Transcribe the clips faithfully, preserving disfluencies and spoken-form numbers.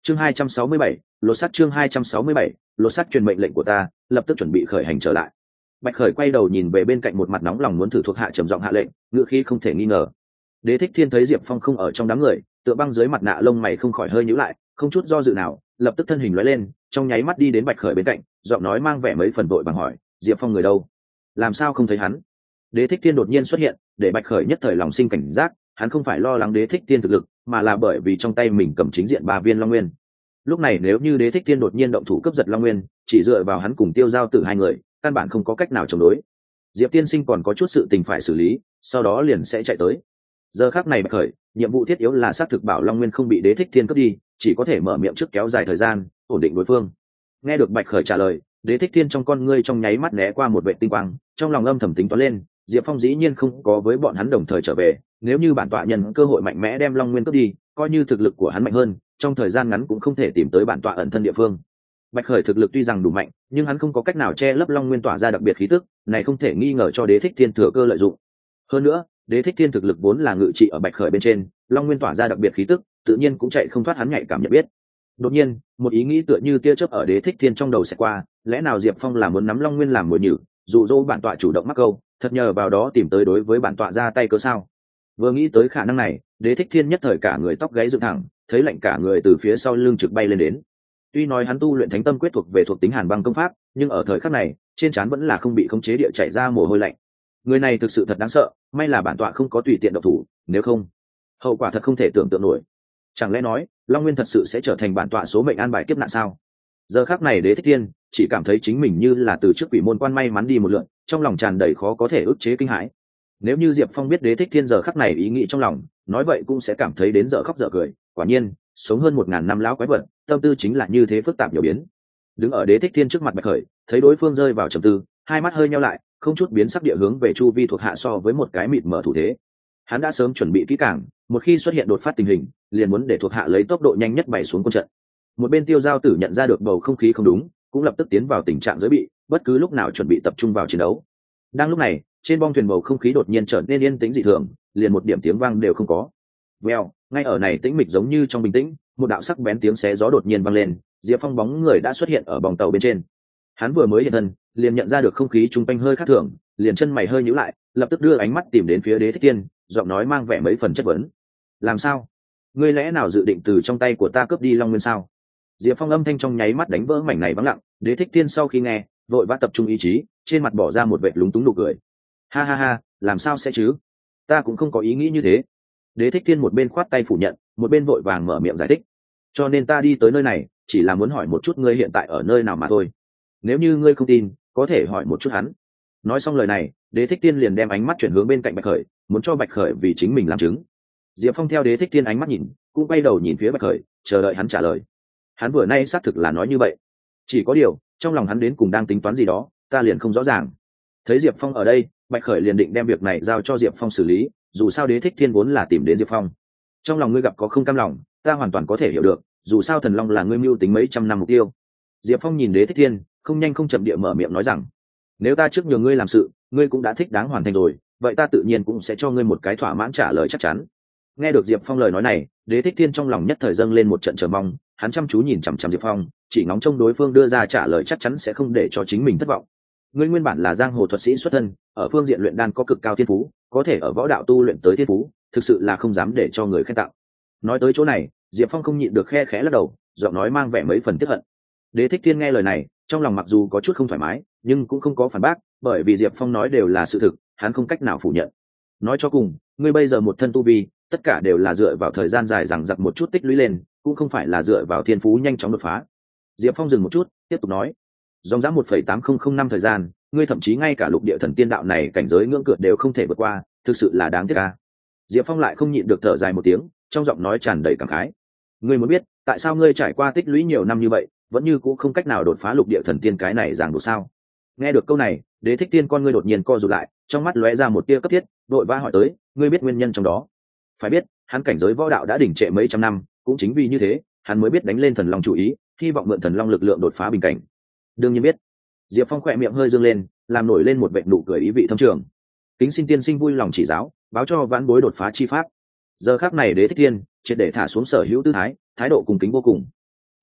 chương hai trăm sáu mươi bảy, lột xác chương hai trăm sáu mươi bảy, lột xác truyền mệnh lệnh của ta, lập tức chuẩn bị khởi hành trở lại. Bạch Khởi quay đầu nhìn về bên cạnh một mặt nóng lòng muốn thử thuộc hạ trầm giọng hạ lệnh, ngữ khí không thể nghi ngờ. Đế Thích Thiên thấy Diệp Phong không ở trong đám người, tựa băng dưới mặt nạ lông mày không khỏi hơi nhíu lại, không chút do dự nào, lập tức thân hình lóe lên, trong nháy mắt đi đến Bạch Khởi bên cạnh, giọng nói mang vẻ mấy phần vội vàng hỏi, Diệp Phong người đâu? Làm sao không thấy hắn? Đế Thích Thiên đột nhiên xuất hiện, để Bạch Khởi nhất thời lòng sinh cảnh giác, hắn không phải lo lắng Đế Thích Thiên thực lực, mà là bởi vì trong tay mình cầm chính diện ba viên Long Nguyên. Lúc này nếu như Đế Thích Thiên đột nhiên động thủ cướp giật Long Nguyên, chỉ dựa vào hắn cùng Tiêu Giao Tử hai người, căn bản không có cách nào chống đối. Diệp Tiên Sinh còn có chút sự tình phải xử lý, sau đó liền sẽ chạy tới. Giờ khắc này Bạch Khởi, nhiệm vụ thiết yếu là xác thực bảo Long Nguyên không bị Đế Thích Thiên cướp đi, chỉ có thể mở miệng trước kéo dài thời gian, ổn định đối phương. Nghe được Bạch Khởi trả lời, Đế Thích Thiên trong con ngươi trong nháy mắt né qua một vệ tinh quang, trong lòng âm thầm tính toán lên, Diệp Phong dĩ nhiên không có với bọn hắn đồng thời trở về, nếu như bản tọa nhân cơ hội mạnh mẽ đem Long Nguyên cướp đi, coi như thực lực của hắn mạnh hơn, trong thời gian ngắn cũng không thể tìm tới bản tọa ẩn thân địa phương. Bạch Khởi thực lực tuy rằng đủ mạnh, nhưng hắn không có cách nào che lấp Long Nguyên tỏa ra đặc biệt khí tức, này không thể nghi ngờ cho Đế Thích Thiên thừa cơ lợi dụng. Hơn nữa, Đế Thích Thiên thực lực vốn là ngự trị ở Bạch Khởi bên trên, Long Nguyên tỏa ra đặc biệt khí tức, tự nhiên cũng chạy không thoát hắn nhạy cảm nhận biết. Đột nhiên, một ý nghĩ tựa như tia chớp ở Đế Thích Thiên trong đầu sẽ qua, lẽ nào Diệp Phong là muốn nắm Long Nguyên làm mồi nhử, dụ dỗ bản tọa chủ động mắc câu, thật nhờ vào đó tìm tới đối với bản tọa ra tay cớ sao? Vừa nghĩ tới khả năng này, Đế Thích Thiên nhất thời cả người tóc gáy dựng thẳng, thấy lạnh cả người từ phía sau lưng trực bay lên đến. Tuy nói hắn tu luyện Thánh Tâm quyết thuộc về thuộc tính Hàn Băng công pháp, nhưng ở thời khắc này, trên trán vẫn là không bị khống chế địa chảy ra mồ hôi lạnh. Người này thực sự thật đáng sợ, may là bản tọa không có tùy tiện động thủ, nếu không, hậu quả thật không thể tưởng tượng nổi. Chẳng lẽ nói, Long Nguyên thật sự sẽ trở thành bản tọa số mệnh an bài kiếp nạn sao? Giờ khắc này Đế Thích Thiên chỉ cảm thấy chính mình như là từ trước quỷ môn quan may mắn đi một lượt, trong lòng tràn đầy khó có thể ức chế kinh hãi. Nếu như Diệp Phong biết Đế Thích Thiên giờ khắc này ý nghĩ trong lòng, nói vậy cũng sẽ cảm thấy đến dở khóc dở cười. Quả nhiên, sống hơn một ngàn năm lão quái vật, tâm tư chính là như thế phức tạp nhiều biến. Đứng ở Đế Thích Thiên trước mặt Bạch Khởi, thấy đối phương rơi vào trầm tư, hai mắt hơi nheo lại, không chút biến sắc địa hướng về chu vi thuộc hạ so với một cái mịt mở thủ thế. Hắn đã sớm chuẩn bị kỹ càng, một khi xuất hiện đột phát tình hình, liền muốn để thuộc hạ lấy tốc độ nhanh nhất bày xuống quân trận. Một bên Tiêu Giao Tử nhận ra được bầu không khí không đúng, cũng lập tức tiến vào tình trạng giới bị, bất cứ lúc nào chuẩn bị tập trung vào chiến đấu. Đang lúc này, trên bong thuyền bầu không khí đột nhiên trở nên yên tĩnh dị thường, liền một điểm tiếng vang đều không có. Vèo, ngay ở này tĩnh mịch giống như trong bình tĩnh, một đạo sắc bén tiếng xé gió đột nhiên vang lên, Diệp Phong bóng người đã xuất hiện ở bong tàu bên trên. Hắn vừa mới hiện thân, liền nhận ra được không khí chung quanh hơi khác thường, liền chân mày hơi nhíu lại, lập tức đưa ánh mắt tìm đến phía Đế Thích Thiên, giọng nói mang vẻ mấy phần chất vấn. Làm sao? Ngươi lẽ nào dự định từ trong tay của ta cướp đi Long Nguyên sao? Diệp Phong âm thanh trong nháy mắt đánh vỡ mảnh này vắng lặng, Đế Thích Thiên sau khi nghe, vội vã tập trung ý chí, trên mặt bỏ ra một vệt lúng túng nụ cười. Ha ha ha, làm sao sẽ chứ? Ta cũng không có ý nghĩ như thế. Đế Thích Thiên một bên khoát tay phủ nhận, một bên vội vàng mở miệng giải thích. Cho nên ta đi tới nơi này, chỉ là muốn hỏi một chút ngươi hiện tại ở nơi nào mà thôi. Nếu như ngươi không tin, có thể hỏi một chút hắn. Nói xong lời này, Đế Thích Thiên liền đem ánh mắt chuyển hướng bên cạnh Bạch Khởi, muốn cho Bạch Khởi vì chính mình làm chứng. Diệp Phong theo Đế Thích Thiên ánh mắt nhìn, cũng quay đầu nhìn phía Bạch Khởi, chờ đợi hắn trả lời. Hắn vừa nay xác thực là nói như vậy, chỉ có điều trong lòng hắn đến cùng đang tính toán gì đó, ta liền không rõ ràng. Thấy Diệp Phong ở đây, Bạch Khởi liền định đem việc này giao cho Diệp Phong xử lý, dù sao Đế Thích Thiên vốn là tìm đến Diệp Phong. Trong lòng ngươi gặp có không cam lòng, ta hoàn toàn có thể hiểu được, dù sao Thần Long là ngươi mưu tính mấy trăm năm mục tiêu. Diệp Phong nhìn Đế Thích Thiên, không nhanh không chậm địa mở miệng nói rằng, nếu ta trước nhường ngươi làm sự, ngươi cũng đã thích đáng hoàn thành rồi, vậy ta tự nhiên cũng sẽ cho ngươi một cái thỏa mãn trả lời chắc chắn. Nghe được Diệp Phong lời nói này, Đế Thích Thiên trong lòng nhất thời dâng lên một trận chờ mong, hắn chăm chú nhìn chằm chằm Diệp Phong, chỉ ngóng trông đối phương đưa ra trả lời chắc chắn sẽ không để cho chính mình thất vọng. Ngươi nguyên bản là giang hồ thuật sĩ xuất thân, ở phương diện luyện đan có cực cao thiên phú, có thể ở võ đạo tu luyện tới thiên phú, thực sự là không dám để cho người khen tặng. Nói tới chỗ này, Diệp Phong không nhịn được khe khẽ lắc đầu, giọng nói mang vẻ mấy phần tiếc hận. Đế Thích Thiên nghe lời này, trong lòng mặc dù có chút không thoải mái, nhưng cũng không có phản bác, bởi vì Diệp Phong nói đều là sự thực, hắn không cách nào phủ nhận. Nói cho cùng, ngươi bây giờ một thân tu vi, tất cả đều là dựa vào thời gian dài rằng giặc một chút tích lũy lên, cũng không phải là dựa vào thiên phú nhanh chóng đột phá. Diệp Phong dừng một chút, tiếp tục nói, dòng dã một phẩy tám không không năm thời gian, ngươi thậm chí ngay cả lục địa thần tiên đạo này cảnh giới ngưỡng cửa đều không thể vượt qua, thực sự là đáng tiếc a. Diệp Phong lại không nhịn được thở dài một tiếng, trong giọng nói tràn đầy cảm khái. Ngươi muốn biết, tại sao ngươi trải qua tích lũy nhiều năm như vậy, vẫn như cũ không cách nào đột phá lục địa thần tiên cái này ràng buộc sao? Nghe được câu này, Đế Thích Tiên con ngươi đột nhiên co rụt lại, trong mắt lóe ra một tia cấp thiết, vội vã hỏi tới, ngươi biết nguyên nhân trong đó? Phải biết, hắn cảnh giới võ đạo đã đỉnh trệ mấy trăm năm, cũng chính vì như thế, hắn mới biết đánh lên Thần Long chủ ý, hy vọng mượn Thần Long lực lượng đột phá bình cảnh. Đương nhiên biết. Diệp Phong khỏe miệng hơi dương lên, làm nổi lên một vệt nụ cười ý vị thâm trường. Kính xin tiên sinh vui lòng chỉ giáo, báo cho vãn bối đột phá chi pháp. Giờ khắc này Đế Thích Tiên triệt để thả xuống sở hữu tư thái, thái độ cùng kính vô cùng.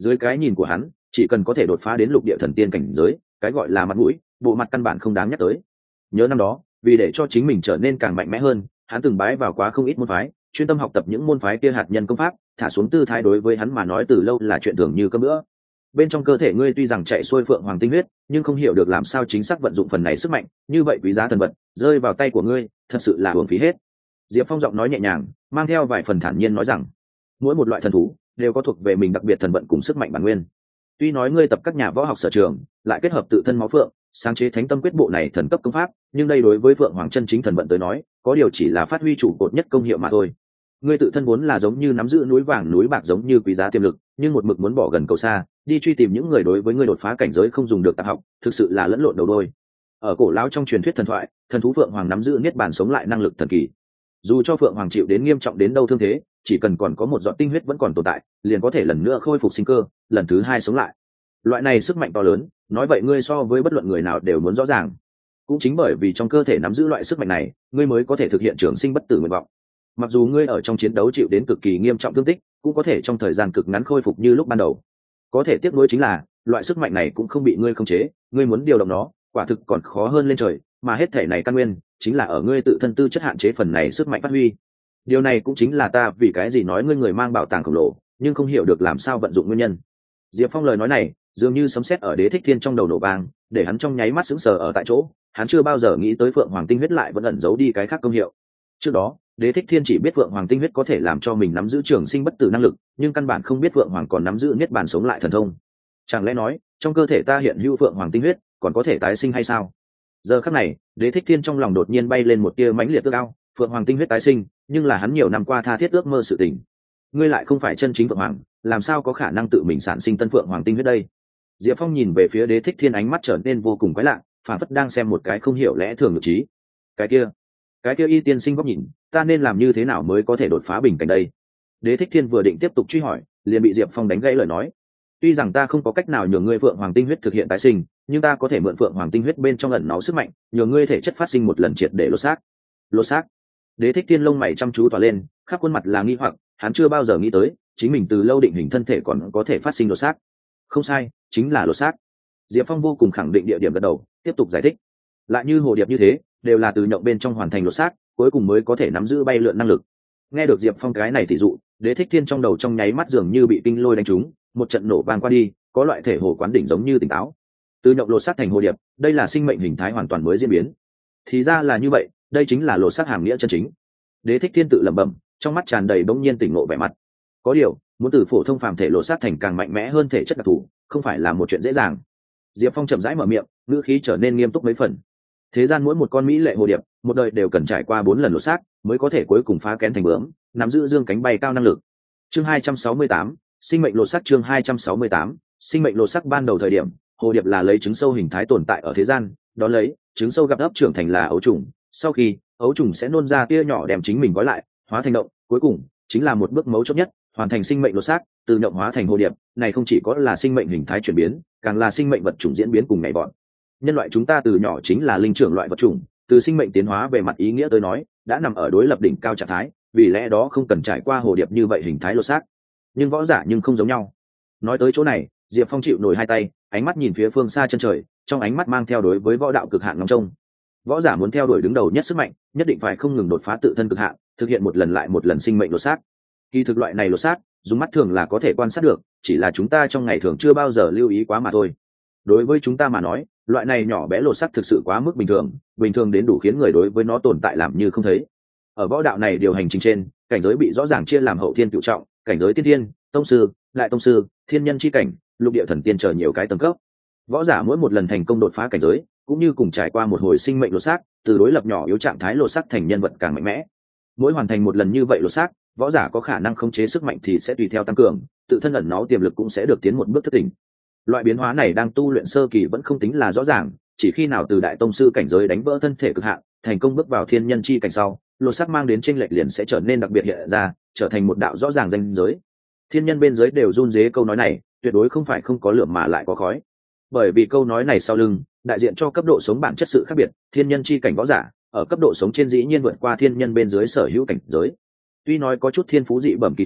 Dưới cái nhìn của hắn, chỉ cần có thể đột phá đến lục địa thần tiên cảnh giới, cái gọi là mặt mũi, bộ mặt căn bản không đáng nhắc tới. Nhớ năm đó, vì để cho chính mình trở nên càng mạnh mẽ hơn, hắn từng bái vào quá không ít môn phái, chuyên tâm học tập những môn phái kia hạt nhân công pháp, thả xuống tư thái đối với hắn mà nói từ lâu là chuyện thường như cơm bữa. Bên trong cơ thể ngươi tuy rằng chạy xuôi phượng hoàng tinh huyết, nhưng không hiểu được làm sao chính xác vận dụng phần này sức mạnh, như vậy quý giá thần vật rơi vào tay của ngươi, thật sự là uổng phí hết. Diệp Phong giọng nói nhẹ nhàng, mang theo vài phần thản nhiên nói rằng, mỗi một loại thần thú đều có thuộc về mình đặc biệt thần vận cùng sức mạnh bản nguyên. Tuy nói ngươi tập các nhà võ học sở trường, lại kết hợp tự thân máu phượng, sáng chế thánh tâm quyết bộ này thần cấp công pháp, nhưng đây đối với phượng hoàng chân chính thần vận tới nói, có điều chỉ là phát huy trụ cột nhất công hiệu mà thôi. Ngươi tự thân vốn là giống như nắm giữ núi vàng núi bạc giống như quý giá tiềm lực, nhưng một mực muốn bỏ gần cầu xa, đi truy tìm những người đối với ngươi đột phá cảnh giới không dùng được tạp học, thực sự là lẫn lộn đầu đôi. Ở cổ lão trong truyền thuyết thần thoại, thần thú phượng hoàng nắm giữ niết bàn sống lại năng lực thần kỳ. Dù cho phượng hoàng chịu đến nghiêm trọng đến đâu thương thế, chỉ cần còn có một giọt tinh huyết vẫn còn tồn tại, liền có thể lần nữa khôi phục sinh cơ, lần thứ hai sống lại. Loại này sức mạnh to lớn, nói vậy ngươi so với bất luận người nào đều muốn rõ ràng. Cũng chính bởi vì trong cơ thể nắm giữ loại sức mạnh này, ngươi mới có thể thực hiện trường sinh bất tử nguyện vọng. Mặc dù ngươi ở trong chiến đấu chịu đến cực kỳ nghiêm trọng thương tích, cũng có thể trong thời gian cực ngắn khôi phục như lúc ban đầu. Có thể tiếc nuối chính là, loại sức mạnh này cũng không bị ngươi khống chế, ngươi muốn điều động nó, quả thực còn khó hơn lên trời, mà hết thể này căn nguyên chính là ở ngươi tự thân tư chất hạn chế phần này sức mạnh phát huy. Điều này cũng chính là ta vì cái gì nói ngươi người mang bảo tàng khổng lồ, nhưng không hiểu được làm sao vận dụng nguyên nhân. Diệp Phong lời nói này, dường như sấm sét ở Đế Thích Thiên trong đầu nổ vang, để hắn trong nháy mắt sững sờ ở tại chỗ, hắn chưa bao giờ nghĩ tới phượng hoàng tinh huyết lại vẫn ẩn giấu đi cái khác công hiệu. Trước đó, Đế Thích Thiên chỉ biết phượng hoàng tinh huyết có thể làm cho mình nắm giữ trường sinh bất tử năng lực, nhưng căn bản không biết phượng hoàng còn nắm giữ niết bàn sống lại thần thông. Chẳng lẽ nói, trong cơ thể ta hiện hữu phượng hoàng tinh huyết, còn có thể tái sinh hay sao? Giờ khắc này, Đế Thích Thiên trong lòng đột nhiên bay lên một tia mãnh liệt ước ao, phượng hoàng tinh huyết tái sinh, nhưng là hắn nhiều năm qua tha thiết ước mơ sự tình. Ngươi lại không phải chân chính phượng hoàng, làm sao có khả năng tự mình sản sinh tân phượng hoàng tinh huyết đây? Diệp Phong nhìn về phía Đế Thích Thiên, ánh mắt trở nên vô cùng quái lạ, phản phất đang xem một cái không hiểu lẽ thường ngược trí. Cái kia, cái kia Y tiên sinh góc nhìn, ta nên làm như thế nào mới có thể đột phá bình cảnh đây? Đế Thích Thiên vừa định tiếp tục truy hỏi, liền bị Diệp Phong đánh gãy lời nói. Tuy rằng ta không có cách nào nhường ngươi phượng hoàng tinh huyết thực hiện tái sinh, nhưng ta có thể mượn phượng hoàng tinh huyết bên trong ẩn náu sức mạnh, nhường ngươi thể chất phát sinh một lần triệt để lột xác. Lột xác? Đế Thích Thiên lông mày chăm chú tỏa lên, khắp khuôn mặt là nghi hoặc, hắn chưa bao giờ nghĩ tới, chính mình từ lâu định hình thân thể còn có thể phát sinh lột xác. Không sai, chính là lột xác. Diệp Phong vô cùng khẳng định địa điểm gật đầu, tiếp tục giải thích. Lại như hồ điệp như thế, đều là từ nhộng bên trong hoàn thành lột xác, cuối cùng mới có thể nắm giữ bay lượn năng lực. Nghe được Diệp Phong cái này tỷ dụ, Đế Thích Thiên trong đầu trong nháy mắt dường như bị kinh lôi đánh trúng, một trận nổ vang qua đi, có loại thể hồ quán đỉnh giống như tỉnh táo. Từ nhộng lột xác thành hồ điệp, đây là sinh mệnh hình thái hoàn toàn mới diễn biến. Thì ra là như vậy, đây chính là lột xác hàm nghĩa chân chính. Đế Thích Thiên tự lẩm bẩm, trong mắt tràn đầy bỗng nhiên tỉnh ngộ vẻ mặt. Có điều, muốn từ phổ thông phàm thể lột xác thành càng mạnh mẽ hơn thể chất đặc thù, không phải là một chuyện dễ dàng. Diệp Phong chậm rãi mở miệng, ngữ khí trở nên nghiêm túc mấy phần. Thế gian mỗi một con mỹ lệ hồ điệp, một đời đều cần trải qua bốn lần lột xác, mới có thể cuối cùng phá kén thành bướm, nắm giữ dương cánh bay cao năng lực. Chương hai trăm sáu mươi tám, sinh mệnh lột xác. Chương hai trăm sáu mươi tám, sinh mệnh lột xác. Ban đầu thời điểm, hồ điệp là lấy trứng sâu hình thái tồn tại ở thế gian, đó lấy trứng sâu gặp ấp trưởng thành là ấu trùng, sau khi ấu trùng sẽ nôn ra tia nhỏ đem chính mình gói lại, hóa thành động, cuối cùng chính là một bước mấu chốt nhất, hoàn thành sinh mệnh lột xác, từ động hóa thành hồ điệp. Này không chỉ có là sinh mệnh hình thái chuyển biến, càng là sinh mệnh vật chủng diễn biến cùng nhảy bọn. Nhân loại chúng ta từ nhỏ chính là linh trưởng loại vật chủng, từ sinh mệnh tiến hóa về mặt ý nghĩa tới nói, đã nằm ở đối lập đỉnh cao trạng thái, vì lẽ đó không cần trải qua hồ điệp như vậy hình thái lột xác. Nhưng võ giả nhưng không giống nhau. Nói tới chỗ này, Diệp Phong chịu nổi hai tay, ánh mắt nhìn phía phương xa chân trời, trong ánh mắt mang theo đối với võ đạo cực hạn ngóng trông. Võ giả muốn theo đuổi đứng đầu nhất sức mạnh, nhất định phải không ngừng đột phá tự thân cực hạn, thực hiện một lần lại một lần sinh mệnh lột xác. Kỳ thực loại này lột xác, dùng mắt thường là có thể quan sát được, chỉ là chúng ta trong ngày thường chưa bao giờ lưu ý quá mà thôi. Đối với chúng ta mà nói, loại này nhỏ bé lột xác thực sự quá mức bình thường, bình thường đến đủ khiến người đối với nó tồn tại làm như không thấy. Ở võ đạo này điều hành trình trên, cảnh giới bị rõ ràng chia làm hậu thiên cửu trọng, cảnh giới tiên thiên, tông sư, lại tông sư, thiên nhân chi cảnh, lục địa thần tiên chờ nhiều cái tầng cấp. Võ giả mỗi một lần thành công đột phá cảnh giới, cũng như cùng trải qua một hồi sinh mệnh lột xác, từ đối lập nhỏ yếu trạng thái lột xác thành nhân vật càng mạnh mẽ. Mỗi hoàn thành một lần như vậy lột xác, võ giả có khả năng khống chế sức mạnh thì sẽ tùy theo tăng cường, tự thân ẩn náu tiềm lực cũng sẽ được tiến một bước thức tỉnh. Loại biến hóa này đang tu luyện sơ kỳ vẫn không tính là rõ ràng, chỉ khi nào từ đại tông sư cảnh giới đánh vỡ thân thể cực hạn, thành công bước vào thiên nhân chi cảnh sau, lột xác mang đến chênh lệch liền sẽ trở nên đặc biệt hiện ra, trở thành một đạo rõ ràng ranh giới. Thiên nhân bên dưới đều run rế câu nói này, tuyệt đối không phải không có lửa mà lại có khói. Bởi vì câu nói này sau lưng, đại diện cho cấp độ sống bản chất sự khác biệt, thiên nhân chi cảnh võ giả, ở cấp độ sống trên dĩ nhiên vượt qua thiên nhân bên dưới sở hữu cảnh giới. Tuy nói có chút thiên phú dị bẩm kỳ tài,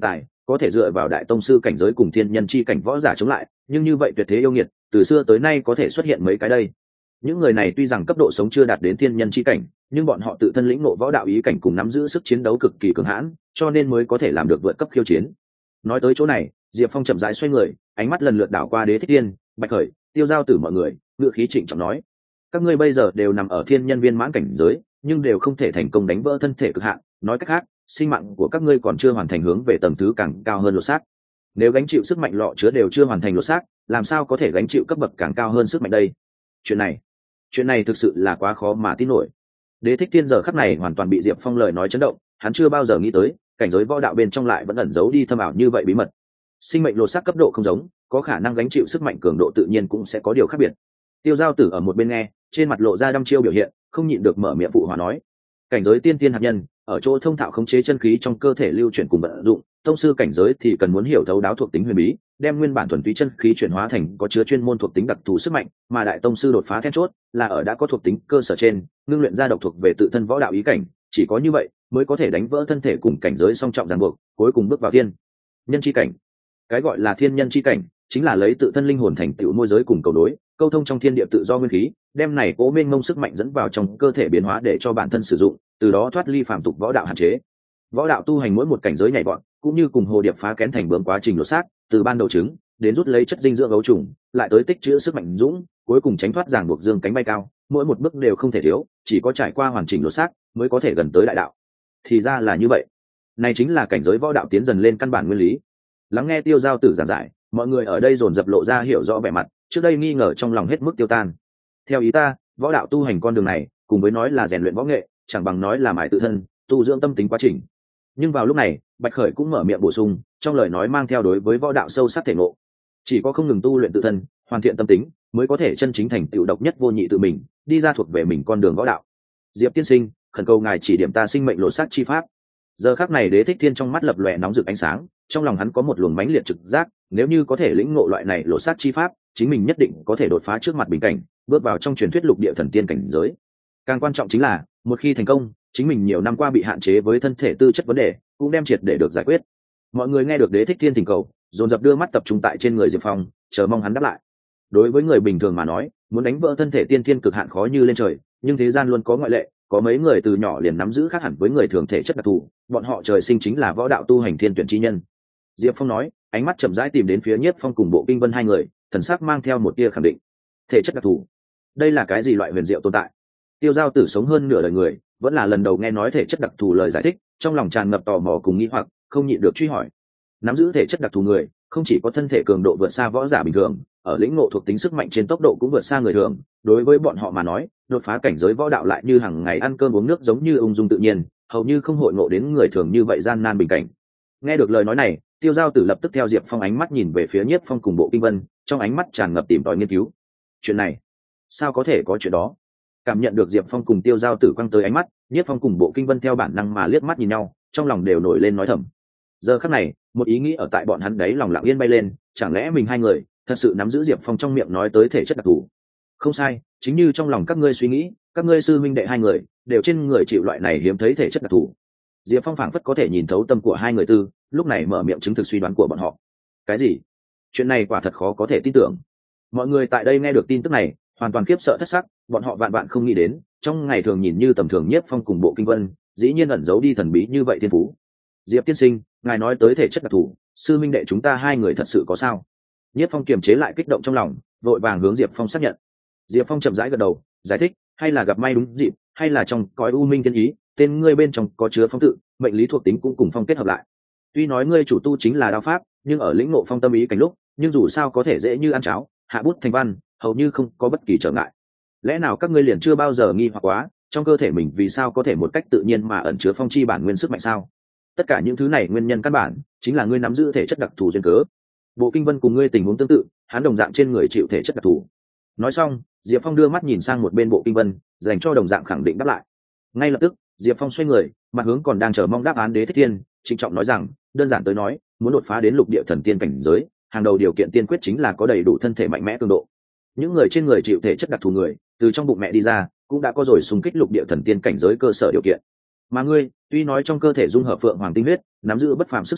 có thể dựa vào đại tông sư cảnh giới cùng thiên nhân chi cảnh võ giả chống lại, nhưng như vậy tuyệt thế yêu nghiệt từ xưa tới nay có thể xuất hiện mấy cái đây. Những người này tuy rằng cấp độ sống chưa đạt đến thiên nhân chi cảnh, nhưng bọn họ tự thân lĩnh ngộ võ đạo ý cảnh cùng nắm giữ sức chiến đấu cực kỳ cường hãn, cho nên mới có thể làm được vượt cấp khiêu chiến. Nói tới chỗ này, Diệp Phong chậm rãi xoay người, ánh mắt lần lượt đảo qua Đế Thích Tiên, Bạch Khởi, Tiêu Giao Tử mọi người, ngựa khí trịnh trọng nói: các ngươi bây giờ đều nằm ở thiên nhân viên mãn cảnh giới, nhưng đều không thể thành công đánh vỡ thân thể cực hạn, nói cách khác, sinh mạng của các ngươi còn chưa hoàn thành hướng về tầng thứ càng cao hơn lột xác. Nếu gánh chịu sức mạnh lọ chứa đều chưa hoàn thành lột xác, làm sao có thể gánh chịu cấp bậc càng cao hơn sức mạnh đây? Chuyện này, chuyện này thực sự là quá khó mà tin nổi. Đế Thích Tiên giờ khắc này hoàn toàn bị Diệp Phong lời nói chấn động, hắn chưa bao giờ nghĩ tới, cảnh giới võ đạo bên trong lại vẫn ẩn giấu đi thâm ảo như vậy bí mật. Sinh mệnh lột xác cấp độ không giống, có khả năng gánh chịu sức mạnh cường độ tự nhiên cũng sẽ có điều khác biệt. Tiêu Giao Tử ở một bên nghe, trên mặt lộ ra đăm chiêu biểu hiện, không nhịn được mở miệng phụ hòa nói: cảnh giới tiên tiên hạt nhân, ở chỗ thông thạo khống chế chân khí trong cơ thể lưu chuyển cùng vận dụng, tông sư cảnh giới thì cần muốn hiểu thấu đáo thuộc tính huyền bí, đem nguyên bản thuần túy chân khí chuyển hóa thành có chứa chuyên môn thuộc tính đặc thù sức mạnh, mà đại tông sư đột phá then chốt là ở đã có thuộc tính cơ sở trên, ngưng luyện ra độc thuộc về tự thân võ đạo ý cảnh, chỉ có như vậy mới có thể đánh vỡ thân thể cùng cảnh giới song trọng ràng buộc, cuối cùng bước vào thiên nhân chi cảnh. Cái gọi là thiên nhân chi cảnh, chính là lấy tự thân linh hồn thành tựu môi giới cùng cầu đối, câu thông trong thiên địa tự do nguyên khí, đem này cố mênh mông sức mạnh dẫn vào trong cơ thể biến hóa để cho bản thân sử dụng, từ đó thoát ly phàm tục võ đạo hạn chế. Võ đạo tu hành mỗi một cảnh giới nhảy vọt, cũng như cùng hồ điệp phá kén thành bướm quá trình lột xác, từ ban đầu trứng đến rút lấy chất dinh dưỡng gấu trùng, lại tới tích trữ sức mạnh dũng, cuối cùng tránh thoát ràng buộc dương cánh bay cao, mỗi một bước đều không thể thiếu, chỉ có trải qua hoàn chỉnh lột xác mới có thể gần tới đại đạo. Thì ra là như vậy, này chính là cảnh giới võ đạo tiến dần lên căn bản nguyên lý. Lắng nghe Tiêu Giao Tử giảng giải, mọi người ở đây dồn dập lộ ra hiểu rõ vẻ mặt, trước đây nghi ngờ trong lòng hết mức tiêu tan. Theo ý ta, võ đạo tu hành con đường này, cùng với nói là rèn luyện võ nghệ, chẳng bằng nói là mài tự thân, tu dưỡng tâm tính quá trình. Nhưng vào lúc này, Bạch Khởi cũng mở miệng bổ sung, trong lời nói mang theo đối với võ đạo sâu sắc thể ngộ. Chỉ có không ngừng tu luyện tự thân, hoàn thiện tâm tính, mới có thể chân chính thành tựu độc nhất vô nhị tự mình, đi ra thuộc về mình con đường võ đạo. Diệp tiên sinh, khẩn cầu ngài chỉ điểm ta sinh mệnh lộ sát chi pháp. Giờ khắc này Đế Thích Thiên trong mắt lập lòe nóng rực ánh sáng, trong lòng hắn có một luồng mãnh liệt trực giác, nếu như có thể lĩnh ngộ loại này lộ sát chi pháp, chính mình nhất định có thể đột phá trước mặt bình cảnh, bước vào trong truyền thuyết lục địa thần tiên cảnh giới. Càng quan trọng chính là, một khi thành công, chính mình nhiều năm qua bị hạn chế với thân thể tư chất vấn đề, cũng đem triệt để được giải quyết. Mọi người nghe được Đế Thích Thiên thỉnh cầu, dồn dập đưa mắt tập trung tại trên người Diệp Phong, chờ mong hắn đáp lại. Đối với người bình thường mà nói, muốn đánh vỡ thân thể tiên thiên cực hạn khó như lên trời, nhưng thế gian luôn có ngoại lệ, có mấy người từ nhỏ liền nắm giữ khác hẳn với người thường thể chất đặc thù, bọn họ trời sinh chính là võ đạo tu hành thiên tuyển chi nhân. Diệp Phong nói, ánh mắt chậm rãi tìm đến phía Nhiếp Phong cùng Bộ Kinh Vân hai người, thần sắc mang theo một tia khẳng định. Thể chất đặc thù, đây là cái gì loại huyền diệu tồn tại? Tiêu Giao Tử sống hơn nửa đời người, vẫn là lần đầu nghe nói thể chất đặc thù lời giải thích, trong lòng tràn ngập tò mò cùng nghi hoặc, không nhịn được truy hỏi. Nắm giữ thể chất đặc thù người, không chỉ có thân thể cường độ vượt xa võ giả bình thường, ở lĩnh ngộ thuộc tính sức mạnh trên tốc độ cũng vượt xa người thường, đối với bọn họ mà nói, đột phá cảnh giới võ đạo lại như hàng ngày ăn cơm uống nước giống như ung dung tự nhiên, hầu như không hội ngộ đến người thường như vậy gian nan bình cảnh. Nghe được lời nói này, Tiêu Giao Tử lập tức theo Diệp Phong ánh mắt nhìn về phía Nhiếp Phong cùng Bộ Kinh Vân, trong ánh mắt tràn ngập tìm tòi nghiên cứu. Chuyện này, sao có thể có chuyện đó? Cảm nhận được Diệp Phong cùng Tiêu Giao Tử quăng tới ánh mắt, Nhiếp Phong cùng Bộ Kinh Vân theo bản năng mà liếc mắt nhìn nhau, trong lòng đều nổi lên nói thầm. Giờ khắc này, một ý nghĩ ở tại bọn hắn đấy lòng lặng yên bay lên, chẳng lẽ mình hai người thật sự nắm giữ Diệp Phong trong miệng nói tới thể chất đặc thù? Không sai, chính như trong lòng các ngươi suy nghĩ, các ngươi sư minh đệ hai người đều trên người chịu loại này hiếm thấy thể chất đặc thù. Diệp Phong phảng phất có thể nhìn thấu tâm của hai người tư, lúc này mở miệng chứng thực suy đoán của bọn họ. Cái gì? Chuyện này quả thật khó có thể tin tưởng. Mọi người tại đây nghe được tin tức này, hoàn toàn khiếp sợ thất sắc, bọn họ vạn vạn không nghĩ đến, trong ngày thường nhìn như tầm thường Nhiếp Phong cùng Bộ Kinh Vân, dĩ nhiên ẩn giấu đi thần bí như vậy thiên phú. Diệp tiên sinh, ngài nói tới thể chất đặc thù, sư minh đệ chúng ta hai người thật sự có sao? Nhiếp Phong kiềm chế lại kích động trong lòng, vội vàng hướng Diệp Phong xác nhận. Diệp Phong chậm rãi gật đầu, giải thích, hay là gặp may đúng dịp, hay là trong cõi u minh thiên ý, tên ngươi bên trong có chứa phong tự, mệnh lý thuộc tính cũng cùng phong kết hợp lại. Tuy nói ngươi chủ tu chính là đao pháp, nhưng ở lĩnh ngộ phong tâm ý cảnh lúc, nhưng dù sao có thể dễ như ăn cháo, hạ bút thành văn, hầu như không có bất kỳ trở ngại. Lẽ nào các ngươi liền chưa bao giờ nghi hoặc quá, trong cơ thể mình vì sao có thể một cách tự nhiên mà ẩn chứa phong chi bản nguyên sức mạnh sao? Tất cả những thứ này nguyên nhân căn bản chính là ngươi nắm giữ thể chất đặc thù duyên cớ. Bộ Kinh Vân cùng ngươi tình huống tương tự, hắn đồng dạng trên người chịu thể chất đặc thù. Nói xong, Diệp Phong đưa mắt nhìn sang một bên Bộ Kinh Vân, dành cho đồng dạng khẳng định đáp lại. Ngay lập tức, Diệp Phong xoay người, mặt hướng còn đang chờ mong đáp án Đế Thích Thiên, trịnh trọng nói rằng, đơn giản tới nói, muốn đột phá đến lục địa thần tiên cảnh giới, hàng đầu điều kiện tiên quyết chính là có đầy đủ thân thể mạnh mẽ cường độ. Những người trên người chịu thể chất đặc thù người, từ trong bụng mẹ đi ra, cũng đã có rồi xung kích lục địa thần tiên cảnh giới cơ sở điều kiện. Mà ngươi, tuy nói trong cơ thể dung hợp phượng hoàng tinh huyết, nắm giữ bất phàm sức sống,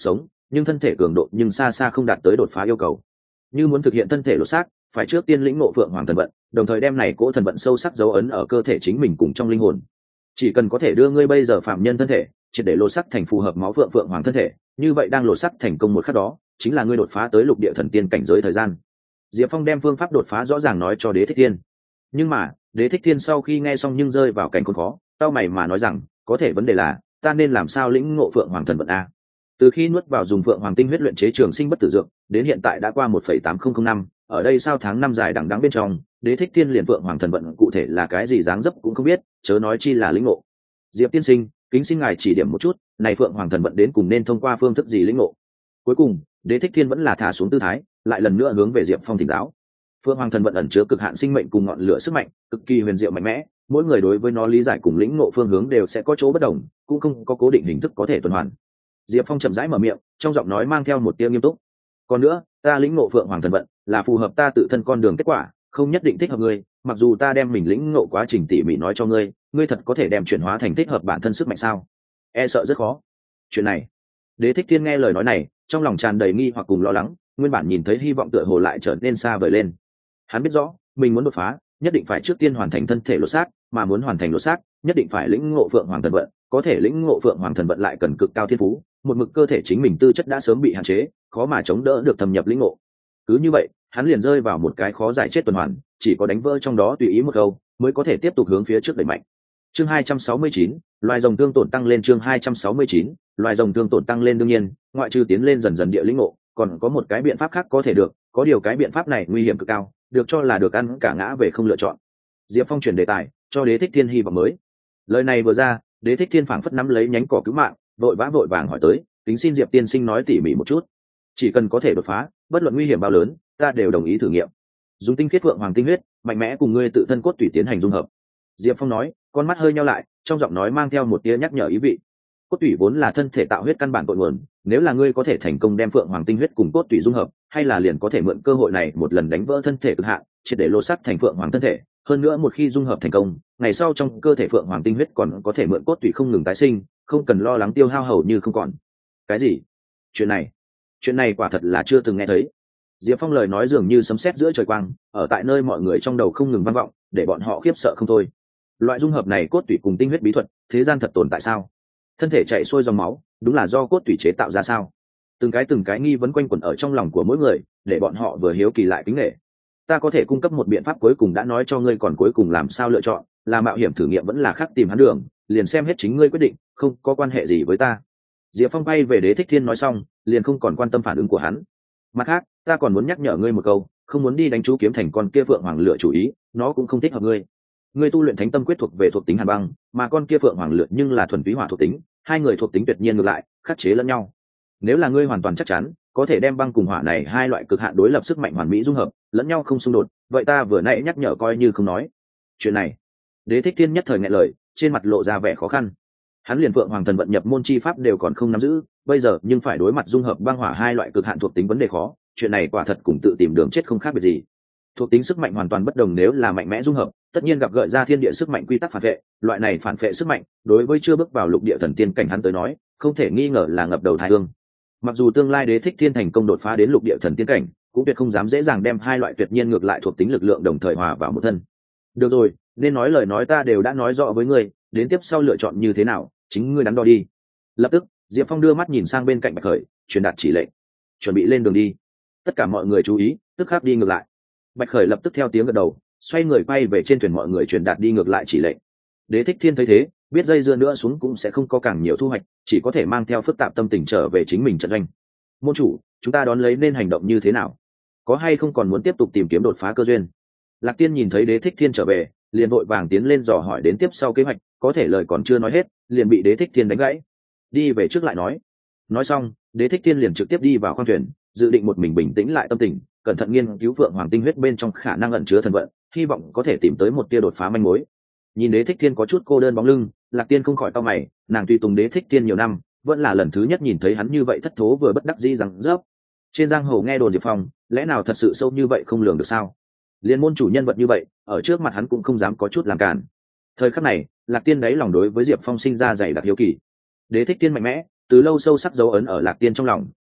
nhưng thân thể cường độ nhưng xa xa không đạt tới đột phá yêu cầu. Như muốn thực hiện thân thể lột xác, phải trước tiên lĩnh ngộ phượng hoàng thần vận, đồng thời đem này cỗ thần vận sâu sắc dấu ấn ở cơ thể chính mình cùng trong linh hồn. Chỉ cần có thể đưa ngươi bây giờ phạm nhân thân thể triệt để lột xác thành phù hợp máu phượng phượng hoàng thân thể, như vậy đang lột xác thành công một khắc đó, chính là ngươi đột phá tới lục địa thần tiên cảnh giới thời gian. Diệp Phong đem phương pháp đột phá rõ ràng nói cho Đế Thích Thiên. Nhưng mà, Đế Thích Thiên sau khi nghe xong nhưng rơi vào cảnh khốn khó, tao mày mà nói rằng, có thể vấn đề là, ta nên làm sao lĩnh ngộ phượng hoàng thần vận a? Từ khi nuốt vào dùng phượng hoàng tinh huyết luyện chế trường sinh bất tử dược, đến hiện tại đã qua một phẩy tám không không năm, ở đây sao tháng năm dài đằng đẵng bên trong, Đế Thích Thiên liền phượng hoàng thần vận cụ thể là cái gì dáng dấp cũng không biết, chớ nói chi là lĩnh ngộ. Diệp tiên sinh, kính xin ngài chỉ điểm một chút, này phượng hoàng thần vận đến cùng nên thông qua phương thức gì lĩnh ngộ? Cuối cùng, Đế Thích Thiên vẫn là thả xuống tư thái, lại lần nữa hướng về Diệp Phong thỉnh giáo. Phượng hoàng thần vận ẩn chứa cực hạn sinh mệnh cùng ngọn lửa sức mạnh, cực kỳ huyền diệu mạnh mẽ, mỗi người đối với nó lý giải cùng lĩnh ngộ phương hướng đều sẽ có chỗ bất đồng, cũng không có cố định hình thức có thể tuần hoàn. Diệp Phong chậm rãi mở miệng, trong giọng nói mang theo một tia nghiêm túc. Còn nữa, ta lĩnh ngộ phượng hoàng thần vận là phù hợp ta tự thân con đường kết quả, không nhất định thích hợp ngươi, mặc dù ta đem mình lĩnh ngộ quá trình tỉ mỉ nói cho ngươi, ngươi thật có thể đem chuyển hóa thành thích hợp bản thân sức mạnh sao? E sợ rất khó. Chuyện này, Đế Thích Thiên nghe lời nói này, trong lòng tràn đầy nghi hoặc cùng lo lắng, nguyên bản nhìn thấy hy vọng tựa hồ lại trở nên xa vời lên. Hắn biết rõ, mình muốn đột phá, nhất định phải trước tiên hoàn thành thân thể lột xác, mà muốn hoàn thành lột xác, nhất định phải lĩnh ngộ phượng hoàng thần vận, có thể lĩnh ngộ phượng hoàng thần vận lại cần cực cao thiên phú, một mực cơ thể chính mình tư chất đã sớm bị hạn chế, khó mà chống đỡ được thâm nhập lĩnh ngộ. Cứ như vậy, hắn liền rơi vào một cái khó giải chết tuần hoàn, chỉ có đánh vỡ trong đó tùy ý một câu, mới có thể tiếp tục hướng phía trước đẩy mạnh. Chương hai trăm sáu mươi chín, loài rồng thương tổn tăng lên. Chương hai trăm sáu mươi chín, loài rồng thương tổn tăng lên. Đương nhiên, ngoại trừ tiến lên dần dần địa lĩnh ngộ, còn có một cái biện pháp khác có thể được, có điều cái biện pháp này nguy hiểm cực cao, được cho là được ăn cả ngã về không lựa chọn. Diệp Phong chuyển đề tài, cho Đế Thích Thiên hy vọng mới. Lời này vừa ra, Đế Thích Thiên phảng phất nắm lấy nhánh cỏ cứu mạng, vội vã vội vàng hỏi tới, kính xin Diệp tiên sinh nói tỉ mỉ một chút. Chỉ cần có thể đột phá, bất luận nguy hiểm bao lớn, ta đều đồng ý thử nghiệm. Dùng tinh khiết phượng hoàng tinh huyết, mạnh mẽ cùng ngươi tự thân cốt tủy tiến hành dung hợp. Diệp Phong nói, con mắt hơi nheo lại, trong giọng nói mang theo một tia nhắc nhở ý vị. Cốt tủy vốn là thân thể tạo huyết căn bản cội nguồn, nếu là ngươi có thể thành công đem phượng hoàng tinh huyết cùng cốt tủy dung hợp, hay là liền có thể mượn cơ hội này một lần đánh vỡ thân thể cực hạn, triệt để lột xác thành phượng hoàng thân thể. Hơn nữa một khi dung hợp thành công, ngày sau trong cơ thể phượng hoàng tinh huyết còn có thể mượn cốt tủy không ngừng tái sinh, không cần lo lắng tiêu hao hầu như không còn. Cái gì? Chuyện này, chuyện này quả thật là chưa từng nghe thấy. Diệp Phong lời nói dường như sấm sét giữa trời quang, ở tại nơi mọi người trong đầu không ngừng vang vọng, để bọn họ khiếp sợ không thôi. Loại dung hợp này cốt tủy cùng tinh huyết bí thuật, thế gian thật tồn tại sao? Thân thể chạy xuôi dòng máu, đúng là do cốt tủy chế tạo ra sao? Từng cái từng cái nghi vấn quanh quẩn ở trong lòng của mỗi người, để bọn họ vừa hiếu kỳ lại kính nể. Ta có thể cung cấp một biện pháp cuối cùng đã nói cho ngươi, còn cuối cùng làm sao lựa chọn, là mạo hiểm thử nghiệm vẫn là khác tìm hắn đường, liền xem hết chính ngươi quyết định, không có quan hệ gì với ta. Diệp Phong bay về Đế Thích Thiên nói xong, liền không còn quan tâm phản ứng của hắn. Mặt khác, ta còn muốn nhắc nhở ngươi một câu, không muốn đi đánh chú kiếm thành con kia phượng hoàng lửa chủ ý, nó cũng không thích hợp ngươi. Ngươi tu luyện thánh tâm quyết thuộc về thuộc tính hàn băng, mà con kia phượng hoàng lửa nhưng là thuần túy hỏa thuộc tính, hai người thuộc tính tuyệt nhiên ngược lại, khắc chế lẫn nhau. Nếu là ngươi hoàn toàn chắc chắn có thể đem băng cùng hỏa này hai loại cực hạn đối lập sức mạnh hoàn mỹ dung hợp, lẫn nhau không xung đột, vậy ta vừa nãy nhắc nhở coi như không nói. Chuyện này, Đế Thích Thiên nhất thời nghẹn lời, trên mặt lộ ra vẻ khó khăn. Hắn liền phượng hoàng thần vận nhập môn chi pháp đều còn không nắm giữ, bây giờ nhưng phải đối mặt dung hợp băng hỏa hai loại cực hạn thuộc tính vấn đề khó, chuyện này quả thật cùng tự tìm đường chết không khác biệt gì. Thuộc tính sức mạnh hoàn toàn bất đồng, nếu là mạnh mẽ dung hợp, tất nhiên gặp gợi ra thiên địa sức mạnh quy tắc phản vệ, loại này phản vệ sức mạnh, đối với chưa bước vào lục địa thần tiên cảnh hắn tới nói, không thể nghi ngờ là ngập đầu thái hương. Mặc dù tương lai Đế Thích Thiên thành công đột phá đến lục địa thần tiên cảnh, cũng tuyệt không dám dễ dàng đem hai loại tuyệt nhiên ngược lại thuộc tính lực lượng đồng thời hòa vào một thân. Được rồi, nên nói lời nói ta đều đã nói rõ với ngươi, đến tiếp sau lựa chọn như thế nào, chính ngươi đắn đo đi. Lập tức, Diệp Phong đưa mắt nhìn sang bên cạnh Bạch Khởi, truyền đạt chỉ lệnh, chuẩn bị lên đường đi. Tất cả mọi người chú ý, tức khắc đi ngược lại. Bạch Khởi lập tức theo tiếng gật đầu, xoay người quay về trên thuyền, mọi người truyền đạt đi ngược lại chỉ lệnh. Đế Thích Thiên thấy thế, biết dây dưa nữa xuống cũng sẽ không có càng nhiều thu hoạch, chỉ có thể mang theo phức tạp tâm tình trở về chính mình trận doanh. Môn chủ, chúng ta đón lấy nên hành động như thế nào? Có hay không còn muốn tiếp tục tìm kiếm đột phá cơ duyên? Lạc Tiên nhìn thấy Đế Thích Thiên trở về, liền vội vàng tiến lên dò hỏi đến tiếp sau kế hoạch, có thể lời còn chưa nói hết, liền bị Đế Thích Thiên đánh gãy. Đi về trước lại nói. Nói xong, Đế Thích Thiên liền trực tiếp đi vào khoang thuyền, dự định một mình bình tĩnh lại tâm tình, cẩn thận nghiên cứu phượng hoàng tinh huyết bên trong khả năng ẩn chứa thần vận, hy vọng có thể tìm tới một tia đột phá manh mối. Nhìn Đế Thích Thiên có chút cô đơn bóng lưng, Lạc Tiên không khỏi cau mày, nàng tùy tùng Đế Thích Thiên nhiều năm, vẫn là lần thứ nhất nhìn thấy hắn như vậy thất thố vừa bất đắc dĩ rằng rớp. Trên giang hồ nghe đồn Diệp Phong, lẽ nào thật sự sâu như vậy không lường được sao? Liên môn chủ nhân vật như vậy, ở trước mặt hắn cũng không dám có chút làm cản. Thời khắc này, Lạc Tiên đáy lòng đối với Diệp Phong sinh ra dày đặc hiếu kỳ. Đế Thích Thiên mạnh mẽ, từ lâu sâu sắc dấu ấn ở Lạc Tiên trong lòng,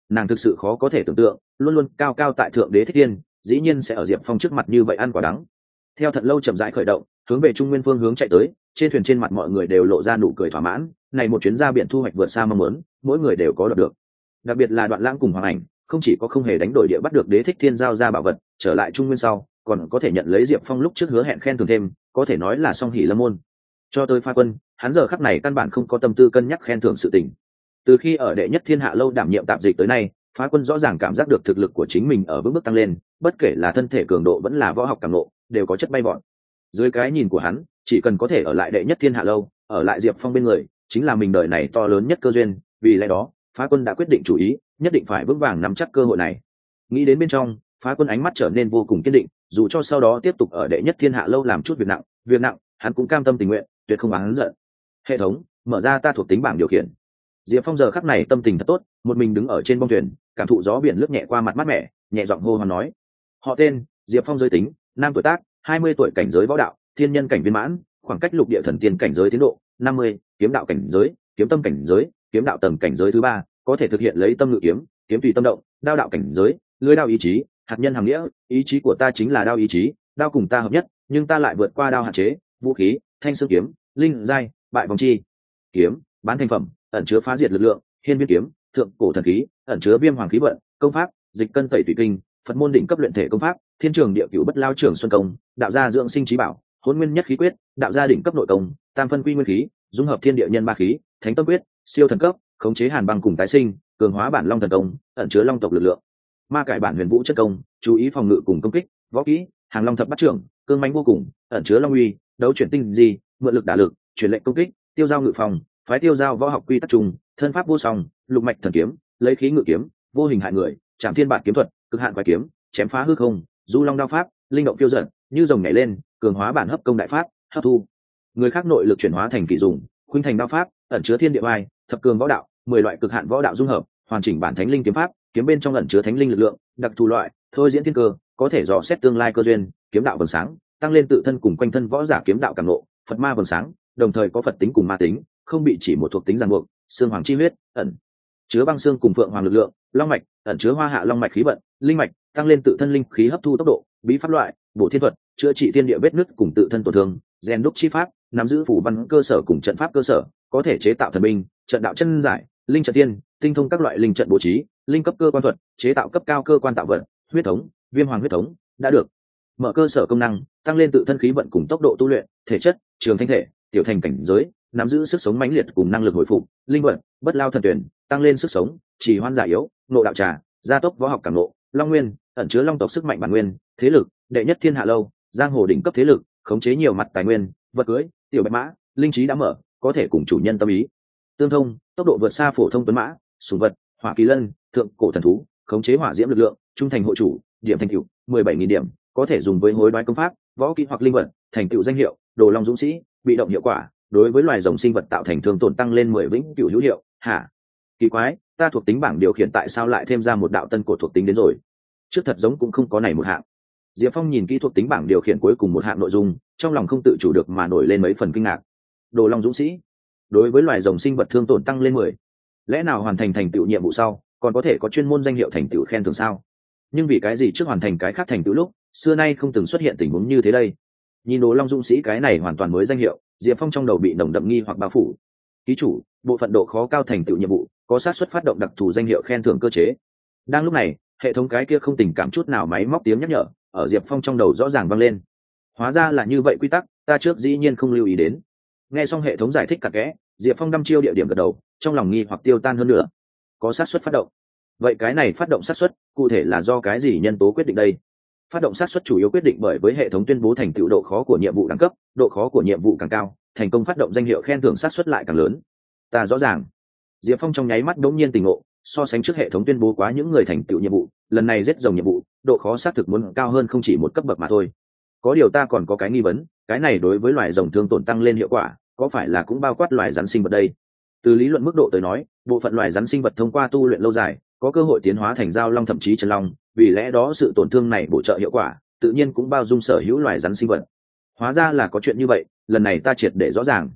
nàng thực sự khó có thể tưởng tượng luôn luôn cao cao tại thượng đế thích thiên dĩ nhiên sẽ ở diệp phong trước mặt như vậy ăn quả đắng. Theo Thận Lâu chậm rãi khởi động, hướng về trung nguyên phương hướng chạy tới, trên thuyền trên mặt mọi người đều lộ ra nụ cười thỏa mãn. Này một chuyến ra biển thu hoạch vượt xa mong muốn, mỗi người đều có đoạt được. Đặc biệt là Đoạn Lãng cùng Hoàng Ảnh, không chỉ có không hề đánh đổi địa bắt được đế thích thiên giao ra bảo vật, trở lại trung nguyên sau, còn có thể nhận lấy Diệp Phong lúc trước hứa hẹn khen thưởng thêm, có thể nói là song hỷ lâm môn. Cho tới Phá Quân, hắn giờ khắc này căn bản không có tâm tư cân nhắc khen thưởng sự tình. Từ khi ở đệ nhất thiên hạ lâu đảm nhiệm tạp dịch tới nay, Phá Quân rõ ràng cảm giác được thực lực của chính mình ở bước bước tăng lên, bất kể là thân thể cường độ vẫn là võ học cảm ngộ, đều có chất bay vọt. Dưới cái nhìn của hắn, chỉ cần có thể ở lại đệ nhất thiên hạ lâu, ở lại Diệp Phong bên người, chính là mình đời này to lớn nhất cơ duyên, vì lẽ đó, Phá Quân đã quyết định chủ ý, nhất định phải vững vàng nắm chắc cơ hội này. Nghĩ đến bên trong, Phá Quân ánh mắt trở nên vô cùng kiên định, dù cho sau đó tiếp tục ở đệ nhất thiên hạ lâu làm chút việc nặng, việc nặng, hắn cũng cam tâm tình nguyện, tuyệt không oán giận. Hệ thống, mở ra ta thuộc tính bảng điều khiển. Diệp Phong giờ khắc này tâm tình thật tốt, một mình đứng ở trên bông thuyền, cảm thụ gió biển lướt nhẹ qua mặt mát mẻ, nhẹ giọng hô hoán nói: "Họ tên, Diệp Phong giới tính, nam tuổi tác, hai mươi tuổi, cảnh giới võ đạo, thiên nhân cảnh viên mãn, khoảng cách lục địa thần tiên cảnh giới tiến độ năm mươi, kiếm đạo cảnh giới, kiếm tâm cảnh giới, kiếm đạo tầng cảnh giới thứ ba, có thể thực hiện lấy tâm ngự kiếm, kiếm tùy tâm động, đao đạo cảnh giới, lưỡi đao ý chí, hạt nhân hàm nghĩa, ý chí của ta chính là đao ý chí, đao cùng ta hợp nhất, nhưng ta lại vượt qua đao hạn chế, vũ khí, thanh xương kiếm, linh giai, bại vòng chi, kiếm, bán thành phẩm, ẩn chứa phá diệt lực lượng, hiên viên kiếm, thượng cổ thần khí, ẩn chứa viêm hoàng khí vận, công pháp, dịch cân tẩy tùy kinh, Phật môn đỉnh cấp luyện thể công pháp, thiên trường địa cửu bất lao trưởng xuân công, đạo gia dưỡng sinh trí bảo, hỗn nguyên nhất khí quyết, đạo gia đỉnh cấp nội công, tam phân quy nguyên khí, dung hợp thiên địa nhân ba khí, thánh tâm quyết, siêu thần cấp, khống chế hàn băng cùng tái sinh, cường hóa bản long thần công, ẩn chứa long tộc lực lượng, ma cải bản huyền vũ chất công, chú ý phòng ngự cùng công kích, võ kỹ, hàng long thập bát trưởng, cương mãnh vô cùng, ẩn chứa long uy, đấu chuyển tinh di, mượn lực đả lực, truyền lệnh công kích, tiêu giao ngự phòng, phái tiêu giao võ học quy tắc trùng, thân pháp vô song, lục mạch thần kiếm, lấy khí ngự kiếm, vô hình hại người, chạm thiên bản kiếm thuật, cực hạn quái kiếm, chém phá hư không, du long đao pháp, linh động phiêu dật, như rồng nhảy lên, cường hóa bản hấp công đại pháp, hấp thu người khác nội lực chuyển hóa thành kỵ dùng, khuynh thành đao pháp, ẩn chứa thiên địa oai, thập cường võ đạo, mười loại cực hạn võ đạo dung hợp, hoàn chỉnh bản thánh linh kiếm pháp, kiếm bên trong ẩn chứa thánh linh lực lượng, đặc thù loại, thôi diễn thiên cơ, có thể dò xét tương lai cơ duyên, kiếm đạo vầng sáng, tăng lên tự thân cùng quanh thân võ giả kiếm đạo cảm ngộ, Phật ma vầng sáng, đồng thời có Phật tính cùng ma tính, không bị chỉ một thuộc tính ràng buộc, xương hoàng chi huyết, ẩn chứa băng xương cùng phượng hoàng lực lượng, long mạch, ẩn chứa hoa hạ long mạch khí vận, linh mạch, tăng lên tự thân linh khí hấp thu tốc độ, bí pháp loại, bổ thiên thuật, chữa trị thiên địa vết nứt cùng tự thân tổn thương, rèn đúc chi pháp, nắm giữ phủ văn cơ sở cùng trận pháp cơ sở, có thể chế tạo thần binh, trận đạo chân giải, linh trận tiên, tinh thông các loại linh trận bố trí, linh cấp cơ quan thuật, chế tạo cấp cao cơ quan tạo vật, huyết thống, viêm hoàng huyết thống, đã được. Mở cơ sở công năng, tăng lên tự thân khí vận cùng tốc độ tu luyện, thể chất, trường thanh thể, tiểu thành cảnh giới, nắm giữ sức sống mãnh liệt cùng năng lực hồi phục, linh vận, bất lao thần tuyển, tăng lên sức sống, chỉ hoan giả yếu, nộ đạo trà, gia tốc võ học cảm nộ, long nguyên, ẩn chứa long tộc sức mạnh bản nguyên, thế lực, đệ nhất thiên hạ lâu, giang hồ đỉnh cấp thế lực, khống chế nhiều mặt tài nguyên, vật cưới, tiểu bạch mã, linh trí đã mở, có thể cùng chủ nhân tâm ý tương thông, tốc độ vượt xa phổ thông tuấn mã, sủng vật, hỏa kỳ lân, thượng cổ thần thú, khống chế hỏa diễm lực lượng, trung thành hộ chủ, điểm thành tựu mười bảy nghìn điểm, có thể dùng với hối đoái công pháp, võ kỹ hoặc linh vật, thành tựu danh hiệu, đồ long dũng sĩ, bị động hiệu quả, đối với loài rồng sinh vật tạo thành thương tổn tăng lên mười vĩnh cửu hữu hiệu. Hả? Kỳ quái, ta thuộc tính bảng điều khiển tại sao lại thêm ra một đạo tân cột thuộc tính đến rồi? Trước thật giống cũng không có này một hạng. Diệp Phong nhìn kỹ thuộc tính bảng điều khiển cuối cùng một hạng nội dung, trong lòng không tự chủ được mà nổi lên mấy phần kinh ngạc. Đồ long dũng sĩ, đối với loài rồng sinh vật thương tổn tăng lên mười. Lẽ nào hoàn thành thành tựu nhiệm vụ sau, còn có thể có chuyên môn danh hiệu thành tựu khen thưởng sao? Nhưng vì cái gì trước hoàn thành cái khác thành tựu lúc, xưa nay không từng xuất hiện tình huống như thế đây? Nhìn đồ long dũng sĩ cái này hoàn toàn mới danh hiệu, Diệp Phong trong đầu bị nồng đậm nghi hoặc bao phủ. Ký chủ, bộ phận độ khó cao thành tựu nhiệm vụ, có xác suất phát động đặc thù danh hiệu khen thưởng cơ chế. Đang lúc này, hệ thống cái kia không tình cảm chút nào máy móc tiếng nhắc nhở ở Diệp Phong trong đầu rõ ràng vang lên. Hóa ra là như vậy quy tắc, ta trước dĩ nhiên không lưu ý đến. Nghe xong hệ thống giải thích cặn kẽ, Diệp Phong đăm chiêu địa điểm gật đầu, trong lòng nghi hoặc tiêu tan hơn nữa. Có xác suất phát động. Vậy cái này phát động xác suất, cụ thể là do cái gì nhân tố quyết định đây? Phát động xác suất chủ yếu quyết định bởi với hệ thống tuyên bố thành tựu độ khó của nhiệm vụ đẳng cấp, độ khó của nhiệm vụ càng cao, thành công phát động danh hiệu khen thưởng xác suất lại càng lớn. Ta rõ ràng. Diệp Phong trong nháy mắt đống nhiên tỉnh ngộ, so sánh trước hệ thống tuyên bố quá những người thành tựu nhiệm vụ, lần này giết rồng nhiệm vụ, độ khó xác thực muốn cao hơn không chỉ một cấp bậc mà thôi. Có điều ta còn có cái nghi vấn, cái này đối với loài rồng thương tổn tăng lên hiệu quả, có phải là cũng bao quát loài rắn sinh vật đây? Từ lý luận mức độ tới nói, bộ phận loài rắn sinh vật thông qua tu luyện lâu dài, có cơ hội tiến hóa thành giao long thậm chí chân long, vì lẽ đó sự tổn thương này bổ trợ hiệu quả, tự nhiên cũng bao dung sở hữu loài rắn sinh vật. Hóa ra là có chuyện như vậy, lần này ta triệt để rõ ràng.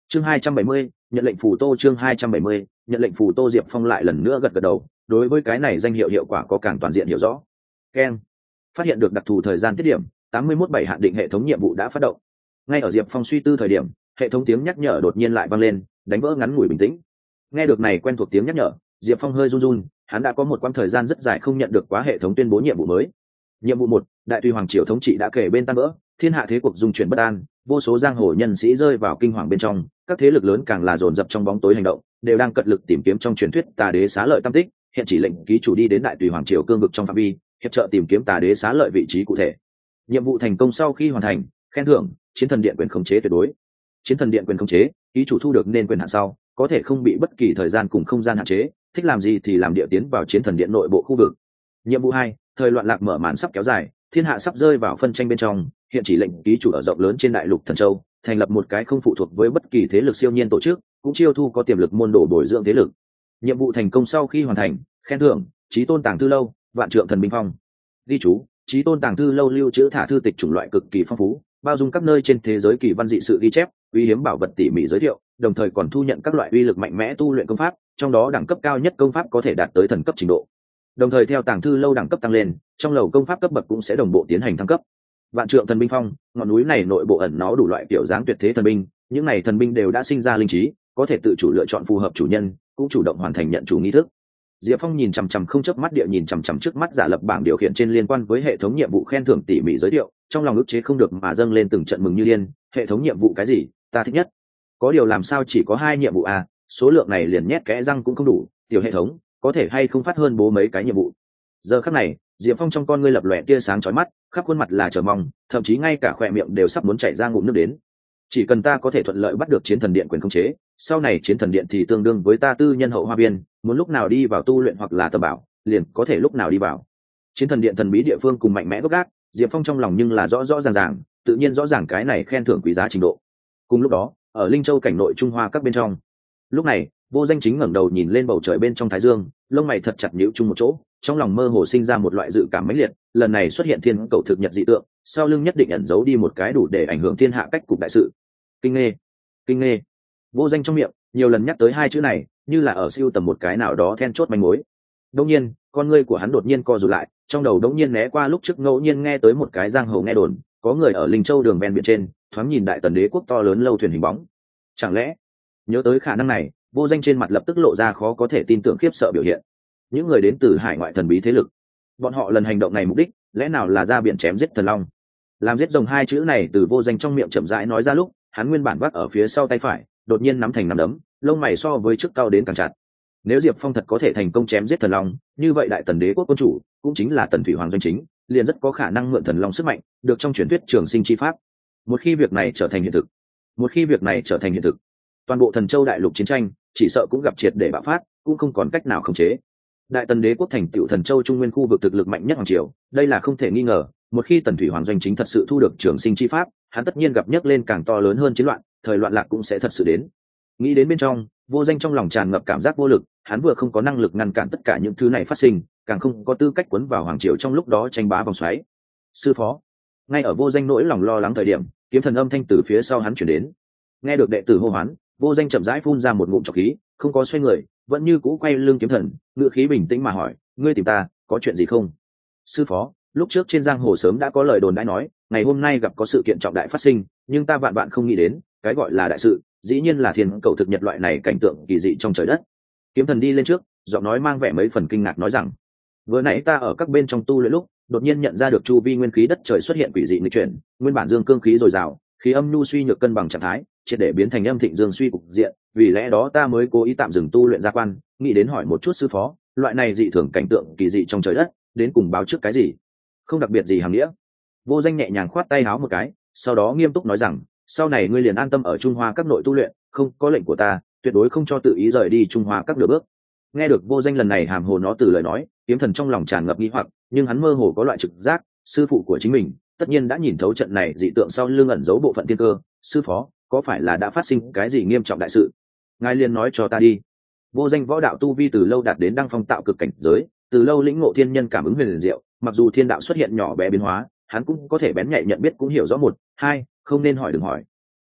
chương hai trăm bảy mươi, nhận lệnh phù tô. Chương hai trăm bảy mươi, nhận lệnh phù tô. Diệp Phong lại lần nữa gật gật đầu, đối với cái này danh hiệu hiệu quả có càng toàn diện hiểu rõ. Keng, phát hiện được đặc thù thời gian tiết điểm tám mươi mốt bảy hạn định hệ thống nhiệm vụ đã phát động. Ngay ở Diệp Phong suy tư thời điểm, hệ thống tiếng nhắc nhở đột nhiên lại vang lên, đánh vỡ ngắn ngủi bình tĩnh. Nghe được này quen thuộc tiếng nhắc nhở, Diệp Phong hơi run run, hắn đã có một quãng thời gian rất dài không nhận được quá hệ thống tuyên bố nhiệm vụ mới. Nhiệm vụ một, đại tùy hoàng triều thống trị đã kể bên tan vỡ, thiên hạ thế cuộc dung chuyển bất an, vô số giang hồ nhân sĩ rơi vào kinh hoàng bên trong, các thế lực lớn càng là dồn dập trong bóng tối hành động, đều đang cật lực tìm kiếm trong truyền thuyết tà đế xá lợi tam tích. Hiện chỉ lệnh ký chủ đi đến đại tùy hoàng triều cương vực trong phạm vi, hiệp trợ tìm kiếm tà đế xá lợi vị trí cụ thể. Nhiệm vụ thành công sau khi hoàn thành, khen thưởng chiến thần điện quyền khống chế tuyệt đối. Chiến thần điện quyền khống chế, ký chủ thu được nên quyền hạn sau, có thể không bị bất kỳ thời gian cùng không gian hạn chế, thích làm gì thì làm, địa tiến vào chiến thần điện nội bộ khu vực. Nhiệm vụ hai, thời loạn lạc mở màn sắp kéo dài, thiên hạ sắp rơi vào phân tranh bên trong, hiện chỉ lệnh ký chủ ở rộng lớn trên đại lục Thần Châu thành lập một cái không phụ thuộc với bất kỳ thế lực siêu nhiên tổ chức, cũng chiêu thu có tiềm lực môn đồ bồi dưỡng thế lực. Nhiệm vụ thành công sau khi hoàn thành, khen thưởng chí tôn tàng thư lâu, vạn trượng thần binh phong. Ghi chú, chí tôn tàng thư lâu lưu trữ thả thư tịch chủng loại cực kỳ phong phú, bao dung các nơi trên thế giới kỳ văn dị sự ghi chép, uy hiếm bảo vật tỉ mỉ giới thiệu, đồng thời còn thu nhận các loại uy lực mạnh mẽ tu luyện công pháp, trong đó đẳng cấp cao nhất công pháp có thể đạt tới thần cấp trình độ. Đồng thời theo tàng thư lâu đẳng cấp tăng lên, trong lầu công pháp cấp bậc cũng sẽ đồng bộ tiến hành thăng cấp. Vạn trượng thần binh phong, ngọn núi này nội bộ ẩn nó đủ loại kiểu dáng tuyệt thế thần binh, những này thần binh đều đã sinh ra linh trí, có thể tự chủ lựa chọn phù hợp chủ nhân, cũng chủ động hoàn thành nhận chủ nghi thức. Diệp Phong nhìn chằm chằm không chớp mắt địa nhìn chằm chằm trước mắt giả lập bảng điều khiển trên liên quan với hệ thống nhiệm vụ khen thưởng tỉ mỉ giới thiệu, trong lòng ức chế không được mà dâng lên từng trận mừng như điên. Hệ thống nhiệm vụ cái gì, ta thích nhất. Có điều làm sao chỉ có hai nhiệm vụ à, số lượng này liền nhét kẽ răng cũng không đủ, tiểu hệ thống, có thể hay không phát hơn bố mấy cái nhiệm vụ. Giờ khắc này, Diệp Phong trong con ngươi lập lòe tia sáng chói mắt, khắp khuôn mặt là chờ mong, thậm chí ngay cả khóe miệng đều sắp muốn chảy ra ngụm nước đến. Chỉ cần ta có thể thuận lợi bắt được chiến thần điện quyền khống chế, sau này chiến thần điện thì tương đương với ta tư nhân hậu hoa biên, muốn lúc nào đi vào tu luyện hoặc là tầm bảo, liền có thể lúc nào đi vào. Chiến thần điện thần bí địa phương cùng mạnh mẽ gốc gác, Diệp Phong trong lòng nhưng là rõ rõ ràng ràng, tự nhiên rõ ràng cái này khen thưởng quý giá trình độ. Cùng lúc đó, ở Linh Châu cảnh nội Trung Hoa các bên trong, lúc này Vô Danh chính ngẩng đầu nhìn lên bầu trời bên trong thái dương, lông mày thật chặt nhíu chung một chỗ, trong lòng mơ hồ sinh ra một loại dự cảm mãnh liệt, lần này xuất hiện thiên cầu thực nhật dị tượng, sau lưng nhất định ẩn giấu đi một cái đủ để ảnh hưởng thiên hạ cách cục đại sự. Kinh nghê, kinh nghê. Vô Danh trong miệng nhiều lần nhắc tới hai chữ này, như là ở siêu tầm một cái nào đó then chốt manh mối. Đột nhiên, con ngươi của hắn đột nhiên co rụt lại, trong đầu đột nhiên né qua lúc trước ngẫu nhiên nghe tới một cái giang hồ nghe đồn, có người ở Linh Châu đường ven biển trên, thoáng nhìn đại tần đế quốc to lớn lâu thuyền hình bóng. Chẳng lẽ, nhớ tới khả năng này, Vô Danh trên mặt lập tức lộ ra khó có thể tin tưởng khiếp sợ biểu hiện. Những người đến từ hải ngoại thần bí thế lực, bọn họ lần hành động này mục đích lẽ nào là ra biển chém giết thần long? Làm giết rồng hai chữ này từ Vô Danh trong miệng chậm rãi nói ra lúc, hắn nguyên bản vác ở phía sau tay phải đột nhiên nắm thành nắm đấm, lông mày so với trước cao đến càng chặt. Nếu Diệp Phong thật có thể thành công chém giết thần long, như vậy đại tần đế quốc quân chủ cũng chính là tần thủy hoàng doanh chính, liền rất có khả năng mượn thần long sức mạnh, được trong truyền thuyết trường sinh chi pháp. Một khi việc này trở thành hiện thực, một khi việc này trở thành hiện thực, toàn bộ Thần Châu đại lục chiến tranh chỉ sợ cũng gặp triệt để bạo phát, cũng không còn cách nào khống chế. Đại tần đế quốc thành tựu Thần Châu trung nguyên khu vực thực lực mạnh nhất hoàng triều, đây là không thể nghi ngờ. Một khi tần thủy hoàng doanh chính thật sự thu được trường sinh chi pháp, hắn tất nhiên gặp nhấc lên càng to lớn hơn chiến loạn, thời loạn lạc cũng sẽ thật sự đến. Nghĩ đến bên trong, Vô Danh trong lòng tràn ngập cảm giác vô lực, hắn vừa không có năng lực ngăn cản tất cả những thứ này phát sinh, càng không có tư cách cuốn vào hoàng triều trong lúc đó tranh bá vòng xoáy. Sư phó. Ngay ở Vô Danh nỗi lòng lo lắng thời điểm, kiếm thần âm thanh từ phía sau hắn truyền đến. Nghe được đệ tử hô hoán, Vô Danh chậm rãi phun ra một ngụm trọc khí, không có xoay người, vẫn như cũ quay lưng kiếm thần, ngữ khí bình tĩnh mà hỏi, ngươi tìm ta, có chuyện gì không? Sư phó, lúc trước trên giang hồ sớm đã có lời đồn đãi nói, ngày hôm nay gặp có sự kiện trọng đại phát sinh, nhưng ta vạn vạn không nghĩ đến, cái gọi là đại sự, dĩ nhiên là thiên cầu thực nhật loại này cảnh tượng kỳ dị trong trời đất. Kiếm thần đi lên trước, giọng nói mang vẻ mấy phần kinh ngạc nói rằng, vừa nãy ta ở các bên trong tu luyện lúc, đột nhiên nhận ra được chu vi nguyên khí đất trời xuất hiện quỷ dị nghịch chuyển, nguyên bản dương cương khí dồi dào, khí âm nhu suy nhược cân bằng trạng thái, triệt để biến thành âm thịnh dương suy cục diện, vì lẽ đó ta mới cố ý tạm dừng tu luyện gia quan, nghĩ đến hỏi một chút sư phó, loại này dị thường cảnh tượng kỳ dị trong trời đất, đến cùng báo trước cái gì? Không đặc biệt gì hàm nghĩa. Vô Danh nhẹ nhàng khoát tay áo một cái, sau đó nghiêm túc nói rằng, sau này ngươi liền an tâm ở Trung Hoa các nội tu luyện, không có lệnh của ta, tuyệt đối không cho tự ý rời đi Trung Hoa các nửa bước. Nghe được Vô Danh lần này hàm hồ nó từ lời nói, kiếm thần trong lòng tràn ngập nghi hoặc, nhưng hắn mơ hồ có loại trực giác, sư phụ của chính mình tất nhiên đã nhìn thấu trận này dị tượng sau lưng ẩn giấu bộ phận thiên cơ. Sư phó, có phải là đã phát sinh cái gì nghiêm trọng đại sự? Ngài liền nói cho ta đi. Vô Danh võ đạo tu vi từ lâu đạt đến đăng phong tạo cực cảnh giới, từ lâu lĩnh ngộ thiên nhân cảm ứng huyền diệu, mặc dù thiên đạo xuất hiện nhỏ bé biến hóa, hắn cũng có thể bén nhạy nhận biết cũng hiểu rõ một hai, không nên hỏi đừng hỏi.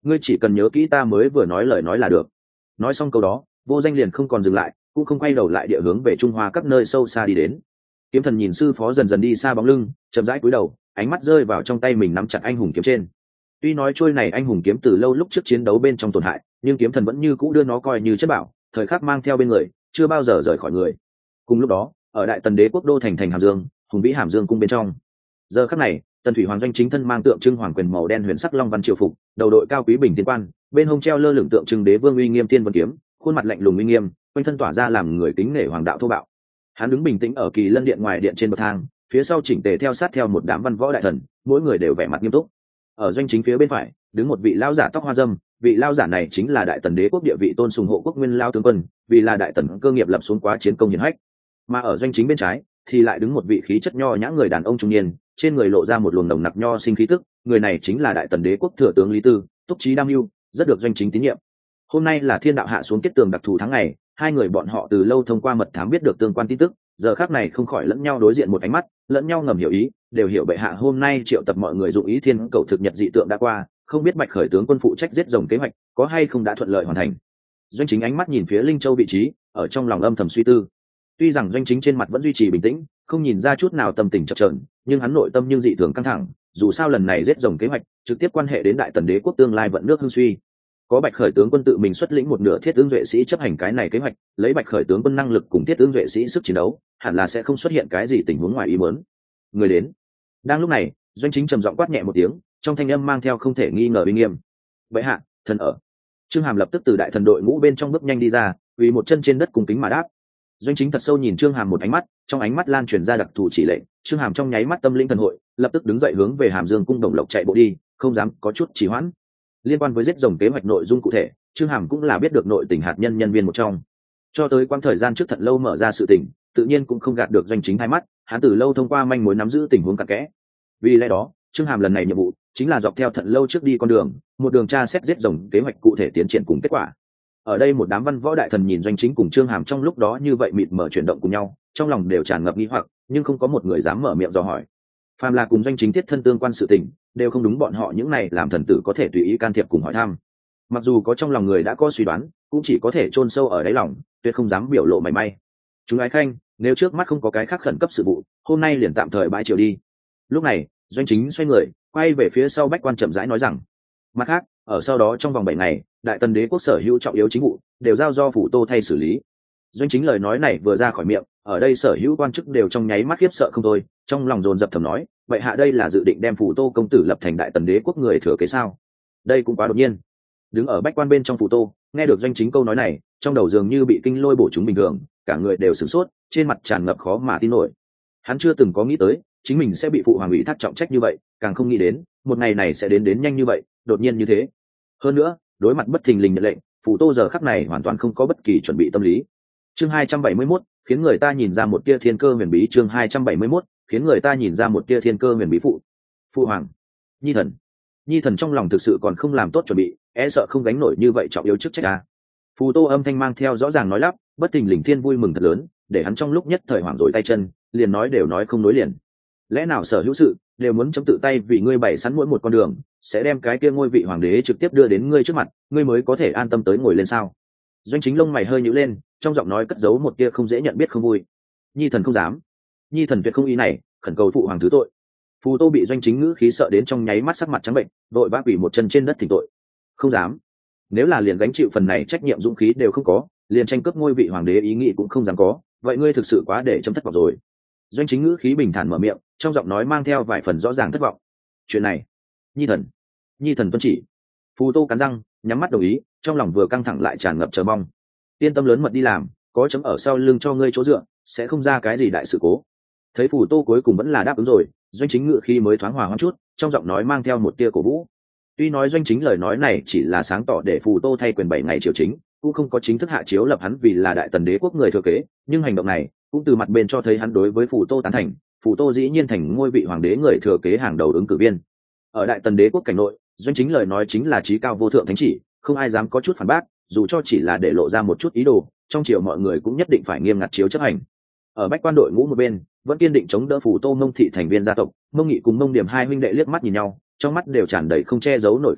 ngươi chỉ cần nhớ kỹ ta mới vừa nói lời nói là được. Nói xong câu đó, Vô Danh liền không còn dừng lại, cũng không quay đầu lại địa hướng về Trung Hoa các nơi sâu xa đi đến. Kiếm Thần nhìn sư phó dần dần đi xa bóng lưng, chậm rãi cúi đầu, ánh mắt rơi vào trong tay mình nắm chặt anh hùng kiếm trên. Tuy nói trôi này anh hùng kiếm từ lâu lúc trước chiến đấu bên trong tổn hại, nhưng Kiếm Thần vẫn như cũ đưa nó coi như chất bảo, thời khắc mang theo bên người, chưa bao giờ rời khỏi người. Cùng lúc đó, ở Đại Tần Đế quốc đô thành thành Hàm Dương, hùng vĩ Hàm Dương cung bên trong. Giờ khắc này, Tần Thủy Hoàng doanh chính thân mang tượng trưng hoàng quyền màu đen huyền sắc long văn triều phục, đầu đội cao quý bình thiên quan, bên hông treo lơ lửng tượng trưng đế vương uy nghiêm tiên vân kiếm, khuôn mặt lạnh lùng uy nghiêm, quanh thân tỏa ra làm người kính nể hoàng đạo thô bạo. Hắn đứng bình tĩnh ở Kỳ Lân điện ngoài điện trên bậc thang, phía sau chỉnh tề theo sát theo một đám văn võ đại thần, mỗi người đều vẻ mặt nghiêm túc. Ở doanh chính phía bên phải, đứng một vị lão giả tóc hoa râm, vị lão giả này chính là Đại Tần Đế quốc địa vị tôn sùng hộ quốc nguyên lão tướng quân, vì là Đại Tần cơ nghiệp lập xuống quá chiến công hiển hách. Mà ở doanh chính bên trái thì lại đứng một vị khí chất nho nhã người đàn ông trung niên, trên người lộ ra một luồng nồng nặc nho sinh khí tức, người này chính là Đại Tần Đế quốc thừa tướng Lý Tư, túc trí đam mưu, rất được doanh chính tín nhiệm. Hôm nay là thiên đạo hạ xuống kết tường đặc thù tháng ngày, hai người bọn họ từ lâu thông qua mật thám biết được tương quan tin tức, giờ khắc này không khỏi lẫn nhau đối diện một ánh mắt, lẫn nhau ngầm hiểu ý, đều hiểu bệ hạ hôm nay triệu tập mọi người dụng ý thiên cầu thực nhật dị tượng đã qua, không biết Bạch Khởi tướng quân phụ trách giết rồng kế hoạch có hay không đã thuận lợi hoàn thành. Doanh chính ánh mắt nhìn phía Linh Châu vị trí, ở trong lòng âm thầm suy tư. Tuy rằng doanh chính trên mặt vẫn duy trì bình tĩnh, không nhìn ra chút nào tâm tình chập chờn, nhưng hắn nội tâm nhưng dị thường căng thẳng, dù sao lần này giết rồng kế hoạch trực tiếp quan hệ đến Đại Tần Đế quốc tương lai vận nước hưng suy. Có Bạch Khởi tướng quân tự mình xuất lĩnh một nửa thiết tướng vệ sĩ chấp hành cái này kế hoạch, lấy Bạch Khởi tướng quân năng lực cùng thiết tướng vệ sĩ sức chiến đấu, hẳn là sẽ không xuất hiện cái gì tình huống ngoài ý muốn. Người đến. Đang lúc này, doanh chính trầm giọng quát nhẹ một tiếng, trong thanh âm mang theo không thể nghi ngờ uy nghiêm. Bệ hạ, thần ở. Trương Hàm lập tức từ đại thần đội ngũ bên trong bước nhanh đi ra, quỳ một chân trên đất cùng kính mà đáp. Doanh chính thật sâu nhìn Trương Hàm một ánh mắt, trong ánh mắt lan truyền ra đặc thù chỉ lệnh. Trương Hàm trong nháy mắt tâm linh thần hội, lập tức đứng dậy hướng về Hàm Dương cung đồng lộc chạy bộ đi, không dám có chút trì hoãn. Liên quan với giết rồng kế hoạch nội dung cụ thể, Trương Hàm cũng là biết được nội tình hạt nhân nhân viên một trong. Cho tới quãng thời gian trước thật lâu mở ra sự tình, tự nhiên cũng không gạt được doanh chính hai mắt, hắn từ lâu thông qua manh mối nắm giữ tình huống cặn kẽ. Vì lẽ đó, Trương Hàm lần này nhiệm vụ chính là dọc theo thận lâu trước đi con đường, một đường tra xét giết rồng kế hoạch cụ thể tiến triển cùng kết quả. Ở đây một đám văn võ đại thần nhìn doanh chính cùng Trương Hàm trong lúc đó như vậy mịt mở chuyển động cùng nhau, trong lòng đều tràn ngập nghi hoặc, nhưng không có một người dám mở miệng dò hỏi. Phàm là cùng doanh chính thiết thân tương quan sự tình, đều không đúng bọn họ những này làm thần tử có thể tùy ý can thiệp cùng hỏi thăm. Mặc dù có trong lòng người đã có suy đoán, cũng chỉ có thể chôn sâu ở đáy lòng, tuyệt không dám biểu lộ mảy may. Chúng ái khanh, nếu trước mắt không có cái khác khẩn cấp sự vụ, hôm nay liền tạm thời bãi triều đi. Lúc này, doanh chính xoay người, quay về phía sau bách quan chậm rãi nói rằng, mặt khác, ở sau đó trong vòng bảy ngày, Đại Tần Đế quốc sở hữu trọng yếu chính vụ đều giao do phủ Tô thay xử lý. Doanh chính lời nói này vừa ra khỏi miệng, ở đây sở hữu quan chức đều trong nháy mắt khiếp sợ không thôi, trong lòng dồn dập thầm nói, vậy hạ đây là dự định đem phủ Tô công tử lập thành Đại Tần Đế quốc người thừa kế sao? Đây cũng quá đột nhiên. Đứng ở bách quan bên trong phủ Tô, nghe được doanh chính câu nói này, trong đầu dường như bị kinh lôi bổ chúng bình thường, cả người đều sửng sốt, trên mặt tràn ngập khó mà tin nổi. Hắn chưa từng có nghĩ tới, chính mình sẽ bị phụ hoàng ủy thác trọng trách như vậy, càng không nghĩ đến, một ngày này sẽ đến đến nhanh như vậy, đột nhiên như thế. Hơn nữa, đối mặt bất thình lình nhận lệnh, phủ Tô giờ khắc này hoàn toàn không có bất kỳ chuẩn bị tâm lý. Chương hai trăm bảy mươi mốt, khiến người ta nhìn ra một tia thiên cơ huyền bí. Chương hai trăm bảy mươi mốt, khiến người ta nhìn ra một tia thiên cơ huyền bí. Phụ phụ hoàng, nhi thần nhi thần trong lòng thực sự còn không làm tốt chuẩn bị, e sợ không gánh nổi như vậy trọng yếu chức trách à. Phù Tô âm thanh mang theo rõ ràng nói lắp, bất thình lình thiên vui mừng thật lớn, để hắn trong lúc nhất thời hoảng rồi tay chân, liền nói đều nói không nối liền. Lẽ nào sở hữu sự đều muốn chấm tự tay vì ngươi bày sẵn mỗi một con đường, sẽ đem cái kia ngôi vị hoàng đế trực tiếp đưa đến ngươi trước mặt, ngươi mới có thể an tâm tới ngồi lên sao? Doanh chính lông mày hơi nhíu lên, trong giọng nói cất giấu một tia không dễ nhận biết không vui. Nhi thần không dám, nhi thần tuyệt không ý này, khẩn cầu phụ hoàng thứ tội. Phù Tô bị doanh chính ngữ khí sợ đến trong nháy mắt sắc mặt trắng bệnh, vội vã quỳ một chân trên đất thỉnh tội. Không dám. Nếu là liền gánh chịu phần này trách nhiệm dũng khí đều không có, liền tranh cướp ngôi vị hoàng đế ý nghĩ cũng không dám có, vậy ngươi thực sự quá để chấm thất vọng rồi. Doanh chính ngữ khí bình thản mở miệng, trong giọng nói mang theo vài phần rõ ràng thất vọng. Chuyện này, nhi thần nhi thần tuân chỉ. Phù Tô cắn răng, nhắm mắt đồng ý, trong lòng vừa căng thẳng lại tràn ngập chờ mong. Yên tâm lớn mật đi làm, có chấm ở sau lưng cho ngươi chỗ dựa, sẽ không ra cái gì đại sự cố. Thấy Phù Tô cuối cùng vẫn là đáp ứng rồi, doanh chính ngữ khí mới thoáng hòa hoãn chút, trong giọng nói mang theo một tia cổ vũ. Tuy nói doanh chính lời nói này chỉ là sáng tỏ để Phù Tô thay quyền bảy ngày triều chính, cũng không có chính thức hạ chiếu lập hắn vì là Đại Tần Đế quốc người thừa kế, nhưng hành động này cũng từ mặt bên cho thấy hắn đối với Phù Tô tán thành, Phù Tô dĩ nhiên thành ngôi vị hoàng đế người thừa kế hàng đầu ứng cử viên. Ở Đại Tần Đế quốc cảnh nội, doanh chính lời nói chính là chí cao vô thượng thánh chỉ, không ai dám có chút phản bác, dù cho chỉ là để lộ ra một chút ý đồ, trong triều mọi người cũng nhất định phải nghiêm ngặt chiếu chấp hành. Ở bách quan đội ngũ một bên, vẫn kiên định chống đỡ Phù Tô Mông thị thành viên gia tộc, Mông Nghị cùng Mông Điểm hai huynh đệ liếc mắt nhìn nhau, trong mắt đều tràn đầy không che giấu nổi kinh hỉ,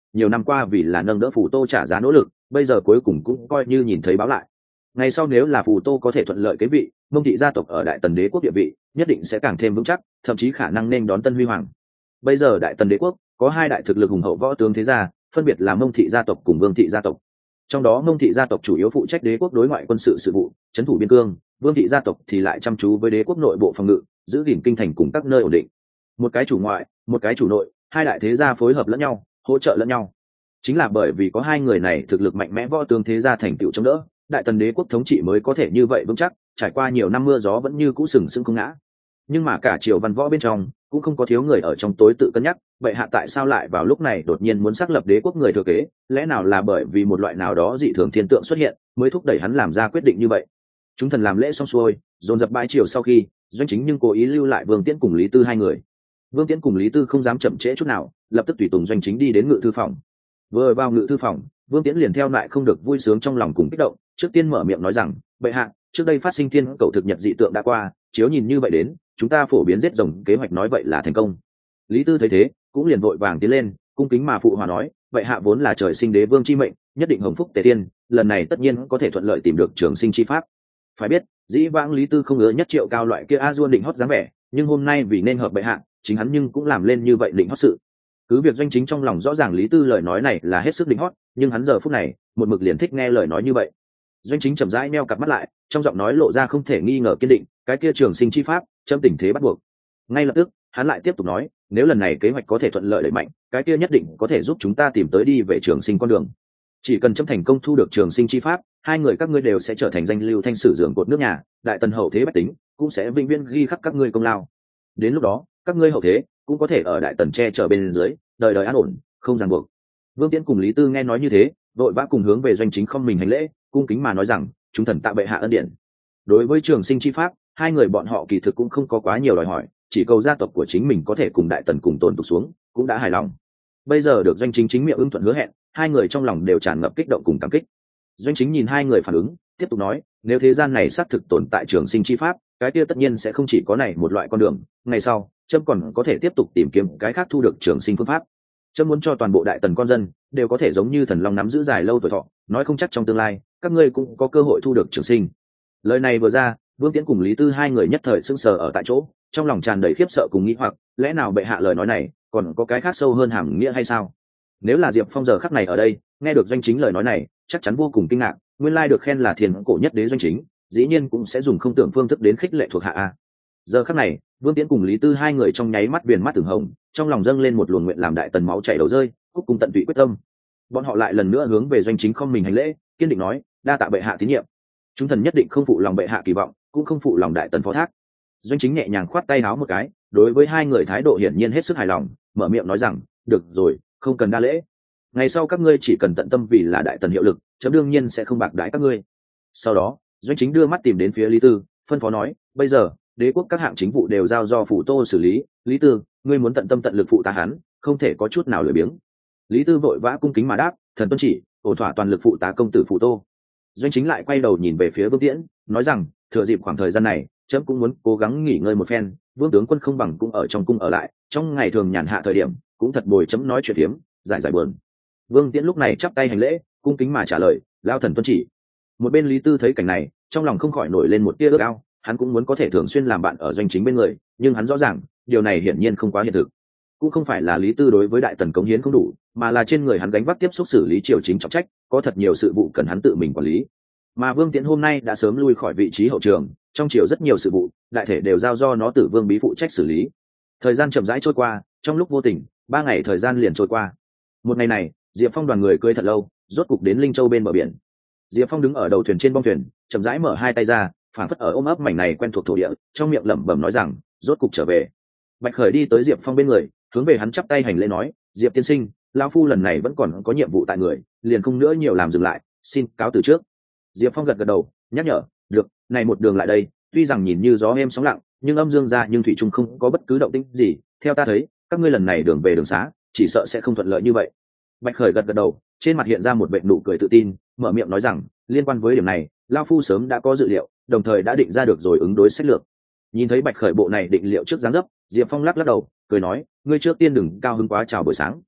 nhiều năm qua vì là nâng đỡ Phù Tô trả giá nỗ lực, bây giờ cuối cùng cũng coi như nhìn thấy báo lại. Ngày sau nếu là Phù Tô có thể thuận lợi cái vị, Mông thị gia tộc ở Đại Tần đế quốc địa vị nhất định sẽ càng thêm vững chắc, thậm chí khả năng nên đón tân huy hoàng. Bây giờ Đại Tần đế quốc có hai đại thực lực hùng hậu võ tướng thế gia, phân biệt là Mông thị gia tộc cùng Vương thị gia tộc. Trong đó Mông thị gia tộc chủ yếu phụ trách đế quốc đối ngoại quân sự sự vụ, trấn thủ biên cương, Vương thị gia tộc thì lại chăm chú với đế quốc nội bộ phòng ngự, giữ gìn kinh thành cùng các nơi ổn định. Một cái chủ ngoại, một cái chủ nội, hai đại thế gia phối hợp lẫn nhau, hỗ trợ lẫn nhau. Chính là bởi vì có hai người này thực lực mạnh mẽ võ tướng thế gia thành tựu chống đỡ, Đại Tần đế quốc thống trị mới có thể như vậy vững chắc, trải qua nhiều năm mưa gió vẫn như cũ sừng sững không ngã. Nhưng mà cả triều văn võ bên trong cũng không có thiếu người ở trong tối tự cân nhắc, vậy hạ tại sao lại vào lúc này đột nhiên muốn xác lập đế quốc người thừa kế, lẽ nào là bởi vì một loại nào đó dị thường thiên tượng xuất hiện mới thúc đẩy hắn làm ra quyết định như vậy. Chúng thần làm lễ xong xuôi, dồn dập bãi triều sau khi, Doanh Chính nhưng cố ý lưu lại Vương Tiễn cùng Lý Tư hai người. Vương Tiễn cùng Lý Tư không dám chậm trễ chút nào, lập tức tùy tùng Doanh Chính đi đến ngự thư phòng. Vừa vào ngự thư phòng, Vương Tiễn liền theo lại không được vui sướng trong lòng cùng kích động, trước tiên mở miệng nói rằng, bệ hạ, trước đây phát sinh thiên cầu thực nhật dị tượng đã qua, chiếu nhìn như vậy đến, chúng ta phổ biến giết rồng kế hoạch nói vậy là thành công. Lý Tư thấy thế, cũng liền vội vàng tiến lên, cung kính mà phụ hòa nói, vậy hạ vốn là trời sinh đế vương chi mệnh, nhất định hồng phúc tề tiên, lần này tất nhiên có thể thuận lợi tìm được trường sinh chi pháp. Phải biết, dĩ vãng Lý Tư không ngứa nhất triệu cao loại kia a duôn định hót dáng vẻ, nhưng hôm nay vì nên hợp bệ hạ, chính hắn nhưng cũng làm lên như vậy định hót sự. Cứ việc Doanh Chính trong lòng rõ ràng Lý Tư lời nói này là hết sức định hót, nhưng hắn giờ phút này một mực liền thích nghe lời nói như vậy. Doanh Chính chậm rãi meo cặp mắt lại, trong giọng nói lộ ra không thể nghi ngờ kiên định, cái kia trường sinh chi pháp châm tình thế bắt buộc. Ngay lập tức hắn lại tiếp tục nói, nếu lần này kế hoạch có thể thuận lợi đẩy mạnh, cái kia nhất định có thể giúp chúng ta tìm tới đi về trường sinh con đường. Chỉ cần châm thành công thu được trường sinh chi pháp, hai người các ngươi đều sẽ trở thành danh lưu thanh sử dưỡng cột nước nhà, Đại Tần hậu thế bách tính cũng sẽ vĩnh viễn ghi khắc các ngươi công lao. Đến lúc đó các ngươi hậu thế cũng có thể ở Đại Tần che chở bên dưới, đời đời an ổn, không ràng buộc. Vương Tiễn cùng Lý Tư nghe nói như thế, vội vã cùng hướng về Doanh Chính không mình hành lễ, cung kính mà nói rằng, chúng thần tạ bệ hạ ân điển. Đối với trường sinh chi pháp, hai người bọn họ kỳ thực cũng không có quá nhiều đòi hỏi, chỉ cầu gia tộc của chính mình có thể cùng Đại Tần cùng tồn tục xuống, cũng đã hài lòng. Bây giờ được Doanh Chính chính miệng ưng thuận hứa hẹn, hai người trong lòng đều tràn ngập kích động cùng cảm kích. Doanh Chính nhìn hai người phản ứng, tiếp tục nói, nếu thế gian này xác thực tồn tại trường sinh chi pháp, cái kia tất nhiên sẽ không chỉ có này một loại con đường, ngày sau trâm còn có thể tiếp tục tìm kiếm cái khác thu được trường sinh phương pháp. Trâm muốn cho toàn bộ Đại Tần con dân đều có thể giống như thần long nắm giữ dài lâu tuổi thọ, nói không chắc trong tương lai các ngươi cũng có cơ hội thu được trường sinh. Lời này vừa ra, Vương Tiễn cùng Lý Tư hai người nhất thời sững sờ ở tại chỗ, trong lòng tràn đầy khiếp sợ cùng nghĩ hoặc, lẽ nào bệ hạ lời nói này còn có cái khác sâu hơn hàm nghĩa hay sao? Nếu là Diệp Phong giờ khắc này ở đây, nghe được Doanh Chính lời nói này, chắc chắn vô cùng kinh ngạc, nguyên lai được khen là thiền cổ nhất đế Doanh Chính, dĩ nhiên cũng sẽ dùng không tưởng phương thức đến khích lệ thuộc hạ a. Giờ khắc này, Vương Tiễn cùng Lý Tư hai người trong nháy mắt viền mắt từng hồng, trong lòng dâng lên một luồng nguyện làm Đại Tần máu chảy đầu rơi, cúc cùng tận tụy quyết tâm. Bọn họ lại lần nữa hướng về Doanh Chính không mình hành lễ, kiên định nói, đa tạ bệ hạ tín nhiệm. Chúng thần nhất định không phụ lòng bệ hạ kỳ vọng, cũng không phụ lòng Đại Tần phó thác. Doanh Chính nhẹ nhàng khoát tay áo một cái, đối với hai người thái độ hiển nhiên hết sức hài lòng, mở miệng nói rằng, được rồi, không cần đa lễ. Ngày sau các ngươi chỉ cần tận tâm vì là Đại Tần hiệu lực, chấm đương nhiên sẽ không bạc đãi các ngươi. Sau đó, Doanh Chính đưa mắt tìm đến phía Lý Tư, phân phó nói, bây giờ đế quốc các hạng chính vụ đều giao do Phủ Tô xử lý, Lý Tư, ngươi muốn tận tâm tận lực phụ tá hắn, không thể có chút nào lười biếng. Lý Tư vội vã cung kính mà đáp, thần tuân chỉ, ổn thỏa toàn lực phụ tá công tử Phủ Tô. Doanh Chính lại quay đầu nhìn về phía Vương Tiễn, nói rằng, thừa dịp khoảng thời gian này, chấm cũng muốn cố gắng nghỉ ngơi một phen, Vương tướng quân không bằng cũng ở trong cung ở lại, trong ngày thường nhàn hạ thời điểm, cũng thật bồi chấm nói chuyện phiếm, giải giải buồn. Vương Tiễn lúc này chắp tay hành lễ, cung kính mà trả lời, lao thần tuân chỉ. Một bên Lý Tư thấy cảnh này, trong lòng không khỏi nổi lên một tia ước ao, hắn cũng muốn có thể thường xuyên làm bạn ở Doanh Chính bên người, nhưng hắn rõ ràng điều này hiển nhiên không quá hiện thực. Cũng không phải là Lý Tư đối với Đại Tần cống hiến không đủ, mà là trên người hắn gánh vác tiếp xúc xử lý triều chính trọng trách, có thật nhiều sự vụ cần hắn tự mình quản lý. Mà Vương Tiễn hôm nay đã sớm lui khỏi vị trí hậu trường, trong triều rất nhiều sự vụ, đại thể đều giao do nó Tử Vương bí phụ trách xử lý. Thời gian chậm rãi trôi qua, trong lúc vô tình, ba ngày thời gian liền trôi qua. Một ngày này, Diệp Phong đoàn người cưỡi thật lâu, rốt cục đến Linh Châu bên bờ biển. Diệp Phong đứng ở đầu thuyền trên bong thuyền, chậm rãi mở hai tay ra, phảng phất ở ôm ấp mảnh này quen thuộc thổ địa, trong miệng lẩm bẩm nói rằng, rốt cục trở về. Bạch Khởi đi tới Diệp Phong bên người, hướng về hắn chắp tay hành lễ nói, Diệp tiên sinh, lão phu lần này vẫn còn có nhiệm vụ tại người, liền không nữa nhiều làm dừng lại, xin cáo từ trước. Diệp Phong gật gật đầu, nhắc nhở, được, này một đường lại đây, tuy rằng nhìn như gió êm sóng lặng, nhưng âm dương ra nhưng thủy trung không có bất cứ động tĩnh gì, theo ta thấy, các ngươi lần này đường về đường xá, chỉ sợ sẽ không thuận lợi như vậy. Bạch Khởi gật gật đầu, trên mặt hiện ra một vệt nụ cười tự tin, mở miệng nói rằng, liên quan với điểm này, lão phu sớm đã có dự liệu, đồng thời đã định ra được rồi ứng đối sách lược. Nhìn thấy Bạch Khởi bộ này định liệu trước dáng dấp, Diệp Phong lắc lắc đầu, cười nói, ngươi trước tiên đừng cao hứng quá chào buổi sáng.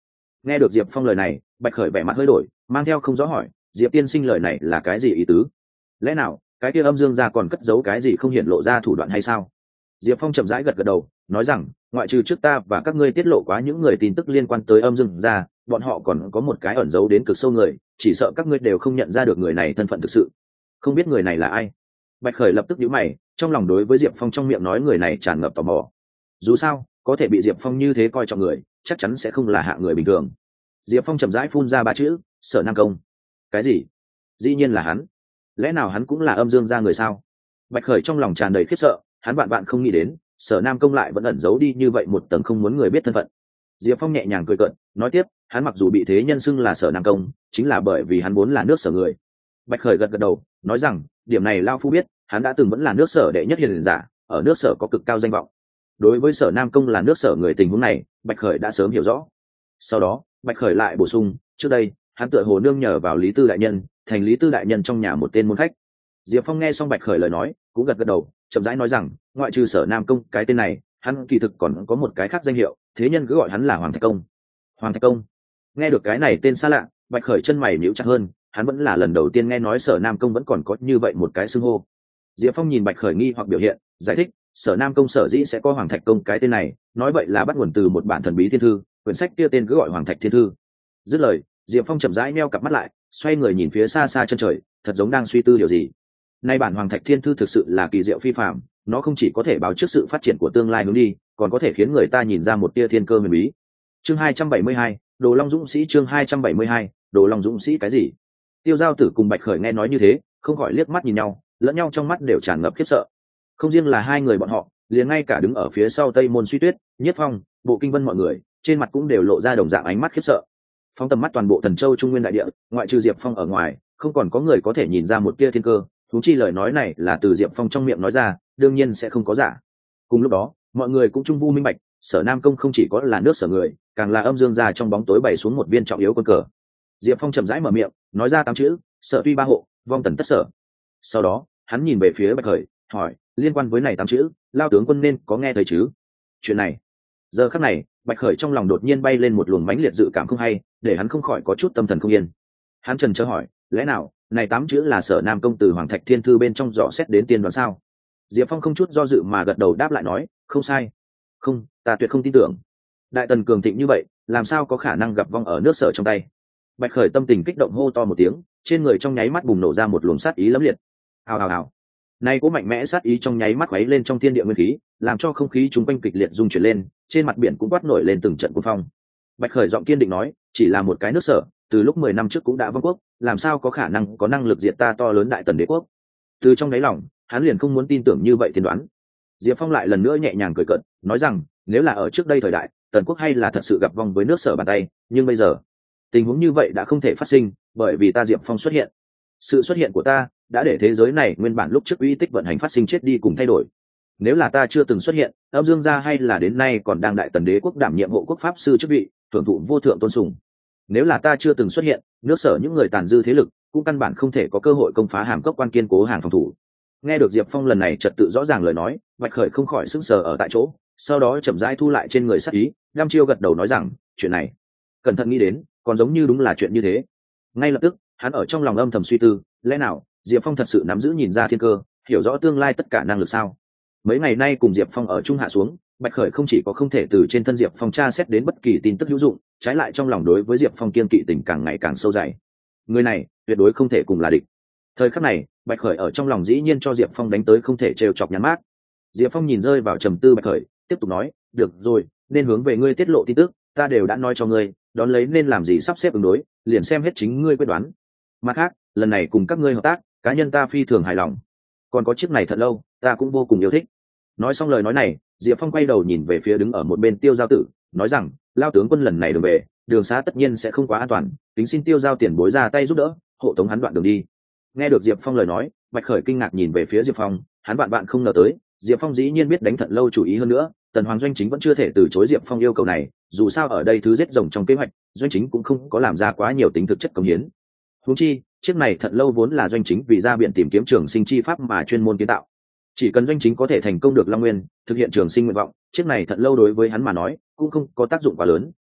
Nghe được Diệp Phong lời này, Bạch Khởi vẻ mặt hơi đổi, mang theo không rõ hỏi, Diệp tiên sinh lời này là cái gì ý tứ? Lẽ nào cái kia âm dương gia còn cất giấu cái gì không hiện lộ ra thủ đoạn hay sao? Diệp Phong chậm rãi gật gật đầu, nói rằng, ngoại trừ trước ta và các ngươi tiết lộ quá những người tin tức liên quan tới âm dương gia, bọn họ còn có một cái ẩn giấu đến cực sâu người, chỉ sợ các ngươi đều không nhận ra được người này thân phận thực sự. Không biết người này là ai? Bạch Khởi lập tức nhíu mày, trong lòng đối với Diệp Phong trong miệng nói người này tràn ngập tò mò. Dù sao, có thể bị Diệp Phong như thế coi trọng người, chắc chắn sẽ không là hạng người bình thường. Diệp Phong chậm rãi phun ra ba chữ, Sở Nam Công. Cái gì? Dĩ nhiên là hắn. Lẽ nào hắn cũng là âm dương gia người sao? Bạch Khởi trong lòng tràn đầy khiếp sợ, hắn bạn bạn không nghĩ đến, Sở Nam Công lại vẫn ẩn giấu đi như vậy một tầng không muốn người biết thân phận. Diệp Phong nhẹ nhàng cười cợt, nói tiếp, hắn mặc dù bị thế nhân xưng là Sở Nam Công, chính là bởi vì hắn vốn là nước Sở người. Bạch Khởi gật gật đầu, nói rằng, điểm này lao phu biết, hắn đã từng vẫn là nước Sở đệ nhất hiền giả, ở nước Sở có cực cao danh vọng. Đối với Sở Nam Công là nước Sở người tình huống này, Bạch Khởi đã sớm hiểu rõ. Sau đó, Bạch Khởi lại bổ sung, trước đây, hắn tựa hồ nương nhờ vào Lý Tư đại nhân, thành Lý Tư đại nhân trong nhà một tên môn khách. Diệp Phong nghe xong Bạch Khởi lời nói, cũng gật gật đầu, chậm rãi nói rằng, ngoại trừ Sở Nam Công cái tên này, hắn kỳ thực còn có một cái khác danh hiệu, thế nhân cứ gọi hắn là Hoàng Thạch Công. Hoàng Thạch Công. Nghe được cái này tên xa lạ, Bạch Khởi chân mày nhíu chặt hơn, hắn vẫn là lần đầu tiên nghe nói Sở Nam Công vẫn còn có như vậy một cái xưng hô. Diệp Phong nhìn Bạch Khởi nghi hoặc biểu hiện, giải thích, Sở Nam Công sở dĩ sẽ có Hoàng Thạch Công cái tên này, nói vậy là bắt nguồn từ một bản thần bí thiên thư, quyển sách kia tên cứ gọi Hoàng Thạch Thiên Thư. Dứt lời, Diệp Phong chậm rãi meo cặp mắt lại, xoay người nhìn phía xa xa chân trời, thật giống đang suy tư điều gì. Nay bản Hoàng Thạch Thiên Thư thực sự là kỳ diệu phi phàm, nó không chỉ có thể báo trước sự phát triển của tương lai hướng đi, còn có thể khiến người ta nhìn ra một tia thiên cơ huyền bí. Chương hai trăm bảy mươi hai, Đồ Long Dũng Sĩ. Chương hai trăm bảy mươi hai, Đồ Long Dũng Sĩ cái gì? Tiêu Giao Tử cùng Bạch Khởi nghe nói như thế, không khỏi liếc mắt nhìn nhau, lẫn nhau trong mắt đều tràn ngập khiếp sợ. Không riêng là hai người bọn họ, liền ngay cả đứng ở phía sau Tây Môn Suy Tuyết, Nhiếp Phong, Bộ Kinh Vân mọi người, trên mặt cũng đều lộ ra đồng dạng ánh mắt khiếp sợ. Phóng tầm mắt toàn bộ Thần Châu Trung Nguyên đại địa, ngoại trừ Diệp Phong ở ngoài, không còn có người có thể nhìn ra một tia thiên cơ, huống chi lời nói này là từ Diệp Phong trong miệng nói ra, đương nhiên sẽ không có giả. Cùng lúc đó, mọi người cũng trung vu minh bạch, Sở Nam Công không chỉ có là nước Sở người, càng là âm dương gia trong bóng tối bày xuống một viên trọng yếu quân cờ. Diệp Phong chậm rãi mở miệng, nói ra tám chữ, Sở tuy ba hộ, vong tần tất sở. Sau đó, hắn nhìn về phía Bạch Khởi, hỏi, liên quan với này tám chữ, Lao tướng quân nên có nghe thấy chứ? Chuyện này, giờ khắc này, Bạch Khởi trong lòng đột nhiên bay lên một luồng mãnh liệt dự cảm không hay, để hắn không khỏi có chút tâm thần không yên. Hắn trần trơ hỏi, lẽ nào này tám chữ là Sở Nam Công từ Hoàng Thạch Thiên Thư bên trong dò xét đến tiên đoán sao? Diệp Phong không chút do dự mà gật đầu đáp lại nói, không sai. Không, ta tuyệt không tin tưởng. Đại tần cường thịnh như vậy, làm sao có khả năng gặp vong ở nước Sở trong tay? Bạch Khởi tâm tình kích động hô to một tiếng, trên người trong nháy mắt bùng nổ ra một luồng sát ý lẫm liệt. Hào hào hào. Này cố mạnh mẽ sát ý trong nháy mắt quấy lên trong thiên địa nguyên khí, làm cho không khí chúng quanh kịch liệt rung chuyển lên, trên mặt biển cũng quát nổi lên từng trận cuồng phong. Bạch Khởi giọng kiên định nói, chỉ là một cái nước Sở, từ lúc mười năm trước cũng đã vong quốc, làm sao có khả năng có năng lực diệt ta to lớn đại tần đế quốc? Từ trong đáy lòng, hắn liền không muốn tin tưởng như vậy tiên đoán. Diệp Phong lại lần nữa nhẹ nhàng cười cợt, nói rằng, nếu là ở trước đây thời đại, tần quốc hay là thật sự gặp vong với nước Sở bàn tay, nhưng bây giờ, tình huống như vậy đã không thể phát sinh, bởi vì ta Diệp Phong xuất hiện. Sự xuất hiện của ta đã để thế giới này nguyên bản lúc trước uy tích vận hành phát sinh chết đi cùng thay đổi. Nếu là ta chưa từng xuất hiện, âm dương gia hay là đến nay còn đang đại tần đế quốc đảm nhiệm hộ quốc pháp sư chức vị, thưởng thụ vô thượng tôn sùng. Nếu là ta chưa từng xuất hiện, nước Sở những người tàn dư thế lực cũng căn bản không thể có cơ hội công phá hàm cốc quan kiên cố hàng phòng thủ. Nghe được Diệp Phong lần này trật tự rõ ràng lời nói, Bạch Khởi không khỏi sững sờ ở tại chỗ, sau đó chậm rãi thu lại trên người sát ý, đăm chiêu gật đầu nói rằng, chuyện này, cẩn thận nghĩ đến, còn giống như đúng là chuyện như thế. Ngay lập tức, hắn ở trong lòng âm thầm suy tư, lẽ nào Diệp Phong thật sự nắm giữ nhìn ra thiên cơ, hiểu rõ tương lai tất cả năng lực sao? Mấy ngày nay cùng Diệp Phong ở trung hạ xuống, Bạch Khởi không chỉ có không thể từ trên thân Diệp Phong tra xét đến bất kỳ tin tức hữu dụng, trái lại trong lòng đối với Diệp Phong kiên kỵ tình càng ngày càng sâu dày. Người này tuyệt đối không thể cùng là địch. Thời khắc này, Bạch Khởi ở trong lòng dĩ nhiên cho Diệp Phong đánh tới không thể trêu chọc nhắn mát. Diệp Phong nhìn rơi vào trầm tư Bạch Khởi, tiếp tục nói, được rồi, nên hướng về ngươi tiết lộ tin tức, ta đều đã nói cho ngươi, đón lấy nên làm gì sắp xếp ứng đối, liền xem hết chính ngươi quyết đoán. Mặt khác, lần này cùng các ngươi hợp tác, cá nhân ta phi thường hài lòng. Còn có chiếc này thật lâu, ta cũng vô cùng yêu thích. Nói xong lời nói này, Diệp Phong quay đầu nhìn về phía đứng ở một bên Tiêu Giao Tử, nói rằng, Lao tướng quân lần này đường về, đường xá tất nhiên sẽ không quá an toàn, tính xin Tiêu Giao tiền bối ra tay giúp đỡ, hộ tống hắn đoạn đường đi. Nghe được Diệp Phong lời nói, Bạch Khởi kinh ngạc nhìn về phía Diệp Phong, hắn bạn bạn không ngờ tới, Diệp Phong dĩ nhiên biết đánh Thận Lâu chủ ý hơn nữa, Tần Hoàng Doanh Chính vẫn chưa thể từ chối Diệp Phong yêu cầu này, dù sao ở đây thứ giết rồng trong kế hoạch, Doanh Chính cũng không có làm ra quá nhiều tính thực chất công hiến. Huống chi, chiếc này Thận Lâu vốn là Doanh Chính vì ra biển tìm kiếm trường sinh chi pháp mà chuyên môn kiến tạo. Chỉ cần Doanh Chính có thể thành công được Long Nguyên, thực hiện trường sinh nguyện vọng, chiếc này Thận Lâu đối với hắn mà nói, cũng không có tác dụng quá lớn,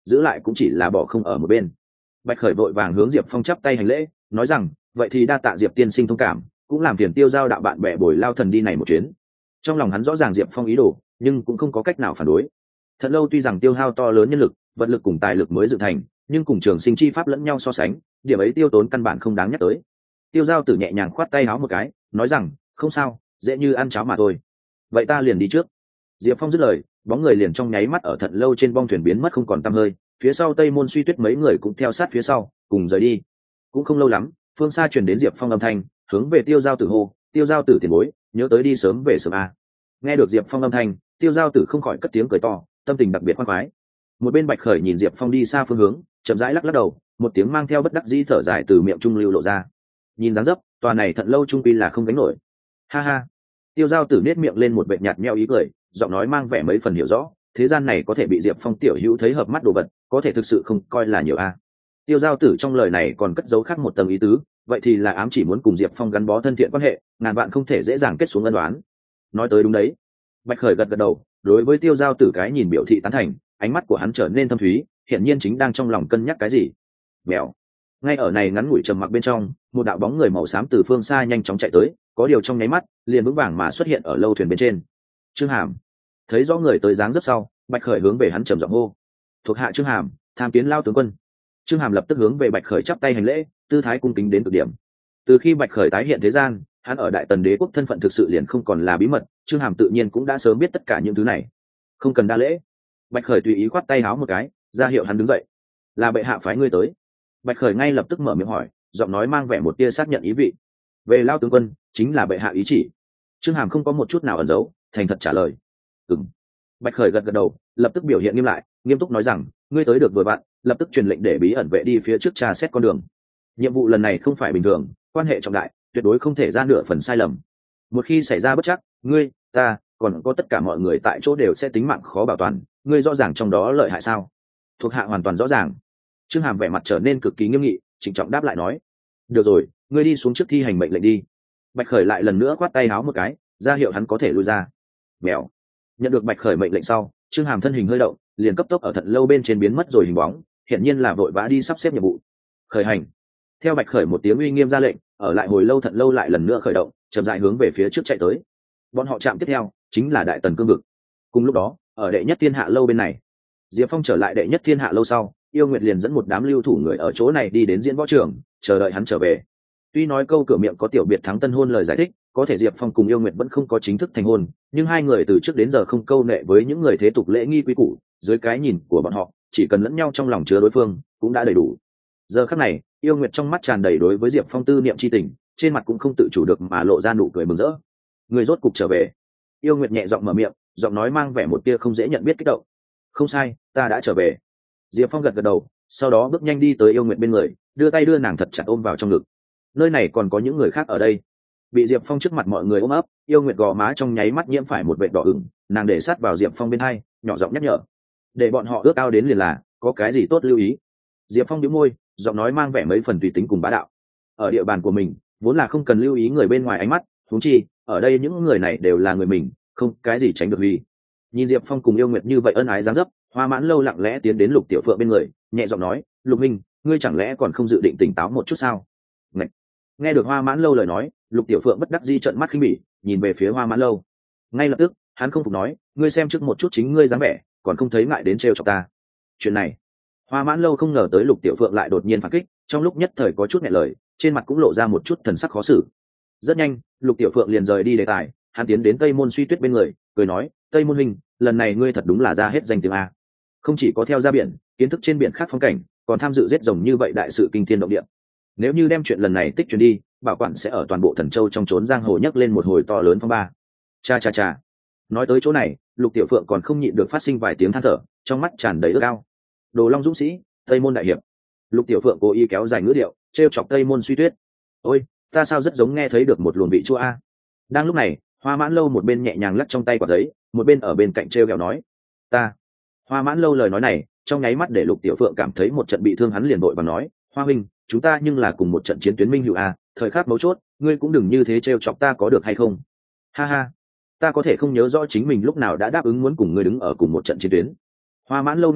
giữ lại cũng chỉ là bỏ không ở một bên. Bạch Khởi vội vàng hướng Diệp Phong chắp tay hành lễ, nói rằng vậy thì đa tạ Diệp tiên sinh thông cảm, cũng làm phiền Tiêu Giao đạo bạn bè bồi lao thần đi này một chuyến. Trong lòng hắn rõ ràng Diệp Phong ý đồ, nhưng cũng không có cách nào phản đối. Thật lâu tuy rằng tiêu hao to lớn nhân lực, vật lực cùng tài lực mới dựng thành, nhưng cùng trường sinh chi pháp lẫn nhau so sánh, điểm ấy tiêu tốn căn bản không đáng nhắc tới. Tiêu Giao Tử nhẹ nhàng khoát tay áo một cái, nói rằng không sao, dễ như ăn cháo mà thôi. Vậy ta liền đi trước. Diệp Phong dứt lời, bóng người liền trong nháy mắt ở Thận lâu trên bong thuyền biến mất không còn tăm hơi, phía sau Tây Môn Suy Tuyết mấy người cũng theo sát phía sau, cùng rời đi. Cũng không lâu lắm, phương xa truyền đến Diệp Phong âm thanh, hướng về Tiêu Giao Tử hô, Tiêu Giao Tử tiền bối, nhớ tới đi sớm về sớm a. Nghe được Diệp Phong âm thanh, Tiêu Giao Tử không khỏi cất tiếng cười to, tâm tình đặc biệt khoan khoái. Một bên Bạch Khởi nhìn Diệp Phong đi xa phương hướng, chậm rãi lắc lắc đầu, một tiếng mang theo bất đắc dĩ thở dài từ miệng trung lưu lộ ra. Nhìn dáng dấp, tòa này Thận lâu trung quy là không gánh nổi. Ha ha. Tiêu Giao Tử nét miệng lên một vệt nhạt nhẽo ý cười, giọng nói mang vẻ mấy phần hiểu rõ, thế gian này có thể bị Diệp Phong tiểu hữu thấy hợp mắt đồ vật, có thể thực sự không coi là nhiều a. Tiêu Giao Tử trong lời này còn cất giấu khác một tầng ý tứ, vậy thì là ám chỉ muốn cùng Diệp Phong gắn bó thân thiện quan hệ, ngàn vạn không thể dễ dàng kết xuống ân oán. Nói tới đúng đấy. Bạch Khởi gật gật đầu, đối với Tiêu Giao Tử cái nhìn biểu thị tán thành, ánh mắt của hắn trở nên thâm thúy, hiển nhiên chính đang trong lòng cân nhắc cái gì. Mèo. Ngay ở này ngắn ngủi trầm mặc bên trong, một đạo bóng người màu xám từ phương xa nhanh chóng chạy tới, có điều trong nháy mắt, liền vững vàng mà xuất hiện ở lâu thuyền bên trên. Trương Hàm. Thấy rõ người tới dáng rất sau, Bạch Khởi hướng về hắn trầm giọng hô, thuộc hạ Trương Hàm, tham kiến lao tướng quân. Trương Hàm lập tức hướng về Bạch Khởi chắp tay hành lễ, tư thái cung kính đến cực điểm. Từ khi Bạch Khởi tái hiện thế gian, hắn ở Đại Tần Đế quốc thân phận thực sự liền không còn là bí mật, Trương Hàm tự nhiên cũng đã sớm biết tất cả những thứ này. Không cần đa lễ. Bạch Khởi tùy ý khoát tay áo một cái, ra hiệu hắn đứng dậy. Là bệ hạ phái ngươi tới. Bạch Khởi ngay lập tức mở miệng hỏi, giọng nói mang vẻ một tia xác nhận ý vị. Về lao tướng quân, chính là bệ hạ ý chỉ. Trương Hàm không có một chút nào ẩn giấu, thành thật trả lời. Ừm. Bạch Khởi gật gật đầu, lập tức biểu hiện nghiêm lại, nghiêm túc nói rằng, ngươi tới được vừa vặn, lập tức truyền lệnh để bí ẩn vệ đi phía trước tra xét con đường. Nhiệm vụ lần này không phải bình thường, quan hệ trọng đại, tuyệt đối không thể ra nửa phần sai lầm. Một khi xảy ra bất trắc, ngươi, ta, còn có tất cả mọi người tại chỗ đều sẽ tính mạng khó bảo toàn, ngươi rõ ràng trong đó lợi hại sao? Thuộc hạ hoàn toàn rõ ràng. Trương Hàm vẻ mặt trở nên cực kỳ nghiêm nghị, trịnh trọng đáp lại nói, được rồi, ngươi đi xuống trước thi hành mệnh lệnh đi. Bạch Khởi lại lần nữa quát tay áo một cái, ra hiệu hắn có thể lui ra. Mèo. Nhận được Bạch Khởi mệnh lệnh sau, Trương Hàm thân hình hơi động, liền cấp tốc ở Thận lâu bên trên biến mất rồi hình bóng, hiện nhiên là vội vã đi sắp xếp nhiệm vụ. Khởi hành. Theo Bạch Khởi một tiếng uy nghiêm ra lệnh, ở lại hồi lâu Thận lâu lại lần nữa khởi động, chậm rãi hướng về phía trước chạy tới. Bọn họ chạm tiếp theo chính là Đại Tần cương vực. Cùng lúc đó, ở đệ nhất thiên hạ lâu bên này, Diệp Phong trở lại đệ nhất thiên hạ lâu sau, Yêu Nguyệt liền dẫn một đám lưu thủ người ở chỗ này đi đến diễn võ trường, chờ đợi hắn trở về. Tuy nói câu cửa miệng có tiểu biệt thắng tân hôn lời giải thích, có thể Diệp Phong cùng Yêu Nguyệt vẫn không có chính thức thành hôn, nhưng hai người từ trước đến giờ không câu nệ với những người thế tục lễ nghi quý củ, dưới cái nhìn của bọn họ, chỉ cần lẫn nhau trong lòng chứa đối phương, cũng đã đầy đủ. Giờ khắc này, Yêu Nguyệt trong mắt tràn đầy đối với Diệp Phong tư niệm chi tình, trên mặt cũng không tự chủ được mà lộ ra nụ cười mừng rỡ. Người rốt cục trở về. Yêu Nguyệt nhẹ giọng mở miệng, giọng nói mang vẻ một tia không dễ nhận biết kích động. Không sai, ta đã trở về. Diệp Phong gật gật đầu, sau đó bước nhanh đi tới Yêu Nguyệt bên người, đưa tay đưa nàng thật chặt ôm vào trong ngực. Nơi này còn có những người khác ở đây. Bị Diệp Phong trước mặt mọi người ôm ấp, Yêu Nguyệt gò má trong nháy mắt nhiễm phải một vệt đỏ ửng, nàng để sát vào Diệp Phong bên hai, nhỏ giọng nhắc nhở, để bọn họ ước ao đến liền là, có cái gì tốt lưu ý. Diệp Phong nhíu môi, giọng nói mang vẻ mấy phần tùy tính cùng bá đạo. Ở địa bàn của mình, vốn là không cần lưu ý người bên ngoài ánh mắt, huống chi, ở đây những người này đều là người mình, không cái gì tránh được huy. Nhìn Diệp Phong cùng Yêu Nguyệt như vậy ân ái dáng dấp, Hoa Mãn Lâu lặng lẽ tiến đến Lục Tiểu Phượng bên người, nhẹ giọng nói, Lục Minh, ngươi chẳng lẽ còn không dự định tỉnh táo một chút sao? Ngậy. Nghe được Hoa Mãn Lâu lời nói, Lục Tiểu Phượng bất đắc dĩ trợn mắt khinh bỉ, nhìn về phía Hoa Mãn Lâu. Ngay lập tức, hắn không phục nói, ngươi xem trước một chút chính ngươi dáng vẻ, còn không thấy ngại đến trêu chọc ta. Chuyện này, Hoa Mãn Lâu không ngờ tới Lục Tiểu Phượng lại đột nhiên phản kích, trong lúc nhất thời có chút nghẹn lời, trên mặt cũng lộ ra một chút thần sắc khó xử. Rất nhanh, Lục Tiểu Phượng liền rời đi đề tài, hắn tiến đến Tây Môn Suy Tuyết bên người, cười nói, Tây Môn huynh, lần này ngươi thật đúng là ra hết danh tiếng a. Không chỉ có theo ra biển, kiến thức trên biển khác phong cảnh, còn tham dự giết rồng như vậy đại sự kinh thiên động địa. Nếu như đem chuyện lần này tích truyền đi, bảo quản sẽ ở toàn bộ Thần Châu trong chốn giang hồ nhấc lên một hồi to lớn phong ba. Cha cha cha. Nói tới chỗ này, Lục Tiểu Phượng còn không nhịn được phát sinh vài tiếng than thở, trong mắt tràn đầy ước ao. Đồ Long dũng sĩ, Tây Môn đại hiệp. Lục Tiểu Phượng cố ý kéo dài ngữ điệu, trêu chọc Tây Môn Suy Tuyết. Ôi, ta sao rất giống nghe thấy được một luồng vị chua a. Đang lúc này, Hoa Mãn Lâu một bên nhẹ nhàng lắc trong tay quả giấy, một bên ở bên cạnh trêu ghẹo nói, ta. Hoa Mãn Lâu lời nói này, trong nháy mắt để Lục Tiểu Phượng cảm thấy một trận bị thương, hắn liền vội vàng nói, Hoa huynh, chúng ta nhưng là cùng một trận chiến tuyến minh hữu a, thời khắc mấu chốt, ngươi cũng đừng như thế trêu chọc ta có được hay không? Ha ha, ta có thể không nhớ rõ chính mình lúc nào đã đáp ứng muốn cùng ngươi đứng ở cùng một trận chiến tuyến. Hoa Mãn Lâu nghe vậy,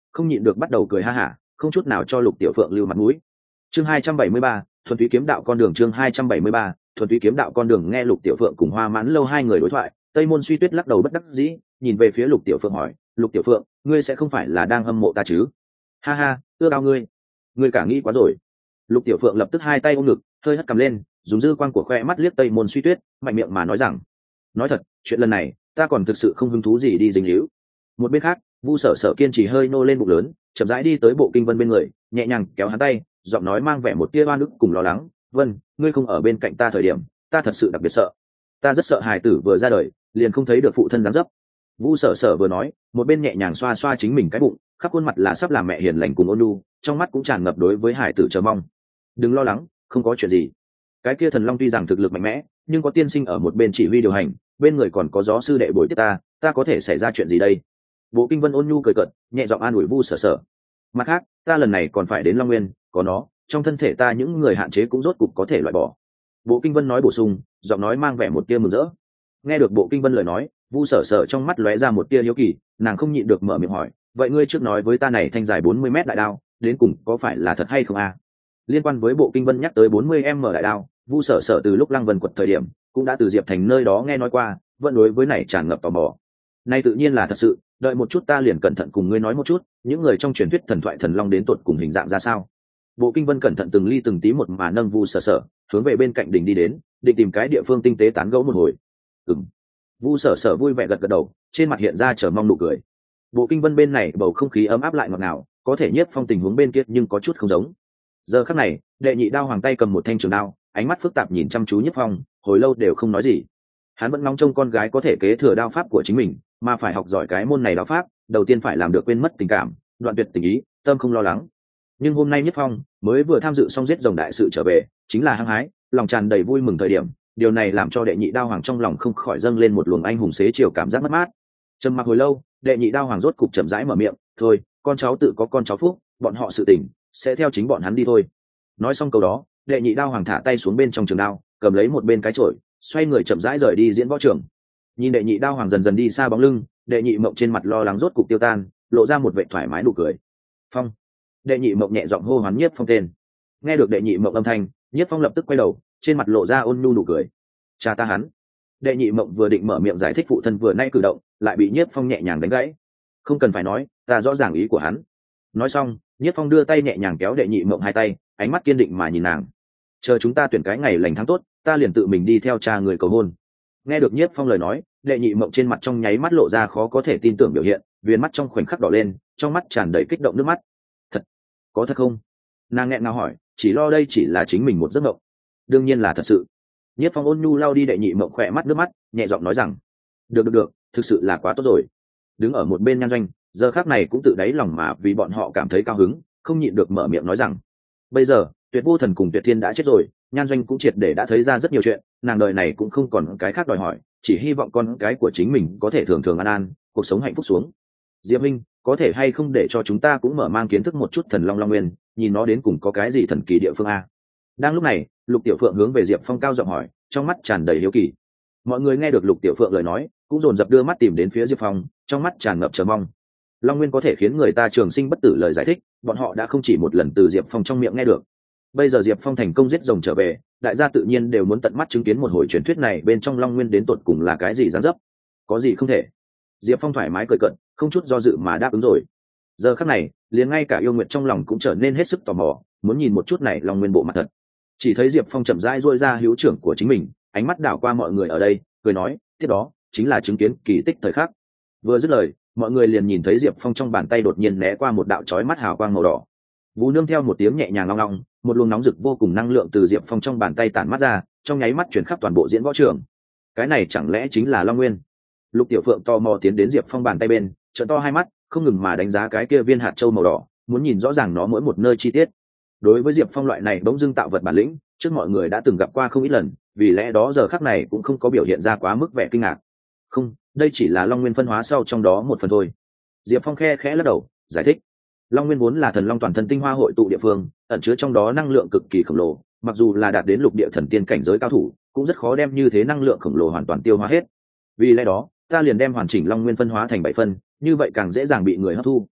không nhịn được bắt đầu cười ha hả, không chút nào cho Lục Tiểu Phượng lưu mặt mũi. Chương hai trăm bảy mươi ba, thuần túy kiếm đạo con đường. Chương hai trăm bảy mươi ba, thuần túy kiếm đạo con đường. Nghe Lục Tiểu Phượng cùng Hoa Mãn Lâu hai người đối thoại, Tây Môn Suy Tuyết lắc đầu bất đắc dĩ, nhìn về phía Lục Tiểu Phượng hỏi, Lục Tiểu Phượng, ngươi sẽ không phải là đang hâm mộ ta chứ? Ha ha, ưa cao ngươi, ngươi cả nghĩ quá rồi. Lục Tiểu Phượng lập tức hai tay ôm ngực, hơi hất cằm lên, dùng dư quang của khoe mắt liếc Tây Môn Suy Tuyết, mạnh miệng mà nói rằng, nói thật, chuyện lần này ta còn thực sự không hứng thú gì đi dính líu. Một bên khác, Vu Sở Sở kiên trì hơi nô lên bụng lớn, chậm rãi đi tới Bộ Kinh Vân bên người, nhẹ nhàng kéo hắn tay, giọng nói mang vẻ một tia oan ức cùng lo lắng, "Vân, ngươi không ở bên cạnh ta thời điểm, ta thật sự đặc biệt sợ. Ta rất sợ hài tử vừa ra đời, liền không thấy được phụ thân dáng dấp." Vu Sở Sở vừa nói, một bên nhẹ nhàng xoa xoa chính mình cái bụng, khắp khuôn mặt là sắp làm mẹ hiền lành cùng ôn nhu, trong mắt cũng tràn ngập đối với hài tử chờ mong. "Đừng lo lắng, không có chuyện gì. Cái kia thần long tuy rằng thực lực mạnh mẽ, nhưng có tiên sinh ở một bên chỉ huy điều hành, bên người còn có gió sư đệ bồi tiếp ta, ta có thể xảy ra chuyện gì đây?" Bộ Kinh Vân ôn nhu cười cợt, nhẹ giọng an ủi Vu Sở Sở. "Mặt khác, ta lần này còn phải đến Long Nguyên, có nó, trong thân thể ta những người hạn chế cũng rốt cục có thể loại bỏ." Bộ Kinh Vân nói bổ sung, giọng nói mang vẻ một tia mừng rỡ. Nghe được Bộ Kinh Vân lời nói, Vu Sở Sở trong mắt lóe ra một tia hiếu kỳ, nàng không nhịn được mở miệng hỏi, "Vậy ngươi trước nói với ta này thanh dài bốn mươi mét đại đao, đến cùng có phải là thật hay không a?" Liên quan với Bộ Kinh Vân nhắc tới bốn mươi mét đại đao, Vu Sở Sở từ lúc Lăng Vân quật thời điểm, cũng đã từ Diệp Thành nơi đó nghe nói qua, vẫn đối với này tràn ngập tò mò. Nay tự nhiên là thật sự, đợi một chút ta liền cẩn thận cùng ngươi nói một chút, những người trong truyền thuyết thần thoại thần long đến tột cùng hình dạng ra sao. Bộ Kinh Vân cẩn thận từng ly từng tí một mà nâng Vu Sở Sở hướng về bên cạnh đỉnh đi đến, định tìm cái địa phương tinh tế tán gẫu một hồi. Ừm. Vu Sở Sở vui vẻ gật gật đầu, trên mặt hiện ra chờ mong nụ cười. Bộ Kinh Vân bên này bầu không khí ấm áp lại ngọt ngào, có thể Nhiếp Phong tình huống bên kia nhưng có chút không giống. Giờ khắc này, Đệ Nhị Đao Hoàng tay cầm một thanh trường đao, ánh mắt phức tạp nhìn chăm chú Nhiếp Phong, hồi lâu đều không nói gì. Hắn vẫn ngóng trông con gái có thể kế thừa đao pháp của chính mình, mà phải học giỏi cái môn này đao pháp, đầu tiên phải làm được quên mất tình cảm, đoạn tuyệt tình ý, tâm không lo lắng. Nhưng hôm nay Nhiếp Phong mới vừa tham dự xong giết rồng đại sự trở về, chính là hăng hái, lòng tràn đầy vui mừng thời điểm, điều này làm cho Đệ Nhị Đao Hoàng trong lòng không khỏi dâng lên một luồng anh hùng xế chiều cảm giác mất mát. Trầm mặc hồi lâu, Đệ Nhị Đao Hoàng rốt cục chậm rãi mở miệng, "Thôi, con cháu tự có con cháu phúc, bọn họ sự tình sẽ theo chính bọn hắn đi thôi." Nói xong câu đó, Đệ Nhị Đao Hoàng thả tay xuống bên trong trường đao, cầm lấy một bên cái chổi, xoay người chậm rãi rời đi diễn võ trường. Nhìn Đệ Nhị Đao Hoàng dần dần đi xa bóng lưng, Đệ Nhị Mộng trên mặt lo lắng rốt cục tiêu tan, lộ ra một vẻ thoải mái nụ cười. "Phong." Đệ Nhị Mộng nhẹ giọng hô hoán Nhiếp Phong tên. Nghe được Đệ Nhị Mộng âm thanh, Nhiếp Phong lập tức quay đầu, trên mặt lộ ra ôn nhu nụ cười. "Cha ta hắn." Đệ Nhị Mộng vừa định mở miệng giải thích phụ thân vừa nay cử động, lại bị Nhiếp Phong nhẹ nhàng đánh gãy. "Không cần phải nói, ta rõ ràng ý của hắn." Nói xong, Nhiếp Phong đưa tay nhẹ nhàng kéo Đệ Nhị Mộng hai tay, ánh mắt kiên định mà nhìn nàng. "Chờ chúng ta tuyển cái ngày lành tháng tốt, ta liền tự mình đi theo cha người cầu hôn." Nghe được Nhiếp Phong lời nói, Đệ Nhị Mộng trên mặt trong nháy mắt lộ ra khó có thể tin tưởng biểu hiện, viền mắt trong khoảnh khắc đỏ lên, trong mắt tràn đầy kích động nước mắt. "Thật? Có thật không?" Nàng nghẹn ngào hỏi, chỉ lo đây chỉ là chính mình một giấc mộng. "Đương nhiên là thật sự." Nhiếp Phong ôn nhu lau đi Đệ Nhị Mộng khỏe mắt nước mắt, nhẹ giọng nói rằng, "Được được được, thực sự là quá tốt rồi." Đứng ở một bên Nhan Doanh, giờ khắc này cũng tự đáy lòng mà vì bọn họ cảm thấy cao hứng, không nhịn được mở miệng nói rằng, bây giờ Tuyệt Vô Thần cùng Tuyệt Thiên đã chết rồi, Nhan Doanh cũng triệt để đã thấy ra rất nhiều chuyện, nàng đời này cũng không còn cái khác đòi hỏi, chỉ hy vọng con cái của chính mình có thể thường thường an an, cuộc sống hạnh phúc xuống. Diệp Minh, có thể hay không để cho chúng ta cũng mở mang kiến thức một chút thần long long nguyên, nhìn nó đến cùng có cái gì thần kỳ địa phương a? Đang lúc này, Lục Tiểu Phượng hướng về Diệp Phong cao giọng hỏi, trong mắt tràn đầy hiếu kỳ. Mọi người nghe được Lục Tiểu Phượng lời nói, cũng dồn dập đưa mắt tìm đến phía Diệp Phong, trong mắt tràn ngập chờ mong. Long nguyên có thể khiến người ta trường sinh bất tử lời giải thích, bọn họ đã không chỉ một lần từ Diệp Phong trong miệng nghe được. Bây giờ Diệp Phong thành công giết rồng trở về, đại gia tự nhiên đều muốn tận mắt chứng kiến một hồi truyền thuyết này bên trong long nguyên đến tột cùng là cái gì dáng dấp. Có gì không thể? Diệp Phong thoải mái cười cợt, không chút do dự mà đáp ứng rồi. Giờ khắc này, liền ngay cả Yêu Nguyệt trong lòng cũng trở nên hết sức tò mò, muốn nhìn một chút này long nguyên bộ mặt thật. Chỉ thấy Diệp Phong chậm rãi duỗi ra hữu trưởng của chính mình, ánh mắt đảo qua mọi người ở đây, cười nói, tiếp đó chính là chứng kiến kỳ tích thời khắc. Vừa dứt lời, mọi người liền nhìn thấy Diệp Phong trong bàn tay đột nhiên né qua một đạo chói mắt hào quang màu đỏ. Vũ nương theo một tiếng nhẹ nhàng long long, một luồng nóng rực vô cùng năng lượng từ Diệp Phong trong bàn tay tản mắt ra, trong nháy mắt chuyển khắp toàn bộ diễn võ trường. Cái này chẳng lẽ chính là Long Nguyên? Lục Tiểu Phượng tò mò tiến đến Diệp Phong bàn tay bên, trợn to hai mắt, không ngừng mà đánh giá cái kia viên hạt châu màu đỏ, muốn nhìn rõ ràng nó mỗi một nơi chi tiết. Đối với Diệp Phong loại này bỗng dưng tạo vật bản lĩnh, trước mọi người đã từng gặp qua không ít lần, vì lẽ đó giờ khắc này cũng không có biểu hiện ra quá mức vẻ kinh ngạc. Không, đây chỉ là Long Nguyên phân hóa sau trong đó một phần thôi. Diệp Phong khe khẽ lắc đầu, giải thích. Long Nguyên vốn là thần long toàn thân tinh hoa hội tụ địa phương, ẩn chứa trong đó năng lượng cực kỳ khổng lồ, mặc dù là đạt đến lục địa thần tiên cảnh giới cao thủ, cũng rất khó đem như thế năng lượng khổng lồ hoàn toàn tiêu hóa hết. Vì lẽ đó, ta liền đem hoàn chỉnh Long Nguyên phân hóa thành bảy phân, như vậy càng dễ dàng bị người hấp thu.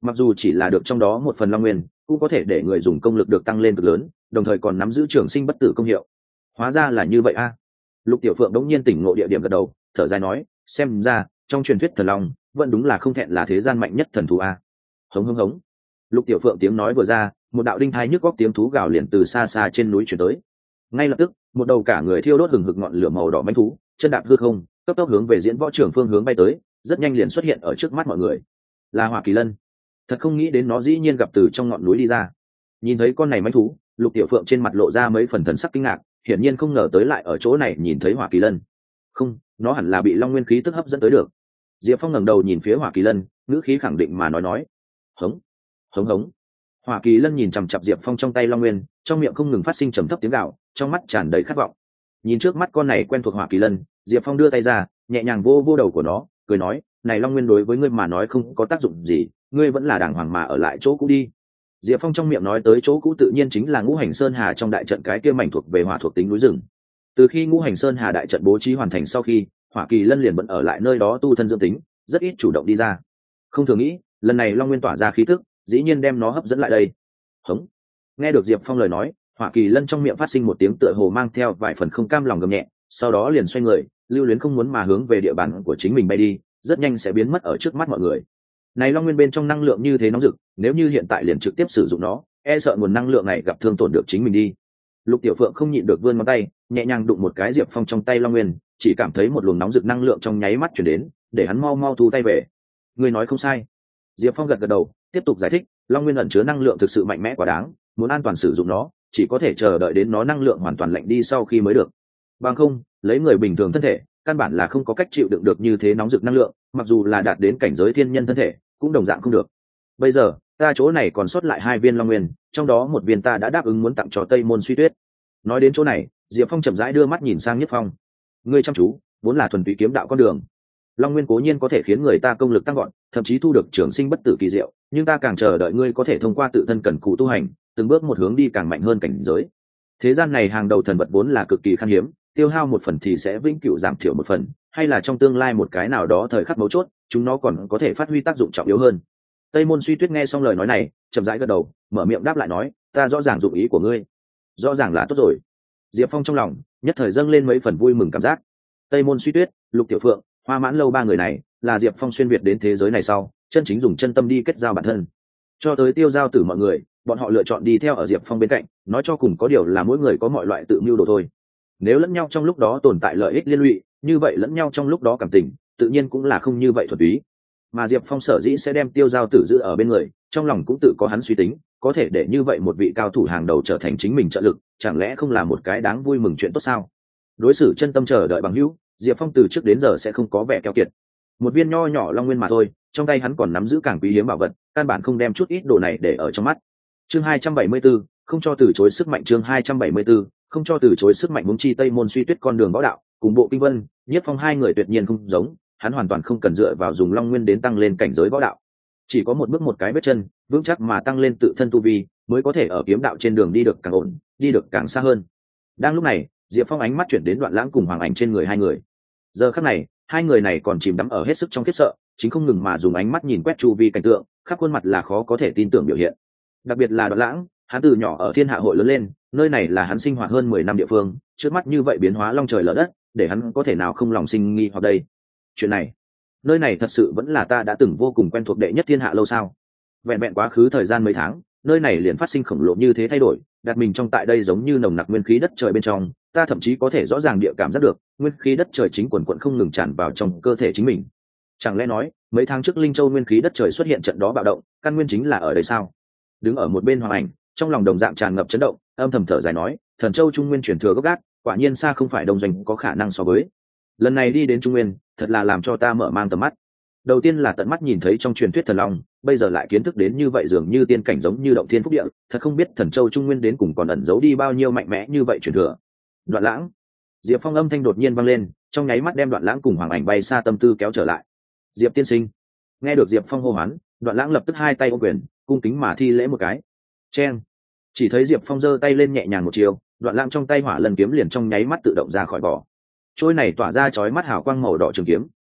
mặc dù chỉ là được trong đó một phần long nguyên, cũng có thể để người dùng công lực được tăng lên cực lớn, đồng thời còn nắm giữ trường sinh bất tử công hiệu. Hóa ra là như vậy a. Lục Tiểu Phượng đống nhiên tỉnh ngộ địa điểm gật đầu, thở dài nói, xem ra trong truyền thuyết thần long vẫn đúng là không thẹn là thế gian mạnh nhất thần thú a. Hống hống hống. Lục Tiểu Phượng tiếng nói vừa ra, một đạo đinh thai nhức góc tiếng thú gào liền từ xa xa trên núi truyền tới. Ngay lập tức, một đầu cả người thiêu đốt hừng hực ngọn lửa màu đỏ mãnh thú, chân đạp hư không, cấp tốc hướng về diễn võ trưởng phương hướng bay tới, rất nhanh liền xuất hiện ở trước mắt mọi người. Là Hỏa Kỳ Lân. Thật không nghĩ đến nó dĩ nhiên gặp từ trong ngọn núi đi ra. Nhìn thấy con này mãnh thú, Lục Tiểu Phượng trên mặt lộ ra mấy phần thần sắc kinh ngạc, hiển nhiên không ngờ tới lại ở chỗ này nhìn thấy Hỏa Kỳ Lân. Không, nó hẳn là bị long nguyên khí tức hấp dẫn tới được. Diệp Phong ngẩng đầu nhìn phía Hỏa Kỳ Lân, ngữ khí khẳng định mà nói nói, hống, hống hống. Hỏa Kỳ Lân nhìn chằm chằm Diệp Phong trong tay long nguyên, trong miệng không ngừng phát sinh trầm thấp tiếng gào, trong mắt tràn đầy khát vọng. Nhìn trước mắt con này quen thuộc Hỏa Kỳ Lân, Diệp Phong đưa tay ra, nhẹ nhàng vô vô đầu của nó, cười nói, này long nguyên đối với ngươi mà nói không có tác dụng gì, ngươi vẫn là đàng hoàng mà ở lại chỗ cũ đi. Diệp Phong trong miệng nói tới chỗ cũ tự nhiên chính là Ngũ Hành Sơn Hà trong đại trận cái kia mảnh thuộc về hỏa thuộc tính núi rừng. Từ khi Ngũ Hành Sơn Hà đại trận bố trí hoàn thành sau khi, Hỏa Kỳ Lân liền vẫn ở lại nơi đó tu thân dưỡng tính, rất ít chủ động đi ra. Không thường nghĩ, lần này long nguyên tỏa ra khí tức, dĩ nhiên đem nó hấp dẫn lại đây. Hống. Nghe được Diệp Phong lời nói, Hỏa Kỳ Lân trong miệng phát sinh một tiếng tựa hồ mang theo vài phần không cam lòng gầm nhẹ, sau đó liền xoay người, lưu luyến không muốn mà hướng về địa bàn của chính mình bay đi, rất nhanh sẽ biến mất ở trước mắt mọi người. Này long nguyên bên trong năng lượng như thế nóng rực, nếu như hiện tại liền trực tiếp sử dụng nó, e sợ nguồn năng lượng này gặp thương tổn được chính mình đi. Lục Tiểu Phượng không nhịn được vươn ngón tay, nhẹ nhàng đụng một cái Diệp Phong trong tay long nguyên, chỉ cảm thấy một luồng nóng rực năng lượng trong nháy mắt truyền đến, để hắn mau mau thu tay về. Người nói không sai. Diệp Phong gật gật đầu, tiếp tục giải thích, long nguyên ẩn chứa năng lượng thực sự mạnh mẽ quá đáng, muốn an toàn sử dụng nó, chỉ có thể chờ đợi đến nó năng lượng hoàn toàn lạnh đi sau khi mới được. Bằng không, lấy người bình thường thân thể, căn bản là không có cách chịu đựng được như thế nóng rực năng lượng, mặc dù là đạt đến cảnh giới thiên nhân thân thể, cũng đồng dạng không được. Bây giờ, ta chỗ này còn sót lại hai viên long nguyên, trong đó một viên ta đã đáp ứng muốn tặng cho Tây Môn Suy Tuyết. Nói đến chỗ này, Diệp Phong chậm rãi đưa mắt nhìn sang Nhất Phong. Ngươi chăm chú, vốn là thuần túy kiếm đạo con đường. Long nguyên cố nhiên có thể khiến người ta công lực tăng gọn, thậm chí thu được trường sinh bất tử kỳ diệu, nhưng ta càng chờ đợi ngươi có thể thông qua tự thân cần cù tu hành, từng bước một hướng đi càng mạnh hơn cảnh giới. Thế gian này hàng đầu thần vật vốn là cực kỳ khan hiếm, tiêu hao một phần thì sẽ vĩnh cửu giảm thiểu một phần, hay là trong tương lai một cái nào đó thời khắc mấu chốt, chúng nó còn có thể phát huy tác dụng trọng yếu hơn. Tây Môn Suy Tuyết nghe xong lời nói này, chậm rãi gật đầu, mở miệng đáp lại nói, ta rõ ràng dụng ý của ngươi. Rõ ràng là tốt rồi. Diệp Phong trong lòng nhất thời dâng lên mấy phần vui mừng cảm giác. Tây Môn Suy Tuyết, Lục Tiểu Phượng, Hoa Mãn Lâu ba người này là Diệp Phong xuyên việt đến thế giới này sau, chân chính dùng chân tâm đi kết giao bản thân. Cho tới tiêu giao tử mọi người, bọn họ lựa chọn đi theo ở Diệp Phong bên cạnh, nói cho cùng có điều là mỗi người có mọi loại tự mưu đồ thôi. Nếu lẫn nhau trong lúc đó tồn tại lợi ích liên lụy, như vậy lẫn nhau trong lúc đó cảm tình, tự nhiên cũng là không như vậy thuần túy. Mà Diệp Phong sở dĩ sẽ đem tiêu giao tử giữ ở bên người, trong lòng cũng tự có hắn suy tính, có thể để như vậy một vị cao thủ hàng đầu trở thành chính mình trợ lực, chẳng lẽ không là một cái đáng vui mừng chuyện tốt sao? Đối xử chân tâm chờ đợi bằng hữu, Diệp Phong từ trước đến giờ sẽ không có vẻ keo kiệt. Một viên nho nhỏ long nguyên mà thôi, trong tay hắn còn nắm giữ càng quý hiếm bảo vật, căn bản không đem chút ít đồ này để ở trong mắt. Chương hai trăm bảy mươi 74, không cho từ chối sức mạnh. Chương hai trăm bảy mươi 74, không cho từ chối sức mạnh. Huống chi Tây Môn Suy Tuyết con đường võ đạo, cùng Bộ Kinh Vân, Nhiếp Phong hai người tuyệt nhiên không giống, hắn hoàn toàn không cần dựa vào dùng long nguyên đến tăng lên cảnh giới võ đạo, chỉ có một bước một cái vết chân, vững chắc mà tăng lên tự thân tu vi, mới có thể ở kiếm đạo trên đường đi được càng ổn, đi được càng xa hơn. Đang lúc này, Diệp Phong ánh mắt chuyển đến Đoạn Lãng cùng Hoàng Ảnh trên người hai người. Giờ khắc này, hai người này còn chìm đắm ở hết sức trong khiếp sợ, chính không ngừng mà dùng ánh mắt nhìn quét chu vi cảnh tượng, khắp khuôn mặt là khó có thể tin tưởng biểu hiện. Đặc biệt là Đoạn Lãng, hắn từ nhỏ ở Thiên Hạ hội lớn lên, nơi này là hắn sinh hoạt hơn mười năm địa phương, trước mắt như vậy biến hóa long trời lở đất, để hắn có thể nào không lòng sinh nghi hoặc đây. Chuyện này, nơi này thật sự vẫn là ta đã từng vô cùng quen thuộc đệ nhất thiên hạ lâu sao? Vẹn vẹn quá khứ thời gian mấy tháng, nơi này liền phát sinh khổng lồ như thế thay đổi, đặt mình trong tại đây giống như nồng nặc nguyên khí đất trời bên trong, ta thậm chí có thể rõ ràng địa cảm giác được, nguyên khí đất trời chính quần quần không ngừng tràn vào trong cơ thể chính mình. Chẳng lẽ nói, mấy tháng trước Linh Châu nguyên khí đất trời xuất hiện trận đó bạo động, căn nguyên chính là ở đây sao? Đứng ở một bên Hoàng Ảnh, trong lòng đồng dạng tràn ngập chấn động, âm thầm thở dài nói, Thần Châu Trung Nguyên truyền thừa gốc gác, quả nhiên xa không phải Đông Doanh có khả năng so với. Lần này đi đến Trung Nguyên, thật là làm cho ta mở mang tầm mắt. Đầu tiên là tận mắt nhìn thấy trong truyền thuyết thần long, bây giờ lại kiến thức đến như vậy, dường như tiên cảnh giống như động thiên phúc địa, thật không biết Thần Châu Trung Nguyên đến cùng còn ẩn giấu đi bao nhiêu mạnh mẽ như vậy truyền thừa. Đoạn Lãng, Diệp Phong âm thanh đột nhiên vang lên, trong nháy mắt đem Đoạn Lãng cùng Hoàng Ảnh bay xa tâm tư kéo trở lại. Diệp tiên sinh. Nghe được Diệp Phong hô hoán, Đoạn Lãng lập tức hai tay ôm quyền, cung kính mà thi lễ một cái. Chen. Chỉ thấy Diệp Phong giơ tay lên nhẹ nhàng một chiều, Đoạn Lãng trong tay Hỏa Lần kiếm liền trong nháy mắt tự động ra khỏi vỏ. Trôi này tỏa ra chói mắt hào quang màu đỏ trường kiếm,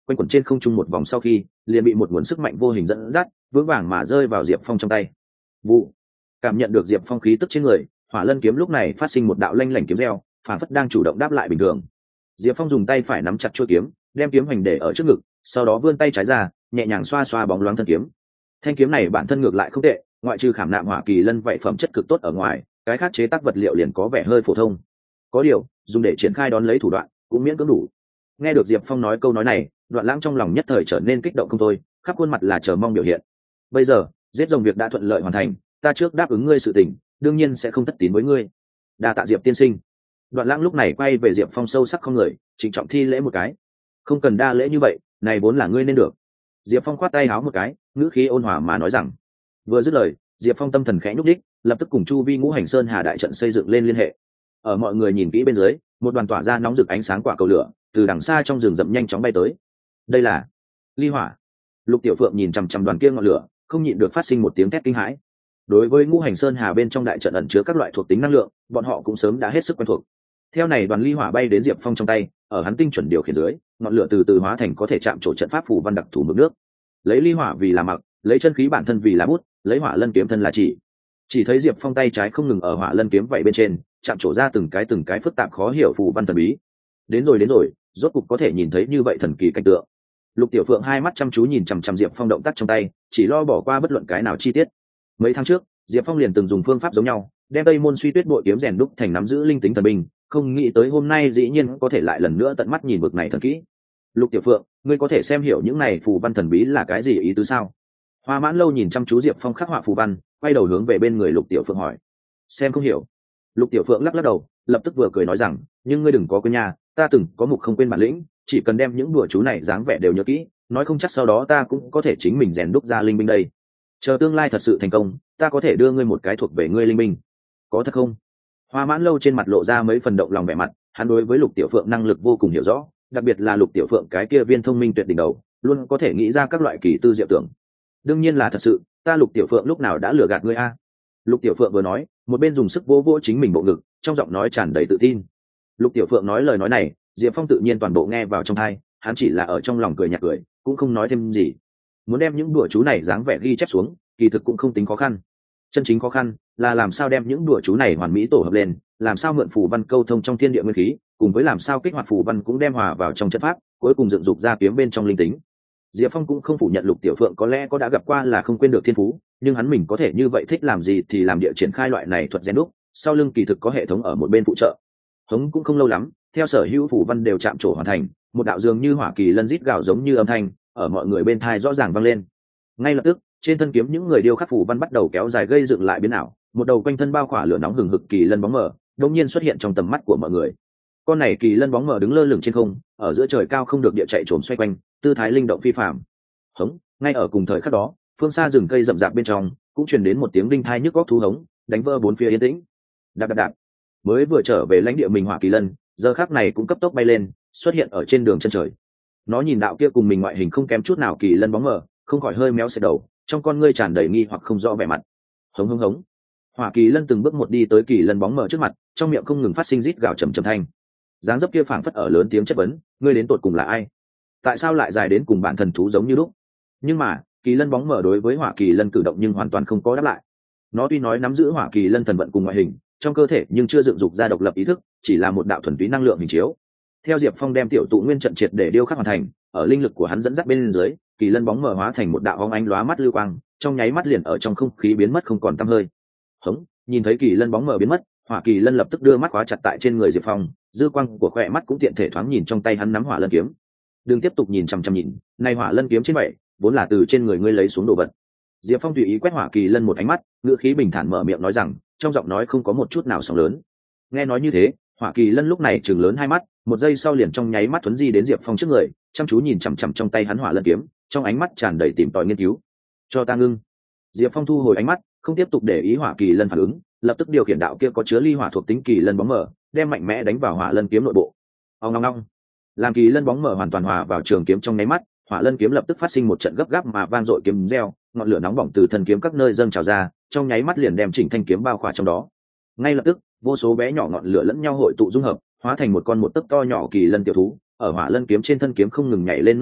quanh quẩn trên không trung một vòng sau khi liền bị một nguồn sức mạnh vô hình dẫn dắt vững vàng mà rơi vào diệp phong trong tay. Vụ, cảm nhận được diệp phong khí tức trên người, hỏa lân kiếm lúc này phát sinh một đạo lanh lảnh kiếm reo, phản phất đang chủ động đáp lại bình thường. Diệp phong dùng tay phải nắm chặt chuôi kiếm, đem kiếm hoành để ở trước ngực, sau đó vươn tay trái ra, nhẹ nhàng xoa xoa bóng loáng thân kiếm. Thanh kiếm này bản thân ngược lại không tệ, ngoại trừ khảm nạm hỏa kỳ lân vậy phẩm chất cực tốt ở ngoài, cái khác chế tác vật liệu liền có vẻ hơi phổ thông. Có điều, dùng để triển khai đón lấy thủ đoạn, cũng miễn cưỡng đủ. Nghe được Diệp Phong nói câu nói này, Đoạn Lãng trong lòng nhất thời trở nên kích động không thôi, khắp khuôn mặt là chờ mong biểu hiện. Bây giờ, giết rồng việc đã thuận lợi hoàn thành, ta trước đáp ứng ngươi sự tình, đương nhiên sẽ không thất tín với ngươi. Đa tạ Diệp tiên sinh. Đoạn Lãng lúc này quay về Diệp Phong sâu sắc không người, trịnh trọng thi lễ một cái. Không cần đa lễ như vậy, này vốn là ngươi nên được. Diệp Phong khoát tay háo một cái, ngữ khí ôn hòa mà nói rằng. Vừa dứt lời, Diệp Phong tâm thần khẽ nhúc đích, lập tức cùng chu vi ngũ hành sơn hà đại trận xây dựng lên liên hệ. Ở mọi người nhìn kỹ bên dưới, một đoàn tỏa ra nóng rực ánh sáng quả cầu lửa từ đằng xa trong rừng rậm nhanh chóng bay tới. Đây là ly hỏa. Lục Tiểu Phượng nhìn chằm chằm đoàn kia ngọn lửa, không nhịn được phát sinh một tiếng thét kinh hãi. Đối với ngũ hành sơn hà bên trong đại trận ẩn chứa các loại thuộc tính năng lượng, bọn họ cũng sớm đã hết sức quen thuộc. Theo này đoàn ly hỏa bay đến Diệp Phong trong tay, ở hắn tinh chuẩn điều khiển dưới, ngọn lửa từ từ hóa thành có thể chạm trổ trận pháp phù văn đặc thù mực nước. Lấy ly hỏa vì là mặc, lấy chân khí bản thân vì là bút, lấy hỏa lân kiếm thân là chỉ. Chỉ thấy Diệp Phong tay trái không ngừng ở hỏa lân kiếm vậy bên trên, chạm trổ ra từng cái từng cái phức tạp khó hiểu phù văn thần bí. Đến rồi đến rồi, rốt cục có thể nhìn thấy như vậy thần kỳ cảnh tượng. Lục Tiểu Phượng hai mắt chăm chú nhìn chằm chằm Diệp Phong động tác trong tay, chỉ lo bỏ qua bất luận cái nào chi tiết. Mấy tháng trước, Diệp Phong liền từng dùng phương pháp giống nhau, đem Tây Môn Suy Tuyết bội kiếm rèn đúc thành nắm giữ linh tính thần binh, không nghĩ tới hôm nay dĩ nhiên có thể lại lần nữa tận mắt nhìn vực này thần kỹ. Lục Tiểu Phượng, ngươi có thể xem hiểu những này phù văn thần bí là cái gì ý tứ sao? Hoa Mãn Lâu nhìn chăm chú Diệp Phong khắc họa phù văn, quay đầu hướng về bên người Lục Tiểu Phượng hỏi. Xem không hiểu. Lục Tiểu Phượng lắc lắc đầu, lập tức vừa cười nói rằng, nhưng ngươi đừng có quên nha, ta từng có mục không quên bản lĩnh, chỉ cần đem những đùa chú này dáng vẻ đều nhớ kỹ, nói không chắc sau đó ta cũng có thể chính mình rèn đúc ra linh binh đây. Chờ tương lai thật sự thành công, ta có thể đưa ngươi một cái thuộc về ngươi linh binh. Có thật không? Hoa Mãn Lâu trên mặt lộ ra mấy phần động lòng vẻ mặt, hắn đối với Lục Tiểu Phượng năng lực vô cùng hiểu rõ, đặc biệt là Lục Tiểu Phượng cái kia viên thông minh tuyệt đỉnh đầu, luôn có thể nghĩ ra các loại kỳ tư diệu tưởng. Đương nhiên là thật sự, ta Lục Tiểu Phượng lúc nào đã lừa gạt ngươi a? Lục Tiểu Phượng vừa nói, một bên dùng sức vỗ vỗ chính mình bộ ngực, trong giọng nói tràn đầy tự tin. Lục Tiểu Phượng nói lời nói này, Diệp Phong tự nhiên toàn bộ nghe vào trong tai, hắn chỉ là ở trong lòng cười nhạt cười, cũng không nói thêm gì. Muốn đem những đùa chú này dáng vẻ ghi chép xuống, kỳ thực cũng không tính khó khăn. Chân chính khó khăn là làm sao đem những đùa chú này hoàn mỹ tổ hợp lên, làm sao mượn phù văn câu thông trong thiên địa nguyên khí, cùng với làm sao kích hoạt phù văn cũng đem hòa vào trong trận pháp, cuối cùng dựng dục ra kiếm bên trong linh tính. Diệp Phong cũng không phủ nhận Lục Tiểu Phượng có lẽ có đã gặp qua là không quên được thiên phú, nhưng hắn mình có thể như vậy thích làm gì thì làm địa triển khai loại này thuật rèn đúc, sau lưng kỳ thực có hệ thống ở một bên phụ trợ. Hống cũng không lâu lắm, theo sở hữu phù văn đều chạm trổ hoàn thành, một đạo dường như hỏa kỳ lân rít gào giống như âm thanh, ở mọi người bên tai rõ ràng vang lên. Ngay lập tức, trên thân kiếm những người điêu khắc phù văn bắt đầu kéo dài gây dựng lại biến ảo, một đầu quanh thân bao khỏa lửa nóng hừng hực kỳ lân bóng mờ, đột nhiên xuất hiện trong tầm mắt của mọi người. Con này kỳ lân bóng mờ đứng lơ lửng trên không, ở giữa trời cao không được địa chạy trồm xoay quanh, tư thái linh động phi phàm. Hống, ngay ở cùng thời khắc đó, phương xa rừng cây rậm rạp bên trong cũng truyền đến một tiếng đinh thai nhức góc thú hống, đánh vỡ bốn phía yên tĩnh. Đạp đạp đạp. Mới vừa trở về lãnh địa mình hỏa kỳ lân, giờ khắc này cũng cấp tốc bay lên, xuất hiện ở trên đường chân trời. Nó nhìn đạo kia cùng mình ngoại hình không kém chút nào kỳ lân bóng mờ, không khỏi hơi méo xẹt đầu, trong con ngươi tràn đầy nghi hoặc không rõ vẻ mặt. Hống hống hống. Hỏa kỳ lân từng bước một đi tới kỳ lân bóng mờ trước mặt, trong miệng không ngừng phát sinh rít gào trầm trầm thanh. Dáng dấp kia phảng phất ở lớn tiếng chất vấn, ngươi đến tột cùng là ai? Tại sao lại dài đến cùng bản thần thú giống như lúc? Nhưng mà, kỳ lân bóng mờ đối với hỏa kỳ lân cử động nhưng hoàn toàn không có đáp lại. Nó tuy nói nắm giữ hỏa kỳ lân thần vận cùng ngoại hình, trong cơ thể nhưng chưa dựng dục ra độc lập ý thức, chỉ là một đạo thuần túy năng lượng hình chiếu. Theo Diệp Phong đem tiểu tụ nguyên trận triệt để điêu khắc hoàn thành, ở linh lực của hắn dẫn dắt bên dưới, kỳ lân bóng mờ hóa thành một đạo hóng ánh lóa mắt lưu quang, trong nháy mắt liền ở trong không khí biến mất không còn tăm hơi. Hống, nhìn thấy kỳ lân bóng mờ biến mất, hỏa kỳ lân lập tức đưa mắt khóa chặt tại trên người Diệp Phong, dư quang của khỏe mắt cũng tiện thể thoáng nhìn trong tay hắn nắm hỏa lân kiếm. Đừng tiếp tục nhìn chằm chằm nhìn, này hỏa lân kiếm trên vậy, vốn là từ trên người ngươi lấy xuống đồ vật. Diệp Phong tùy ý quét hỏa kỳ lân một ánh mắt, ngữ khí bình thản mở miệng nói rằng, trong giọng nói không có một chút nào sóng lớn. Nghe nói như thế, hỏa kỳ lân lúc này trừng lớn hai mắt, một giây sau liền trong nháy mắt thuấn di đến Diệp Phong trước người, chăm chú nhìn chằm chằm trong tay hắn hỏa lân kiếm, trong ánh mắt tràn đầy tìm tòi nghiên cứu. Cho ta ngưng. Diệp Phong thu hồi ánh mắt, không tiếp tục để ý hỏa kỳ lân phản ứng, lập tức điều khiển đạo kia có chứa ly hỏa thuộc tính kỳ lân bóng mờ, đem mạnh mẽ đánh vào hỏa lân kiếm nội bộ. Ong ong ong. Làm kỳ lân bóng mờ hoàn toàn hòa vào trường kiếm trong nháy mắt, hỏa lân kiếm lập tức phát sinh một trận gấp gáp mà vang dội kiếm reo, ngọn lửa nóng bỏng từ thân kiếm các nơi dâng trào ra, trong nháy mắt liền đem chỉnh thanh kiếm bao khỏa trong đó. Ngay lập tức, vô số bé nhỏ ngọn lửa lẫn nhau hội tụ dung hợp, hóa thành một con một tấc to nhỏ kỳ lân tiểu thú, ở hỏa lân kiếm trên thân kiếm không ngừng nhảy lên nô đùa,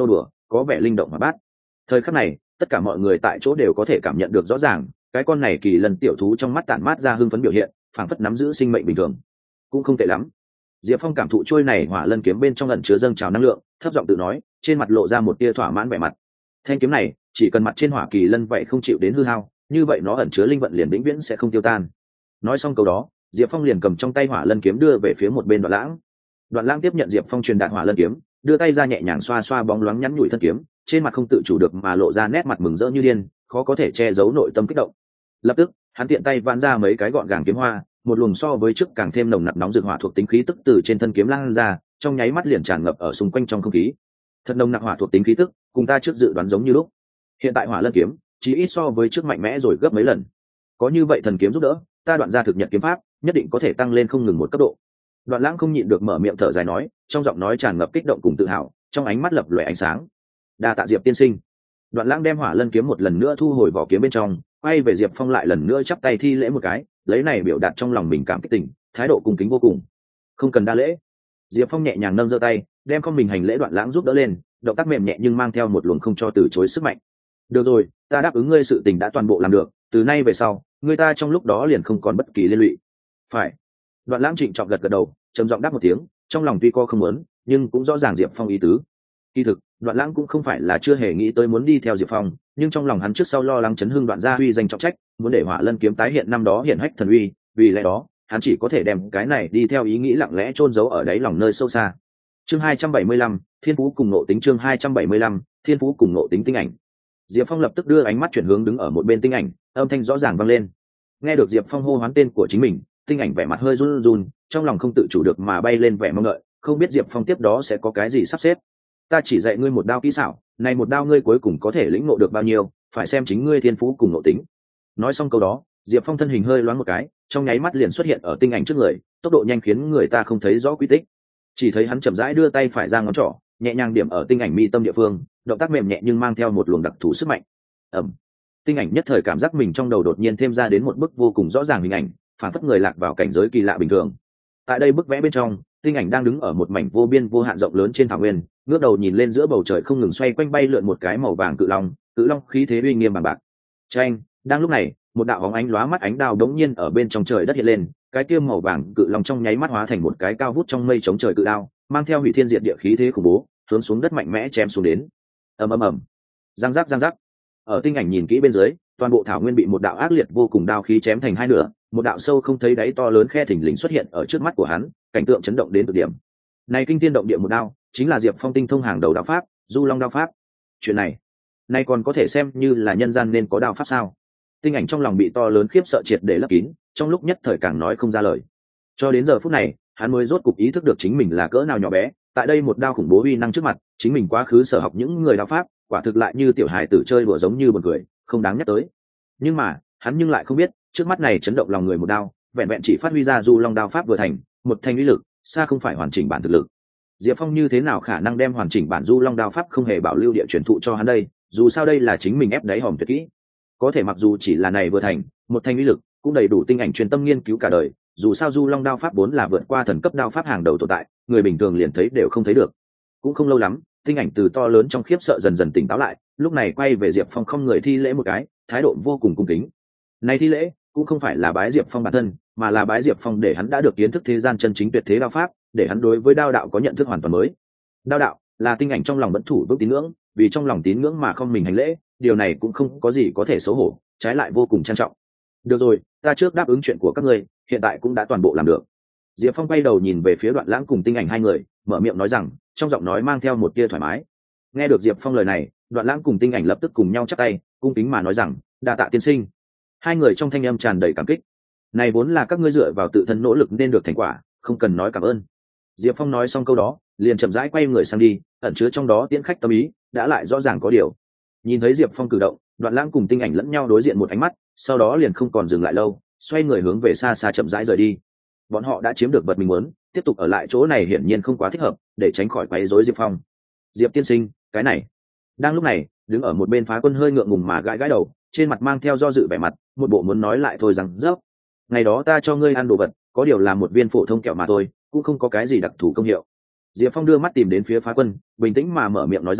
có vẻ linh động mà bát. Thời khắc này tất cả mọi người tại chỗ đều có thể cảm nhận được rõ ràng cái con này kỳ lân tiểu thú trong mắt tản mát ra hưng phấn biểu hiện, phảng phất nắm giữ sinh mệnh bình thường. Cũng không tệ lắm. Diệp Phong cảm thụ trôi này hỏa lân kiếm bên trong ẩn chứa dâng trào năng lượng, thấp giọng tự nói, trên mặt lộ ra một tia thỏa mãn vẻ mặt. Thanh kiếm này chỉ cần mặt trên hỏa kỳ lân vậy không chịu đến hư hao, như vậy nó ẩn chứa linh vận liền vĩnh viễn sẽ không tiêu tan. Nói xong câu đó, Diệp Phong liền cầm trong tay hỏa lân kiếm đưa về phía một bên Đoạn Lãng. Đoạn Lãng tiếp nhận Diệp Phong truyền đạt hỏa lân kiếm, đưa tay ra nhẹ nhàng xoa xoa bóng loáng nhắn nhủi thân kiếm, trên mặt không tự chủ được mà lộ ra nét mặt mừng rỡ như điên, khó có thể che giấu nội tâm kích động. Lập tức hắn tiện tay vãn ra mấy cái gọn gàng kiếm hoa, một luồng so với trước càng thêm nồng nặc nóng rực hỏa thuộc tính khí tức từ trên thân kiếm lan ra, trong nháy mắt liền tràn ngập ở xung quanh trong không khí. Thật nồng nặc hỏa thuộc tính khí tức, cùng ta trước dự đoán giống như lúc. Hiện tại hỏa lân kiếm chỉ ít so với trước mạnh mẽ rồi gấp mấy lần. Có như vậy thần kiếm giúp đỡ, ta Đoạn gia thực nhật kiếm pháp nhất định có thể tăng lên không ngừng một cấp độ. Đoạn Lãng không nhịn được mở miệng thở dài nói, trong giọng nói tràn ngập kích động cùng tự hào, trong ánh mắt lập lòe ánh sáng. Đa tạ Diệp tiên sinh. Đoạn Lãng đem hỏa lân kiếm một lần nữa thu hồi vỏ kiếm bên trong, quay về Diệp Phong lại lần nữa chắp tay thi lễ một cái, lấy này biểu đạt trong lòng mình cảm kích tình, thái độ cung kính vô cùng. Không cần đa lễ. Diệp Phong nhẹ nhàng nâng giơ tay, đem con mình hành lễ Đoạn Lãng giúp đỡ lên, động tác mềm nhẹ nhưng mang theo một luồng không cho từ chối sức mạnh. Được rồi, ta đáp ứng ngươi sự tình đã toàn bộ làm được, từ nay về sau người ta trong lúc đó liền không còn bất kỳ liên lụy. Phải. Đoạn Lãng trịnh trọng gật gật đầu, trầm giọng đáp một tiếng, trong lòng tuy co không muốn, nhưng cũng rõ ràng Diệp Phong ý tứ. Kỳ thực Đoạn Lãng cũng không phải là chưa hề nghĩ tới muốn đi theo Diệp Phong, nhưng trong lòng hắn trước sau lo lắng chấn hưng Đoạn gia uy danh trọng trách, muốn để hỏa lân kiếm tái hiện năm đó hiển hách thần uy, vì lẽ đó hắn chỉ có thể đem cái này đi theo ý nghĩ lặng lẽ chôn giấu ở đáy lòng nơi sâu xa. Chương hai trăm bảy mươi lăm, Thiên Phú cùng Ngộ Tính. Chương hai trăm bảy mươi lăm, Thiên Phú cùng Ngộ Tính. Tinh ảnh. Diệp Phong lập tức đưa ánh mắt chuyển hướng đứng ở một bên Tinh ảnh, âm thanh rõ ràng vang lên. Nghe được Diệp Phong hô hoán tên của chính mình, Tinh ảnh vẻ mặt hơi run run, trong lòng không tự chủ được mà bay lên vẻ mong đợi, không biết Diệp Phong tiếp đó sẽ có cái gì sắp xếp. Ta chỉ dạy ngươi một đao kỹ xảo, này một đao ngươi cuối cùng có thể lĩnh ngộ được bao nhiêu, phải xem chính ngươi thiên phú cùng ngộ tính. Nói xong câu đó, Diệp Phong thân hình hơi loáng một cái, trong nháy mắt liền xuất hiện ở Tinh ảnh trước người, tốc độ nhanh khiến người ta không thấy rõ quy tích. Chỉ thấy hắn chậm rãi đưa tay phải ra ngón trỏ, nhẹ nhàng điểm ở Tinh ảnh mi tâm địa phương, động tác mềm nhẹ nhưng mang theo một luồng đặc thù sức mạnh. Ầm. Tinh ảnh nhất thời cảm giác mình trong đầu đột nhiên thêm ra đến một bức vô cùng rõ ràng hình ảnh, phản phất người lạc vào cảnh giới kỳ lạ bình thường. Tại đây bức vẽ bên trong, Tinh ảnh đang đứng ở một mảnh vô biên vô hạn rộng lớn trên thảo nguyên, ngước đầu nhìn lên giữa bầu trời không ngừng xoay quanh bay lượn một cái màu vàng cự long, cự long khí thế uy nghiêm bằng bạc. Chanh, đang lúc này, một đạo bóng ánh lóa mắt ánh đao đống nhiên ở bên trong trời đất hiện lên, cái kia màu vàng cự long trong nháy mắt hóa thành một cái cao vút trong mây chống trời cự đao, mang theo hủy thiên diệt địa khí thế khủng bố, hướng xuống đất mạnh mẽ chém xuống đến. Ầm ầm ầm. Giang giác giang giác. Ở Tinh ảnh nhìn kỹ bên dưới, toàn bộ thảo nguyên bị một đạo ác liệt vô cùng đao khí chém thành hai nửa, một đạo sâu không thấy đáy to lớn khe thình lình xuất hiện ở trước mắt của hắn, cảnh tượng chấn động đến cực điểm. Này kinh thiên động địa một đao, chính là Diệp Phong tinh thông hàng đầu đao pháp, Du Long đao pháp. Chuyện này, này còn có thể xem như là nhân gian nên có đao pháp sao? Tinh ảnh trong lòng bị to lớn khiếp sợ triệt để lấp kín, trong lúc nhất thời càng nói không ra lời. Cho đến giờ phút này, hắn mới rốt cục ý thức được chính mình là cỡ nào nhỏ bé, tại đây một đao khủng bố uy năng trước mặt, chính mình quá khứ sở học những người đao pháp, quả thực lại như tiểu hài tử chơi đùa giống như buồn cười, không đáng nhắc tới. Nhưng mà, hắn nhưng lại không biết, trước mắt này chấn động lòng người một đao, vẹn vẹn chỉ phát huy ra Du Long đao pháp vừa thành, một thành uy lực, xa không phải hoàn chỉnh bản thực lực. Diệp Phong như thế nào khả năng đem hoàn chỉnh bản Du Long đao pháp không hề bảo lưu địa truyền thụ cho hắn đây, dù sao đây là chính mình ép đáy hòm tuyệt kỹ. Có thể mặc dù chỉ là này vừa thành, một thành uy lực, cũng đầy đủ Tinh ảnh truyền tâm nghiên cứu cả đời, dù sao Du Long đao pháp vốn là vượt qua thần cấp đao pháp hàng đầu tồn tại, người bình thường liền thấy đều không thấy được. Cũng không lâu lắm, Tinh ảnh từ to lớn trong khiếp sợ dần dần tỉnh táo lại, lúc này quay về Diệp Phong không người thi lễ một cái, thái độ vô cùng cung kính. Này thi lễ cũng không phải là bái Diệp Phong bản thân, mà là bái Diệp Phong để hắn đã được kiến thức thế gian chân chính tuyệt thế đao pháp, để hắn đối với đao đạo có nhận thức hoàn toàn mới. Đao đạo là Tinh ảnh trong lòng vẫn thủ vững tín ngưỡng, vì trong lòng tín ngưỡng mà không mình hành lễ, điều này cũng không có gì có thể xấu hổ, trái lại vô cùng trang trọng. Được rồi, ta trước đáp ứng chuyện của các ngươi, hiện tại cũng đã toàn bộ làm được. Diệp Phong quay đầu nhìn về phía Đoạn Lãng cùng Tinh ảnh hai người, mở miệng nói rằng, trong giọng nói mang theo một tia thoải mái. Nghe được Diệp Phong lời này, Đoạn Lãng cùng Tinh ảnh lập tức cùng nhau chắp tay, cung kính mà nói rằng, đa tạ tiên sinh. Hai người trong thanh âm tràn đầy cảm kích. Này vốn là các ngươi dựa vào tự thân nỗ lực nên được thành quả, không cần nói cảm ơn. Diệp Phong nói xong câu đó, liền chậm rãi quay người sang đi, ẩn chứa trong đó tiễn khách tâm ý, đã lại rõ ràng có điều. Nhìn thấy Diệp Phong cử động, Đoạn Lãng cùng Tinh ảnh lẫn nhau đối diện một ánh mắt, sau đó liền không còn dừng lại lâu, xoay người hướng về xa xa chậm rãi rời đi. Bọn họ đã chiếm được vật mình muốn, tiếp tục ở lại chỗ này hiển nhiên không quá thích hợp, để tránh khỏi quấy rối Diệp Phong. Diệp tiên sinh, cái này. Đang lúc này, đứng ở một bên Phá Quân hơi ngượng ngùng mà gãi gãi đầu, trên mặt mang theo do dự vẻ mặt, một bộ muốn nói lại thôi rằng dốc. Ngày đó ta cho ngươi ăn đồ vật, có điều là một viên phổ thông kẹo mà thôi, cũng không có cái gì đặc thù công hiệu. Diệp Phong đưa mắt tìm đến phía Phá Quân, bình tĩnh mà mở miệng nói rằng,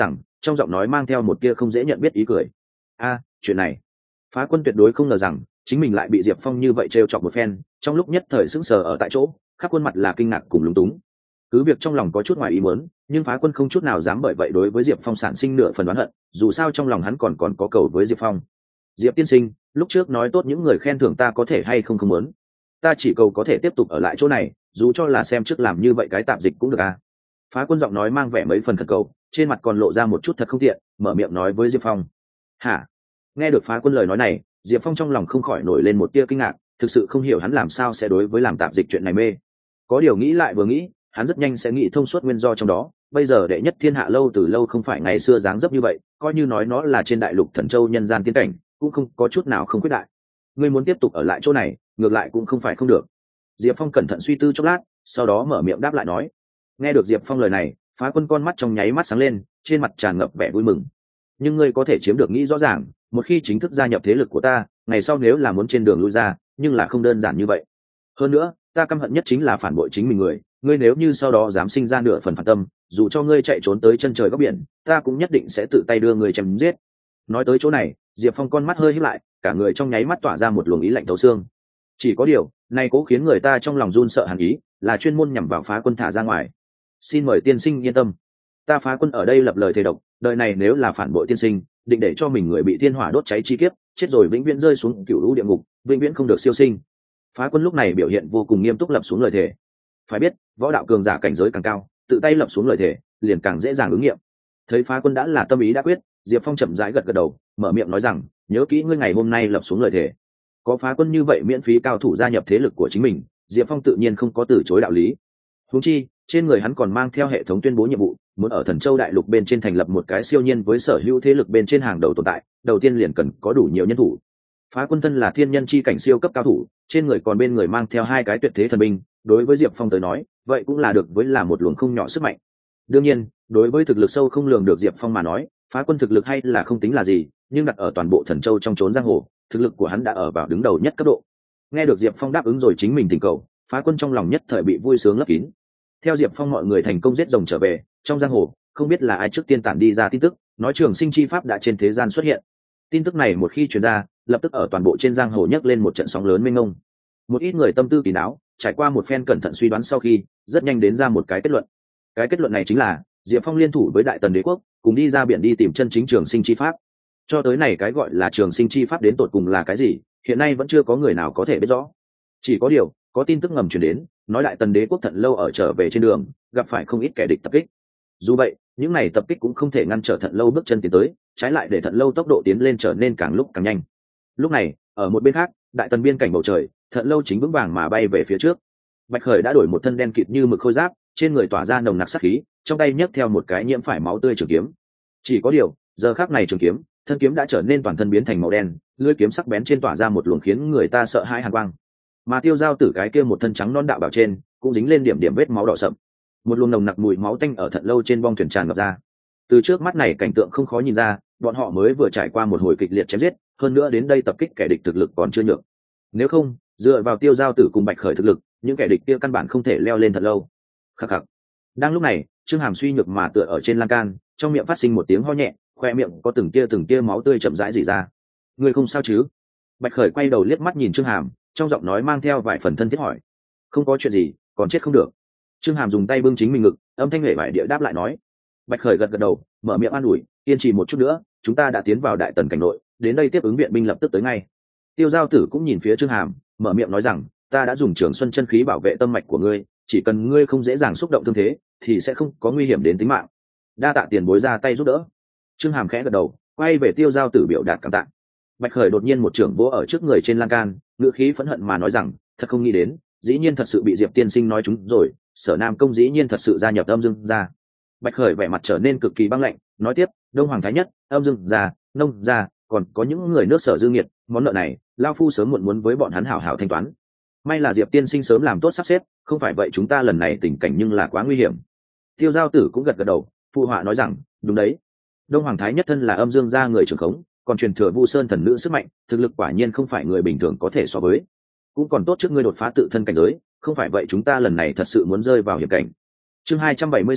trong giọng nói mang theo một tia không dễ nhận biết ý cười. A, chuyện này, Phá Quân tuyệt đối không ngờ rằng chính mình lại bị Diệp Phong như vậy trêu chọc một phen, trong lúc nhất thời sững sờ ở tại chỗ, khắp khuôn mặt là kinh ngạc cùng lúng túng. Cứ việc trong lòng có chút ngoài ý muốn, nhưng Phá Quân không chút nào dám bởi vậy đối với Diệp Phong sản sinh nửa phần oán hận, dù sao trong lòng hắn còn còn có cầu với Diệp Phong. Diệp tiên sinh, lúc trước nói tốt những người khen thưởng ta có thể hay không không muốn, ta chỉ cầu có thể tiếp tục ở lại chỗ này, dù cho là xem trước làm như vậy cái tạm dịch cũng được à. Phá Quân giọng nói mang vẻ mấy phần khẩn cầu, trên mặt còn lộ ra một chút thật không tiện, mở miệng nói với Diệp Phong. Hả? Nghe được Phá Quân lời nói này, Diệp Phong trong lòng không khỏi nổi lên một tia kinh ngạc, thực sự không hiểu hắn làm sao sẽ đối với làm tạm dịch chuyện này mê. Có điều nghĩ lại vừa nghĩ, hắn rất nhanh sẽ nghĩ thông suốt nguyên do trong đó. Bây giờ đệ nhất thiên hạ lâu từ lâu không phải ngày xưa dáng dấp như vậy, coi như nói nó là trên đại lục Thần Châu nhân gian tiên cảnh, cũng không có chút nào không quyết đại. Ngươi muốn tiếp tục ở lại chỗ này, ngược lại cũng không phải không được. Diệp Phong cẩn thận suy tư chốc lát, sau đó mở miệng đáp lại nói. Nghe được Diệp Phong lời này, Phá Quân con mắt trong nháy mắt sáng lên, trên mặt tràn ngập vẻ vui mừng. Nhưng ngươi có thể chiếm được nghĩ rõ ràng, một khi chính thức gia nhập thế lực của ta, ngày sau nếu là muốn trên đường lui ra, nhưng là không đơn giản như vậy. Hơn nữa, ta căm hận nhất chính là phản bội chính mình người, ngươi nếu như sau đó dám sinh ra nửa phần phản tâm, dù cho ngươi chạy trốn tới chân trời góc biển, ta cũng nhất định sẽ tự tay đưa ngươi chém giết. Nói tới chỗ này, Diệp Phong con mắt hơi híp lại, cả người trong nháy mắt tỏa ra một luồng ý lạnh thấu xương. Chỉ có điều, này cố khiến người ta trong lòng run sợ hàn ý, là chuyên môn nhằm vào Phá Quân thả ra ngoài. Xin mời tiên sinh yên tâm, ta Phá Quân ở đây lập lời thề độc, đời này nếu là phản bội tiên sinh, định để cho mình người bị thiên hỏa đốt cháy chi kiếp, chết rồi vĩnh viễn rơi xuống cửu lũ địa ngục, vĩnh viễn không được siêu sinh. Phá Quân lúc này biểu hiện vô cùng nghiêm túc lập xuống lời thề. Phải biết, võ đạo cường giả cảnh giới càng cao, tự tay lập xuống lời thề, liền càng dễ dàng ứng nghiệm. Thấy Phá Quân đã là tâm ý đã quyết, Diệp Phong chậm rãi gật gật đầu, mở miệng nói rằng, nhớ kỹ ngươi ngày hôm nay lập xuống lời thề. Có Phá Quân như vậy miễn phí cao thủ gia nhập thế lực của chính mình, Diệp Phong tự nhiên không có từ chối đạo lý. Huống chi, trên người hắn còn mang theo hệ thống tuyên bố nhiệm vụ, muốn ở Thần Châu đại lục bên trên thành lập một cái siêu nhiên với sở hữu thế lực bên trên hàng đầu tồn tại, đầu tiên liền cần có đủ nhiều nhân thủ. Phá Quân thân là thiên nhân chi cảnh siêu cấp cao thủ, trên người còn bên người mang theo hai cái tuyệt thế thần binh, đối với Diệp Phong tới nói, vậy cũng là được với là một luồng không nhỏ sức mạnh. Đương nhiên, đối với thực lực sâu không lường được Diệp Phong mà nói, Phá Quân thực lực hay là không tính là gì, nhưng đặt ở toàn bộ Thần Châu trong chốn giang hồ, thực lực của hắn đã ở vào đứng đầu nhất cấp độ. Nghe được Diệp Phong đáp ứng rồi chính mình tình cầu, Phá Quân trong lòng nhất thời bị vui sướng lấp kín. Theo Diệp Phong mọi người thành công giết rồng trở về, trong giang hồ, không biết là ai trước tiên tản đi ra tin tức, nói Trường Sinh chi pháp đã trên thế gian xuất hiện. Tin tức này một khi truyền ra, lập tức ở toàn bộ trên giang hồ nhấc lên một trận sóng lớn mênh mông. Một ít người tâm tư kỳ não, trải qua một phen cẩn thận suy đoán sau khi, rất nhanh đến ra một cái kết luận. Cái kết luận này chính là Diệp Phong liên thủ với Đại Tần Đế quốc, cùng đi ra biển đi tìm chân chính Trường Sinh chi pháp. Cho tới này cái gọi là Trường Sinh chi pháp đến tột cùng là cái gì, hiện nay vẫn chưa có người nào có thể biết rõ. Chỉ có điều, có tin tức ngầm truyền đến, nói Đại Tần Đế quốc Thận Lâu ở trở về trên đường, gặp phải không ít kẻ địch tập kích. Dù vậy, những này tập kích cũng không thể ngăn trở Thận Lâu bước chân tiến tới, trái lại để Thận Lâu tốc độ tiến lên trở nên càng lúc càng nhanh. Lúc này, ở một bên khác, Đại Tần biên cảnh bầu trời, Thận Lâu chính vững vàng mà bay về phía trước. Bạch Khởi đã đổi một thân đen kịt như mực khôi giáp, trên người tỏa ra nồng nặc sát khí, trong tay nhấc theo một cái nhiễm phải máu tươi trường kiếm. Chỉ có điều, giờ khắc này trường kiếm, thân kiếm đã trở nên toàn thân biến thành màu đen, lưỡi kiếm sắc bén trên tỏa ra một luồng khiến người ta sợ hãi hàn quang. Mà Tiêu Giao Tử cái kia một thân trắng non đạo bảo trên, cũng dính lên điểm điểm vết máu đỏ sậm. Một luồng nồng nặc mùi máu tanh ở Thận Lâu trên bong thuyền tràn ngập ra. Từ trước mắt này cảnh tượng không khó nhìn ra, bọn họ mới vừa trải qua một hồi kịch liệt chém giết, hơn nữa đến đây tập kích kẻ địch thực lực còn chưa nhược. Nếu không, dựa vào Tiêu Giao Tử cùng Bạch Khởi thực lực, những kẻ địch kia căn bản không thể leo lên Thận Lâu. Khắc khắc. Đang lúc này, Trương Hàm suy nhược mà tựa ở trên lan can, trong miệng phát sinh một tiếng ho nhẹ, khoe miệng có từng tia từng tia máu tươi chậm rãi rỉ ra. Người không sao chứ? Bạch Khởi quay đầu liếc mắt nhìn Trương Hàm, trong giọng nói mang theo vài phần thân thiết hỏi. Không có chuyện gì, còn chết không được. Trương Hàm dùng tay bưng chính mình ngực, âm thanh hề vải địa đáp lại nói. Bạch Khởi gật gật đầu, mở miệng an ủi, kiên trì một chút nữa, chúng ta đã tiến vào Đại Tần cảnh nội, đến đây tiếp ứng viện binh lập tức tới ngay. Tiêu Giao Tử cũng nhìn phía Trương Hàm, mở miệng nói rằng, ta đã dùng Trường Xuân chân khí bảo vệ tâm mạch của ngươi, chỉ cần ngươi không dễ dàng xúc động thương thế, thì sẽ không có nguy hiểm đến tính mạng. Đa tạ tiền bối ra tay giúp đỡ. Trương Hàm khẽ gật đầu, quay về Tiêu Giao Tử biểu đạt cảm tạ. Bạch Khởi đột nhiên một trưởng vỗ ở trước người trên lan can, ngữ khí phẫn hận mà nói rằng, thật không nghĩ đến, dĩ nhiên thật sự bị Diệp tiên sinh nói trúng rồi, Sở Nam công dĩ nhiên thật sự gia nhập Âm Dương gia. Bạch Khởi vẻ mặt trở nên cực kỳ băng lạnh, nói tiếp, Đông Hoàng Thái Nhất, Âm Dương gia, Nông gia, còn có những người nước Sở dư nghiệt, món nợ này, lao phu sớm muộn muốn với bọn hắn hảo hảo thanh toán. May là Diệp tiên sinh sớm làm tốt sắp xếp, không phải vậy chúng ta lần này tình cảnh nhưng là quá nguy hiểm. Tiêu Giao Tử cũng gật gật đầu, phụ họa nói rằng, đúng đấy. Đông Hoàng Thái Nhất thân là Âm Dương gia người trưởng khống, còn truyền thừa Vu Sơn thần nữ sức mạnh, thực lực quả nhiên không phải người bình thường có thể so với. Cũng còn tốt trước ngươi đột phá tự thân cảnh giới, không phải vậy chúng ta lần này thật sự muốn rơi vào hiểm cảnh. Chương hai trăm bảy mươi sáu,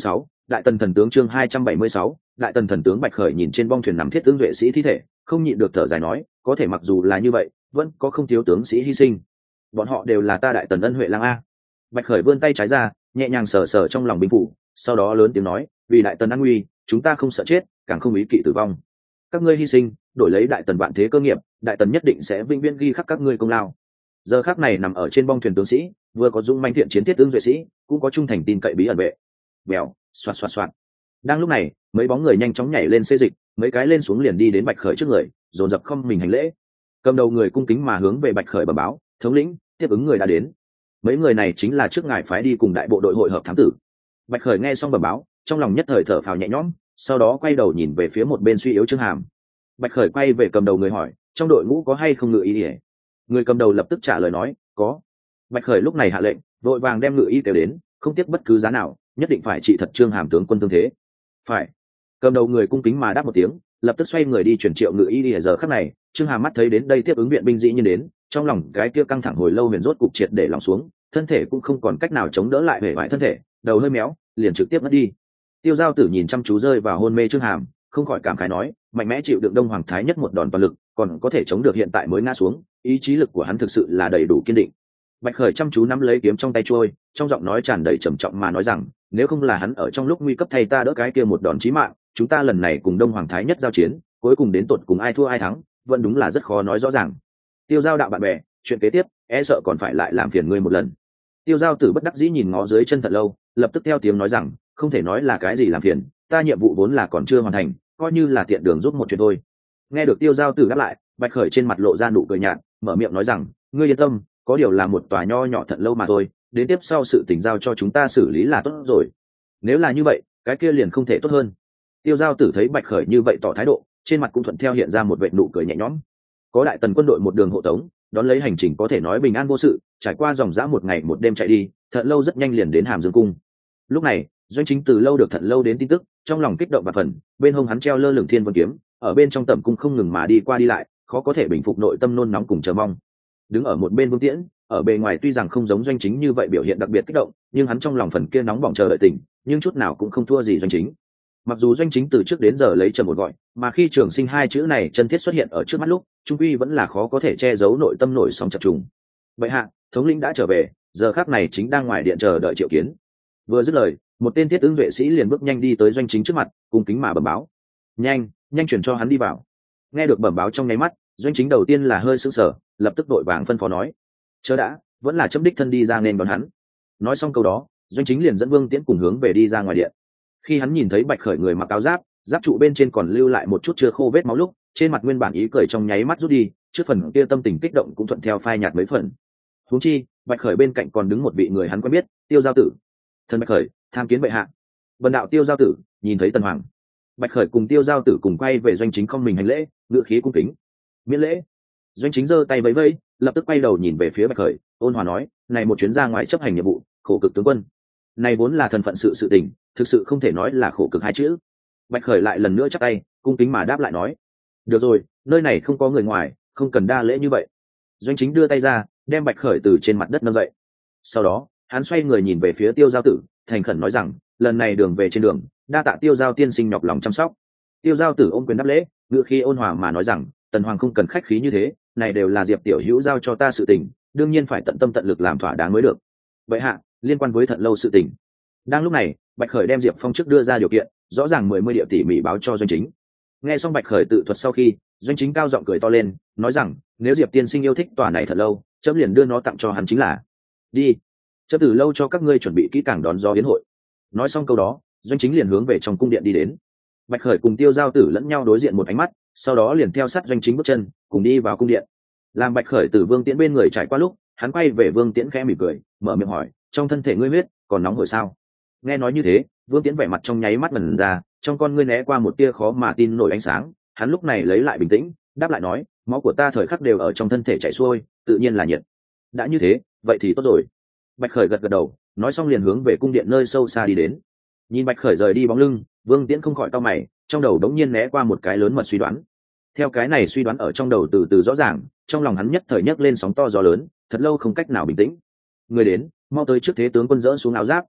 đại tần thần tướng chương hai trăm bảy mươi sáu, đại tần thần tướng Bạch Khởi nhìn trên bong thuyền nằm thiết tướng vệ sĩ thi thể, không nhịn được thở dài nói, có thể mặc dù là như vậy, vẫn có không thiếu tướng sĩ hy sinh. Bọn họ đều là ta đại tần ân huệ lang a. Bạch Khởi vươn tay trái ra, nhẹ nhàng sờ sờ trong lòng binh phủ, sau đó lớn tiếng nói, vì đại tần an nguy, chúng ta không sợ chết, càng không ý kỵ tử vong. Các ngươi hy sinh, đổi lấy đại tần vạn thế cơ nghiệp, đại tần nhất định sẽ vĩnh viễn ghi khắc các ngươi công lao. Giờ khắc này nằm ở trên bong thuyền tướng sĩ, vừa có dũng manh thiện chiến thiết tướng vệ sĩ, cũng có trung thành tin cậy bí ẩn vệ. Bèo, xoạt xoạt xoạt. Đang lúc này, mấy bóng người nhanh chóng nhảy lên xê dịch, mấy cái lên xuống liền đi đến Bạch Khởi trước người, dồn dập không mình hành lễ. Cầm đầu người cung kính mà hướng về Bạch Khởi bẩm báo, thống lĩnh, tiếp ứng người đã đến. Mấy người này chính là trước ngài phái đi cùng đại bộ đội hội hợp thám tử. Bạch Khởi nghe xong bẩm báo, trong lòng nhất thời thở phào nhẹ nhõm, sau đó quay đầu nhìn về phía một bên suy yếu Trương Hàm. Bạch Khởi quay về cầm đầu người hỏi, trong đội ngũ có hay không ngự y ỉa? Người cầm đầu lập tức trả lời nói, có. Bạch Khởi lúc này hạ lệnh, vội vàng đem ngự y kêu đến, không tiếc bất cứ giá nào, nhất định phải trị thật Trương Hàm tướng quân tương thế. Phải. Cầm đầu người cung kính mà đáp một tiếng, lập tức xoay người đi chuyển triệu ngự y ỉa. Giờ khắc này, Trương Hàm mắt thấy đến đây tiếp ứng viện binh dĩ nhiên đến, trong lòng cái kia căng thẳng hồi lâu huyền rốt cục triệt để lòng xuống, thân thể cũng không còn cách nào chống đỡ lại vẻ vải thân thể, đầu hơi méo, liền trực tiếp mất đi. Tiêu Giao Tử nhìn chăm chú rơi vào hôn mê Trương Hàm, không khỏi cảm khái nói, mạnh mẽ chịu đựng Đông Hoàng Thái Nhất một đòn toàn lực, còn có thể chống được hiện tại mới ngã xuống, ý chí lực của hắn thực sự là đầy đủ kiên định. Bạch Khởi chăm chú nắm lấy kiếm trong tay trôi, trong giọng nói tràn đầy trầm trọng mà nói rằng, nếu không là hắn ở trong lúc nguy cấp thay ta đỡ cái kia một đòn chí mạng, chúng ta lần này cùng Đông Hoàng Thái Nhất giao chiến, cuối cùng đến tột cùng ai thua ai thắng, vẫn đúng là rất khó nói rõ ràng. Tiêu Giao đạo bạn bè, chuyện kế tiếp, e sợ còn phải lại làm phiền ngươi một lần. Tiêu Giao Tử bất đắc dĩ nhìn ngó dưới chân thật lâu, lập tức theo tiếng nói rằng, không thể nói là cái gì làm phiền, ta nhiệm vụ vốn là còn chưa hoàn thành, coi như là tiện đường giúp một chuyện thôi. Nghe được Tiêu Giao Tử đáp lại, Bạch Khởi trên mặt lộ ra nụ cười nhạt, mở miệng nói rằng, ngươi yên tâm, có điều là một tòa nho nhỏ thận lâu mà thôi, đến tiếp sau sự tình giao cho chúng ta xử lý là tốt rồi. Nếu là như vậy, cái kia liền không thể tốt hơn. Tiêu Giao Tử thấy Bạch Khởi như vậy tỏ thái độ, trên mặt cũng thuận theo hiện ra một vệt nụ cười nhẹ nhõm. Có đại tần quân đội một đường hộ tống, đón lấy hành trình có thể nói bình an vô sự, trải qua dòng dã một ngày một đêm chạy đi, thận lâu rất nhanh liền đến Hàm Dương cung. Lúc này, Doanh Chính từ lâu được thận lâu đến tin tức, trong lòng kích động và phần, bên hông hắn treo lơ lửng Thiên Vân kiếm, ở bên trong tẩm cung không ngừng mà đi qua đi lại, khó có thể bình phục nội tâm nôn nóng cùng chờ mong. Đứng ở một bên Vương Tiễn, ở bề ngoài tuy rằng không giống Doanh Chính như vậy biểu hiện đặc biệt kích động, nhưng hắn trong lòng phần kia nóng bỏng chờ đợi tình, nhưng chút nào cũng không thua gì Doanh Chính. Mặc dù Doanh Chính từ trước đến giờ lấy trầm một gọi, mà khi Trường Sinh hai chữ này chân thiết xuất hiện ở trước mắt lúc, trung quy vẫn là khó có thể che giấu nội tâm nổi sóng chập trùng. Bệ hạ, thống lĩnh đã trở về, giờ khắc này chính đang ngoài điện chờ đợi triệu kiến. Vừa dứt lời, một tên thiết ứng vệ sĩ liền bước nhanh đi tới Doanh Chính trước mặt, cung kính mà bẩm báo. Nhanh, nhanh chuyển cho hắn đi vào. Nghe được bẩm báo trong nháy mắt, Doanh Chính đầu tiên là hơi sững sờ, lập tức đội vàng phân phó nói, chớ đã, vẫn là chấm đích thân đi ra nên đón hắn. Nói xong câu đó, Doanh Chính liền dẫn Vương Tiễn cùng hướng về đi ra ngoài điện. Khi hắn nhìn thấy Bạch Khởi người mặc áo giáp, giáp trụ bên trên còn lưu lại một chút chưa khô vết máu lúc, trên mặt nguyên bản ý cười trong nháy mắt rút đi, trước phần kia tâm tình kích động cũng thuận theo phai nhạt mấy phần. Huống chi, Bạch Khởi bên cạnh còn đứng một vị người hắn quen biết, Tiêu Giao Tử. Thần Bạch Khởi, tham kiến bệ hạ. Vân đạo Tiêu Giao Tử nhìn thấy Tần Hoàng. Bạch Khởi cùng Tiêu Giao Tử cùng quay về Doanh Chính không mình hành lễ, ngựa khí cung kính. Miễn lễ. Doanh Chính giơ tay vẫy vẫy, lập tức quay đầu nhìn về phía Bạch Khởi, ôn hòa nói, này một chuyến ra ngoài chấp hành nhiệm vụ, khổ cực tướng quân. Này vốn là thần phận sự sự tình, thực sự không thể nói là khổ cực hai chữ. Bạch Khởi lại lần nữa chắp tay, cung kính mà đáp lại nói, được rồi, nơi này không có người ngoài, không cần đa lễ như vậy. Doanh Chính đưa tay ra, đem Bạch Khởi từ trên mặt đất nâng dậy. Sau đó, hắn xoay người nhìn về phía Tiêu Giao Tử, thành khẩn nói rằng, lần này đường về trên đường, đa tạ Tiêu Giao tiên sinh nhọc lòng chăm sóc. Tiêu Giao Tử ôm quyền đáp lễ, ngựa khí ôn hòa mà nói rằng, Tần Hoàng không cần khách khí như thế, này đều là Diệp tiểu hữu giao cho ta sự tình, đương nhiên phải tận tâm tận lực làm thỏa đáng mới được. Vậy hạ, liên quan với thận lâu sự tình. Đang lúc này, Bạch Khởi đem Diệp Phong trước đưa ra điều kiện, rõ ràng mười mươi địa tỉ mỉ báo cho Doanh Chính. Nghe xong Bạch Khởi tự thuật sau khi, Doanh Chính cao giọng cười to lên, nói rằng, nếu Diệp tiên sinh yêu thích tòa này thật lâu, chấm liền đưa nó tặng cho hắn chính là. Đi, chấm từ lâu cho các ngươi chuẩn bị kỹ càng đón gió yến hội. Nói xong câu đó, Doanh Chính liền hướng về trong cung điện đi đến. Bạch Khởi cùng Tiêu Giao Tử lẫn nhau đối diện một ánh mắt, sau đó liền theo sát Doanh Chính bước chân, cùng đi vào cung điện. Làm Bạch Khởi từ Vương Tiễn bên người trải qua lúc, hắn quay về Vương Tiễn khẽ mỉm cười, mở miệng hỏi, trong thân thể ngươi huyết còn nóng hổi sao? Nghe nói như thế, Vương Tiễn vẻ mặt trong nháy mắt ngẩn ra, trong con ngươi né qua một tia khó mà tin nổi ánh sáng, hắn lúc này lấy lại bình tĩnh, đáp lại nói, máu của ta thời khắc đều ở trong thân thể chảy xuôi, tự nhiên là nhiệt. Đã như thế, vậy thì tốt rồi. Bạch Khởi gật gật đầu, nói xong liền hướng về cung điện nơi sâu xa đi đến. Nhìn Bạch Khởi rời đi bóng lưng, Vương Tiễn không khỏi cau mày, trong đầu đống nhiên né qua một cái lớn mật suy đoán. Theo cái này suy đoán ở trong đầu từ từ rõ ràng, trong lòng hắn nhất thời nhấc lên sóng to gió lớn, thật lâu không cách nào bình tĩnh. Người đến, mau tới trước thế tướng quân dỡ xuống áo giáp.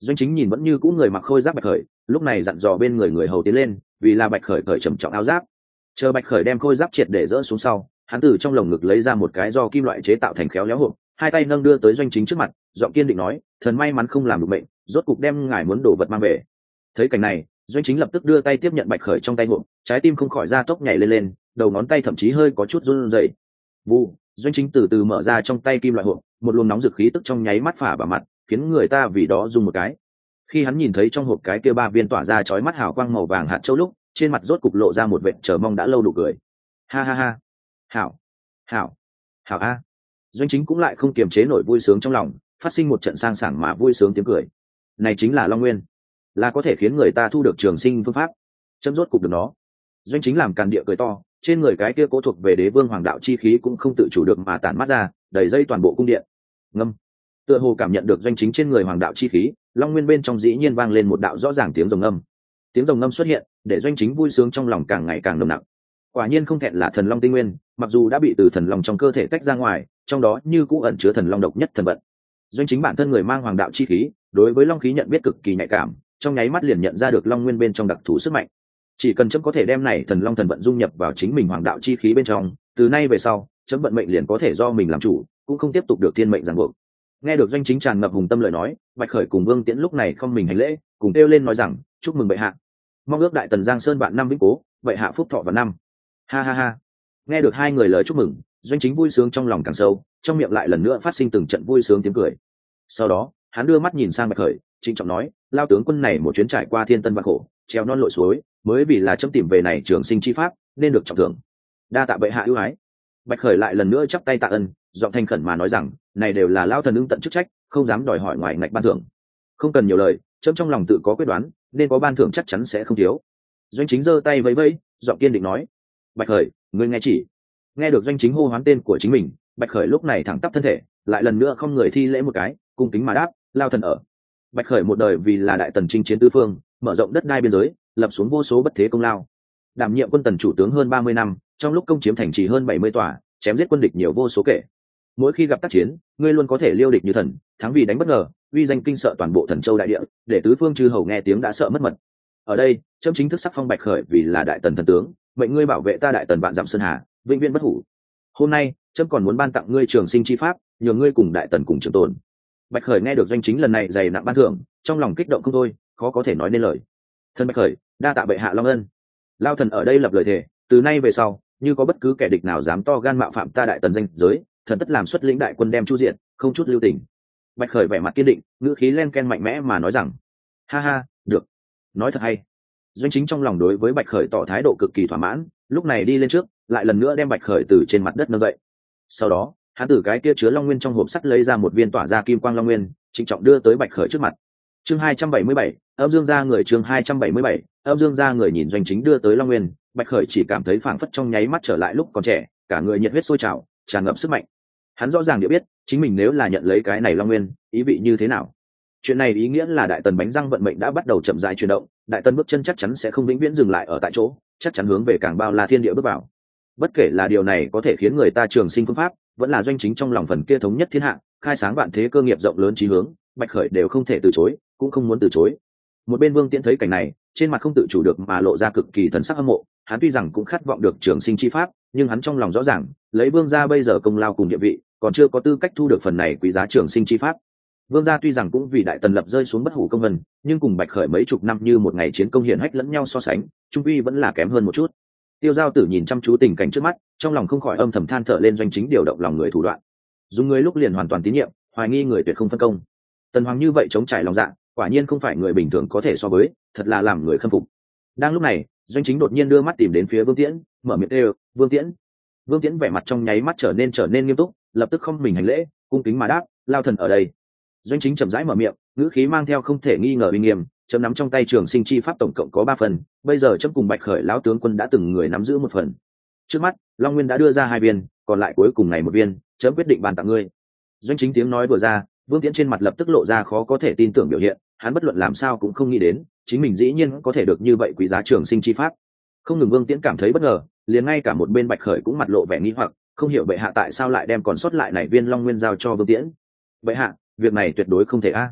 Doanh chính nhìn vẫn như cũ người mặc khôi giáp bạch khởi, lúc này dặn dò bên người người hầu tiến lên, vì là bạch khởi cởi trầm trọng áo giáp. Chờ bạch khởi đem khôi giáp triệt để dỡ xuống sau, hắn từ trong lồng ngực lấy ra một cái do kim loại chế tạo thành khéo léo hộp, hai tay nâng đưa tới doanh chính trước mặt, giọng kiên định nói, thần may mắn không làm được bệnh, rốt cục đem ngài muốn đồ vật mang về. Thấy cảnh này, doanh chính lập tức đưa tay tiếp nhận bạch khởi trong tay hộp, trái tim không khỏi ra tốc nhảy lên lên, đầu ngón tay thậm chí hơi có chút run rẩy. Vu, doanh chính từ từ mở ra trong tay kim loại hộp, một luồng nóng dực khí tức trong nháy mắt phả vào mặt, khiến người ta vì đó dùng một cái. Khi hắn nhìn thấy trong hộp cái kia ba viên tỏa ra chói mắt hào quang màu vàng hạt châu lúc, trên mặt rốt cục lộ ra một vệt chờ mong đã lâu nụ cười. Ha ha ha, hảo, hảo, hảo a. Doanh chính cũng lại không kiềm chế nổi vui sướng trong lòng, phát sinh một trận sang sảng mà vui sướng tiếng cười. Này chính là Long Nguyên, là có thể khiến người ta thu được trường sinh phương pháp. Chấm rốt cục được nó. Doanh chính làm càn địa cười to, trên người cái kia cố thuộc về đế vương hoàng đạo chi khí cũng không tự chủ được mà tản mát ra, đầy dây toàn bộ cung điện. Ngâm. Tựa hồ cảm nhận được doanh chính trên người hoàng đạo chi khí, Long Nguyên bên trong dĩ nhiên vang lên một đạo rõ ràng tiếng rồng ngâm. Tiếng rồng ngâm xuất hiện, để doanh chính vui sướng trong lòng càng ngày càng nồng nặc. Quả nhiên không thẹn là thần long tinh nguyên, mặc dù đã bị từ thần long trong cơ thể tách ra ngoài, trong đó như cũng ẩn chứa thần long độc nhất thần vận. Doanh chính bản thân người mang hoàng đạo chi khí, đối với long khí nhận biết cực kỳ nhạy cảm, trong nháy mắt liền nhận ra được Long Nguyên bên trong đặc thù sức mạnh. Chỉ cần chấm có thể đem này thần long thần vận dung nhập vào chính mình hoàng đạo chi khí bên trong, từ nay về sau, chấm vận mệnh liền có thể do mình làm chủ, cũng không tiếp tục được thiên mệnh ràng buộc. Nghe được doanh chính tràn ngập hùng tâm lời nói, bạch khởi cùng Vương Tiễn lúc này không mình hành lễ, cùng kêu lên nói rằng, chúc mừng bệ hạ, mong ước đại tần giang sơn vạn năm vĩnh cố, bệ hạ phúc thọ vạn năm. Ha ha ha. Nghe được hai người lời chúc mừng, doanh chính vui sướng trong lòng càng sâu, trong miệng lại lần nữa phát sinh từng trận vui sướng tiếng cười. Sau đó, hắn đưa mắt nhìn sang bạch khởi, trịnh trọng nói, lao tướng quân này một chuyến trải qua thiên tân vạn khổ, treo non lội suối, mới vì là chấm tìm về này trường sinh chi pháp, nên được trọng thưởng. Đa tạ bệ hạ ưu ái. Bạch khởi lại lần nữa chắp tay tạ ơn, giọng thành khẩn mà nói rằng, này đều là lao thần ứng tận chức trách, không dám đòi hỏi ngoài ngạch ban thưởng. Không cần nhiều lời, chấm trong lòng tự có quyết đoán, nên có ban thưởng chắc chắn sẽ không thiếu. Doanh chính giơ tay vẫy vẫy, giọng kiên định nói, bạch khởi, ngươi nghe chỉ. Nghe được doanh chính hô hoán tên của chính mình, bạch khởi lúc này thẳng tắp thân thể, lại lần nữa không người thi lễ một cái, cung kính mà đáp, lao thần ở. Bạch khởi một đời vì là đại tần chinh chiến tứ phương, mở rộng đất đai biên giới, lập xuống vô số bất thế công lao. Đảm nhiệm quân tần chủ tướng hơn ba mươi năm, trong lúc công chiếm thành trì hơn bảy mươi tòa, chém giết quân địch nhiều vô số kể. Mỗi khi gặp tác chiến, ngươi luôn có thể liêu địch như thần, thắng vì đánh bất ngờ, uy danh kinh sợ toàn bộ Thần Châu đại địa, để tứ phương chư hầu nghe tiếng đã sợ mất mật. Ở đây, chấm chính thức sắc phong bạch khởi vì là đại tần thần tướng, mệnh ngươi bảo vệ ta đại tần vạn dặm sơn hà, vĩnh viễn bất hủ. Hôm nay, chấm còn muốn ban tặng ngươi trường sinh chi pháp, nhờ ngươi cùng đại tần cùng trường tồn. Bạch khởi nghe được doanh chính lần này dày nặng ban thưởng, trong lòng kích động không thôi, khó có thể nói nên lời. Thân bạch khởi, đa tạ bệ hạ long ân. Lao thần ở đây lập lời thề, từ nay về sau, như có bất cứ kẻ địch nào dám to gan mạo phạm ta đại tần danh giới, thần tất làm xuất lĩnh đại quân đem chu diện, không chút lưu tình. Bạch khởi vẻ mặt kiên định, ngữ khí len ken mạnh mẽ mà nói rằng, ha ha, được, nói thật hay. Doanh chính trong lòng đối với bạch khởi tỏ thái độ cực kỳ thỏa mãn, lúc này đi lên trước, lại lần nữa đem bạch khởi từ trên mặt đất nâng dậy. Sau đó, hắn từ cái kia chứa long nguyên trong hộp sắt lấy ra một viên tỏa ra kim quang long nguyên, trịnh trọng đưa tới bạch khởi trước mặt. Chương hai trăm bảy mươi bảy, âm dương gia người chương hai trăm bảy mươi bảy, âm dương gia người nhìn doanh chính đưa tới long nguyên, bạch khởi chỉ cảm thấy phảng phất trong nháy mắt trở lại lúc còn trẻ, cả người nhiệt huyết sôi trào, tràn ngập sức mạnh. Hắn rõ ràng địa biết, chính mình nếu là nhận lấy cái này long nguyên, ý vị như thế nào. Chuyện này ý nghĩa là đại tần bánh răng vận mệnh đã bắt đầu chậm rãi chuyển động, đại tần bước chân chắc chắn sẽ không vĩnh viễn dừng lại ở tại chỗ, chắc chắn hướng về càng bao la thiên địa bước vào. Bất kể là điều này có thể khiến người ta trường sinh phương pháp, vẫn là doanh chính trong lòng phần kia thống nhất thiên hạ, khai sáng vạn thế cơ nghiệp rộng lớn chí hướng, bạch khởi đều không thể từ chối, cũng không muốn từ chối. Một bên Vương Tiễn thấy cảnh này, trên mặt không tự chủ được mà lộ ra cực kỳ thần sắc hâm mộ. Hắn tuy rằng cũng khát vọng được trường sinh chi pháp, nhưng hắn trong lòng rõ ràng, lấy Vương gia bây giờ công lao cùng địa vị, còn chưa có tư cách thu được phần này quý giá trường sinh chi pháp. Vương gia tuy rằng cũng vì đại tần lập rơi xuống bất hủ công vân, nhưng cùng bạch khởi mấy chục năm như một ngày chiến công hiển hách lẫn nhau so sánh, trung quy vẫn là kém hơn một chút. Tiêu Giao Tử nhìn chăm chú tình cảnh trước mắt, trong lòng không khỏi âm thầm than thở lên doanh chính điều động lòng người thủ đoạn. Dùng người lúc liền hoàn toàn tín nhiệm, hoài nghi người tuyệt không phân công. Tần Hoàng như vậy chống trải lòng dạ, quả nhiên không phải người bình thường có thể so với, thật là làm người khâm phục. Đang lúc này, doanh chính đột nhiên đưa mắt tìm đến phía Vương Tiễn, mở miệng kêu, "Vương Tiễn." Vương Tiễn vẻ mặt trong nháy mắt trở nên trở nên nghiêm túc, lập tức không mình hành lễ, cung kính mà đáp, "Lao thần ở đây." Doanh chính chậm rãi mở miệng, ngữ khí mang theo không thể nghi ngờ uy nghiêm, chấm nắm trong tay trường sinh chi pháp tổng cộng có ba phần, bây giờ chấm cùng bạch khởi lão tướng quân đã từng người nắm giữ một phần. Trước mắt, Long Nguyên đã đưa ra hai viên, còn lại cuối cùng này một viên, chấm quyết định ban tặng ngươi. Doanh chính tiếng nói vừa ra, Vương Tiễn trên mặt lập tức lộ ra khó có thể tin tưởng biểu hiện, hắn bất luận làm sao cũng không nghĩ đến, chính mình dĩ nhiên có thể được như vậy quý giá trường sinh chi pháp. Không ngừng Vương Tiễn cảm thấy bất ngờ, liền ngay cả một bên bạch khởi cũng mặt lộ vẻ nghi hoặc, không hiểu bệ hạ tại sao lại đem còn sót lại này viên Long Nguyên giao cho Vương Tiễn. Bệ hạ, việc này tuyệt đối không thể a.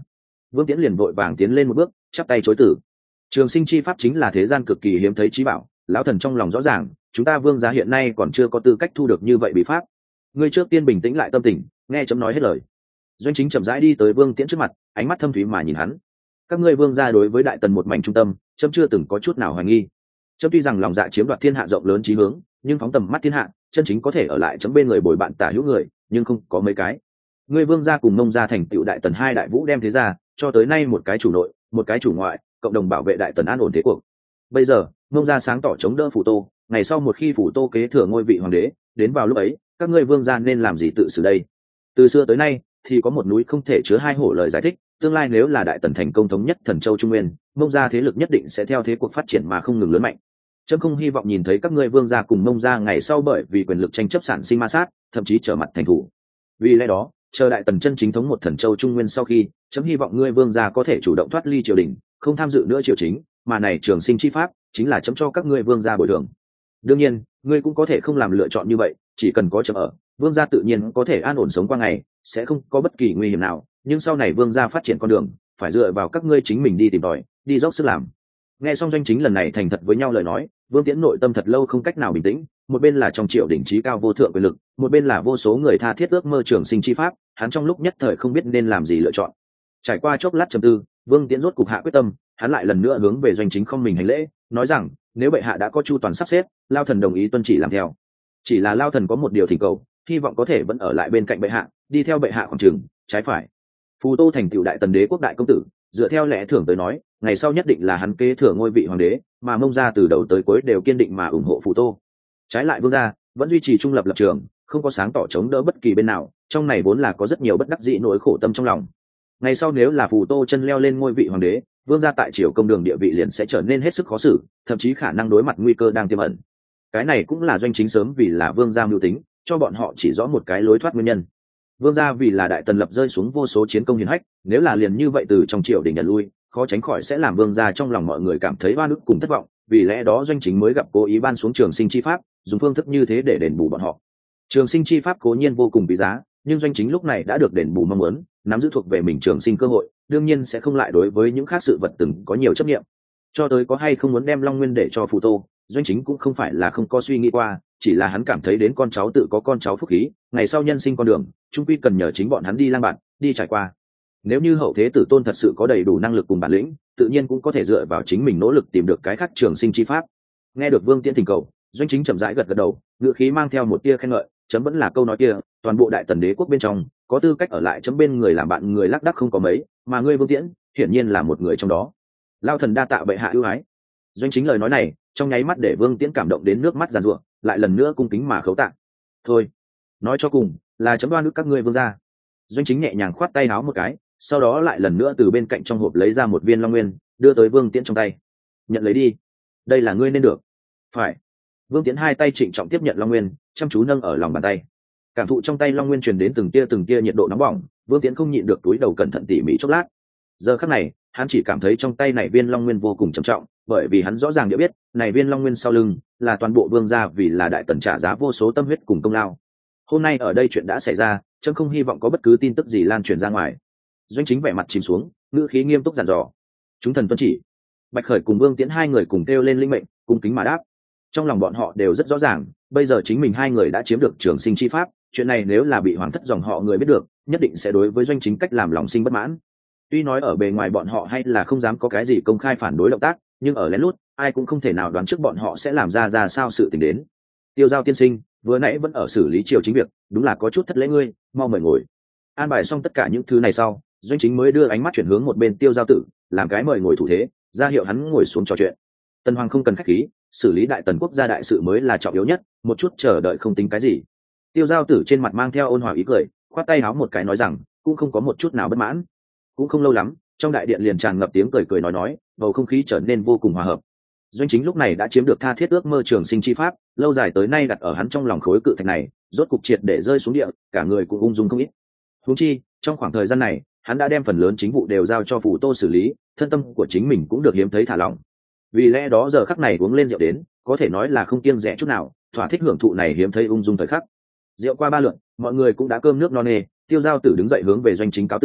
Vương Tiễn liền vội vàng tiến lên một bước, chắp tay chối từ. Trường sinh chi pháp chính là thế gian cực kỳ hiếm thấy trí bảo, lão thần trong lòng rõ ràng, chúng ta Vương gia hiện nay còn chưa có tư cách thu được như vậy bí pháp. Ngươi trước tiên bình tĩnh lại tâm tình, nghe chấm nói hết lời. Doanh Chính chậm rãi đi tới Vương Tiễn trước mặt, ánh mắt thâm thúy mà nhìn hắn. Các ngươi Vương gia đối với đại tần một mảnh trung tâm, chấm chưa từng có chút nào hoài nghi. Chấm tuy rằng lòng dạ chiếm đoạt thiên hạ rộng lớn chí hướng, nhưng phóng tầm mắt thiên hạ, chân chính có thể ở lại chấm bên người bồi bạn tả hữu người, nhưng không có mấy cái. Ngươi Vương gia cùng Mông gia thành tựu đại tần hai đại vũ đem thế gia, cho tới nay một cái chủ nội, một cái chủ ngoại, cộng đồng bảo vệ đại tần an ổn thế cuộc. Bây giờ, Mông gia sáng tỏ chống đỡ Phủ Tô, ngày sau một khi Phủ Tô kế thừa ngôi vị hoàng đế, đến vào lúc ấy, các ngươi Vương gia nên làm gì tự xử đây? Từ xưa tới nay, thì có một núi không thể chứa hai hổ lời giải thích, tương lai nếu là đại tần thành công thống nhất Thần Châu Trung Nguyên, Mông gia thế lực nhất định sẽ theo thế cuộc phát triển mà không ngừng lớn mạnh. Trẫm không hy vọng nhìn thấy các ngươi Vương gia cùng Mông gia ngày sau bởi vì quyền lực tranh chấp sản sinh ma sát, thậm chí trở mặt thành thủ. Vì lẽ đó, chờ đại tần chân chính thống một Thần Châu Trung Nguyên sau khi, trẫm hy vọng ngươi Vương gia có thể chủ động thoát ly triều đình, không tham dự nữa triều chính, mà này trường sinh chi pháp chính là trẫm cho các ngươi Vương gia bồi thường. Đương nhiên, ngươi cũng có thể không làm lựa chọn như vậy, chỉ cần có trẫm ở, Vương gia tự nhiên có thể an ổn sống qua ngày, sẽ không có bất kỳ nguy hiểm nào, nhưng sau này Vương gia phát triển con đường, phải dựa vào các ngươi chính mình đi tìm tòi, đi dốc sức làm. Nghe xong Doanh Chính lần này thành thật với nhau lời nói, Vương Tiễn nội tâm thật lâu không cách nào bình tĩnh, một bên là trong triều đỉnh trí cao vô thượng quyền lực, một bên là vô số người tha thiết ước mơ trường sinh chi pháp, hắn trong lúc nhất thời không biết nên làm gì lựa chọn. Trải qua chốc lát trầm tư, Vương Tiễn rốt cục hạ quyết tâm, hắn lại lần nữa hướng về Doanh Chính không mình hành lễ, nói rằng, nếu bệ hạ đã có chu toàn sắp xếp, Lao thần đồng ý tuân chỉ làm theo. Chỉ là Lao thần có một điều thỉnh cầu, hy vọng có thể vẫn ở lại bên cạnh bệ hạ, đi theo bệ hạ khoảng trường, trái phải. Phù Tô thành tựu đại tần đế quốc đại công tử, dựa theo lẽ thường tới nói, ngày sau nhất định là hắn kế thừa ngôi vị hoàng đế, mà Mông gia từ đầu tới cuối đều kiên định mà ủng hộ Phù Tô. Trái lại Vương gia vẫn duy trì trung lập lập trường, không có sáng tỏ chống đỡ bất kỳ bên nào, trong này vốn là có rất nhiều bất đắc dĩ nỗi khổ tâm trong lòng. Ngày sau nếu là Phù Tô chân leo lên ngôi vị hoàng đế, Vương gia tại triều công đường địa vị liền sẽ trở nên hết sức khó xử, thậm chí khả năng đối mặt nguy cơ đang tiềm ẩn. Cái này cũng là Doanh Chính sớm vì là Vương gia mưu tính, cho bọn họ chỉ rõ một cái lối thoát nguyên nhân. Vương gia vì là đại tần lập rơi xuống vô số chiến công hiển hách, nếu là liền như vậy từ trong triều đình nhận lui, khó tránh khỏi sẽ làm Vương gia trong lòng mọi người cảm thấy oan ức cùng thất vọng, vì lẽ đó Doanh Chính mới gặp cố ý ban xuống trường sinh chi pháp, dùng phương thức như thế để đền bù bọn họ. Trường sinh chi pháp cố nhiên vô cùng quý giá, nhưng Doanh Chính lúc này đã được đền bù mong muốn, nắm giữ thuộc về mình trường sinh cơ hội, đương nhiên sẽ không lại đối với những khác sự vật từng có nhiều chấp niệm. Cho tới có hay không muốn đem Long Nguyên để cho Phù Tô, Doanh Chính cũng không phải là không có suy nghĩ qua, chỉ là hắn cảm thấy đến con cháu tự có con cháu phúc khí, ngày sau nhân sinh con đường, chung quy cần nhờ chính bọn hắn đi lang bạn, đi trải qua. Nếu như hậu thế tử tôn thật sự có đầy đủ năng lực cùng bản lĩnh, tự nhiên cũng có thể dựa vào chính mình nỗ lực tìm được cái khác trường sinh chi pháp. Nghe được Vương Tiễn thỉnh cầu, Doanh Chính chậm rãi gật gật đầu, ngữ khí mang theo một tia khen ngợi, chấm vẫn là câu nói kia, toàn bộ đại tần đế quốc bên trong, có tư cách ở lại chấm bên người làm bạn người lác đác không có mấy, mà ngươi Vương Tiễn, hiển nhiên là một người trong đó. Lao thần đa tạ bệ hạ ưu ái. Doanh Chính lời nói này, trong nháy mắt để Vương Tiễn cảm động đến nước mắt giàn giụa, lại lần nữa cung kính mà khấu tạ. Thôi, nói cho cùng, là chấm đoan ức các ngươi Vương gia. Doanh Chính nhẹ nhàng khoát tay áo một cái, sau đó lại lần nữa từ bên cạnh trong hộp lấy ra một viên long nguyên, đưa tới Vương Tiễn trong tay. Nhận lấy đi, đây là ngươi nên được. Phải. Vương Tiễn hai tay trịnh trọng tiếp nhận long nguyên, chăm chú nâng ở lòng bàn tay. Cảm thụ trong tay long nguyên truyền đến từng tia từng tia nhiệt độ nóng bỏng, Vương Tiễn không nhịn được túi đầu cẩn thận tỉ mỉ chốc lát. Giờ khắc này, hắn chỉ cảm thấy trong tay này viên long nguyên vô cùng trầm trọng, bởi vì hắn rõ ràng đã biết, này viên long nguyên sau lưng là toàn bộ Vương gia vì là đại tần trả giá vô số tâm huyết cùng công lao. Hôm nay ở đây chuyện đã xảy ra, trẫm không hy vọng có bất cứ tin tức gì lan truyền ra ngoài. Doanh Chính vẻ mặt chìm xuống, ngữ khí nghiêm túc dặn dò. Chúng thần tuân chỉ. Bạch Khởi cùng Vương Tiễn hai người cùng kêu lên linh mệnh, cung kính mà đáp. Trong lòng bọn họ đều rất rõ ràng, bây giờ chính mình hai người đã chiếm được trường sinh chi pháp, chuyện này nếu là bị hoàng thất dòng họ người biết được, nhất định sẽ đối với Doanh Chính cách làm lòng sinh bất mãn. Tuy nói ở bề ngoài bọn họ hay là không dám có cái gì công khai phản đối động tác, nhưng ở lén lút, ai cũng không thể nào đoán trước bọn họ sẽ làm ra ra sao sự tình đến. Tiêu Giao tiên sinh, vừa nãy vẫn ở xử lý triều chính việc, đúng là có chút thất lễ ngươi, mau mời ngồi. An bài xong tất cả những thứ này sau, Doanh Chính mới đưa ánh mắt chuyển hướng một bên Tiêu Giao tử, làm cái mời ngồi thủ thế, ra hiệu hắn ngồi xuống trò chuyện. Tần Hoàng không cần khách khí, xử lý đại tần quốc gia đại sự mới là trọng yếu nhất, một chút chờ đợi không tính cái gì. Tiêu Giao tử trên mặt mang theo ôn hòa ý cười, khoát tay áo một cái nói rằng, cũng không có một chút nào bất mãn. Cũng không lâu lắm, trong đại điện liền tràn ngập tiếng cười cười nói nói, bầu không khí trở nên vô cùng hòa hợp. Doanh Chính lúc này đã chiếm được tha thiết ước mơ trường sinh chi pháp, lâu dài tới nay đặt ở hắn trong lòng khối cự thạch này, rốt cục triệt để rơi xuống địa, cả người cũng ung dung không ít. Huống chi, trong khoảng thời gian này, hắn đã đem phần lớn chính vụ đều giao cho Phù Tô xử lý, thân tâm của chính mình cũng được hiếm thấy thả lỏng. Vì lẽ đó giờ khắc này uống lên rượu đến, có thể nói là không kiêng dè chút nào, thỏa thích hưởng thụ này hiếm thấy ung dung thời khắc. Rượu qua ba lượt, mọi người cũng đã cơm nước no nê, Tiêu Giao tử đứng dậy hướng về Doanh Chính cáo tử,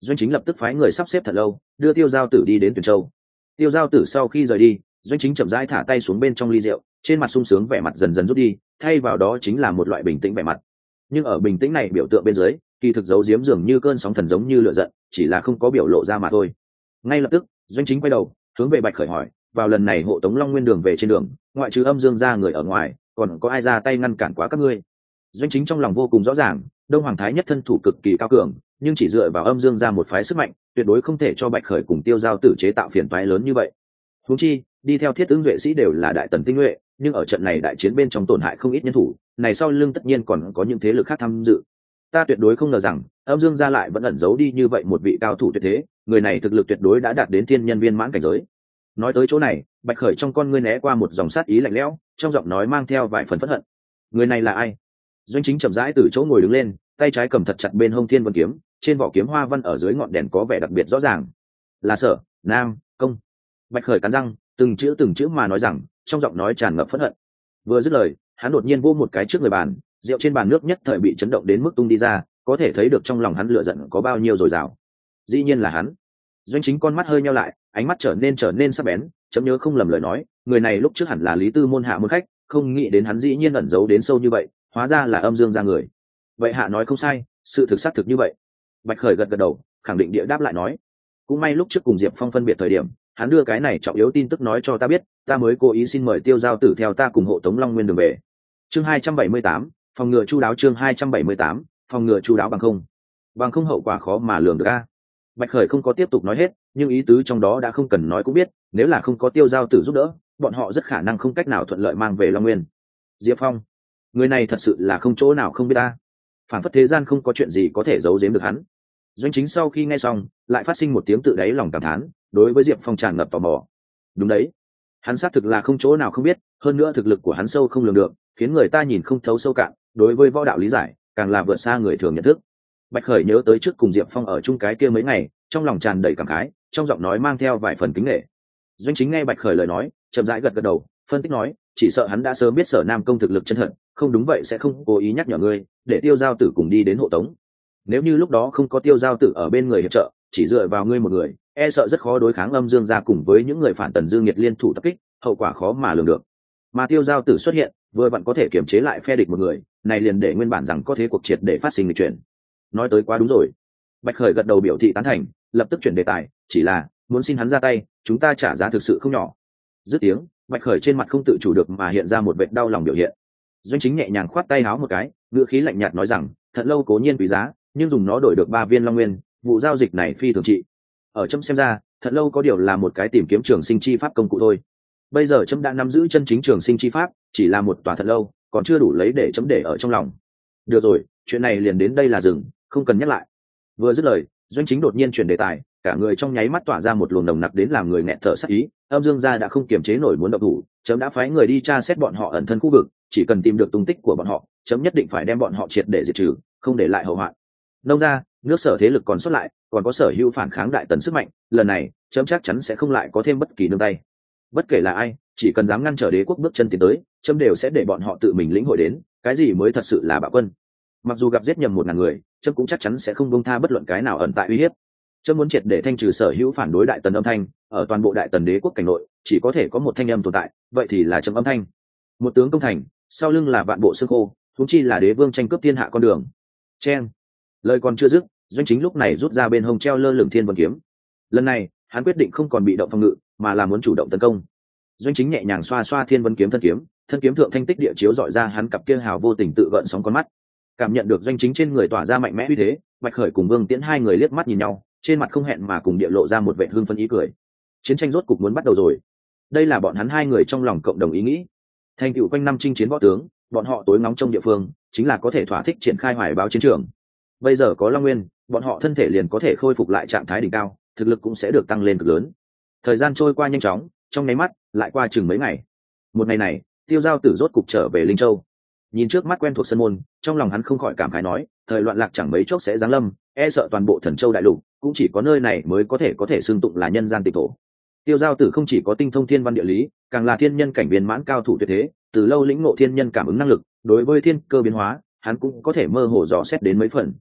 Doanh Chính lập tức phái người sắp xếp thật lâu, đưa Tiêu Giao Tử đi đến Tuyền Châu. Tiêu Giao Tử sau khi rời đi, Doanh Chính chậm rãi thả tay xuống bên trong ly rượu, trên mặt sung sướng vẻ mặt dần dần rút đi, thay vào đó chính là một loại bình tĩnh vẻ mặt. Nhưng ở bình tĩnh này biểu tượng bên dưới, kỳ thực giấu giếm dường như cơn sóng thần giống như lửa giận, chỉ là không có biểu lộ ra mà thôi. Ngay lập tức, Doanh Chính quay đầu, hướng về Bạch Khởi hỏi, vào lần này hộ tống Long Nguyên đường về trên đường, ngoại trừ Âm Dương gia người ở ngoài, còn có ai ra tay ngăn cản quá các ngươi? Doanh Chính trong lòng vô cùng rõ ràng, Đông Hoàng Thái nhất thân thủ cực kỳ cao cường, nhưng chỉ dựa vào Âm Dương gia một phái sức mạnh, tuyệt đối không thể cho Bạch Khởi cùng Tiêu Giao Tử chế tạo phiền toái lớn như vậy. Huống chi, đi theo Thiết Ứng Duệ sĩ đều là đại tần tinh nhuệ, nhưng ở trận này đại chiến bên trong tổn hại không ít nhân thủ, này sau lưng tất nhiên còn có những thế lực khác tham dự. Ta tuyệt đối không ngờ rằng, Âm Dương gia lại vẫn ẩn giấu đi như vậy một vị cao thủ tuyệt thế, người này thực lực tuyệt đối đã đạt đến thiên nhân viên mãn cảnh giới. Nói tới chỗ này, Bạch Khởi trong con ngươi né qua một dòng sát ý lạnh lẽo, trong giọng nói mang theo vài phần phẫn hận. Người này là ai? Doanh Chính chậm rãi từ chỗ ngồi đứng lên, tay trái cầm thật chặt bên hông Thiên Vân kiếm, trên vỏ kiếm hoa văn ở dưới ngọn đèn có vẻ đặc biệt rõ ràng. Là Sở Nam Công. Bạch Khởi cắn răng, từng chữ từng chữ mà nói rằng, trong giọng nói tràn ngập phẫn hận. Vừa dứt lời, hắn đột nhiên vỗ một cái trước người bàn, rượu trên bàn nước nhất thời bị chấn động đến mức tung đi ra, có thể thấy được trong lòng hắn lửa giận có bao nhiêu dồi dào. Dĩ nhiên là hắn. Doanh Chính con mắt hơi nheo lại, ánh mắt trở nên trở nên sắc bén, chấm nhớ không lầm lời nói, người này lúc trước hẳn là Lý Tư môn hạ môn khách, không nghĩ đến hắn dĩ nhiên ẩn giấu đến sâu như vậy, hóa ra là Âm Dương gia người. Vậy hạ nói không sai, sự thực xác thực như vậy. Bạch Khởi gật gật đầu, khẳng định địa đáp lại nói, cũng may lúc trước cùng Diệp Phong phân biệt thời điểm, hắn đưa cái này trọng yếu tin tức nói cho ta biết, ta mới cố ý xin mời Tiêu Giao Tử theo ta cùng hộ tống Long Nguyên đường về. Chương hai trăm bảy mươi tám, phòng ngừa chu đáo. Chương hai trăm bảy mươi tám, phòng ngừa chu đáo bằng không. Bằng không hậu quả khó mà lường được a. Bạch Khởi không có tiếp tục nói hết, nhưng ý tứ trong đó đã không cần nói cũng biết, nếu là không có Tiêu Giao Tử giúp đỡ, bọn họ rất khả năng không cách nào thuận lợi mang về Long Nguyên. Diệp Phong, người này thật sự là không chỗ nào không biết ta. Phản phất thế gian không có chuyện gì có thể giấu giếm được hắn. Doanh Chính sau khi nghe xong, lại phát sinh một tiếng tự đáy lòng cảm thán, đối với Diệp Phong tràn ngập tò mò. Đúng đấy, hắn xác thực là không chỗ nào không biết, hơn nữa thực lực của hắn sâu không lường được, khiến người ta nhìn không thấu sâu cạn, đối với võ đạo lý giải, càng là vượt xa người thường nhận thức. Bạch Khởi nhớ tới trước cùng Diệp Phong ở chung cái kia mấy ngày, trong lòng tràn đầy cảm khái, trong giọng nói mang theo vài phần kính nể. Doanh Chính nghe Bạch Khởi lời nói, chậm rãi gật gật đầu, phân tích nói, chỉ sợ hắn đã sớm biết Sở Nam Công thực lực chân thật, không đúng vậy sẽ không cố ý nhắc nhở ngươi, để Tiêu Giao Tử cùng đi đến hộ tống. Nếu như lúc đó không có Tiêu Giao Tử ở bên người hiệp trợ, chỉ dựa vào ngươi một người, e sợ rất khó đối kháng Âm Dương gia cùng với những người phản Tần Dương Nghiệt liên thủ tập kích, hậu quả khó mà lường được. Mà Tiêu Giao Tử xuất hiện, vừa vặn có thể kiềm chế lại phe địch một người, này liền để nguyên bản rằng có thế cuộc triệt để phát sinh lịch chuyển. Nói tới quá đúng rồi. Bạch Khởi gật đầu biểu thị tán thành, lập tức chuyển đề tài, chỉ là muốn xin hắn ra tay, chúng ta trả giá thực sự không nhỏ. Dứt tiếng, Bạch Khởi trên mặt không tự chủ được mà hiện ra một vệt đau lòng biểu hiện. Doanh Chính nhẹ nhàng khoát tay háo một cái, ngữ khí lạnh nhạt nói rằng, thật lâu cố nhiên quý giá, nhưng dùng nó đổi được ba viên Long Nguyên, vụ giao dịch này phi thường trị. Ở chấm xem ra, thật lâu có điều là một cái tìm kiếm trường sinh chi pháp công cụ thôi. Bây giờ chấm đã nắm giữ chân chính trường sinh chi pháp, chỉ là một tòa thật lâu, còn chưa đủ lấy để chấm để ở trong lòng. Được rồi, chuyện này liền đến đây là dừng, không cần nhắc lại. Vừa dứt lời, Doanh Chính đột nhiên chuyển đề tài, cả người trong nháy mắt tỏa ra một luồng nồng nặc đến làm người nghẹt thở sát ý. Âm Dương gia đã không kiềm chế nổi muốn động thủ, chấm đã phái người đi tra xét bọn họ ẩn thân khu vực, chỉ cần tìm được tung tích của bọn họ, chấm nhất định phải đem bọn họ triệt để diệt trừ, không để lại hậu hoạn. Nông gia, nước Sở thế lực còn xuất lại, còn có Sở hữu phản kháng đại tần sức mạnh, lần này chấm chắc chắn sẽ không lại có thêm bất kỳ nương tay. Bất kể là ai, chỉ cần dám ngăn trở đế quốc bước chân tiến tới, chấm đều sẽ để bọn họ tự mình lĩnh hội đến cái gì mới thật sự là bạo quân. Mặc dù gặp giết nhầm một ngàn người, chấm cũng chắc chắn sẽ không buông tha bất luận cái nào ẩn tại uy hiếp. Chấm muốn triệt để thanh trừ sở hữu phản đối đại tần âm thanh, ở toàn bộ đại tần đế quốc cảnh nội, chỉ có thể có một thanh âm tồn tại, vậy thì là chấm âm thanh. Một tướng công thành, sau lưng là vạn bộ xương khô, huống chi là đế vương tranh cướp thiên hạ con đường. Chen. Lời còn chưa dứt, Doanh Chính lúc này rút ra bên hông treo lơ lửng Thiên Vân kiếm. Lần này, hắn quyết định không còn bị động phòng ngự, mà là muốn chủ động tấn công. Doanh Chính nhẹ nhàng xoa xoa Thiên Vân kiếm thân kiếm, thân kiếm thượng thanh tích địa chiếu dọi ra hắn cặp kia hào vô tình tự gợn sóng con mắt. Cảm nhận được Doanh Chính trên người tỏa ra mạnh mẽ uy thế, Bạch Khởi cùng Vương Tiễn hai người liếc mắt nhìn nhau, trên mặt không hẹn mà cùng địa lộ ra một vẻ hưng phấn ý cười. Chiến tranh rốt cục muốn bắt đầu rồi. Đây là bọn hắn hai người trong lòng cộng đồng ý nghĩ. Thành tựu quanh năm chinh chiến võ tướng, bọn họ tối ngóng trong địa phương, chính là có thể thỏa thích triển khai hoài báo chiến trường. Bây giờ có Long Nguyên, bọn họ thân thể liền có thể khôi phục lại trạng thái đỉnh cao, thực lực cũng sẽ được tăng lên cực lớn. Thời gian trôi qua nhanh chóng, trong nháy mắt lại qua chừng mấy ngày. Một ngày này, Tiêu Giao Tử rốt cục trở về Linh Châu. Nhìn trước mắt quen thuộc sân môn, trong lòng hắn không khỏi cảm khái nói, thời loạn lạc chẳng mấy chốc sẽ giáng lâm, e sợ toàn bộ Thần Châu đại lục cũng chỉ có nơi này mới có thể có thể xưng tụng là nhân gian tịch thổ. Tiêu Giao Tử không chỉ có tinh thông thiên văn địa lý, càng là thiên nhân cảnh viên mãn cao thủ tuyệt thế, từ lâu lĩnh ngộ thiên nhân cảm ứng năng lực, đối với thiên cơ biến hóa, hắn cũng có thể mơ hồ dò xét đến mấy phần.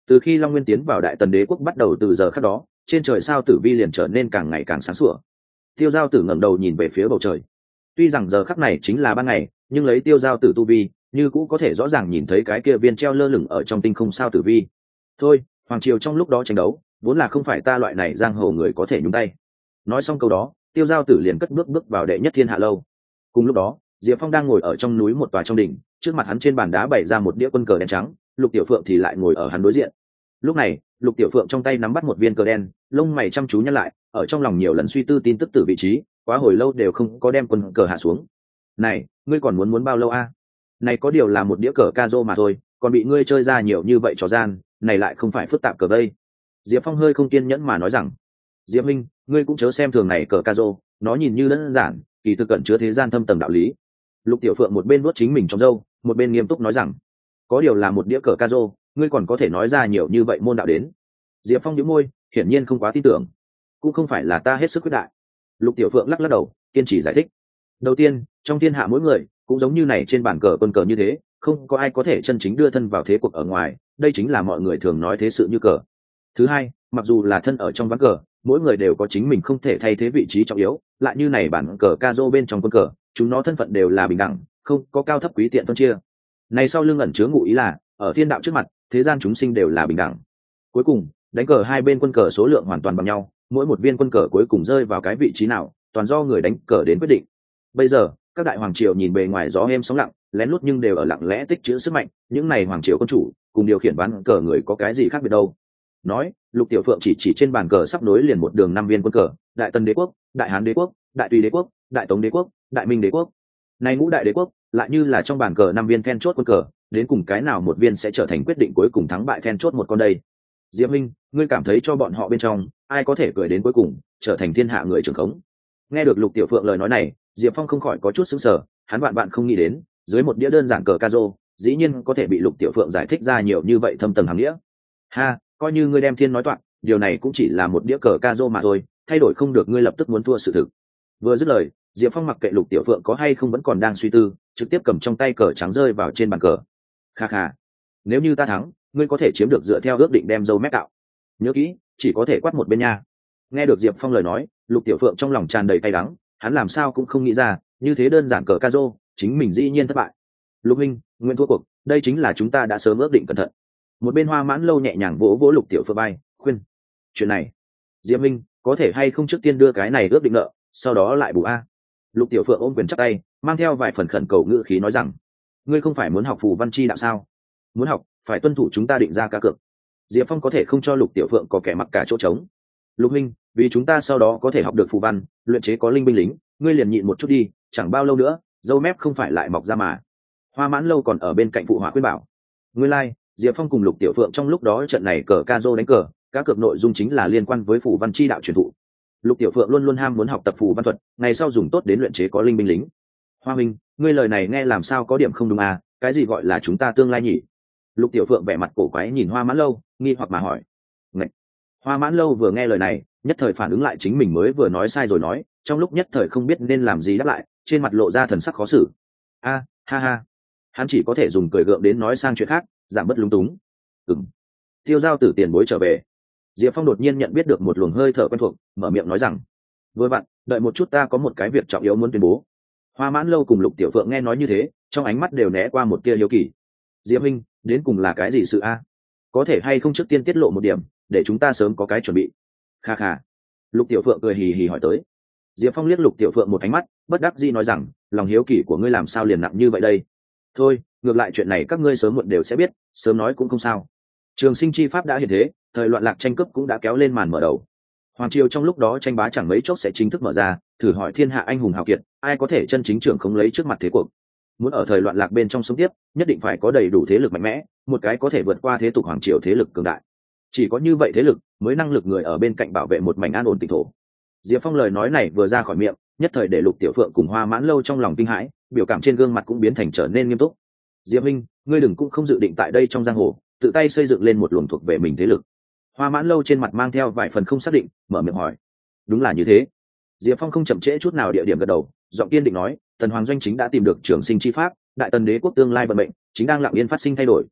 Từ khi Long Nguyên tiến vào Đại Tần Đế quốc bắt đầu, từ giờ khắc đó trên trời sao tử vi liền trở nên càng ngày càng sáng sủa. Tiêu Giao Tử ngẩng đầu nhìn về phía bầu trời. Tuy rằng giờ khắc này chính là ban ngày, nhưng lấy Tiêu Giao Tử tu vi, như cũ có thể rõ ràng nhìn thấy cái kia viên treo lơ lửng ở trong tinh không sao tử vi. Thôi, hoàng triều trong lúc đó tranh đấu, vốn là không phải ta loại này giang hồ người có thể nhúng tay. Nói xong câu đó, Tiêu Giao Tử liền cất bước bước vào đệ nhất thiên hạ lâu. Cùng lúc đó, Diệp Phong đang ngồi ở trong núi một tòa trong đỉnh, trước mặt hắn trên bàn đá bày ra một đĩa quân cờ đen trắng, Lục Tiểu Phượng thì lại ngồi ở hắn đối diện. Lúc này, Lục Tiểu Phượng trong tay nắm bắt một viên cờ đen, lông mày chăm chú nhăn lại, ở trong lòng nhiều lần suy tư tin tức từ vị trí, quá hồi lâu đều không có đem quân cờ hạ xuống. Này, ngươi còn muốn muốn bao lâu a? Này có điều là một đĩa cờ ca rô mà thôi, còn bị ngươi chơi ra nhiều như vậy trò gian, này lại không phải phức tạp cờ vây. Diệp Phong hơi không kiên nhẫn mà nói rằng, Diệp Minh, ngươi cũng chớ xem thường này cờ ca rô, nó nhìn như đơn giản, kỳ thực cận chứa thế gian thâm tầng đạo lý. Lục Tiểu Phượng một bên vuốt chính mình trong râu, một bên nghiêm túc nói rằng, có điều là một đĩa cờ ca rô, ngươi còn có thể nói ra nhiều như vậy môn đạo đến. Diệp Phong nhíu môi, hiển nhiên không quá tin tưởng. Cũng không phải là ta hết sức quyết đại. Lục Tiểu Phượng lắc lắc đầu, kiên trì giải thích. Đầu tiên, trong thiên hạ mỗi người cũng giống như này trên bàn cờ quân cờ như thế, không có ai có thể chân chính đưa thân vào thế cuộc ở ngoài, đây chính là mọi người thường nói thế sự như cờ. Thứ hai, mặc dù là thân ở trong ván cờ, mỗi người đều có chính mình không thể thay thế vị trí trọng yếu, lại như này bản cờ ca rô bên trong quân cờ, chúng nó thân phận đều là bình đẳng, không có cao thấp quý tiện phân chia. Này sau lưng ẩn chứa ngụ ý là, ở thiên đạo trước mặt, thế gian chúng sinh đều là bình đẳng. Cuối cùng, đánh cờ hai bên quân cờ số lượng hoàn toàn bằng nhau, mỗi một viên quân cờ cuối cùng rơi vào cái vị trí nào, toàn do người đánh cờ đến quyết định. Bây giờ, các đại hoàng triều nhìn bề ngoài gió êm sóng lặng, lén lút nhưng đều ở lặng lẽ tích trữ sức mạnh, những này hoàng triều quân chủ cùng điều khiển ván cờ người có cái gì khác biệt đâu. Nói, Lục Tiểu Phượng chỉ chỉ trên bàn cờ sắp nối liền một đường năm viên quân cờ, Đại Tần Đế quốc, Đại Hán Đế quốc, Đại Tùy Đế quốc, Đại Tống Đế quốc, Đại Minh Đế quốc. Này ngũ đại đế quốc, lại như là trong bàn cờ năm viên then chốt quân cờ, đến cùng cái nào một viên sẽ trở thành quyết định cuối cùng thắng bại then chốt một con đây. Diệp Minh, ngươi cảm thấy cho bọn họ bên trong, ai có thể cười đến cuối cùng, trở thành thiên hạ người trưởng khống? Nghe được Lục Tiểu Phượng lời nói này, Diệp Phong không khỏi có chút sững sờ, hắn vạn bạn không nghĩ đến, dưới một đĩa đơn giản cờ ca rô, dĩ nhiên có thể bị Lục Tiểu Phượng giải thích ra nhiều như vậy thâm tầng hàm nghĩa. Ha, coi như ngươi đem thiên nói toạc, điều này cũng chỉ là một đĩa cờ ca rô mà thôi, thay đổi không được ngươi lập tức muốn thua sự thực. Vừa dứt lời, Diệp Phong mặc kệ Lục Tiểu Phượng có hay không vẫn còn đang suy tư, trực tiếp cầm trong tay cờ trắng rơi vào trên bàn cờ. Kha kha, nếu như ta thắng, ngươi có thể chiếm được dựa theo ước định đem dâu mép tạo. Nhớ kỹ, chỉ có thể quát một bên nha. Nghe được Diệp Phong lời nói, Lục Tiểu Phượng trong lòng tràn đầy cay đắng, hắn làm sao cũng không nghĩ ra, như thế đơn giản cờ ca rô, chính mình dĩ nhiên thất bại. Lục Minh, nguyên thua cuộc, đây chính là chúng ta đã sớm ước định cẩn thận. Một bên Hoa Mãn Lâu nhẹ nhàng vỗ vỗ Lục Tiểu Phượng bay, khuyên, chuyện này, Diệp Minh, có thể hay không trước tiên đưa cái này ước định nợ, sau đó lại bù a. Lục Tiểu Phượng ôm quyền chắp tay, mang theo vài phần khẩn cầu ngữ khí nói rằng, ngươi không phải muốn học phù văn chi đạo sao? Muốn học, phải tuân thủ chúng ta định ra cá cược. Diệp Phong có thể không cho Lục Tiểu Phượng có kẻ mặc cả chỗ trống. Lục Minh, vì chúng ta sau đó có thể học được phù văn, luyện chế có linh binh lính, ngươi liền nhịn một chút đi, chẳng bao lâu nữa, dâu mép không phải lại mọc ra mà. Hoa Mãn Lâu còn ở bên cạnh phụ họa khuyên bảo. Ngươi lai, Diệp Phong cùng Lục Tiểu Phượng trong lúc đó trận này cờ ca rô đánh cờ, cá cược nội dung chính là liên quan với phù văn chi đạo truyền thụ. Lục Tiểu Phượng luôn luôn ham muốn học tập phù văn thuật, ngày sau dùng tốt đến luyện chế có linh binh lính. Hoa Minh, ngươi lời này nghe làm sao có điểm không đúng à, cái gì gọi là chúng ta tương lai nhỉ? Lục Tiểu Phượng vẻ mặt cổ quái nhìn Hoa Mãn Lâu, nghi hoặc mà hỏi. Ngậy! Hoa Mãn Lâu vừa nghe lời này, nhất thời phản ứng lại chính mình mới vừa nói sai rồi nói, trong lúc nhất thời không biết nên làm gì đáp lại, trên mặt lộ ra thần sắc khó xử. A, ha ha! Hắn chỉ có thể dùng cười gượng đến nói sang chuyện khác, giảm bớt lúng túng. Ừm. Tiêu Giao Tử tiền bối trở về. Diệp Phong đột nhiên nhận biết được một luồng hơi thở quen thuộc, mở miệng nói rằng, vừa vặn, đợi một chút ta có một cái việc trọng yếu muốn tuyên bố. Hoa Mãn Lâu cùng Lục Tiểu Phượng nghe nói như thế, trong ánh mắt đều né qua một tia hiếu kỳ. Diệp Minh, đến cùng là cái gì sự a? Có thể hay không trước tiên tiết lộ một điểm, để chúng ta sớm có cái chuẩn bị. Kha kha. Lục Tiểu Phượng cười hì hì hỏi tới. Diệp Phong liếc Lục Tiểu Phượng một ánh mắt, bất đắc dĩ nói rằng, lòng hiếu kỳ của ngươi làm sao liền nặng như vậy đây? Thôi, ngược lại chuyện này các ngươi sớm muộn đều sẽ biết, sớm nói cũng không sao. Trường sinh chi pháp đã hiện thế, thời loạn lạc tranh cướp cũng đã kéo lên màn mở đầu. Hoàng triều trong lúc đó tranh bá chẳng mấy chốc sẽ chính thức mở ra, thử hỏi thiên hạ anh hùng hào kiệt, ai có thể chân chính trưởng không lấy trước mặt thế cuộc. Muốn ở thời loạn lạc bên trong sống tiếp, nhất định phải có đầy đủ thế lực mạnh mẽ, một cái có thể vượt qua thế tục hoàng triều thế lực cường đại. Chỉ có như vậy thế lực mới năng lực người ở bên cạnh bảo vệ một mảnh an ổn tịnh thổ. Diệp Phong lời nói này vừa ra khỏi miệng, nhất thời để Lục Tiểu Phượng cùng Hoa Mãn Lâu trong lòng kinh hãi, biểu cảm trên gương mặt cũng biến thành trở nên nghiêm túc. Diệp Minh, ngươi đừng cũng không dự định tại đây trong giang hồ tự tay xây dựng lên một luồng thuộc về mình thế lực. Hoa Mãn Lâu trên mặt mang theo vài phần không xác định, mở miệng hỏi. Đúng là như thế. Diệp Phong không chậm trễ chút nào địa điểm gật đầu, giọng kiên định nói, Tần Hoàng doanh chính đã tìm được trường sinh chi pháp, Đại Tần Đế quốc tương lai vận mệnh chính đang lặng yên phát sinh thay đổi.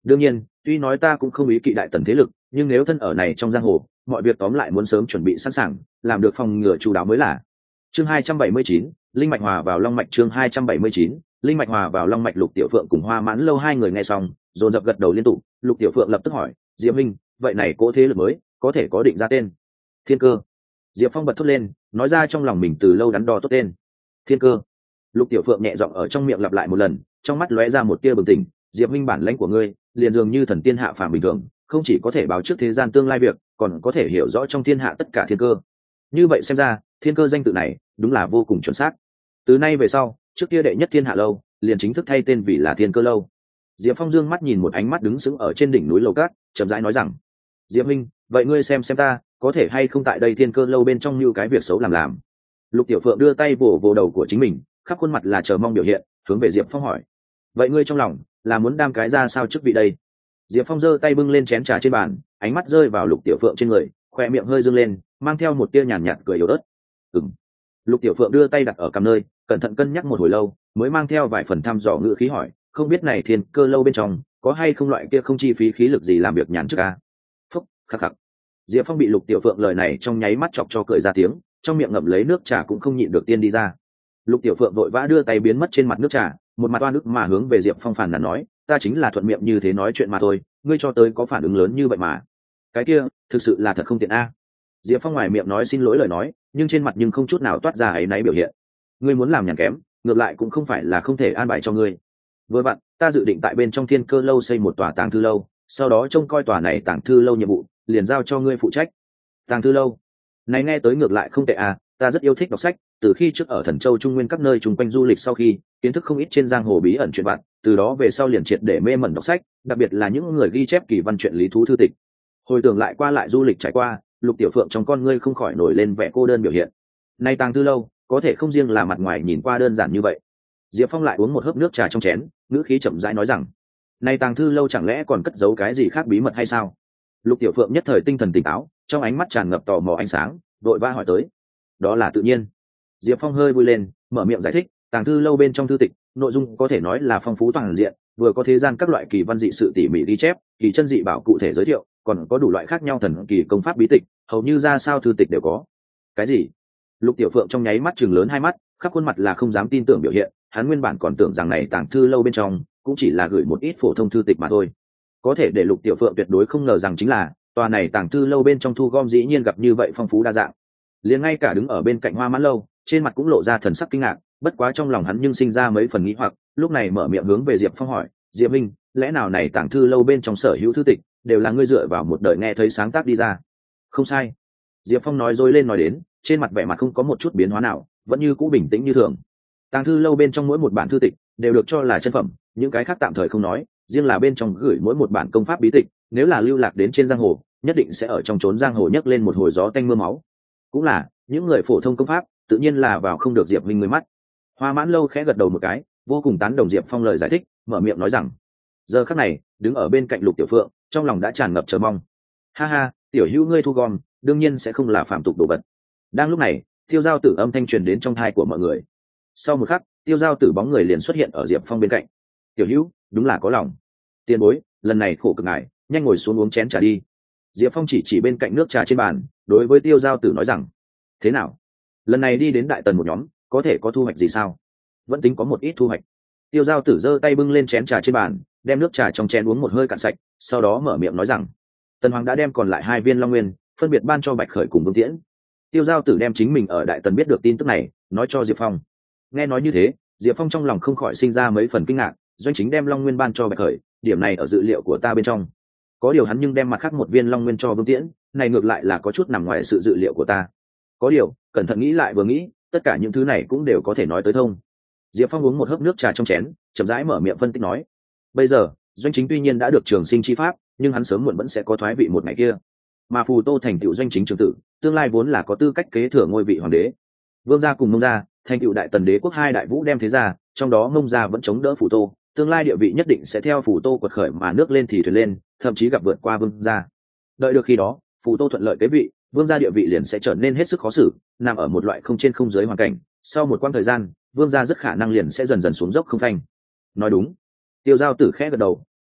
đương nhiên tuy nói ta cũng không ý kỵ đại tần thế lực, nhưng nếu thân ở này trong giang hồ, mọi việc tóm lại muốn sớm chuẩn bị sẵn sàng, làm được phòng ngừa chu đáo mới là. Chương hai trăm bảy mươi chín, linh mạch hòa vào long mạch. Chương hai trăm bảy mươi chín, linh mạch hòa vào long mạch. Lục Tiểu Phượng cùng Hoa Mãn Lâu hai người nghe xong dồn dập gật đầu liên tục. Lục Tiểu Phượng lập tức hỏi, Diệp Minh, vậy này cỗ thế lực mới có thể có định ra tên? Thiên Cơ. Diệp Phong bật thốt lên, nói ra trong lòng mình từ lâu đắn đo tốt tên. Thiên Cơ. Lục Tiểu Phượng nhẹ giọng ở trong miệng lặp lại một lần, trong mắt lóe ra một tia bừng tỉnh. Diệp Minh, bản lãnh của ngươi liền dường như thần tiên hạ phàm bình thường, không chỉ có thể báo trước thế gian tương lai việc, còn có thể hiểu rõ trong thiên hạ tất cả thiên cơ. Như vậy xem ra, Thiên Cơ danh tự này đúng là vô cùng chuẩn xác. Từ nay về sau, trước kia đệ nhất thiên hạ lâu liền chính thức thay tên vì là Thiên Cơ lâu. Diệp Phong dương mắt nhìn một ánh mắt đứng sững ở trên đỉnh núi lầu cát, chậm rãi nói rằng, Diệp Minh, vậy ngươi xem xem ta có thể hay không tại đây Thiên Cơ lâu bên trong như cái việc xấu làm làm. Lục Tiểu Phượng đưa tay vỗ vỗ đầu của chính mình, khắp khuôn mặt là chờ mong biểu hiện, hướng về Diệp Phong hỏi, vậy ngươi trong lòng là muốn đam cái ra sao chức vị đây? Diệp Phong giơ tay bưng lên chén trà trên bàn, ánh mắt rơi vào Lục Tiểu Phượng trên người, khoe miệng hơi dương lên, mang theo một tia nhàn nhạt, nhạt cười yếu ớt. Ừm. Lục Tiểu Phượng đưa tay đặt ở cằm nơi, cẩn thận cân nhắc một hồi lâu, mới mang theo vài phần thăm dò ngữ khí hỏi, không biết này Thiên Cơ lâu bên trong có hay không loại kia không chi phí khí lực gì làm việc nhàn chức a? Phúc, khắc khắc. Diệp Phong bị Lục Tiểu Phượng lời này trong nháy mắt chọc cho cười ra tiếng, trong miệng ngậm lấy nước trà cũng không nhịn được tiên đi ra. Lục Tiểu Phượng vội vã đưa tay biến mất trên mặt nước trà, một mặt oan ức mà hướng về Diệp Phong phản nàn nói, ta chính là thuận miệng như thế nói chuyện mà thôi, ngươi cho tới có phản ứng lớn như vậy mà. Cái kia thực sự là thật không tiện a. Diệp Phong ngoài miệng nói xin lỗi lời nói, nhưng trên mặt nhưng không chút nào toát ra áy náy biểu hiện. Ngươi muốn làm nhàn kém, ngược lại cũng không phải là không thể an bài cho ngươi. Vừa vặn, ta dự định tại bên trong Thiên Cơ lâu xây một tòa tàng thư lâu, sau đó trông coi tòa này tàng thư lâu nhiệm vụ liền giao cho ngươi phụ trách. Tàng thư lâu này nghe tới ngược lại không tệ à, ta rất yêu thích đọc sách, từ khi trước ở Thần Châu Trung Nguyên các nơi chung quanh du lịch sau khi kiến thức không ít trên giang hồ bí ẩn chuyện vặt, từ đó về sau liền triệt để mê mẩn đọc sách, đặc biệt là những người ghi chép kỳ văn truyện lý thú thư tịch. Hồi tưởng lại qua lại du lịch trải qua, Lục Tiểu Phượng trong con ngươi không khỏi nổi lên vẻ cô đơn biểu hiện. Nay tàng thư lâu có thể không riêng là mặt ngoài nhìn qua đơn giản như vậy. Diệp Phong lại uống một hớp nước trà trong chén, ngữ khí chậm rãi nói rằng, nay tàng thư lâu chẳng lẽ còn cất giấu cái gì khác bí mật hay sao? Lục Tiểu Phượng nhất thời tinh thần tỉnh táo, trong ánh mắt tràn ngập tò mò ánh sáng, vội vã hỏi tới. Đó là tự nhiên. Diệp Phong hơi vui lên, mở miệng giải thích, tàng thư lâu bên trong thư tịch nội dung có thể nói là phong phú toàn diện, vừa có thế gian các loại kỳ văn dị sự tỉ mỉ ghi chép, kỳ chân dị bảo cụ thể giới thiệu, còn có đủ loại khác nhau thần kỳ công pháp bí tịch, hầu như ra sao thư tịch đều có. Cái gì? Lục Tiểu Phượng trong nháy mắt chừng lớn hai mắt, khắp khuôn mặt là không dám tin tưởng biểu hiện, hắn nguyên bản còn tưởng rằng này tàng thư lâu bên trong cũng chỉ là gửi một ít phổ thông thư tịch mà thôi. Có thể để Lục Tiểu Phượng tuyệt đối không ngờ rằng chính là tòa này tàng thư lâu bên trong thu gom dĩ nhiên gặp như vậy phong phú đa dạng. Liền ngay cả đứng ở bên cạnh Hoa Mãn Lâu, trên mặt cũng lộ ra thần sắc kinh ngạc, bất quá trong lòng hắn nhưng sinh ra mấy phần nghĩ hoặc, lúc này mở miệng hướng về Diệp Phong hỏi, Diệp Minh, lẽ nào này tàng thư lâu bên trong sở hữu thư tịch đều là ngươi dựa vào một đời nghe thấy sáng tác đi ra? Không sai. Diệp Phong nói dối lên nói đến, trên mặt vẻ mặt không có một chút biến hóa nào, vẫn như cũ bình tĩnh như thường. Tàng thư lâu bên trong mỗi một bản thư tịch đều được cho là chân phẩm, những cái khác tạm thời không nói, riêng là bên trong gửi mỗi một bản công pháp bí tịch, nếu là lưu lạc đến trên giang hồ, nhất định sẽ ở trong chốn giang hồ nhấc lên một hồi gió tanh mưa máu. Cũng là những người phổ thông công pháp tự nhiên là vào không được Diệp Minh người mắt. Hoa Mãn Lâu khẽ gật đầu một cái, vô cùng tán đồng Diệp Phong lời giải thích, mở miệng nói rằng, giờ khắc này đứng ở bên cạnh Lục Tiểu Phượng, trong lòng đã tràn ngập chờ mong. Ha ha, tiểu hữu ngươi thu gom đương nhiên sẽ không là phạm tục đồ vật. Đang lúc này, Tiêu Giao Tử âm thanh truyền đến trong tai của mọi người. Sau một khắc, Tiêu Giao Tử bóng người liền xuất hiện ở Diệp Phong bên cạnh. Tiểu hữu đúng là có lòng. Tiền bối, lần này khổ cực ngài, nhanh ngồi xuống uống chén trà đi. Diệp Phong chỉ chỉ bên cạnh nước trà trên bàn, đối với Tiêu Giao Tử nói rằng, thế nào, lần này đi đến Đại Tần một nhóm có thể có thu hoạch gì sao? Vẫn tính có một ít thu hoạch. Tiêu Giao Tử giơ tay bưng lên chén trà trên bàn, đem nước trà trong chén uống một hơi cạn sạch, sau đó mở miệng nói rằng, Tần Hoàng đã đem còn lại hai viên Long Nguyên phân biệt ban cho Bạch Khởi cùng Vương Tiễn. Tiêu Giao Tử đem chính mình ở Đại Tần biết được tin tức này nói cho Diệp Phong. Nghe nói như thế, Diệp Phong trong lòng không khỏi sinh ra mấy phần kinh ngạc, doanh chính đem Long Nguyên ban cho Bạch Khởi, điểm này ở dự liệu của ta bên trong. Có điều hắn nhưng đem mặt khác một viên Long Nguyên cho Vương Tiễn, này ngược lại là có chút nằm ngoài sự dự liệu của ta. Có điều, cẩn thận nghĩ lại vừa nghĩ, tất cả những thứ này cũng đều có thể nói tới thông. Diệp Phong uống một hớp nước trà trong chén, chậm rãi mở miệng phân tích nói, bây giờ doanh chính tuy nhiên đã được trường sinh chi pháp, nhưng hắn sớm muộn vẫn sẽ có thoái vị một ngày kia, mà Phù Tô thành tựu doanh chính trường tử, tương lai vốn là có tư cách kế thừa ngôi vị hoàng đế. Vương gia cùng Mông gia thành tựu Đại Tần đế quốc hai đại vũ đem thế gia, trong đó Mông gia vẫn chống đỡ Phù Tô, tương lai địa vị nhất định sẽ theo Phù Tô quật khởi mà nước lên thì thuyền lên, thậm chí gặp vượt qua Vương gia. Đợi được khi đó, Phù Tô thuận lợi kế vị, Vương gia địa vị liền sẽ trở nên hết sức khó xử, nằm ở một loại không trên không dưới hoàn cảnh. Sau một quãng thời gian, Vương gia rất khả năng liền sẽ dần dần xuống dốc không phanh. Nói đúng. Tiêu Giao Tử khẽ gật đầu,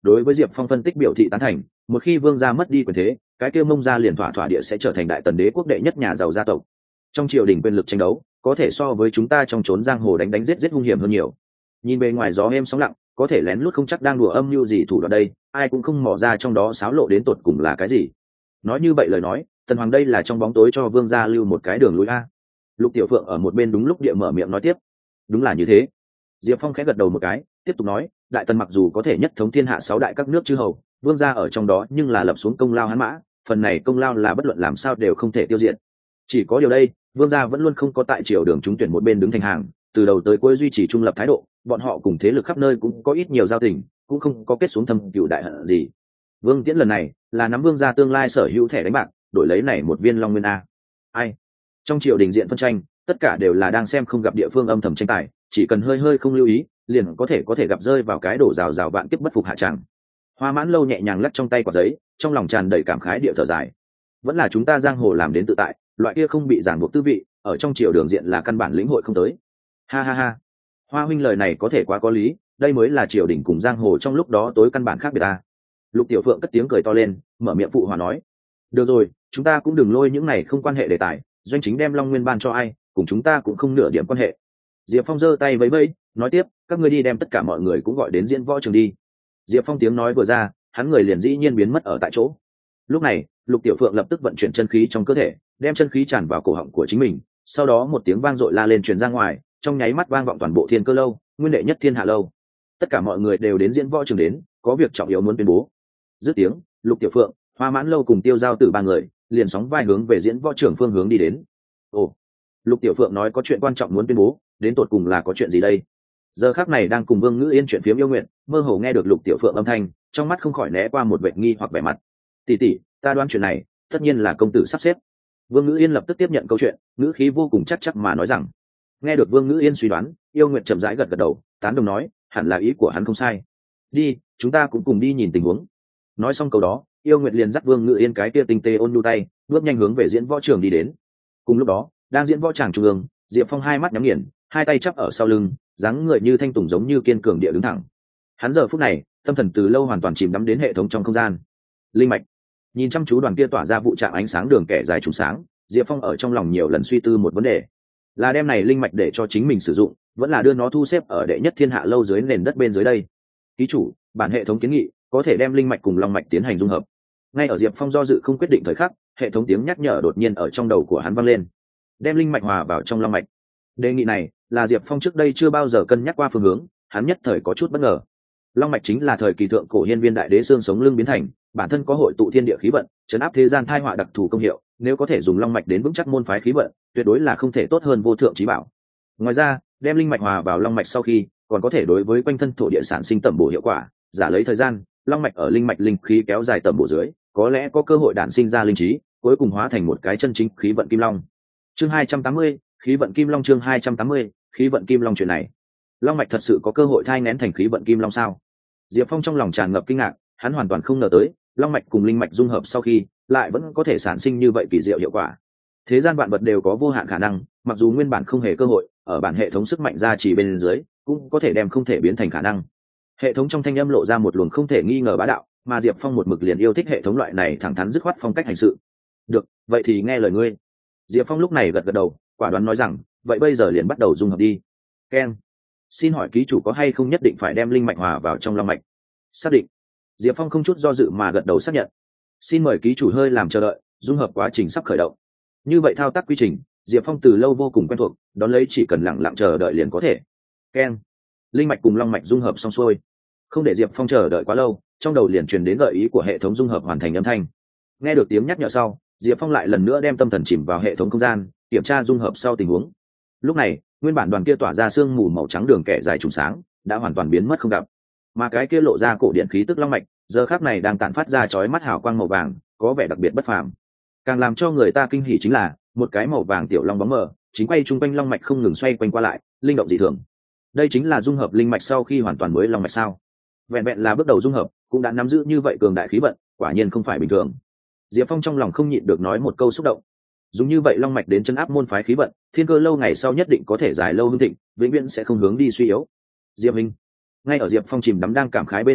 đối với Diệp Phong phân tích biểu thị tán thành. Một khi vương gia mất đi quyền thế, cái kia Mông gia liền thỏa thỏa địa sẽ trở thành đại tần đế quốc đệ nhất nhà giàu gia tộc. Trong triều đình quyền lực tranh đấu, có thể so với chúng ta trong trốn giang hồ đánh đánh giết giết hung hiểm hơn nhiều. Nhìn bề ngoài gió êm sóng lặng, có thể lén lút không chắc đang đùa âm mưu gì thủ đoạn đây, ai cũng không mò ra trong đó xáo lộ đến tột cùng là cái gì. Nói như vậy lời nói, tần hoàng đây là trong bóng tối cho vương gia lưu một cái đường lối a. Lục Tiểu Phượng ở một bên đúng lúc địa mở miệng nói tiếp. Đúng là như thế. Diệp Phong khẽ gật đầu một cái, tiếp tục nói, đại tần mặc dù có thể nhất thống thiên hạ sáu đại các nước chư hầu, vương gia ở trong đó nhưng là lập xuống công lao hán mã, phần này công lao là bất luận làm sao đều không thể tiêu diệt. Chỉ có điều đây, vương gia vẫn luôn không có tại triều đường trúng tuyển một bên đứng thành hàng, từ đầu tới cuối duy trì trung lập thái độ, bọn họ cùng thế lực khắp nơi cũng có ít nhiều giao tình, cũng không có kết xuống thâm cựu đại hận gì. Vương Tiễn lần này là nắm vương gia tương lai sở hữu thẻ đánh bạc, đổi lấy này một viên long nguyên a. Ai? Trong triều đình diện phân tranh, tất cả đều là đang xem không gặp địa phương âm thầm tranh tài, chỉ cần hơi hơi không lưu ý, liền có thể có thể gặp rơi vào cái đổ rào rào vạn kiếp bất phục hạ tràng. Hoa Mãn Lâu nhẹ nhàng lắc trong tay quả giấy, trong lòng tràn đầy cảm khái địa thở dài. Vẫn là chúng ta giang hồ làm đến tự tại, loại kia không bị giảng buộc tư vị, ở trong triều đường diện là căn bản lĩnh hội không tới. Ha ha ha. Hoa huynh lời này có thể quá có lý, đây mới là triều đình cùng giang hồ trong lúc đó tối căn bản khác biệt ta. Lục Tiểu Phượng cất tiếng cười to lên, mở miệng phụ hòa nói: được rồi, chúng ta cũng đừng lôi những này không quan hệ đề tài, doanh chính đem long nguyên ban cho ai, cùng chúng ta cũng không nửa điểm quan hệ. Diệp Phong giơ tay vẫy vẫy, nói tiếp, các ngươi đi đem tất cả mọi người cũng gọi đến diễn võ trường đi. Diệp Phong tiếng nói vừa ra, hắn người liền dĩ nhiên biến mất ở tại chỗ. Lúc này, Lục Tiểu Phượng lập tức vận chuyển chân khí trong cơ thể, đem chân khí tràn vào cổ họng của chính mình, sau đó một tiếng vang dội la lên truyền ra ngoài, trong nháy mắt vang vọng toàn bộ Thiên Cơ lâu, nguyên đệ nhất thiên hạ lâu. Tất cả mọi người đều đến diễn võ trường đến, có việc trọng yếu muốn tuyên bố. Dứt tiếng, Lục Tiểu Phượng, Hoa Mãn Lâu cùng Tiêu Giao Tử ba người liền sóng vai hướng về diễn võ trường phương hướng đi đến. Ồ, Lục Tiểu Phượng nói có chuyện quan trọng muốn tuyên bố, đến tột cùng là có chuyện gì đây? Giờ khắc này đang cùng Vương Ngữ Yên chuyện phiếm yêu nguyện, mơ hồ nghe được Lục Tiểu Phượng âm thanh, trong mắt không khỏi né qua một vẻ nghi hoặc vẻ mặt. Tỷ tỷ, ta đoán chuyện này, tất nhiên là công tử sắp xếp. Vương Ngữ Yên lập tức tiếp nhận câu chuyện, ngữ khí vô cùng chắc chắc mà nói rằng. Nghe được Vương Ngữ Yên suy đoán, yêu nguyện chậm rãi gật gật đầu, tán đồng nói, hẳn là ý của hắn không sai. Đi, chúng ta cũng cùng đi nhìn tình huống. Nói xong câu đó, yêu nguyệt liền dắt Vương Ngữ Yên cái kia tinh tế ôn nhu tay, bước nhanh hướng về diễn võ trường đi đến. Cùng lúc đó, đang diễn võ tràng trung ương, Diệp Phong hai mắt nhắm nghiền, hai tay chắp ở sau lưng, dáng người như thanh tùng giống như kiên cường địa đứng thẳng. Hắn giờ phút này, tâm thần từ lâu hoàn toàn chìm đắm đến hệ thống trong không gian. Linh mạch. Nhìn chăm chú đoàn kia tỏa ra vụ trạng ánh sáng đường kẻ dài trùng sáng, Diệp Phong ở trong lòng nhiều lần suy tư một vấn đề, là đem này linh mạch để cho chính mình sử dụng, vẫn là đưa nó thu xếp ở đệ nhất thiên hạ lâu dưới nền đất bên dưới đây. Ký chủ, bản hệ thống kiến nghị, có thể đem linh mạch cùng long mạch tiến hành dung hợp. Ngay ở Diệp Phong do dự không quyết định thời khắc, hệ thống tiếng nhắc nhở đột nhiên ở trong đầu của hắn vang lên. Đem linh mạch hòa vào trong long mạch. Đề nghị này là Diệp Phong trước đây chưa bao giờ cân nhắc qua phương hướng, hắn nhất thời có chút bất ngờ. Long mạch chính là thời kỳ thượng cổ hiên viên đại đế xương sống lưng biến thành, bản thân có hội tụ thiên địa khí vận, trấn áp thế gian tai họa đặc thù công hiệu, nếu có thể dùng long mạch đến vững chắc môn phái khí vận, tuyệt đối là không thể tốt hơn vô thượng chí bảo. Ngoài ra, đem linh mạch hòa vào long mạch sau khi, còn có thể đối với quanh thân thổ địa sản sinh tẩm bổ hiệu quả, giả lấy thời gian, long mạch ở linh mạch linh khí kéo dài tẩm bổ dưới, có lẽ có cơ hội đản sinh ra linh trí, cuối cùng hóa thành một cái chân chính khí vận kim long. Chương hai trăm tám mươi, khí vận kim long. Chương hai trăm tám mươi, khí vận kim long. Chuyện này, long mạch thật sự có cơ hội thai nén thành khí vận kim long sao? Diệp Phong trong lòng tràn ngập kinh ngạc, hắn hoàn toàn không ngờ tới, long mạch cùng linh mạch dung hợp sau khi, lại vẫn có thể sản sinh như vậy kỳ diệu hiệu quả. Thế gian vạn vật đều có vô hạn khả năng, mặc dù nguyên bản không hề cơ hội, ở bản hệ thống sức mạnh gia trì bên dưới, cũng có thể đem không thể biến thành khả năng. Hệ thống trong thanh âm lộ ra một luồng không thể nghi ngờ bá đạo, mà Diệp Phong một mực liền yêu thích hệ thống loại này thẳng thắn dứt khoát phong cách hành sự. Được, vậy thì nghe lời ngươi. Diệp Phong lúc này gật gật đầu, quả đoán nói rằng, vậy bây giờ liền bắt đầu dung hợp đi. Ken, xin hỏi ký chủ có hay không nhất định phải đem linh mạch hòa vào trong long mạch? Xác định. Diệp Phong không chút do dự mà gật đầu xác nhận. Xin mời ký chủ hơi làm chờ đợi, dung hợp quá trình sắp khởi động. Như vậy thao tác quy trình, Diệp Phong từ lâu vô cùng quen thuộc, đón lấy chỉ cần lặng lặng chờ đợi liền có thể. Ken, linh mạch cùng long mạch dung hợp xong xuôi. Không để Diệp Phong chờ đợi quá lâu, trong đầu liền truyền đến gợi ý của hệ thống dung hợp hoàn thành âm thanh. Nghe được tiếng nhắc nhở sau, Diệp Phong lại lần nữa đem tâm thần chìm vào hệ thống không gian, kiểm tra dung hợp sau tình huống. Lúc này, nguyên bản đoàn kia tỏa ra sương mù màu trắng đường kẻ dài trùng sáng, đã hoàn toàn biến mất không gặp. Mà cái kia lộ ra cổ điện khí tức long mạch, giờ khắc này đang tản phát ra chói mắt hào quang màu vàng, có vẻ đặc biệt bất phàm. Càng làm cho người ta kinh hỉ chính là, một cái màu vàng tiểu long bóng mờ, chính quay trung quanh long mạch không ngừng xoay quanh qua lại, linh động dị thường. Đây chính là dung hợp linh mạch sau khi hoàn toàn mới long mạch sao? Vẹn vẹn là bước đầu dung hợp, cũng đã nắm giữ như vậy cường đại khí vận, quả nhiên không phải bình thường. Diệp Phong trong lòng không nhịn được nói một câu xúc động. Dùng như vậy long mạch đến chân áp môn phái khí vận, Thiên Cơ lâu ngày sau nhất định có thể dài lâu hưng thịnh, vĩnh viễn sẽ không hướng đi suy yếu. Diệp Minh, ngay ở Diệp Phong chìm đắm đang cảm khái bên trong lúc,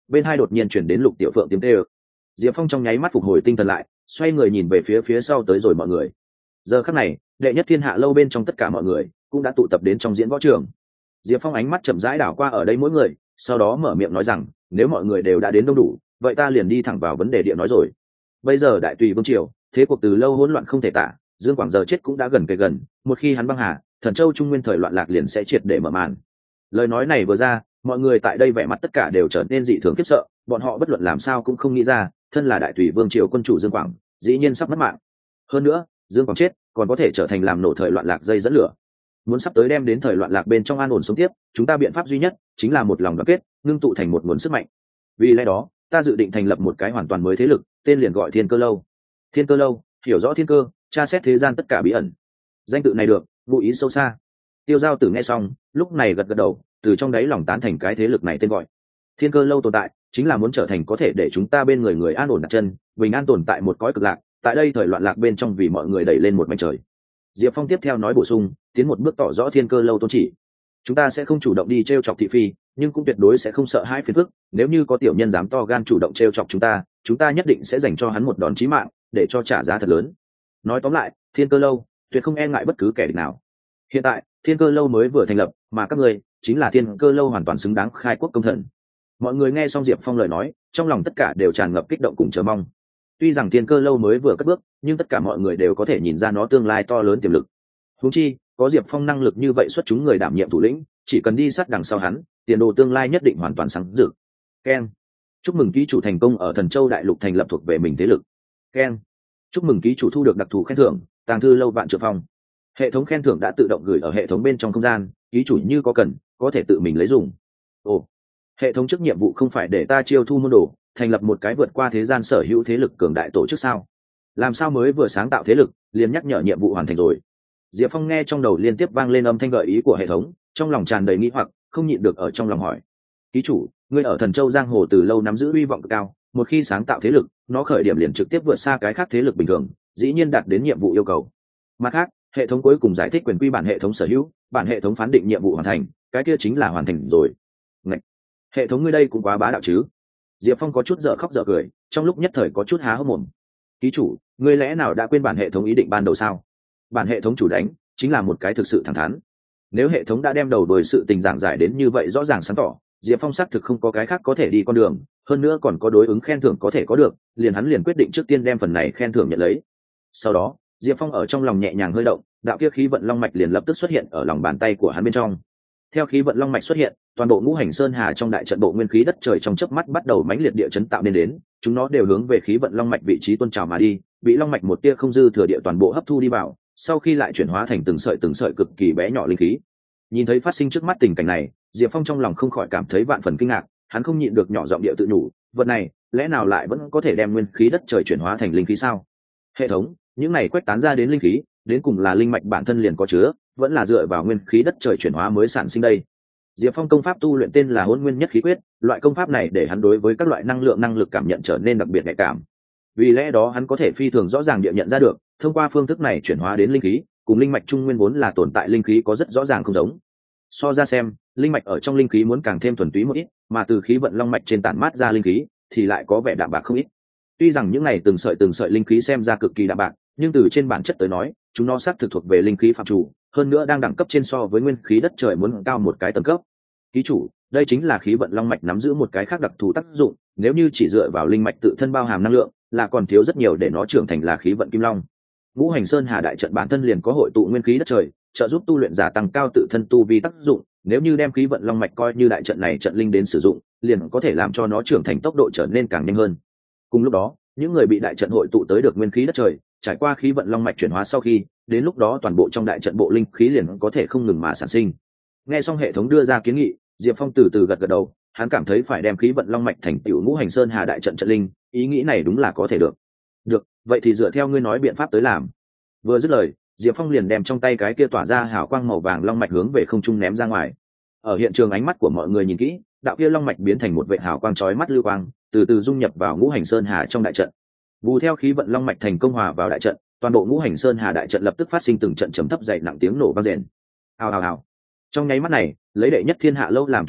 bên hai đột nhiên chuyển đến Lục Tiểu Phượng tiếng kêu. Diệp Phong trong nháy mắt phục hồi tinh thần lại, xoay người nhìn về phía phía sau tới rồi mọi người. Giờ khắc này, đệ nhất thiên hạ lâu bên trong tất cả mọi người cũng đã tụ tập đến trong diễn võ trường. Diệp Phong ánh mắt chậm rãi đảo qua ở đây mỗi người, sau đó mở miệng nói rằng, nếu mọi người đều đã đến đông đủ, vậy ta liền đi thẳng vào vấn đề địa nói rồi. Bây giờ đại tùy vương triều, thế cuộc từ lâu hỗn loạn không thể tả, Dương Quảng giờ chết cũng đã gần kề gần, một khi hắn băng hà, Thần Châu Trung Nguyên thời loạn lạc liền sẽ triệt để mở màn. Lời nói này vừa ra, mọi người tại đây vẻ mặt tất cả đều trở nên dị thường khiếp sợ, bọn họ bất luận làm sao cũng không nghĩ ra, thân là đại tùy vương triều quân chủ Dương Quảng, dĩ nhiên sắp mất mạng. Hơn nữa, Dương Quảng chết, còn có thể trở thành làm nổ thời loạn lạc dây dẫn lửa. Muốn sắp tới đem đến thời loạn lạc bên trong an ổn sống tiếp, chúng ta biện pháp duy nhất chính là một lòng đoàn kết, ngưng tụ thành một nguồn sức mạnh. Vì lẽ đó, ta dự định thành lập một cái hoàn toàn mới thế lực, tên liền gọi Thiên Cơ Lâu. Thiên Cơ Lâu, hiểu rõ thiên cơ, tra xét thế gian tất cả bí ẩn. Danh tự này được, ngụ ý sâu xa. Tiêu Giao Tử nghe xong, lúc này gật gật đầu, từ trong đáy lòng tán thành cái thế lực này tên gọi. Thiên Cơ Lâu tồn tại, chính là muốn trở thành có thể để chúng ta bên người người an ổn đặt chân, bình an tồn tại một cõi cực lạc, tại đây thời loạn lạc bên trong vì mọi người đẩy lên một mảnh trời. Diệp Phong tiếp theo nói bổ sung, tiến một bước tỏ rõ Thiên Cơ Lâu tôn chỉ. Chúng ta sẽ không chủ động đi trêu chọc thị phi, nhưng cũng tuyệt đối sẽ không sợ hãi phiền phức, nếu như có tiểu nhân dám to gan chủ động trêu chọc chúng ta, chúng ta nhất định sẽ dành cho hắn một đòn chí mạng, để cho trả giá thật lớn. Nói tóm lại, Thiên Cơ Lâu tuyệt không e ngại bất cứ kẻ địch nào. Hiện tại, Thiên Cơ Lâu mới vừa thành lập, mà các ngươi chính là Thiên Cơ Lâu hoàn toàn xứng đáng khai quốc công thần. Mọi người nghe xong Diệp Phong lời nói, trong lòng tất cả đều tràn ngập kích động cùng chờ mong. Tuy rằng Thiên Cơ Lâu mới vừa cất bước, nhưng tất cả mọi người đều có thể nhìn ra nó tương lai to lớn tiềm lực. Huống chi, có Diệp Phong năng lực như vậy xuất chúng người đảm nhiệm thủ lĩnh, chỉ cần đi sát đằng sau hắn, tiền đồ tương lai nhất định hoàn toàn sáng rực. Keng. Chúc mừng ký chủ thành công ở Thần Châu đại lục thành lập thuộc về mình thế lực. Keng. Chúc mừng ký chủ thu được đặc thù khen thưởng, Tàng thư lâu Vạn Trượng Phong. Hệ thống khen thưởng đã tự động gửi ở hệ thống bên trong không gian, ký chủ như có cần, có thể tự mình lấy dùng. Ồ, hệ thống chức nhiệm vụ không phải để ta chiêu thu môn đồ, thành lập một cái vượt qua thế gian sở hữu thế lực cường đại tổ chức sao? Làm sao mới vừa sáng tạo thế lực, liền nhắc nhở nhiệm vụ hoàn thành rồi? Diệp Phong nghe trong đầu liên tiếp vang lên âm thanh gợi ý của hệ thống, trong lòng tràn đầy nghi hoặc, không nhịn được ở trong lòng hỏi: ký chủ, ngươi ở Thần Châu giang hồ từ lâu nắm giữ uy vọng cực cao, một khi sáng tạo thế lực, nó khởi điểm liền trực tiếp vượt xa cái khác thế lực bình thường, dĩ nhiên đạt đến nhiệm vụ yêu cầu. Mặt khác, hệ thống cuối cùng giải thích quyền quy bản hệ thống sở hữu, bản hệ thống phán định nhiệm vụ hoàn thành, cái kia chính là hoàn thành rồi. Ngậy! Hệ thống ngươi đây cũng quá bá đạo chứ? Diệp Phong có chút dở khóc dở cười, trong lúc nhất thời có chút há hốc mồm. Ký chủ, ngươi lẽ nào đã quên bản hệ thống ý định ban đầu sao? Bản hệ thống chủ đánh chính là một cái thực sự thẳng thắn. Nếu hệ thống đã đem đầu đuôi sự tình giảng giải đến như vậy rõ ràng sáng tỏ, Diệp Phong xác thực không có cái khác có thể đi con đường, hơn nữa còn có đối ứng khen thưởng có thể có được, liền hắn liền quyết định trước tiên đem phần này khen thưởng nhận lấy. Sau đó, Diệp Phong ở trong lòng nhẹ nhàng hơi động, đạo kia khí vận long mạch liền lập tức xuất hiện ở lòng bàn tay của hắn bên trong. Theo khí vận long mạch xuất hiện, toàn bộ ngũ hành sơn hà trong đại trận bộ nguyên khí đất trời trong chớp mắt bắt đầu mãnh liệt địa chấn tạo nên đến, chúng nó đều hướng về khí vận long mạch vị trí tuôn trào mà đi, bị long mạch một tia không dư thừa địa toàn bộ hấp thu đi vào, sau khi lại chuyển hóa thành từng sợi từng sợi cực kỳ bé nhỏ linh khí. Nhìn thấy phát sinh trước mắt tình cảnh này, Diệp Phong trong lòng không khỏi cảm thấy vạn phần kinh ngạc, hắn không nhịn được nhỏ giọng địa tự nhủ, vật này lẽ nào lại vẫn có thể đem nguyên khí đất trời chuyển hóa thành linh khí sao? Hệ thống, những này quét tán ra đến linh khí, đến cùng là linh mạch bản thân liền có chứa, vẫn là dựa vào nguyên khí đất trời chuyển hóa mới sản sinh đây? Diệp Phong công pháp tu luyện tên là Hỗn Nguyên Nhất Khí Quyết, loại công pháp này để hắn đối với các loại năng lượng năng lực cảm nhận trở nên đặc biệt nhạy cảm. Vì lẽ đó hắn có thể phi thường rõ ràng địa nhận ra được, thông qua phương thức này chuyển hóa đến linh khí, cùng linh mạch trung nguyên vốn là tồn tại linh khí có rất rõ ràng không giống. So ra xem, linh mạch ở trong linh khí muốn càng thêm thuần túy một ít, mà từ khí vận long mạch trên tản mát ra linh khí thì lại có vẻ đạm bạc không ít. Tuy rằng những này từng sợi từng sợi linh khí xem ra cực kỳ đạm bạc, nhưng từ trên bản chất tới nói, chúng nó xác thực thuộc về linh khí phạm chủ, hơn nữa đang đẳng cấp trên so với nguyên khí đất trời muốn cao một cái tầng cấp. Ký chủ, đây chính là khí vận long mạch nắm giữ một cái khác đặc thù tác dụng, nếu như chỉ dựa vào linh mạch tự thân bao hàm năng lượng, là còn thiếu rất nhiều để nó trưởng thành là khí vận kim long. Ngũ hành sơn hà đại trận bản thân liền có hội tụ nguyên khí đất trời, trợ giúp tu luyện giả tăng cao tự thân tu vi tác dụng, nếu như đem khí vận long mạch coi như đại trận này trận linh đến sử dụng, liền có thể làm cho nó trưởng thành tốc độ trở nên càng nhanh hơn. Cùng lúc đó, những người bị đại trận hội tụ tới được nguyên khí đất trời, trải qua khí vận long mạch chuyển hóa sau khi, đến lúc đó toàn bộ trong đại trận bộ linh khí liền có thể không ngừng mà sản sinh. Nghe xong hệ thống đưa ra kiến nghị, Diệp Phong từ từ gật gật đầu, hắn cảm thấy phải đem khí vận long mạch thành tiểu ngũ hành sơn hà đại trận trận linh, ý nghĩ này đúng là có thể được. Được, vậy thì dựa theo ngươi nói biện pháp tới làm. Vừa dứt lời, Diệp Phong liền đem trong tay cái kia tỏa ra hào quang màu vàng long mạch hướng về không trung ném ra ngoài. Ở hiện trường ánh mắt của mọi người nhìn kỹ, đạo kia long mạch biến thành một vệt hào quang chói mắt lưu quang, từ từ dung nhập vào ngũ hành sơn hà trong đại trận. Bù theo khí vận long mạch thành công hòa vào đại trận, toàn bộ ngũ hành sơn hà đại trận lập tức phát sinh từng trận trầm thấp dậy nặng tiếng nổ vang rền. Hào hào hào. Trong nháy mắt này, lấy đệ nhất thiên hạ lâu làm trung tâm,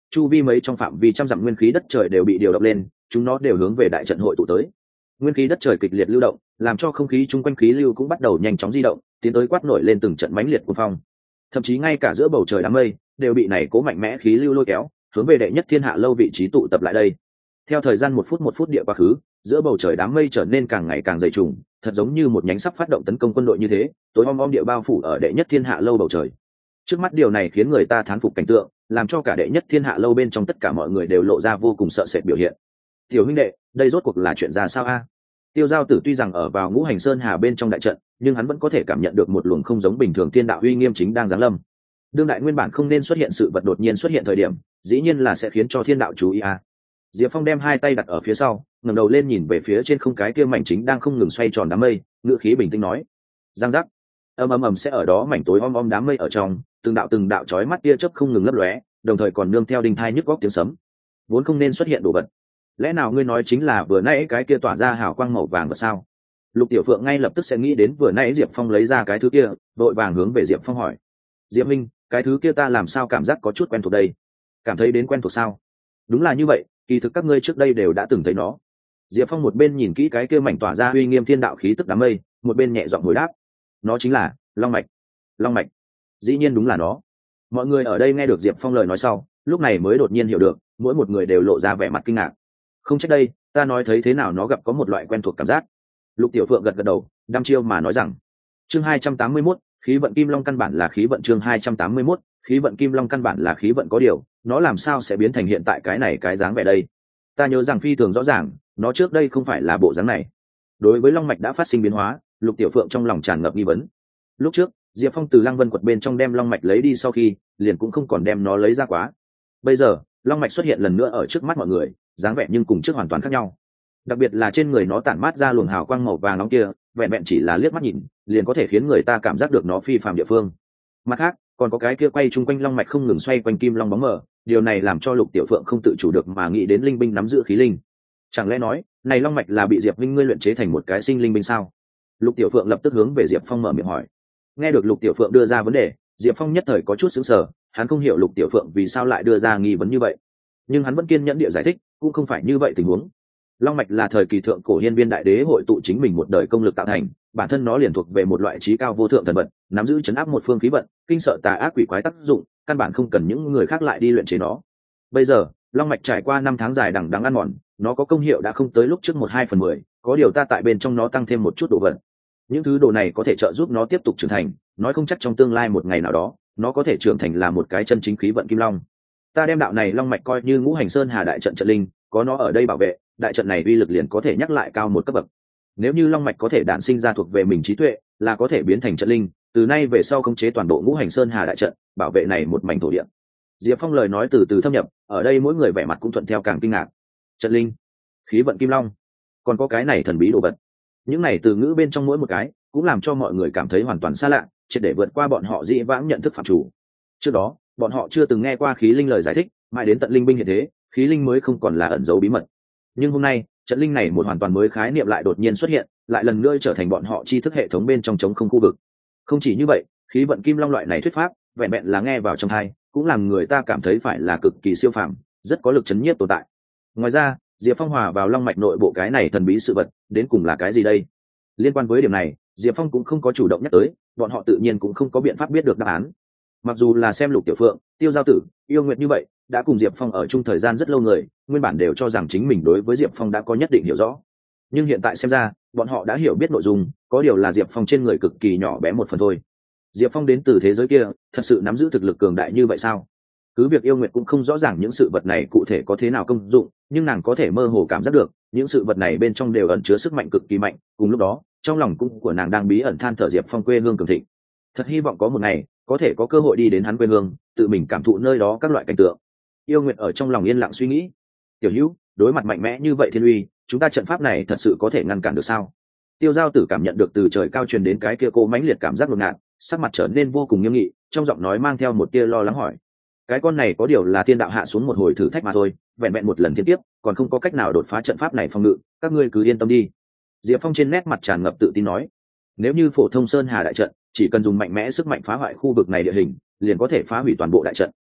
chu vi mấy trong phạm vi trăm dặm nguyên khí đất trời đều bị điều động lên, chúng nó đều hướng về đại trận hội tụ tới. Nguyên khí đất trời kịch liệt lưu động, làm cho không khí chung quanh khí lưu cũng bắt đầu nhanh chóng di động, tiến tới quát nổi lên từng trận mãnh liệt của phong. Thậm chí ngay cả giữa bầu trời đám mây đều bị này cố mạnh mẽ khí lưu lôi kéo, hướng về đệ nhất thiên hạ lâu vị trí tụ tập lại đây. Theo thời gian một phút một phút địa quá khứ, giữa bầu trời đám mây trở nên càng ngày càng dày trùng, thật giống như một nhánh sắp phát động tấn công quân đội như thế, tối om om địa bao phủ ở đệ nhất thiên hạ lâu bầu trời. Trước mắt điều này khiến người ta thán phục cảnh tượng, làm cho cả đệ nhất thiên hạ lâu bên trong tất cả mọi người đều lộ ra vô cùng sợ sệt biểu hiện. Tiểu huynh đệ, đây rốt cuộc là chuyện ra sao a? Tiêu Giao Tử tuy rằng ở vào Ngũ Hành Sơn Hà bên trong đại trận, nhưng hắn vẫn có thể cảm nhận được một luồng không giống bình thường thiên đạo uy nghiêm chính đang giáng lâm. Đương đại nguyên bản không nên xuất hiện sự vật đột nhiên xuất hiện thời điểm, dĩ nhiên là sẽ khiến cho thiên đạo chú ý a. Diệp Phong đem hai tay đặt ở phía sau, ngẩng đầu lên nhìn về phía trên không cái kia mảnh chính đang không ngừng xoay tròn đám mây, ngữ khí bình tĩnh nói: "Giang giác." Ầm ầm ầm sẽ ở đó mảnh tối om om đám mây ở trong, từng đạo từng đạo chói mắt tia chớp không ngừng lấp lóe, đồng thời còn nương theo đinh thai nhức góc tiếng sấm. Vốn không nên xuất hiện đồ vật. Lẽ nào ngươi nói chính là vừa nãy cái kia tỏa ra hào quang màu vàng vật sao? Lục Tiểu Phượng ngay lập tức sẽ nghĩ đến vừa nãy Diệp Phong lấy ra cái thứ kia, đội vàng hướng về Diệp Phong hỏi: "Diệp Minh, cái thứ kia ta làm sao cảm giác có chút quen thuộc đây?" "Cảm thấy đến quen thuộc sao?" "Đúng là như vậy, kỳ thực các ngươi trước đây đều đã từng thấy nó." Diệp Phong một bên nhìn kỹ cái kia mảnh tỏa ra uy nghiêm thiên đạo khí tức đám mây, một bên nhẹ giọng hồi đáp: "Nó chính là Long mạch." "Long mạch?" Dĩ nhiên đúng là nó. Mọi người ở đây nghe được Diệp Phong lời nói sau, lúc này mới đột nhiên hiểu được, mỗi một người đều lộ ra vẻ mặt kinh ngạc. "Không trách đây, ta nói thấy thế nào nó gặp có một loại quen thuộc cảm giác." Lục Tiểu Phượng gật gật đầu, đăm chiêu mà nói rằng: chương hai trăm tám mươi mốt, khí vận kim long căn bản là khí vận. Chương hai trăm tám mươi mốt, khí vận kim long căn bản là khí vận, có điều nó làm sao sẽ biến thành hiện tại cái này cái dáng vẻ đây? Ta nhớ rằng phi thường rõ ràng, nó trước đây không phải là bộ dáng này. Đối với long mạch đã phát sinh biến hóa, Lục Tiểu Phượng trong lòng tràn ngập nghi vấn. Lúc trước Diệp Phong từ Lăng Vân quật bên trong đem long mạch lấy đi sau khi, liền cũng không còn đem nó lấy ra quá. Bây giờ long mạch xuất hiện lần nữa ở trước mắt mọi người, dáng vẻ nhưng cùng trước hoàn toàn khác nhau. Đặc biệt là trên người nó tản mát ra luồng hào quang màu vàng nóng kia, vẹn vẹn chỉ là liếc mắt nhìn liền có thể khiến người ta cảm giác được nó phi phàm địa phương. Mặt khác còn có cái kia quay chung quanh long mạch không ngừng xoay quanh kim long bóng mờ, điều này làm cho Lục Tiểu Phượng không tự chủ được mà nghĩ đến linh binh nắm giữ khí linh. Chẳng lẽ nói này long mạch là bị Diệp Minh ngươi luyện chế thành một cái sinh linh binh sao? Lục Tiểu Phượng lập tức hướng về Diệp Phong mở miệng hỏi. Nghe được Lục Tiểu Phượng đưa ra vấn đề, Diệp Phong nhất thời có chút sững sờ, hắn không hiểu Lục Tiểu Phượng vì sao lại đưa ra nghi vấn như vậy, nhưng hắn vẫn kiên nhẫn địa giải thích, cũng không phải như vậy tình huống. Long mạch là thời kỳ thượng cổ hiên viên đại đế hội tụ chính mình một đời công lực tạo thành, bản thân nó liền thuộc về một loại trí cao vô thượng thần vật, nắm giữ chấn áp một phương khí vận, kinh sợ tà ác quỷ quái tác dụng, căn bản không cần những người khác lại đi luyện chế nó. Bây giờ long mạch trải qua năm tháng dài đằng đẵng ăn mòn, nó có công hiệu đã không tới lúc trước một hai phần mười, có điều ta tại bên trong nó tăng thêm một chút đồ vật. Những thứ đồ này có thể trợ giúp nó tiếp tục trưởng thành, nói không chắc trong tương lai một ngày nào đó nó có thể trưởng thành là một cái chân chính khí vận kim long. Ta đem đạo này long mạch coi như Ngũ Hành Sơn Hà đại trận trận linh, có nó ở đây bảo vệ, đại trận này uy lực liền có thể nhắc lại cao một cấp bậc. Nếu như long mạch có thể đản sinh ra thuộc về mình trí tuệ, là có thể biến thành trận linh, từ nay về sau khống chế toàn bộ Ngũ Hành Sơn Hà đại trận, bảo vệ này một mảnh thổ địa. Diệp Phong lời nói từ từ thâm nhập, ở đây mỗi người vẻ mặt cũng thuận theo càng kinh ngạc. Trận linh, khí vận kim long, còn có cái này thần bí đồ vật. Những này từ ngữ bên trong mỗi một cái cũng làm cho mọi người cảm thấy hoàn toàn xa lạ, triệt để vượt qua bọn họ dĩ vãng nhận thức phạm chủ. Trước đó bọn họ chưa từng nghe qua khí linh lời giải thích, mãi đến tận linh binh hiện thế, khí linh mới không còn là ẩn giấu bí mật. Nhưng hôm nay trận linh này một hoàn toàn mới khái niệm lại đột nhiên xuất hiện, lại lần nữa trở thành bọn họ tri thức hệ thống bên trong trống không khu vực. Không chỉ như vậy, khí vận kim long loại này thuyết pháp vẹn vẹn là nghe vào trong tai cũng làm người ta cảm thấy phải là cực kỳ siêu phàm, rất có lực chấn nhiếp tồn tại. Ngoài ra Diệp Phong hòa vào long mạch nội bộ cái này thần bí sự vật đến cùng là cái gì đây? Liên quan với điểm này Diệp Phong cũng không có chủ động nhắc tới, bọn họ tự nhiên cũng không có biện pháp biết được đáp án. Mặc dù là xem Lục Tiểu Phượng, Tiêu Giao Tử, Yêu Nguyệt như vậy đã cùng Diệp Phong ở chung thời gian rất lâu người, nguyên bản đều cho rằng chính mình đối với Diệp Phong đã có nhất định hiểu rõ, nhưng hiện tại xem ra bọn họ đã hiểu biết nội dung, có điều là Diệp Phong trên người cực kỳ nhỏ bé một phần thôi. Diệp Phong đến từ thế giới kia thật sự nắm giữ thực lực cường đại như vậy sao? Cứ việc Yêu Nguyệt cũng không rõ ràng những sự vật này cụ thể có thế nào công dụng, nhưng nàng có thể mơ hồ cảm giác được những sự vật này bên trong đều ẩn chứa sức mạnh cực kỳ mạnh. Cùng lúc đó trong lòng cũng của nàng đang bí ẩn than thở Diệp Phong quê hương cường thịnh, thật hy vọng có một ngày có thể có cơ hội đi đến hắn quê hương, tự mình cảm thụ nơi đó các loại cảnh tượng. Yêu Nguyệt ở trong lòng yên lặng suy nghĩ. Tiểu Hữu, đối mặt mạnh mẽ như vậy thiên uy, chúng ta trận pháp này thật sự có thể ngăn cản được sao? Tiêu Giao Tử cảm nhận được từ trời cao truyền đến cái kia cô mãnh liệt cảm giác ngột ngạt, sắc mặt trở nên vô cùng nghiêm nghị, trong giọng nói mang theo một tia lo lắng hỏi: cái con này có điều là thiên đạo hạ xuống một hồi thử thách mà thôi, vẹn vẹn một lần thiên tiếp còn không có cách nào đột phá trận pháp này phòng ngự, các ngươi cứ yên tâm đi. Diệp Phong trên nét mặt tràn ngập tự tin nói: nếu như phổ thông Sơn Hà đại trận chỉ cần dùng mạnh mẽ sức mạnh phá hoại khu vực này địa hình, liền có thể phá hủy toàn bộ đại trận.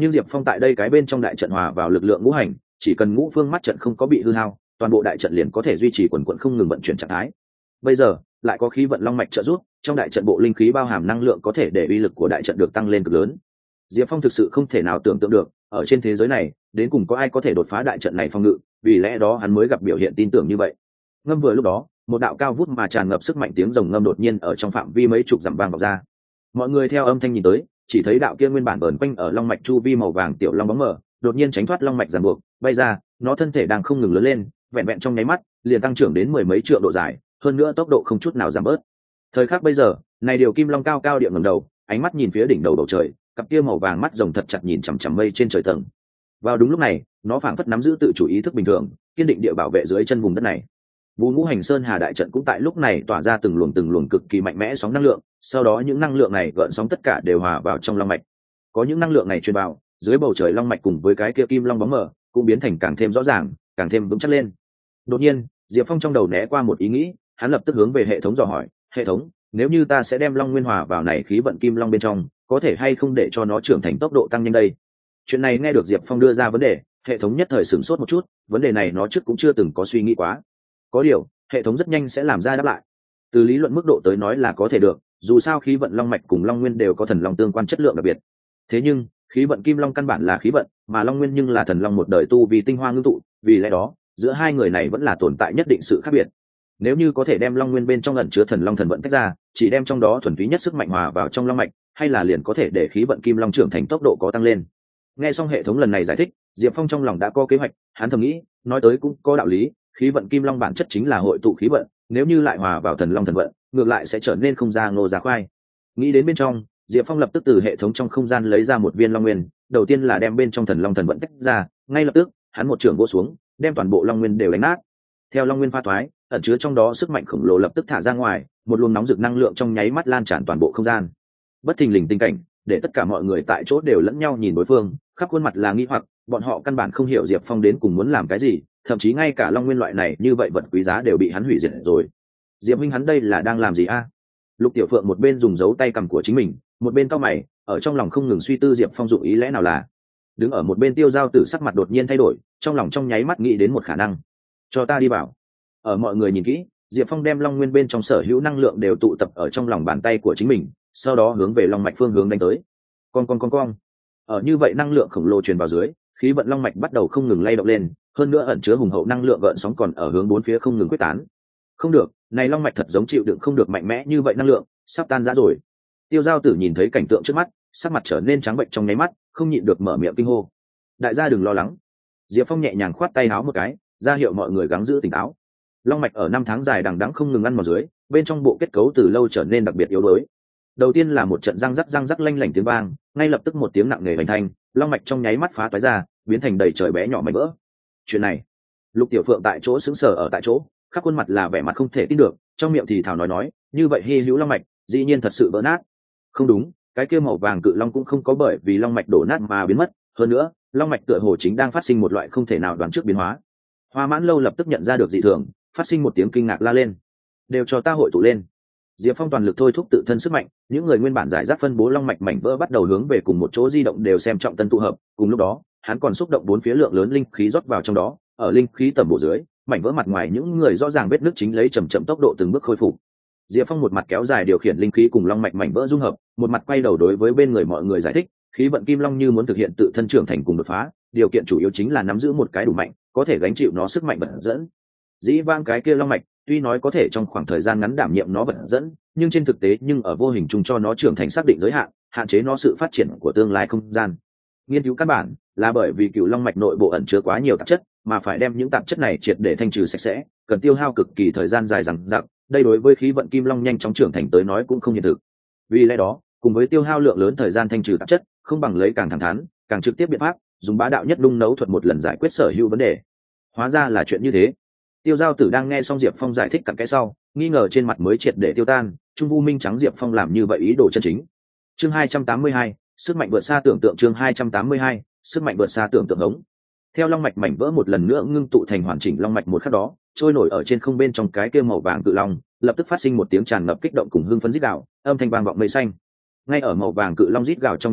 nhưng Diệp Phong tại đây cái bên trong đại trận hòa vào lực lượng ngũ hành, chỉ cần ngũ phương mắt trận không có bị hư hao, toàn bộ đại trận liền có thể duy trì quần quần không ngừng vận chuyển trạng thái. Bây giờ lại có khí vận long mạch trợ giúp, trong đại trận bộ linh khí bao hàm năng lượng có thể để uy lực của đại trận được tăng lên cực lớn. Diệp Phong thực sự không thể nào tưởng tượng được, ở trên thế giới này, đến cùng có ai có thể đột phá đại trận này phòng ngự, vì lẽ đó hắn mới gặp biểu hiện tin tưởng như vậy. Ngâm vừa lúc đó, một đạo cao vút mà tràn ngập sức mạnh tiếng rồng ngâm đột nhiên ở trong phạm vi mấy chục dặm vang vọng ra. Mọi người theo âm thanh nhìn tới, chỉ thấy đạo kia nguyên bản vờn quanh ở long mạch chu vi màu vàng tiểu long bóng mờ, đột nhiên tránh thoát long mạch ràng buộc, bay ra, nó thân thể đang không ngừng lớn lên, vẹn vẹn trong nháy mắt, liền tăng trưởng đến mười mấy triệu độ dài, hơn nữa tốc độ không chút nào giảm bớt. Thời khắc bây giờ, này điều kim long cao cao địa ngẩng đầu, ánh mắt nhìn phía đỉnh đầu bầu trời, cặp kia màu vàng mắt rồng thật chặt nhìn chằm chằm mây trên trời tầng. Vào đúng lúc này, nó phảng phất nắm giữ tự chủ ý thức bình thường, kiên định địa bảo vệ dưới chân vùng đất này. Vũ Ngũ Hành Sơn Hà đại trận cũng tại lúc này tỏa ra từng luồng từng luồng cực kỳ mạnh mẽ sóng năng lượng, sau đó những năng lượng này gợn sóng tất cả đều hòa vào trong long mạch. Có những năng lượng này truyền vào, dưới bầu trời long mạch cùng với cái kia kim long bóng mờ, cũng biến thành càng thêm rõ ràng, càng thêm vững chắc lên. Đột nhiên, Diệp Phong trong đầu né qua một ý nghĩ, hắn lập tức hướng về hệ thống dò hỏi, "Hệ thống, nếu như ta sẽ đem long nguyên hòa vào này khí vận kim long bên trong, có thể hay không để cho nó trưởng thành tốc độ tăng nhanh đây?" Chuyện này nghe được Diệp Phong đưa ra vấn đề, hệ thống nhất thời sửng sốt một chút, vấn đề này nó trước cũng chưa từng có suy nghĩ quá. Có điều, hệ thống rất nhanh sẽ làm ra đáp lại. Từ lý luận mức độ tới nói là có thể được, dù sao khí vận long mạch cùng long nguyên đều có thần long tương quan chất lượng đặc biệt. Thế nhưng, khí vận kim long căn bản là khí vận, mà long nguyên nhưng là thần long một đời tu vì tinh hoa ngưng tụ, vì lẽ đó, giữa hai người này vẫn là tồn tại nhất định sự khác biệt. Nếu như có thể đem long nguyên bên trong ẩn chứa thần long thần vận tách ra, chỉ đem trong đó thuần túy nhất sức mạnh hòa vào trong long mạch, hay là liền có thể để khí vận kim long trưởng thành tốc độ có tăng lên. Nghe xong hệ thống lần này giải thích, Diệp Phong trong lòng đã có kế hoạch, hắn thầm nghĩ, nói tới cũng có đạo lý, khí vận kim long bản chất chính là hội tụ khí vận, nếu như lại hòa vào thần long thần vận, ngược lại sẽ trở nên không ra ngô giá khoai. Nghĩ đến bên trong, Diệp Phong lập tức từ hệ thống trong không gian lấy ra một viên long nguyên, đầu tiên là đem bên trong thần long thần vận tách ra, ngay lập tức, hắn một trường vỗ xuống, đem toàn bộ long nguyên đều đánh nát. Theo long nguyên pha thoái, ẩn chứa trong đó sức mạnh khổng lồ lập tức thả ra ngoài, một luồng nóng rực năng lượng trong nháy mắt lan tràn toàn bộ không gian. Bất thình lình tình cảnh, để tất cả mọi người tại chỗ đều lẫn nhau nhìn đối phương, khắp khuôn mặt là nghi hoặc, bọn họ căn bản không hiểu Diệp Phong đến cùng muốn làm cái gì, thậm chí ngay cả long nguyên loại này như vậy vật quý giá đều bị hắn hủy diệt rồi. Diệp Minh hắn đây là đang làm gì a? Lục Tiểu Phượng một bên dùng dấu tay cầm của chính mình, một bên cau mày, ở trong lòng không ngừng suy tư Diệp Phong dụng ý lẽ nào là. Đứng ở một bên Tiêu Giao Tử sắc mặt đột nhiên thay đổi, trong lòng trong nháy mắt nghĩ đến một khả năng. Cho ta đi vào. Ở mọi người nhìn kỹ, Diệp Phong đem long nguyên bên trong sở hữu năng lượng đều tụ tập ở trong lòng bàn tay của chính mình, sau đó hướng về long mạch phương hướng đánh tới. Con con con con. Ở như vậy năng lượng khổng lồ truyền vào dưới, khí vận long mạch bắt đầu không ngừng lay động lên, hơn nữa ẩn chứa hùng hậu năng lượng gợn sóng còn ở hướng bốn phía không ngừng quyết tán. Không được, này long mạch thật giống chịu đựng không được mạnh mẽ như vậy năng lượng, sắp tan rã rồi. Tiêu Giao Tử nhìn thấy cảnh tượng trước mắt, sắc mặt trở nên trắng bệnh trong nháy mắt, không nhịn được mở miệng kinh hô. Đại gia đừng lo lắng. Diệp Phong nhẹ nhàng khoát tay áo một cái, ra hiệu mọi người gắng giữ tỉnh táo. Long mạch ở năm tháng dài đằng đẵng không ngừng ăn vào dưới, bên trong bộ kết cấu từ lâu trở nên đặc biệt yếu đuối. Đầu tiên là một trận răng rắc răng rắc lanh lảnh tiếng vang, ngay lập tức một tiếng nặng nề vành thanh, long mạch trong nháy mắt phá toái ra, biến thành đầy trời bé nhỏ mảnh vỡ. Chuyện này, Lục Tiểu Phượng tại chỗ sững sờ ở tại chỗ, khắp khuôn mặt là vẻ mặt không thể tin được, trong miệng thì thào nói nói, như vậy hy hữu long mạch, dĩ nhiên thật sự vỡ nát. Không đúng, cái kia màu vàng cự long cũng không có bởi vì long mạch đổ nát mà biến mất, hơn nữa, long mạch tựa hồ chính đang phát sinh một loại không thể nào đoán trước biến hóa. Hoa Mãn Lâu lập tức nhận ra được dị thường, phát sinh một tiếng kinh ngạc la lên. Đều cho ta hội tụ lên. Diệp Phong toàn lực thôi thúc tự thân sức mạnh, những người nguyên bản giải rác phân bố long mạch mảnh vỡ bắt đầu hướng về cùng một chỗ di động đều xem trọng tân tụ hợp, cùng lúc đó, hắn còn xúc động bốn phía lượng lớn linh khí rót vào trong đó, ở linh khí tầm bộ dưới, mảnh vỡ mặt ngoài những người rõ ràng vết nứt chính lấy chậm chậm tốc độ từng bước khôi phục. Diệp Phong một mặt kéo dài điều khiển linh khí cùng long mạch mảnh vỡ dung hợp, một mặt quay đầu đối với bên người mọi người giải thích, khí vận kim long như muốn thực hiện tự thân trưởng thành cùng đột phá, điều kiện chủ yếu chính là nắm giữ một cái đủ mạnh, có thể gánh chịu nó sức mạnh vận dẫn. Dĩ vãng cái kia long mạch, tuy nói có thể trong khoảng thời gian ngắn đảm nhiệm nó vận dẫn, nhưng trên thực tế nhưng ở vô hình chung cho nó trưởng thành xác định giới hạn, hạn chế nó sự phát triển của tương lai không gian. Nghiên cứu căn bản là bởi vì cựu long mạch nội bộ ẩn chứa quá nhiều tạp chất, mà phải đem những tạp chất này triệt để thanh trừ sạch sẽ, cần tiêu hao cực kỳ thời gian dài dằng dặc, đây đối với khí vận kim long nhanh chóng trưởng thành tới nói cũng không hiện thực. Vì lẽ đó, cùng với tiêu hao lượng lớn thời gian thanh trừ tạp chất, không bằng lấy càng thẳng thắn, càng trực tiếp biện pháp, dùng bá đạo nhất đung nấu thuật một lần giải quyết sở hữu vấn đề. Hóa ra là chuyện như thế. Tiêu Giao Tử đang nghe xong Diệp Phong giải thích cặn kẽ sau, nghi ngờ trên mặt mới triệt để tiêu tan, Trung Vu Minh trắng Diệp Phong làm như vậy ý đồ chân chính. Chương hai trăm tám mươi hai, sức mạnh vượt xa tưởng tượng. Chương hai trăm tám mươi hai, sức mạnh vượt xa tưởng tượng hống. Theo long mạch mảnh vỡ một lần nữa ngưng tụ thành hoàn chỉnh long mạch một khắc đó, trôi nổi ở trên không bên trong cái kia màu vàng cự long, lập tức phát sinh một tiếng tràn ngập kích động cùng hưng phấn rít gào, âm thanh vang vọng mây xanh. Ngay ở màu vàng cự long rít gào trong nháy mắt,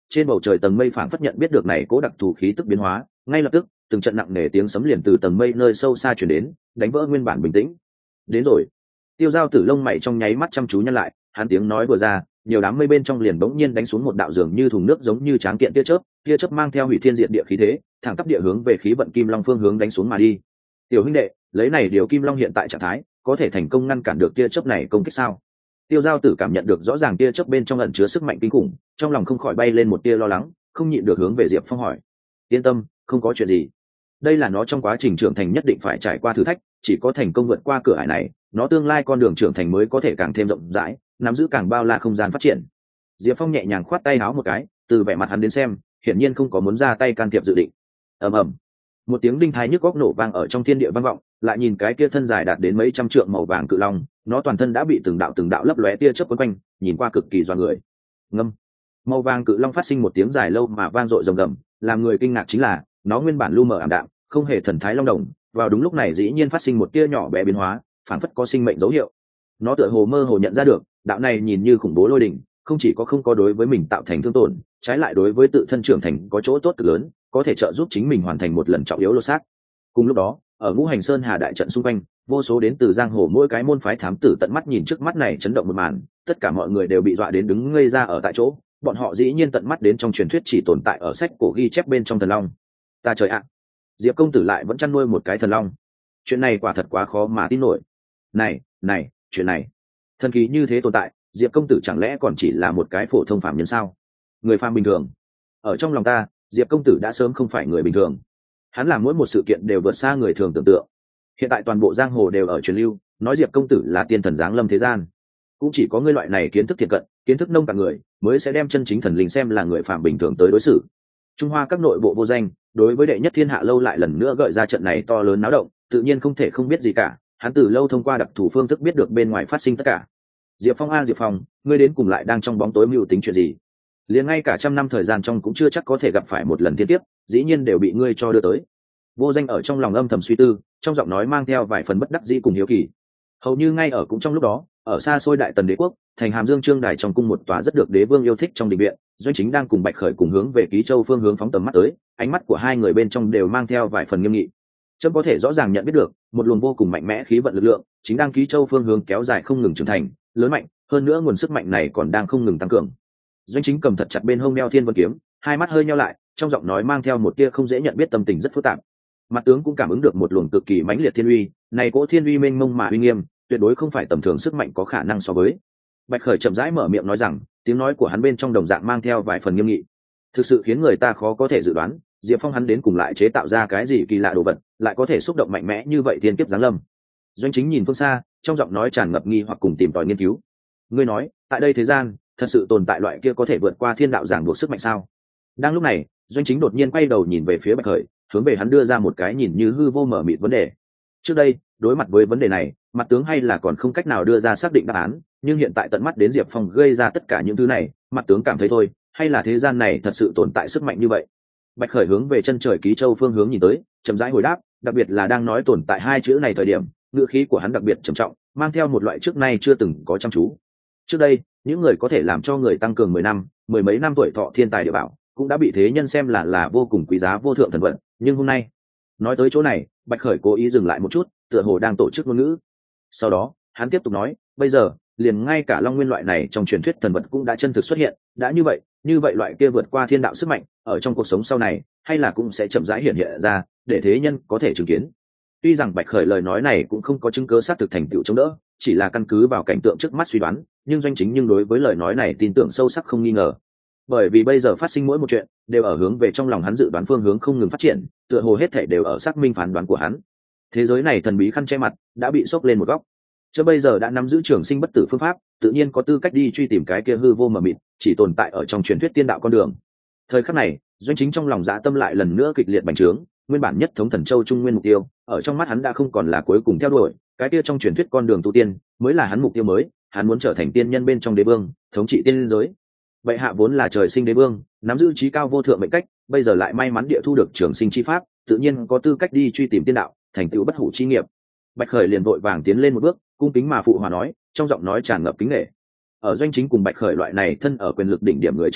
trên bầu trời tầng mây phảng phất nhận biết được này cố đặc thù khí tức biến hóa, ngay lập tức từng trận nặng nề tiếng sấm liền từ tầng mây nơi sâu xa truyền đến, đánh vỡ nguyên bản bình tĩnh. Đến rồi. Tiêu Giao Tử lông mày trong nháy mắt chăm chú nhăn lại, hắn tiếng nói vừa ra, nhiều đám mây bên trong liền bỗng nhiên đánh xuống một đạo dường như thùng nước giống như tráng kiện tia chớp, tia chớp mang theo hủy thiên diệt địa khí thế, thẳng tắp địa hướng về khí vận kim long phương hướng đánh xuống mà đi. Tiểu huynh đệ, lấy này điều kim long hiện tại trạng thái, có thể thành công ngăn cản được tia chớp này công kích sao? Tiêu Giao Tử cảm nhận được rõ ràng tia chớp bên trong ẩn chứa sức mạnh kinh khủng, trong lòng không khỏi bay lên một tia lo lắng, không nhịn được hướng về Diệp Phong hỏi: "Yên tâm, không có chuyện gì. Đây là nó trong quá trình trưởng thành nhất định phải trải qua thử thách, chỉ có thành công vượt qua cửa ải này, nó tương lai con đường trưởng thành mới có thể càng thêm rộng rãi, nắm giữ càng bao la không gian phát triển." Diệp Phong nhẹ nhàng khoát tay áo một cái, từ vẻ mặt hắn đến xem, hiển nhiên không có muốn ra tay can thiệp dự định. Ầm ầm, một tiếng đinh thái nhức góc nổ vang ở trong thiên địa vang vọng, lại nhìn cái kia thân dài đạt đến mấy trăm trượng màu vàng cự long, nó toàn thân đã bị từng đạo từng đạo lấp lóe tia chớp quấn quanh, nhìn qua cực kỳ doa người. Ngâm, màu vàng cự long phát sinh một tiếng dài lâu mà vang dội rồng gầm, làm người kinh ngạc chính là nó nguyên bản lu mờ ảm đạm, không hề thần thái long đồng, vào đúng lúc này dĩ nhiên phát sinh một tia nhỏ bé biến hóa, phản phất có sinh mệnh dấu hiệu. Nó tựa hồ mơ hồ nhận ra được, đạo này nhìn như khủng bố lôi đỉnh, không chỉ có không có đối với mình tạo thành thương tổn, trái lại đối với tự thân trưởng thành có chỗ tốt cực lớn, có thể trợ giúp chính mình hoàn thành một lần trọng yếu lột xác. Cùng lúc đó, ở Ngũ Hành Sơn Hà đại trận xung quanh, vô số đến từ giang hồ mỗi cái môn phái thám tử tận mắt nhìn trước mắt này chấn động một màn, tất cả mọi người đều bị dọa đến đứng ngây ra ở tại chỗ, bọn họ dĩ nhiên tận mắt đến trong truyền thuyết chỉ tồn tại ở sách cổ ghi chép bên trong thần long. Ta trời ạ, Diệp công tử lại vẫn chăn nuôi một cái thần long. Chuyện này quả thật quá khó mà tin nổi. Này, này, chuyện này, thần kỳ như thế tồn tại, Diệp công tử chẳng lẽ còn chỉ là một cái phổ thông phàm nhân sao? Người phàm bình thường. Ở trong lòng ta, Diệp công tử đã sớm không phải người bình thường. Hắn làm mỗi một sự kiện đều vượt xa người thường tưởng tượng. Hiện tại toàn bộ giang hồ đều ở truyền lưu, nói Diệp công tử là tiên thần giáng lâm thế gian. Cũng chỉ có ngươi loại này kiến thức thiện cận, kiến thức nông cạn người, mới sẽ đem chân chính thần linh xem là người phàm bình thường tới đối xử. Trung Hoa các nội bộ vô danh, đối với đệ nhất thiên hạ lâu lại lần nữa gợi ra trận này to lớn náo động, tự nhiên không thể không biết gì cả. Hắn từ lâu thông qua đặc thù phương thức biết được bên ngoài phát sinh tất cả. Diệp Phong a Diệp Phong, ngươi đến cùng lại đang trong bóng tối mưu tính chuyện gì? Liền ngay cả trăm năm thời gian trong cũng chưa chắc có thể gặp phải một lần thiên tiếp, dĩ nhiên đều bị ngươi cho đưa tới. Vô danh ở trong lòng âm thầm suy tư, trong giọng nói mang theo vài phần bất đắc dĩ cùng hiếu kỳ. Hầu như ngay ở cũng trong lúc đó, ở xa xôi đại tần đế quốc, thành Hàm Dương Trương Đài trong cung một tòa rất được đế vương yêu thích trong đình viện, Doanh Chính đang cùng Bạch Khởi cùng hướng về Ký Châu phương hướng phóng tầm mắt tới, ánh mắt của hai người bên trong đều mang theo vài phần nghiêm nghị. Trâm có thể rõ ràng nhận biết được, một luồng vô cùng mạnh mẽ khí vận lực lượng, chính đang Ký Châu phương hướng kéo dài không ngừng trưởng thành, lớn mạnh, hơn nữa nguồn sức mạnh này còn đang không ngừng tăng cường. Doanh Chính cầm thật chặt bên hông đeo Thiên Vân kiếm, hai mắt hơi nheo lại, trong giọng nói mang theo một tia không dễ nhận biết tâm tình rất phức tạp. Mặt tướng cũng cảm ứng được một luồng cực kỳ mãnh liệt thiên uy, này cỗ thiên uy mênh mông mà uy nghiêm, tuyệt đối không phải tầm thường sức mạnh có khả năng so với. Bạch Khởi chậm rãi mở miệng nói rằng, tiếng nói của hắn bên trong đồng dạng mang theo vài phần nghiêm nghị. Thực sự khiến người ta khó có thể dự đoán, Diệp Phong hắn đến cùng lại chế tạo ra cái gì kỳ lạ đồ vật, lại có thể xúc động mạnh mẽ như vậy thiên kiếp giáng lâm. Doanh Chính nhìn phương xa, trong giọng nói tràn ngập nghi hoặc cùng tìm tòi nghiên cứu. Ngươi nói, tại đây thế gian, thật sự tồn tại loại kia có thể vượt qua thiên đạo giảng buộc sức mạnh sao? Đang lúc này, Doanh Chính đột nhiên quay đầu nhìn về phía Bạch Khởi, hướng về hắn đưa ra một cái nhìn như hư vô mở mịt vấn đề. Trước đây, đối mặt với vấn đề này, mặt tướng hay là còn không cách nào đưa ra xác định đáp án, nhưng hiện tại tận mắt đến Diệp Phong gây ra tất cả những thứ này, mặt tướng cảm thấy thôi, hay là thế gian này thật sự tồn tại sức mạnh như vậy. Bạch Khởi hướng về chân trời Ký Châu phương hướng nhìn tới, chậm rãi hồi đáp, đặc biệt là đang nói tồn tại hai chữ này thời điểm, ngữ khí của hắn đặc biệt trầm trọng, mang theo một loại trước nay chưa từng có chăm chú. Trước đây, những người có thể làm cho người tăng cường mười năm, mười mấy năm tuổi thọ thiên tài địa bảo, cũng đã bị thế nhân xem là là vô cùng quý giá vô thượng thần vận, nhưng hôm nay, nói tới chỗ này, Bạch Khởi cố ý dừng lại một chút, tựa hồ đang tổ chức ngôn ngữ. Sau đó, hắn tiếp tục nói, bây giờ, liền ngay cả Long Nguyên loại này trong truyền thuyết thần vật cũng đã chân thực xuất hiện, đã như vậy, như vậy loại kia vượt qua thiên đạo sức mạnh, ở trong cuộc sống sau này, hay là cũng sẽ chậm rãi hiện hiện ra, để thế nhân có thể chứng kiến. Tuy rằng Bạch Khởi lời nói này cũng không có chứng cứ xác thực thành tựu chống đỡ, chỉ là căn cứ vào cảnh tượng trước mắt suy đoán, nhưng Doanh Chính nhưng đối với lời nói này tin tưởng sâu sắc không nghi ngờ. Bởi vì bây giờ phát sinh mỗi một chuyện đều ở hướng về trong lòng hắn dự đoán phương hướng không ngừng phát triển, tựa hồ hết thảy đều ở xác minh phán đoán của hắn. Thế giới này thần bí khăn che mặt đã bị xốc lên một góc. Chứ bây giờ đã nắm giữ trường sinh bất tử phương pháp, tự nhiên có tư cách đi truy tìm cái kia hư vô mờ mịt, chỉ tồn tại ở trong truyền thuyết tiên đạo con đường. Thời khắc này, Doanh Chính trong lòng dạ tâm lại lần nữa kịch liệt bành trướng, nguyên bản nhất thống thần châu trung nguyên mục tiêu, ở trong mắt hắn đã không còn là cuối cùng theo đuổi, cái kia trong truyền thuyết con đường tu tiên mới là hắn mục tiêu mới, hắn muốn trở thành tiên nhân bên trong đế vương, thống trị tiên giới. Bệ hạ vốn là trời sinh đế vương, nắm giữ trí cao vô thượng mệnh cách, bây giờ lại may mắn địa thu được trường sinh chi pháp, tự nhiên có tư cách đi truy tìm tiên đạo, thành tựu bất hủ chi nghiệp. Bạch Khởi liền vội vàng tiến lên một bước, cung kính mà phụ hòa nói, trong giọng nói tràn ngập kính nể. Ở Doanh Chính cùng Bạch Khởi loại này thân ở quyền lực đỉnh điểm người trong mắt,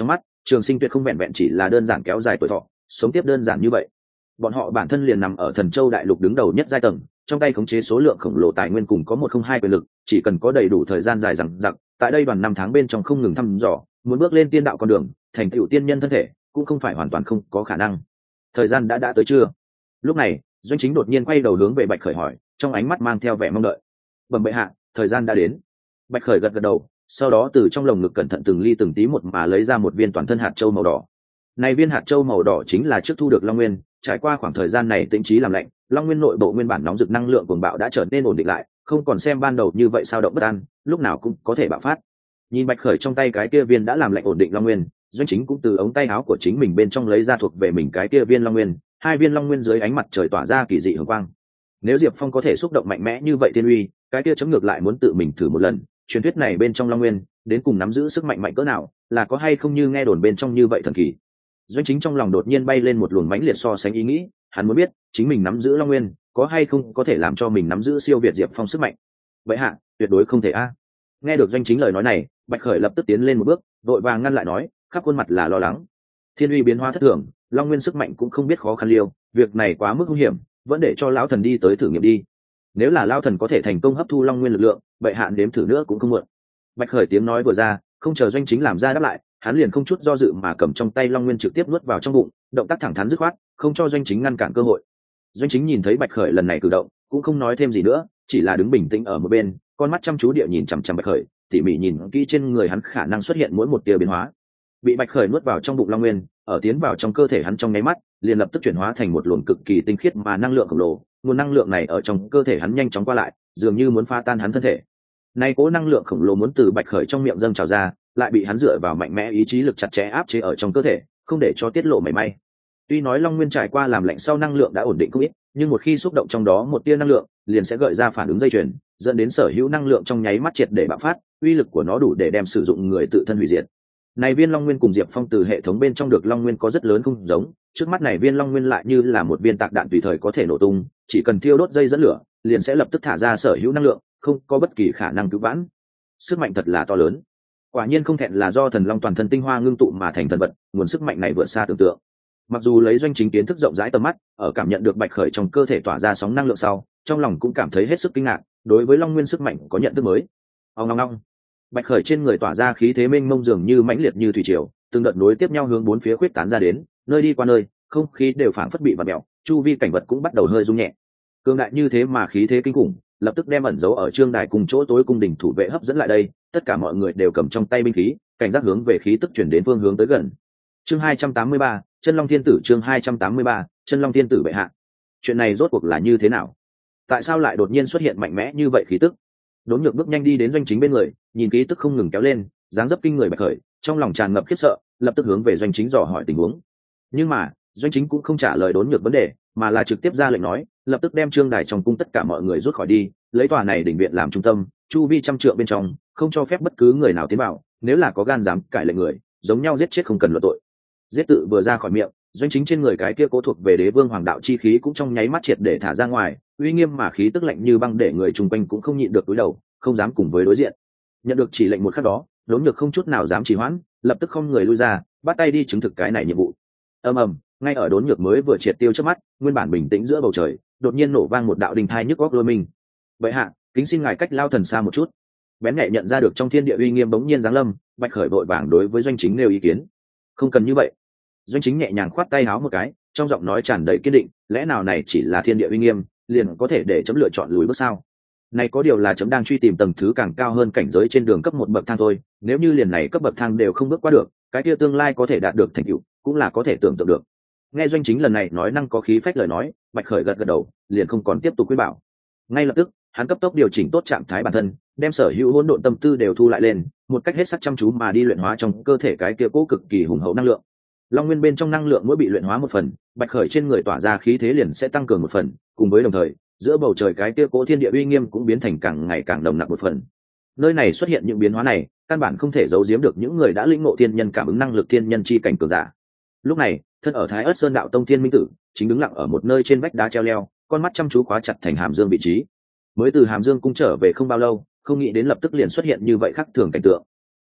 trường sinh tuyệt không vẹn vẹn chỉ là đơn giản kéo dài tuổi thọ sống tiếp đơn giản như vậy. Bọn họ bản thân liền nằm ở Thần Châu đại lục đứng đầu nhất giai tầng, trong tay khống chế số lượng khổng lồ tài nguyên cùng có một không hai quyền lực, chỉ cần có đầy đủ thời gian dài dằng dặc, tại đây đoàn năm tháng bên trong không ngừng thăm dò, muốn bước lên tiên đạo con đường, thành tựu tiên nhân thân thể, cũng không phải hoàn toàn không có khả năng. Thời gian đã đã tới chưa? Lúc này, Doanh Chính đột nhiên quay đầu hướng về Bạch Khởi hỏi, trong ánh mắt mang theo vẻ mong đợi. Bẩm bệ hạ, thời gian đã đến. Bạch Khởi gật gật đầu, sau đó từ trong lồng ngực cẩn thận từng ly từng tí một mà lấy ra một viên toàn thân hạt châu màu đỏ. Này viên hạt châu màu đỏ chính là trước thu được Long Nguyên, trải qua khoảng thời gian này tĩnh trí làm lạnh, Long Nguyên nội bộ nguyên bản nóng rực năng lượng cuồng bạo đã trở nên ổn định lại, không còn xem ban đầu như vậy sao động bất an, lúc nào cũng có thể bạo phát. Nhìn Bạch Khởi trong tay cái kia viên đã làm lạnh ổn định Long Nguyên, Doanh Chính cũng từ ống tay áo của chính mình bên trong lấy ra thuộc về mình cái kia viên Long Nguyên, hai viên Long Nguyên dưới ánh mặt trời tỏa ra kỳ dị hồng quang. Nếu Diệp Phong có thể xúc động mạnh mẽ như vậy thiên uy, cái kia chấm ngược lại muốn tự mình thử một lần, truyền thuyết này bên trong Long Nguyên, đến cùng nắm giữ sức mạnh mạnh cỡ nào, là có hay không như nghe đồn bên trong như vậy thần kỳ. Doanh Chính trong lòng đột nhiên bay lên một luồng mãnh liệt so sánh ý nghĩ, hắn muốn biết, chính mình nắm giữ Long Nguyên, có hay không có thể làm cho mình nắm giữ siêu việt Diệp Phong sức mạnh. Vậy hạ, tuyệt đối không thể a. Nghe được Doanh Chính lời nói này, Bạch Khởi lập tức tiến lên một bước, vội vàng ngăn lại nói, khắp khuôn mặt là lo lắng. Thiên uy biến hóa thất thường, Long Nguyên sức mạnh cũng không biết khó khăn liêu, việc này quá mức nguy hiểm, vẫn để cho lão thần đi tới thử nghiệm đi. Nếu là lão thần có thể thành công hấp thu Long Nguyên lực lượng, bệ hạ đếm thử nữa cũng không muộn. Bạch Khởi tiếng nói vừa ra, không chờ Doanh Chính làm ra đáp lại, hắn liền không chút do dự mà cầm trong tay Long Nguyên trực tiếp nuốt vào trong bụng, động tác thẳng thắn dứt khoát, không cho Doanh Chính ngăn cản cơ hội. Doanh Chính nhìn thấy Bạch Khởi lần này cử động, cũng không nói thêm gì nữa, chỉ là đứng bình tĩnh ở một bên, con mắt chăm chú địa nhìn chằm chằm Bạch Khởi, tỉ mỉ nhìn kỹ trên người hắn khả năng xuất hiện mỗi một tia biến hóa. Bị Bạch Khởi nuốt vào trong bụng Long Nguyên, ở tiến vào trong cơ thể hắn trong nháy mắt, liền lập tức chuyển hóa thành một luồng cực kỳ tinh khiết mà năng lượng khổng lồ, nguồn năng lượng này ở trong cơ thể hắn nhanh chóng qua lại, dường như muốn phá tan hắn thân thể. Nay cố năng lượng khổng lồ muốn từ Bạch Khởi trong miệng dâng trào ra, lại bị hắn dựa vào mạnh mẽ ý chí lực chặt chẽ áp chế ở trong cơ thể, không để cho tiết lộ mảy may. Tuy nói Long Nguyên trải qua làm lạnh sau năng lượng đã ổn định không ít, nhưng một khi xúc động trong đó một tia năng lượng, liền sẽ gợi ra phản ứng dây chuyền, dẫn đến sở hữu năng lượng trong nháy mắt triệt để bạo phát, uy lực của nó đủ để đem sử dụng người tự thân hủy diệt. Này viên Long Nguyên cùng Diệp Phong từ hệ thống bên trong được Long Nguyên có rất lớn không giống, trước mắt này viên Long Nguyên lại như là một viên tạc đạn tùy thời có thể nổ tung, chỉ cần thiêu đốt dây dẫn lửa, liền sẽ lập tức thả ra sở hữu năng lượng, không có bất kỳ khả năng cứu vãn. Sức mạnh thật là to lớn. Quả nhiên không thẹn là do thần long toàn thân tinh hoa ngưng tụ mà thành thần vật, nguồn sức mạnh này vượt xa tưởng tượng. Mặc dù lấy Doanh Chính kiến thức rộng rãi tầm mắt, ở cảm nhận được Bạch Khởi trong cơ thể tỏa ra sóng năng lượng sau, trong lòng cũng cảm thấy hết sức kinh ngạc, đối với Long Nguyên sức mạnh có nhận thức mới. Ong ong ong. Bạch Khởi trên người tỏa ra khí thế mênh mông dường như mãnh liệt như thủy triều, từng đợt nối tiếp nhau hướng bốn phía khuyết tán ra đến, nơi đi qua nơi, không khí đều phảng phất bị vặn mèo, chu vi cảnh vật cũng bắt đầu hơi rung nhẹ. Cường đại như thế mà khí thế kinh khủng, lập tức đem ẩn giấu ở trương đài cùng chỗ tối cung đình thủ vệ hấp dẫn lại đây, tất cả mọi người đều cầm trong tay binh khí, cảnh giác hướng về khí tức chuyển đến phương hướng tới gần. Chương hai trăm tám mươi ba, Chân Long Thiên Tử. Chương hai trăm tám mươi ba, Chân Long Thiên Tử bệ hạ. Chuyện này rốt cuộc là như thế nào? Tại sao lại đột nhiên xuất hiện mạnh mẽ như vậy khí tức? Đốn Nhược bước nhanh đi đến Doanh Chính bên người, nhìn khí tức không ngừng kéo lên, dáng dấp kinh người Bạch Khởi, trong lòng tràn ngập khiếp sợ, lập tức hướng về Doanh Chính dò hỏi tình huống. Nhưng mà, Doanh Chính cũng không trả lời Đốn Nhược vấn đề, mà là trực tiếp ra lệnh nói, lập tức đem trương đài trong cung tất cả mọi người rút khỏi đi, lấy tòa này đỉnh viện làm trung tâm, chu vi trăm trượng bên trong, không cho phép bất cứ người nào tiến vào, nếu là có gan dám cãi lệnh người, giống nhau giết chết không cần luận tội. Giết tự vừa ra khỏi miệng, Doanh Chính trên người cái kia cố thuộc về đế vương hoàng đạo chi khí cũng trong nháy mắt triệt để thả ra ngoài, uy nghiêm mà khí tức lạnh như băng để người chung quanh cũng không nhịn được cúi đầu, không dám cùng với đối diện. Nhận được chỉ lệnh một khắc đó, Đốn Nhược không chút nào dám trì hoãn, lập tức không người lui ra, bắt tay đi chứng thực cái này nhiệm vụ. Ầm ầm, ngay ở Đốn Nhược mới vừa triệt tiêu trước mắt, nguyên bản bình tĩnh giữa bầu trời, đột nhiên nổ vang một đạo đình thai nhức óc lôi mình. Bệ hạ, kính xin ngài cách lao thần xa một chút. Bén nhạy nhận ra được trong thiên địa uy nghiêm bỗng nhiên giáng lâm, Bạch Khởi vội vàng đối với Doanh Chính nêu ý kiến. Không cần như vậy. Doanh Chính nhẹ nhàng khoát tay háo một cái, trong giọng nói tràn đầy kiên định, lẽ nào này chỉ là thiên địa uy nghiêm, liền có thể để chấm lựa chọn lùi bước sao? Này có điều là chấm đang truy tìm tầng thứ càng cao hơn cảnh giới trên đường cấp một bậc thang thôi, nếu như liền này cấp bậc thang đều không bước qua được, cái kia tương lai có thể đạt được thành tựu, cũng là có thể tưởng tượng được. Nghe Doanh Chính lần này nói năng có khí phách lời nói, Bạch Khởi gật gật đầu, liền không còn tiếp tục khuyên bảo. Ngay lập tức, hắn cấp tốc điều chỉnh tốt trạng thái bản thân, đem sở hữu hỗn độn tâm tư đều thu lại lên, một cách hết sức chăm chú mà đi luyện hóa trong cơ thể cái kia cố cực kỳ hùng hậu năng lượng. Long Nguyên bên trong năng lượng mỗi bị luyện hóa một phần, Bạch Khởi trên người tỏa ra khí thế liền sẽ tăng cường một phần, cùng với đồng thời, giữa bầu trời cái kia cố thiên địa uy nghiêm cũng biến thành càng ngày càng nồng nặc một phần. Nơi này xuất hiện những biến hóa này, căn bản không thể giấu giếm được những người đã lĩnh ngộ thiên nhân cảm ứng năng lực thiên nhân chi cảnh cường giả. Lúc này, thân ở Thái Ức Sơn đạo tông Thiên Minh Tử, chính đứng lặng ở một nơi trên vách đá treo leo, con mắt chăm chú khóa chặt thành Hàm Dương vị trí. Mới từ Hàm Dương cung trở về không bao lâu, không nghĩ đến lập tức liền xuất hiện như vậy khác thường cảnh tượng.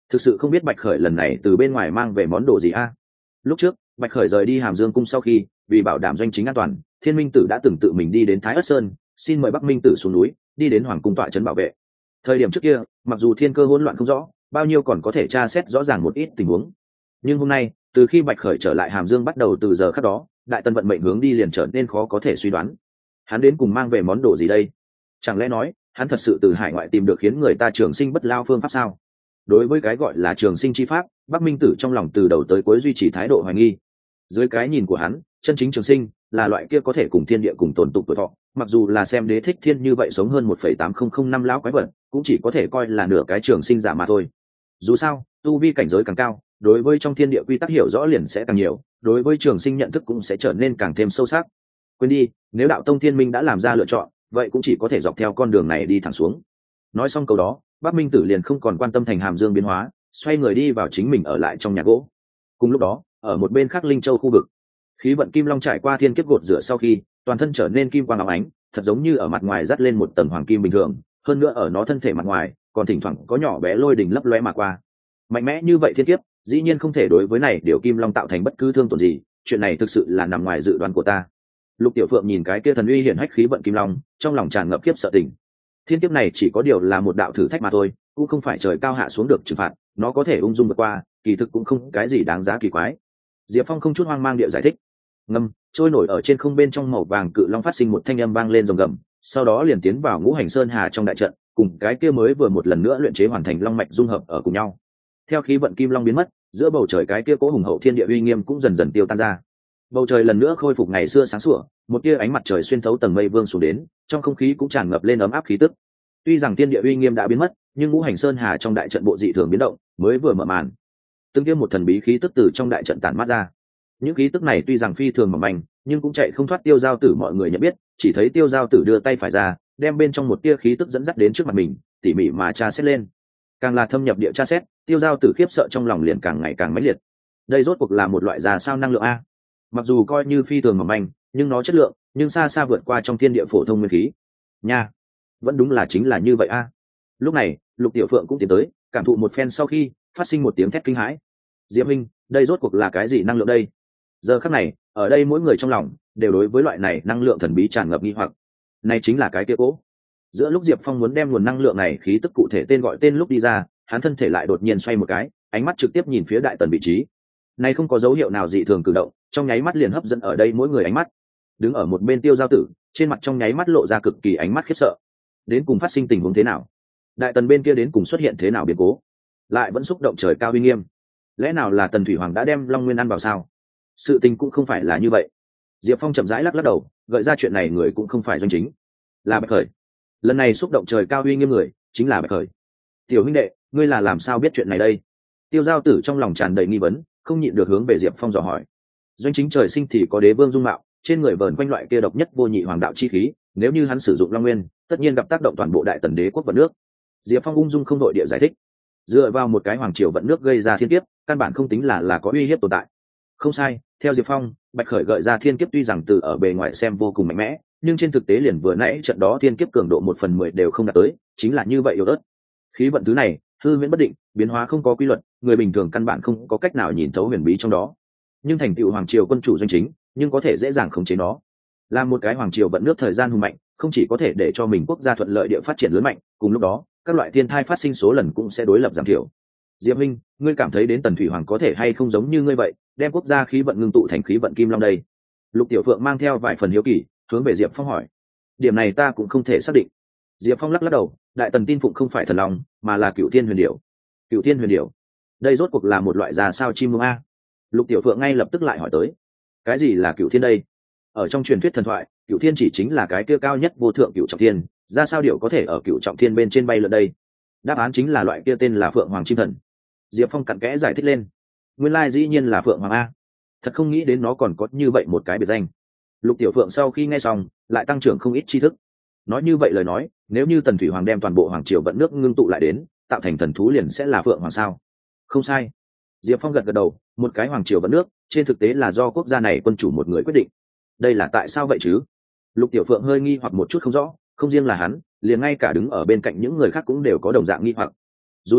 thực sự không biết Bạch Khởi lần này từ bên ngoài mang về món đồ gì a. Lúc trước Bạch Khởi rời đi Hàm Dương cung sau khi, vì bảo đảm doanh chính an toàn, Thiên Minh Tử đã từng tự mình đi đến Thái Ất Sơn, xin mời Bắc Minh Tử xuống núi, đi đến Hoàng cung tọa trấn bảo vệ. Thời điểm trước kia, mặc dù thiên cơ hỗn loạn không rõ, bao nhiêu còn có thể tra xét rõ ràng một ít tình huống, nhưng hôm nay, từ khi Bạch Khởi trở lại Hàm Dương bắt đầu từ giờ khắc đó, Đại Tần vận mệnh hướng đi liền trở nên khó có thể suy đoán. Hắn đến cùng mang về món đồ gì đây? Chẳng lẽ nói, hắn thật sự từ hải ngoại tìm được khiến người ta trường sinh bất lao phương pháp sao? Đối với cái gọi là trường sinh chi pháp, Bắc Minh Tử trong lòng từ đầu tới cuối duy trì thái độ hoài nghi. Dưới cái nhìn của hắn, chân chính trường sinh là loại kia có thể cùng thiên địa cùng tồn tục tuổi thọ, mặc dù là xem Đế Thích Thiên như vậy sống hơn một phẩy tám không không năm lão quái vật, cũng chỉ có thể coi là nửa cái trường sinh giả mà thôi. Dù sao, tu vi cảnh giới càng cao, đối với trong thiên địa quy tắc hiểu rõ liền sẽ càng nhiều, đối với trường sinh nhận thức cũng sẽ trở nên càng thêm sâu sắc. Quên đi, nếu đạo tông thiên minh đã làm ra lựa chọn, vậy cũng chỉ có thể dọc theo con đường này đi thẳng xuống. Nói xong câu đó, Bắc Minh Tử liền không còn quan tâm thành Hàm Dương biến hóa, xoay người đi vào chính mình ở lại trong nhà gỗ. Cùng lúc đó, ở một bên khác Linh Châu khu vực, khí vận kim long trải qua thiên kiếp gột rửa sau khi, toàn thân trở nên kim quang óng ánh, thật giống như ở mặt ngoài dắt lên một tầng hoàng kim bình thường, hơn nữa ở nó thân thể mặt ngoài, còn thỉnh thoảng có nhỏ bé lôi đình lấp lóe mà qua. Mạnh mẽ như vậy thiên kiếp, dĩ nhiên không thể đối với này điều kim long tạo thành bất cứ thương tổn gì, chuyện này thực sự là nằm ngoài dự đoán của ta. Lục Tiểu Phượng nhìn cái kia thần uy hiển hách khí vận kim long, trong lòng tràn ngập kiếp sợ tình. Thiên kiếp này chỉ có điều là một đạo thử thách mà thôi, cũng không phải trời cao hạ xuống được trừng phạt, nó có thể ung dung vượt qua, kỳ thực cũng không cái gì đáng giá kỳ quái. Diệp Phong không chút hoang mang địa giải thích. Ngâm, trôi nổi ở trên không bên trong màu vàng cự long phát sinh một thanh âm vang lên rồng gầm, sau đó liền tiến vào Ngũ Hành Sơn Hà trong đại trận, cùng cái kia mới vừa một lần nữa luyện chế hoàn thành long mạch dung hợp ở cùng nhau. Theo khí vận kim long biến mất, giữa bầu trời cái kia cố hùng hậu thiên địa uy nghiêm cũng dần dần tiêu tan ra. Bầu trời lần nữa khôi phục ngày xưa sáng sủa, một tia ánh mặt trời xuyên thấu tầng mây vương xuống đến, trong không khí cũng tràn ngập lên ấm áp khí tức. Tuy rằng thiên địa uy nghiêm đã biến mất, nhưng Ngũ Hành Sơn Hà trong đại trận bộ dị thường biến động, mới vừa mở màn, từng kia một thần bí khí tức từ trong đại trận tản mát ra. Những khí tức này tuy rằng phi thường mỏng manh, nhưng cũng chạy không thoát Tiêu Giao Tử mọi người nhận biết, chỉ thấy Tiêu Giao Tử đưa tay phải ra, đem bên trong một tia khí tức dẫn dắt đến trước mặt mình, tỉ mỉ mà tra xét lên. Càng là thâm nhập địa tra xét, Tiêu Giao Tử khiếp sợ trong lòng liền càng ngày càng mãnh liệt. Đây rốt cuộc là một loại ra sao năng lượng a? Mặc dù coi như phi thường mỏng manh, nhưng nó chất lượng, nhưng xa xa vượt qua trong thiên địa phổ thông nguyên khí. Nha, vẫn đúng là chính là như vậy a. Lúc này, Lục Tiểu Phượng cũng tiến tới, cảm thụ một phen sau khi, phát sinh một tiếng thét kinh hãi. Diệp Minh, đây rốt cuộc là cái gì năng lượng đây? Giờ khắc này, ở đây mỗi người trong lòng đều đối với loại này năng lượng thần bí tràn ngập nghi hoặc. Này chính là cái kia cố. Giữa lúc Diệp Phong muốn đem nguồn năng lượng này khí tức cụ thể tên gọi tên lúc đi ra, hắn thân thể lại đột nhiên xoay một cái, ánh mắt trực tiếp nhìn phía Đại Tần vị trí. Này không có dấu hiệu nào dị thường cử động, trong nháy mắt liền hấp dẫn ở đây mỗi người ánh mắt. Đứng ở một bên Tiêu Giao Tử, trên mặt trong nháy mắt lộ ra cực kỳ ánh mắt khiếp sợ. Đến cùng phát sinh tình huống thế nào? Đại Tần bên kia đến cùng xuất hiện thế nào biến cố? Lại vẫn xúc động trời cao uy nghiêm. Lẽ nào là Tần Thủy Hoàng đã đem Long Nguyên ăn vào sao? Sự tình cũng không phải là như vậy. Diệp Phong chậm rãi lắc lắc đầu, gợi ra chuyện này người cũng không phải doanh chính, là Bạch Khởi. Lần này xúc động trời cao uy nghiêm người chính là Bạch Khởi. Tiểu huynh đệ, ngươi là làm sao biết chuyện này đây? Tiêu Giao Tử trong lòng tràn đầy nghi vấn, không nhịn được hướng về Diệp Phong dò hỏi. Doanh chính trời sinh thì có đế vương dung mạo, trên người vờn quanh loại kia độc nhất vô nhị hoàng đạo chi khí, nếu như hắn sử dụng Long Nguyên, tất nhiên gặp tác động toàn bộ Đại Tần đế quốc vận nước. Diệp Phong ung dung không đội địa giải thích. Dựa vào một cái hoàng triều vận nước gây ra thiên kiếp, căn bản không tính là là có uy hiếp tồn tại. Không sai, theo Diệp Phong, Bạch Khởi gợi ra thiên kiếp tuy rằng từ ở bề ngoài xem vô cùng mạnh mẽ, nhưng trên thực tế liền vừa nãy trận đó thiên kiếp cường độ một phần mười đều không đạt tới, chính là như vậy yếu ớt. Khí vận thứ này, hư huyễn bất định, biến hóa không có quy luật, người bình thường căn bản không có cách nào nhìn thấu huyền bí trong đó. Nhưng thành tựu hoàng triều quân chủ doanh chính, nhưng có thể dễ dàng khống chế nó. Làm một cái hoàng triều vận nước thời gian hùng mạnh, không chỉ có thể để cho mình quốc gia thuận lợi địa phát triển lớn mạnh, cùng lúc đó, các loại thiên thai phát sinh số lần cũng sẽ đối lập giảm thiểu. Diệp Minh, ngươi cảm thấy đến Tần Thủy Hoàng có thể hay không giống như ngươi vậy, đem quốc gia khí vận ngưng tụ thành khí vận kim long đây? Lục Tiểu Phượng mang theo vài phần hiếu kỳ, hướng về Diệp Phong hỏi. Điểm này ta cũng không thể xác định. Diệp Phong lắc lắc đầu, Đại Tần tin phụng không phải thần long, mà là Cửu Thiên Huyền Điểu. Cửu Thiên Huyền Điểu, đây rốt cuộc là một loại ra sao chim muông a? Lục Tiểu Phượng ngay lập tức lại hỏi tới. Cái gì là Cửu Thiên đây? Ở trong truyền thuyết thần thoại, Cửu Thiên chỉ chính là cái kia cao nhất vô thượng Cửu Trọng Thiên, ra sao điểu có thể ở Cửu Trọng Thiên bên trên bay lượn đây? Đáp án chính là loại kia tên là Phượng Hoàng chim thần. Diệp Phong cặn kẽ giải thích lên. Nguyên lai dĩ nhiên là Phượng Hoàng a. Thật không nghĩ đến nó còn có như vậy một cái biệt danh. Lục Tiểu Phượng sau khi nghe xong, lại tăng trưởng không ít tri thức. Nói như vậy lời nói, nếu như Tần Thủy Hoàng đem toàn bộ hoàng triều vận nước ngưng tụ lại đến, tạo thành thần thú liền sẽ là Phượng Hoàng sao? Không sai. Diệp Phong gật gật đầu, một cái hoàng triều vận nước, trên thực tế là do quốc gia này quân chủ một người quyết định. Đây là tại sao vậy chứ? Lục Tiểu Phượng hơi nghi hoặc một chút không rõ, không riêng là hắn, liền ngay cả đứng ở bên cạnh những người khác cũng đều có đồng dạng nghi hoặc. Dù sao,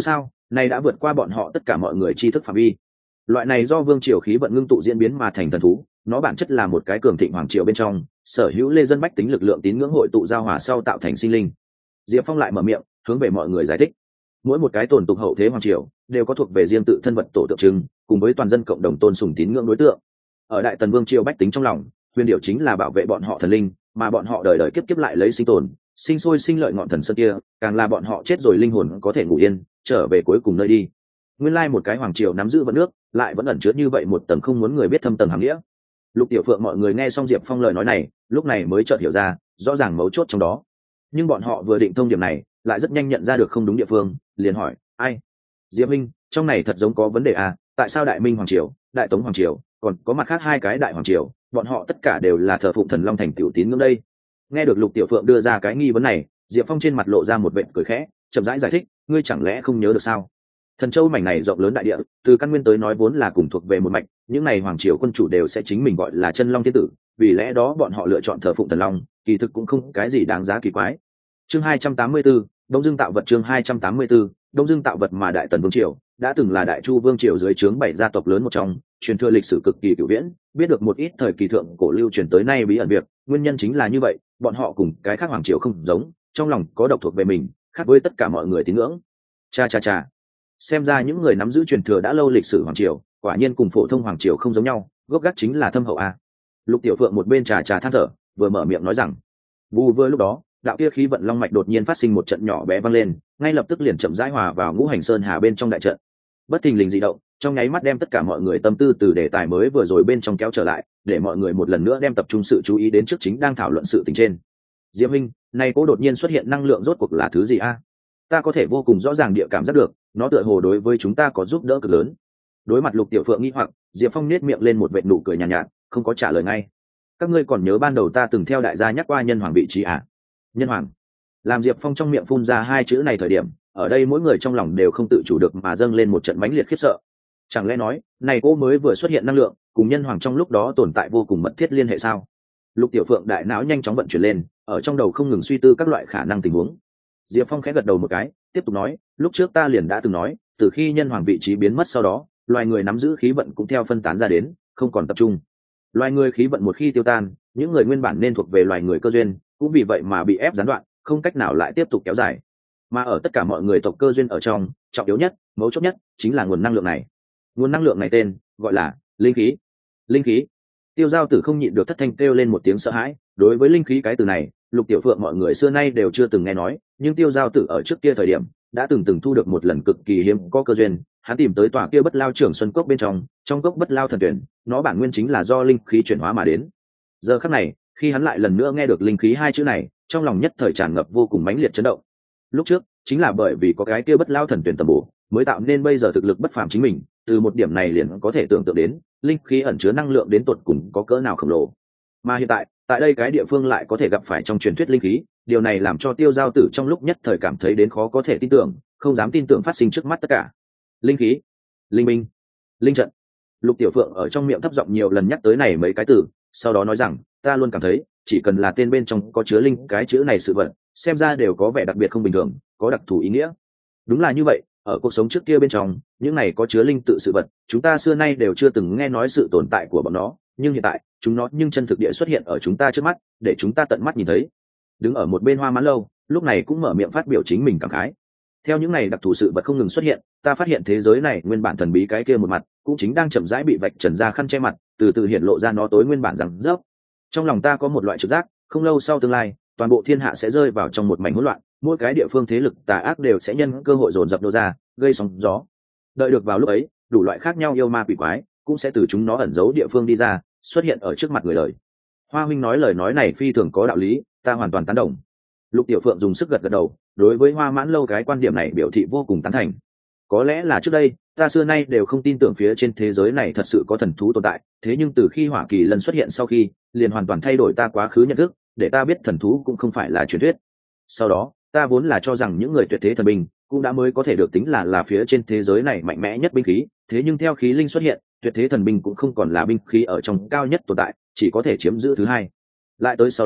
này đã vượt qua bọn họ tất cả mọi người tri thức phạm vi. Loại này do vương triều khí vận ngưng tụ diễn biến mà thành thần thú, nó bản chất là một cái cường thịnh hoàng triều bên trong sở hữu lê dân bách tính lực lượng tín ngưỡng hội tụ giao hòa sau tạo thành sinh linh. Diệp Phong lại mở miệng hướng về mọi người giải thích, mỗi một cái tồn tục hậu thế hoàng triều đều có thuộc về riêng tự thân vật tổ tượng trưng, cùng với toàn dân cộng đồng tôn sùng tín ngưỡng đối tượng. Ở đại tần vương triều bách tính trong lòng, huyền điệu chính là bảo vệ bọn họ thần linh, mà bọn họ đời đời kiếp kiếp lại lấy sinh tồn sinh sôi sinh lợi ngọn thần sơn kia, càng là bọn họ chết rồi linh hồn có thể ngủ yên trở về cuối cùng nơi đi. Nguyên lai một cái hoàng triều nắm giữ vận nước lại vẫn ẩn chứa như vậy một tầng không muốn người biết thâm tầng hàm nghĩa. Lục Tiểu Phượng mọi người nghe xong Diệp Phong lời nói này, lúc này mới chợt hiểu ra rõ ràng mấu chốt trong đó. Nhưng bọn họ vừa định thông điểm này, lại rất nhanh nhận ra được không đúng địa phương, liền hỏi: ai? Diệp Minh, trong này thật giống có vấn đề à? Tại sao Đại Minh hoàng triều, Đại Tống hoàng triều, còn có mặt khác hai cái đại hoàng triều, bọn họ tất cả đều là thờ phụng thần long thành tiểu tín ngưỡng đây? Nghe được Lục Tiểu Phượng đưa ra cái nghi vấn này, Diệp Phong trên mặt lộ ra một vệt cười khẽ, chậm rãi giải, giải thích: ngươi chẳng lẽ không nhớ được sao? Thần Châu mảnh này rộng lớn đại địa, từ căn nguyên tới nói vốn là cùng thuộc về một mạch, những này hoàng triều quân chủ đều sẽ chính mình gọi là chân long thiên tử, vì lẽ đó bọn họ lựa chọn thờ phụng thần long, kỳ thực cũng không cái gì đáng giá kỳ quái. Chương hai trăm tám mươi tư, Đông Dương tạo vật. Chương hai trăm tám mươi tư, Đông Dương tạo vật. Mà Đại Tần vương triều đã từng là Đại Chu vương triều dưới trướng bảy gia tộc lớn một trong, truyền thừa lịch sử cực kỳ cửu viễn, biết được một ít thời kỳ thượng cổ lưu truyền tới nay bí ẩn việc, nguyên nhân chính là như vậy, bọn họ cùng cái khác hoàng triều không giống, trong lòng có độc thuộc về mình, khác với tất cả mọi người tín ngưỡng. Cha cha cha, xem ra những người nắm giữ truyền thừa đã lâu lịch sử hoàng triều quả nhiên cùng phổ thông hoàng triều không giống nhau, gốc gác chính là thâm hậu a. Lục Tiểu Phượng một bên trà trà than thở, vừa mở miệng nói rằng: vù vừa lúc đó, đạo kia khí vận long mạch đột nhiên phát sinh một trận nhỏ bé vang lên, ngay lập tức liền chậm rãi hòa vào ngũ hành sơn hà bên trong đại trận. Bất thình lình dị động, trong nháy mắt đem tất cả mọi người tâm tư từ đề tài mới vừa rồi bên trong kéo trở lại, để mọi người một lần nữa đem tập trung sự chú ý đến trước chính đang thảo luận sự tình trên. Diệp Minh, này cố đột nhiên xuất hiện năng lượng rốt cuộc là thứ gì a? Ta có thể vô cùng rõ ràng địa cảm giác được, nó tựa hồ đối với chúng ta có giúp đỡ cực lớn. Đối mặt Lục Tiểu Phượng nghi hoặc, Diệp Phong nét miệng lên một vệt nụ cười nhàn nhạt, nhạt, không có trả lời ngay. Các ngươi còn nhớ ban đầu ta từng theo đại gia nhắc qua nhân hoàng vị trí à? Nhân hoàng. Làm Diệp Phong trong miệng phun ra hai chữ này thời điểm, ở đây mỗi người trong lòng đều không tự chủ được mà dâng lên một trận mãnh liệt khiếp sợ. Chẳng lẽ nói, này cô mới vừa xuất hiện năng lượng, cùng nhân hoàng trong lúc đó tồn tại vô cùng mật thiết liên hệ sao? Lục Tiểu Phượng đại não nhanh chóng vận chuyển lên, ở trong đầu không ngừng suy tư các loại khả năng tình huống. Diệp Phong khẽ gật đầu một cái, tiếp tục nói: lúc trước ta liền đã từng nói, từ khi nhân hoàng vị trí biến mất sau đó, loài người nắm giữ khí vận cũng theo phân tán ra đến, không còn tập trung. Loài người khí vận một khi tiêu tan, những người nguyên bản nên thuộc về loài người cơ duyên, cũng vì vậy mà bị ép gián đoạn, không cách nào lại tiếp tục kéo dài. Mà ở tất cả mọi người tộc cơ duyên ở trong, trọng yếu nhất, mấu chốt nhất chính là nguồn năng lượng này. Nguồn năng lượng này tên gọi là linh khí. Linh khí. Tiêu Giao Tử không nhịn được thất thanh kêu lên một tiếng sợ hãi. Đối với linh khí cái từ này, Lục Tiểu Phượng mọi người xưa nay đều chưa từng nghe nói, nhưng Tiêu Giao Tử ở trước kia thời điểm đã từng từng thu được một lần cực kỳ hiếm có cơ duyên, hắn tìm tới tòa kia Bất Lao Trưởng Xuân Cốc bên trong, trong cốc Bất Lao thần tuyển, nó bản nguyên chính là do linh khí chuyển hóa mà đến. Giờ khắc này, khi hắn lại lần nữa nghe được linh khí hai chữ này, trong lòng nhất thời tràn ngập vô cùng mãnh liệt chấn động. Lúc trước, chính là bởi vì có cái kia Bất Lao thần tuyển tầm bổ, mới tạo nên bây giờ thực lực bất phàm chính mình, từ một điểm này liền có thể tưởng tượng đến, linh khí ẩn chứa năng lượng đến tột cùng có cỡ nào khổng lồ. Mà hiện tại, tại đây cái địa phương lại có thể gặp phải trong truyền thuyết linh khí, điều này làm cho Tiêu Giao Tử trong lúc nhất thời cảm thấy đến khó có thể tin tưởng, không dám tin tưởng phát sinh trước mắt tất cả. Linh khí, linh minh, linh trận. Lục Tiểu Phượng ở trong miệng thấp giọng nhiều lần nhắc tới này mấy cái từ, sau đó nói rằng, ta luôn cảm thấy, chỉ cần là tên bên trong có chứa linh cái chữ này sự vật, xem ra đều có vẻ đặc biệt không bình thường, có đặc thù ý nghĩa. Đúng là như vậy, ở cuộc sống trước kia bên trong, những này có chứa linh tự sự vật, chúng ta xưa nay đều chưa từng nghe nói sự tồn tại của bọn nó, nhưng hiện tại, chúng nó nhưng chân thực địa xuất hiện ở chúng ta trước mắt, để chúng ta tận mắt nhìn thấy. Đứng ở một bên Hoa Mãn Lâu, lúc này cũng mở miệng phát biểu chính mình cảm khái. Theo những này đặc thù sự vật không ngừng xuất hiện, ta phát hiện thế giới này nguyên bản thần bí cái kia một mặt, cũng chính đang chậm rãi bị vạch trần ra khăn che mặt, từ từ hiện lộ ra nó tối nguyên bản rằng dốc. Trong lòng ta có một loại trực giác, không lâu sau tương lai, toàn bộ thiên hạ sẽ rơi vào trong một mảnh hỗn loạn, mỗi cái địa phương thế lực tà ác đều sẽ nhân cơ hội dồn dập nô ra, gây sóng gió. Đợi được vào lúc ấy, đủ loại khác nhau yêu ma quỷ quái cũng sẽ từ chúng nó ẩn giấu địa phương đi ra, xuất hiện ở trước mặt người đời. Hoa huynh nói lời nói này phi thường có đạo lý, ta hoàn toàn tán đồng. Lục Tiểu Phượng dùng sức gật gật đầu, đối với Hoa Mãn Lâu cái quan điểm này biểu thị vô cùng tán thành. Có lẽ là trước đây, ta xưa nay đều không tin tưởng phía trên thế giới này thật sự có thần thú tồn tại, thế nhưng từ khi Hỏa Kỳ lần xuất hiện sau khi, liền hoàn toàn thay đổi ta quá khứ nhận thức, để ta biết thần thú cũng không phải là truyền thuyết. Sau đó, ta vốn là cho rằng những người tuyệt thế thần binh cũng đã mới có thể được tính là là phía trên thế giới này mạnh mẽ nhất binh khí, thế nhưng theo khí linh xuất hiện, tuyệt thế thần binh cũng không còn là binh khí ở trong cao nhất tồn tại, chỉ có thể chiếm giữ thứ hai. Lại tới sau đó,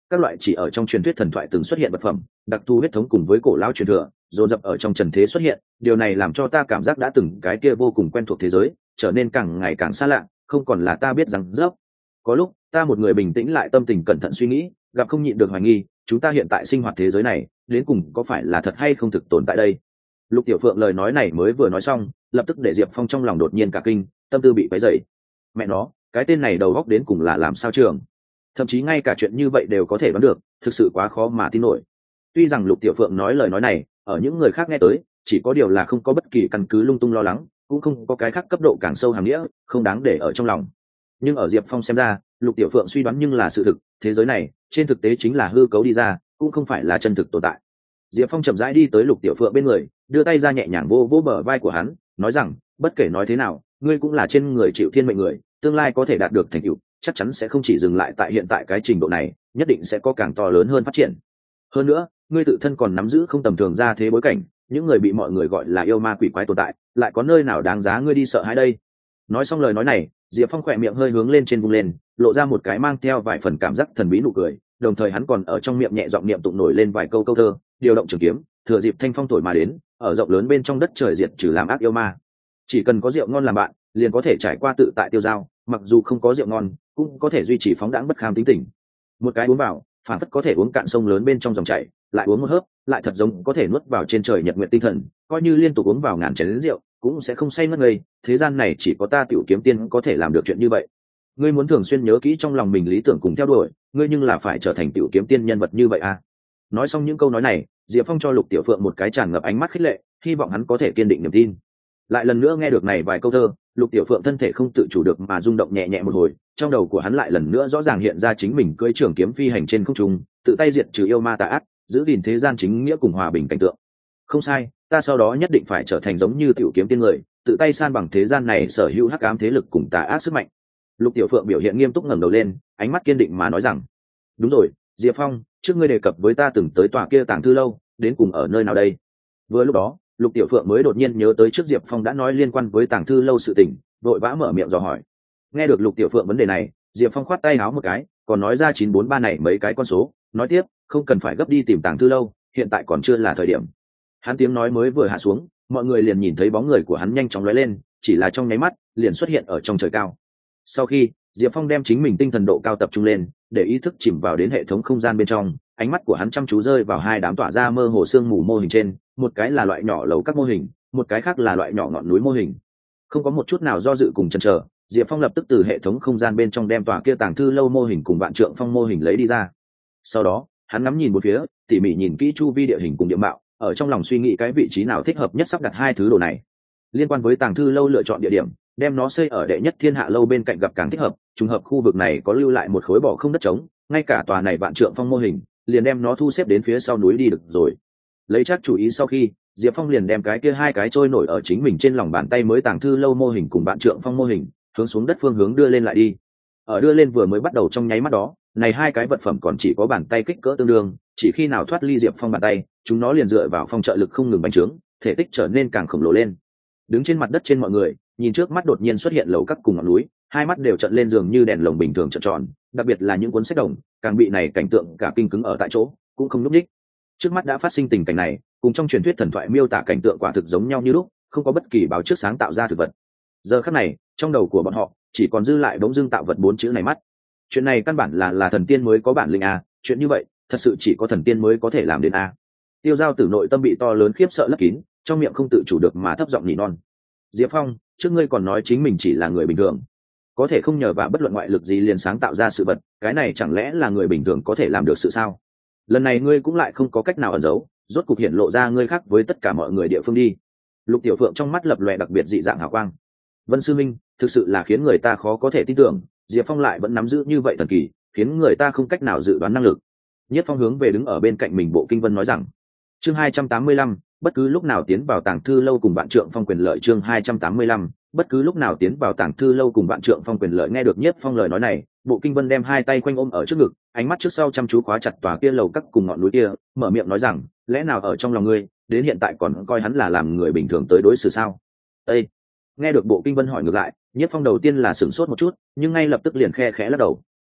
các loại chỉ ở trong truyền thuyết thần thoại từng xuất hiện vật phẩm, đặc thù huyết thống cùng với cổ lao truyền thừa dồn dập ở trong trần thế xuất hiện, điều này làm cho ta cảm giác đã từng cái kia vô cùng quen thuộc thế giới trở nên càng ngày càng xa lạ, không còn là ta biết rằng dốc. Có lúc ta một người bình tĩnh lại, tâm tình cẩn thận suy nghĩ, gặp không nhịn được hoài nghi, chúng ta hiện tại sinh hoạt thế giới này đến cùng có phải là thật hay không thực tồn tại đây. Lục Tiểu Phượng lời nói này mới vừa nói xong, lập tức để Diệp Phong trong lòng đột nhiên cả kinh, tâm tư bị quấy rầy. Mẹ nó, cái tên này đầu óc đến cùng là làm sao trường, thậm chí ngay cả chuyện như vậy đều có thể đoán được, thực sự quá khó mà tin nổi. Tuy rằng Lục Tiểu Phượng nói lời nói này ở những người khác nghe tới chỉ có điều là không có bất kỳ căn cứ, lung tung lo lắng, cũng không có cái khác cấp độ càng sâu hàm nghĩa, không đáng để ở trong lòng. Nhưng ở Diệp Phong xem ra, Lục Tiểu Phượng suy đoán nhưng là sự thực, thế giới này trên thực tế chính là hư cấu đi ra, cũng không phải là chân thực tồn tại. Diệp Phong chậm rãi đi tới Lục Tiểu Phượng bên người, đưa tay ra nhẹ nhàng vô vô bờ vai của hắn, nói rằng, bất kể nói thế nào, ngươi cũng là trên người chịu thiên mệnh người, tương lai có thể đạt được thành tựu, chắc chắn sẽ không chỉ dừng lại tại hiện tại cái trình độ này, nhất định sẽ có càng to lớn hơn phát triển. Hơn nữa, ngươi tự thân còn nắm giữ không tầm thường ra thế bối cảnh, những người bị mọi người gọi là yêu ma quỷ quái tồn tại, lại có nơi nào đáng giá ngươi đi sợ hãi đây. Nói xong lời nói này, Diệp Phong khỏe miệng hơi hướng lên trên vung lên, lộ ra một cái mang theo vài phần cảm giác thần bí nụ cười, đồng thời hắn còn ở trong miệng nhẹ giọng niệm tụng nổi lên vài câu câu thơ, điều động trường kiếm, thừa dịp thanh phong thổi mà đến, ở rộng lớn bên trong đất trời diệt trừ làm ác yêu ma. Chỉ cần có rượu ngon làm bạn, liền có thể trải qua tự tại tiêu dao, mặc dù không có rượu ngon, cũng có thể duy trì phóng đãng bất kham tính tình. Một cái uống vào, phản phất có thể uống cạn sông lớn bên trong dòng chảy, lại uống một hớp, lại thật giống có thể nuốt vào trên trời nhật nguyện tinh thần, coi như liên tục uống vào ngàn chén rượu, cũng sẽ không say ngất ngây. Thế gian này chỉ có ta Tiểu Kiếm Tiên có thể làm được chuyện như vậy. Ngươi muốn thường xuyên nhớ kỹ trong lòng mình lý tưởng cùng theo đuổi, ngươi nhưng là phải trở thành Tiểu Kiếm Tiên nhân vật như vậy à. Nói xong những câu nói này, Diệp Phong cho Lục Tiểu Phượng một cái tràn ngập ánh mắt khích lệ, hy vọng hắn có thể kiên định niềm tin. Lại lần nữa nghe được này vài câu thơ, Lục Tiểu Phượng thân thể không tự chủ được mà rung động nhẹ nhẹ một hồi, trong đầu của hắn lại lần nữa rõ ràng hiện ra chính mình cưỡi trường kiếm phi hành trên không trung, tự tay diệt trừ yêu ma tà ác, giữ gìn thế gian chính nghĩa cùng hòa bình cảnh tượng. Không sai, ta sau đó nhất định phải trở thành giống như Tiểu Kiếm Tiên người, tự tay san bằng thế gian này sở hữu hắc ám thế lực cùng tà ác sức mạnh. Lục Tiểu Phượng biểu hiện nghiêm túc ngẩng đầu lên, ánh mắt kiên định mà nói rằng: "Đúng rồi, Diệp Phong, trước ngươi đề cập với ta từng tới tòa kia Tàng Thư lâu, đến cùng ở nơi nào đây?" Vừa lúc đó, Lục Tiểu Phượng mới đột nhiên nhớ tới trước Diệp Phong đã nói liên quan với Tàng Thư lâu sự tình, vội vã mở miệng dò hỏi. Nghe được Lục Tiểu Phượng vấn đề này, Diệp Phong khoát tay áo một cái, còn nói ra chín bốn ba này mấy cái con số, nói tiếp, không cần phải gấp đi tìm Tàng Thư lâu, hiện tại còn chưa là thời điểm. Hắn tiếng nói mới vừa hạ xuống, mọi người liền nhìn thấy bóng người của hắn nhanh chóng lóe lên, chỉ là trong nháy mắt, liền xuất hiện ở trong trời cao. Sau khi Diệp Phong đem chính mình tinh thần độ cao tập trung lên, để ý thức chìm vào đến hệ thống không gian bên trong, ánh mắt của hắn chăm chú rơi vào hai đám tỏa ra mơ hồ sương mù mô hình trên, một cái là loại nhỏ lầu các mô hình, một cái khác là loại nhỏ ngọn núi mô hình. Không có một chút nào do dự cùng chần chờ, Diệp Phong lập tức từ hệ thống không gian bên trong đem tòa kia Tàng Thư lâu mô hình cùng Vạn Trượng Phong mô hình lấy đi ra. Sau đó, hắn ngắm nhìn một phía, tỉ mỉ nhìn kỹ chu vi địa hình cùng địa mạo, ở trong lòng suy nghĩ cái vị trí nào thích hợp nhất sắp đặt hai thứ đồ này. Liên quan với Tàng Thư lâu lựa chọn địa điểm, đem nó xây ở đệ nhất Thiên Hạ lâu bên cạnh gặp càng thích hợp, trùng hợp khu vực này có lưu lại một khối bỏ không đất trống, ngay cả tòa này Vạn Trượng Phong mô hình, liền đem nó thu xếp đến phía sau núi đi được rồi. Lấy chắc chủ ý sau khi, Diệp Phong liền đem cái kia hai cái trôi nổi ở chính mình trên lòng bàn tay mới Tàng Thư lâu mô hình cùng Vạn Trượng Phong mô hình, hướng xuống đất phương hướng đưa lên lại đi. Ở đưa lên vừa mới bắt đầu trong nháy mắt đó, này hai cái vật phẩm còn chỉ có bàn tay kích cỡ tương đương, chỉ khi nào thoát ly Diệp Phong bàn tay, chúng nó liền dựa vào phong trợ lực không ngừng bành trướng, thể tích trở nên càng khổng lồ lên. Đứng trên mặt đất trên mọi người, nhìn trước mắt đột nhiên xuất hiện lầu các cùng ngọn núi, hai mắt đều trợn lên dường như đèn lồng bình thường trợn tròn, đặc biệt là những cuốn sách đồng, càng bị này cảnh tượng cả kinh cứng ở tại chỗ, cũng không nhúc nhích. Trước mắt đã phát sinh tình cảnh này, cùng trong truyền thuyết thần thoại miêu tả cảnh tượng quả thực giống nhau như lúc, không có bất kỳ báo trước sáng tạo ra thực vật. Giờ khắc này, trong đầu của bọn họ chỉ còn dư lại bỗng dưng tạo vật bốn chữ này mắt. Chuyện này căn bản là là thần tiên mới có bản lĩnh a, chuyện như vậy, thật sự chỉ có thần tiên mới có thể làm đến a. Tiêu Giao Tử nội tâm bị to lớn khiếp sợ lấp kín, trong miệng không tự chủ được mà thấp giọng nỉ non. Diệp Phong, trước ngươi còn nói chính mình chỉ là người bình thường, có thể không nhờ vào bất luận ngoại lực gì liền sáng tạo ra sự vật, cái này chẳng lẽ là người bình thường có thể làm được sự sao? Lần này ngươi cũng lại không có cách nào ẩn giấu, rốt cục hiện lộ ra ngươi khác với tất cả mọi người địa phương đi. Lục Tiểu Phượng trong mắt lập lòe đặc biệt dị dạng hào quang. Vân sư minh, thực sự là khiến người ta khó có thể tin tưởng, Diệp Phong lại vẫn nắm giữ như vậy thần kỳ, khiến người ta không cách nào dự đoán năng lực. Nhất Phong hướng về đứng ở bên cạnh mình Bộ Kinh Vân nói rằng. Chương hai trăm tám mươi lăm, bất cứ lúc nào tiến vào Tàng Thư lâu cùng Vạn Trượng Phong quyền lợi. Chương hai trăm tám mươi lăm, bất cứ lúc nào tiến vào Tàng Thư lâu cùng Vạn Trượng Phong quyền lợi. Nghe được Nhất Phong lời nói này, Bộ Kinh Vân đem hai tay quanh ôm ở trước ngực, ánh mắt trước sau chăm chú khóa chặt tòa kia lầu các cùng ngọn núi kia, mở miệng nói rằng, lẽ nào ở trong lòng ngươi, đến hiện tại còn coi hắn là làm người bình thường tới đối xử sao? Ê! Nghe được Bộ Kinh Vân hỏi ngược lại, Nhất Phong đầu tiên là sửng sốt một chút, nhưng ngay lập tức liền khe khẽ lắc đầu.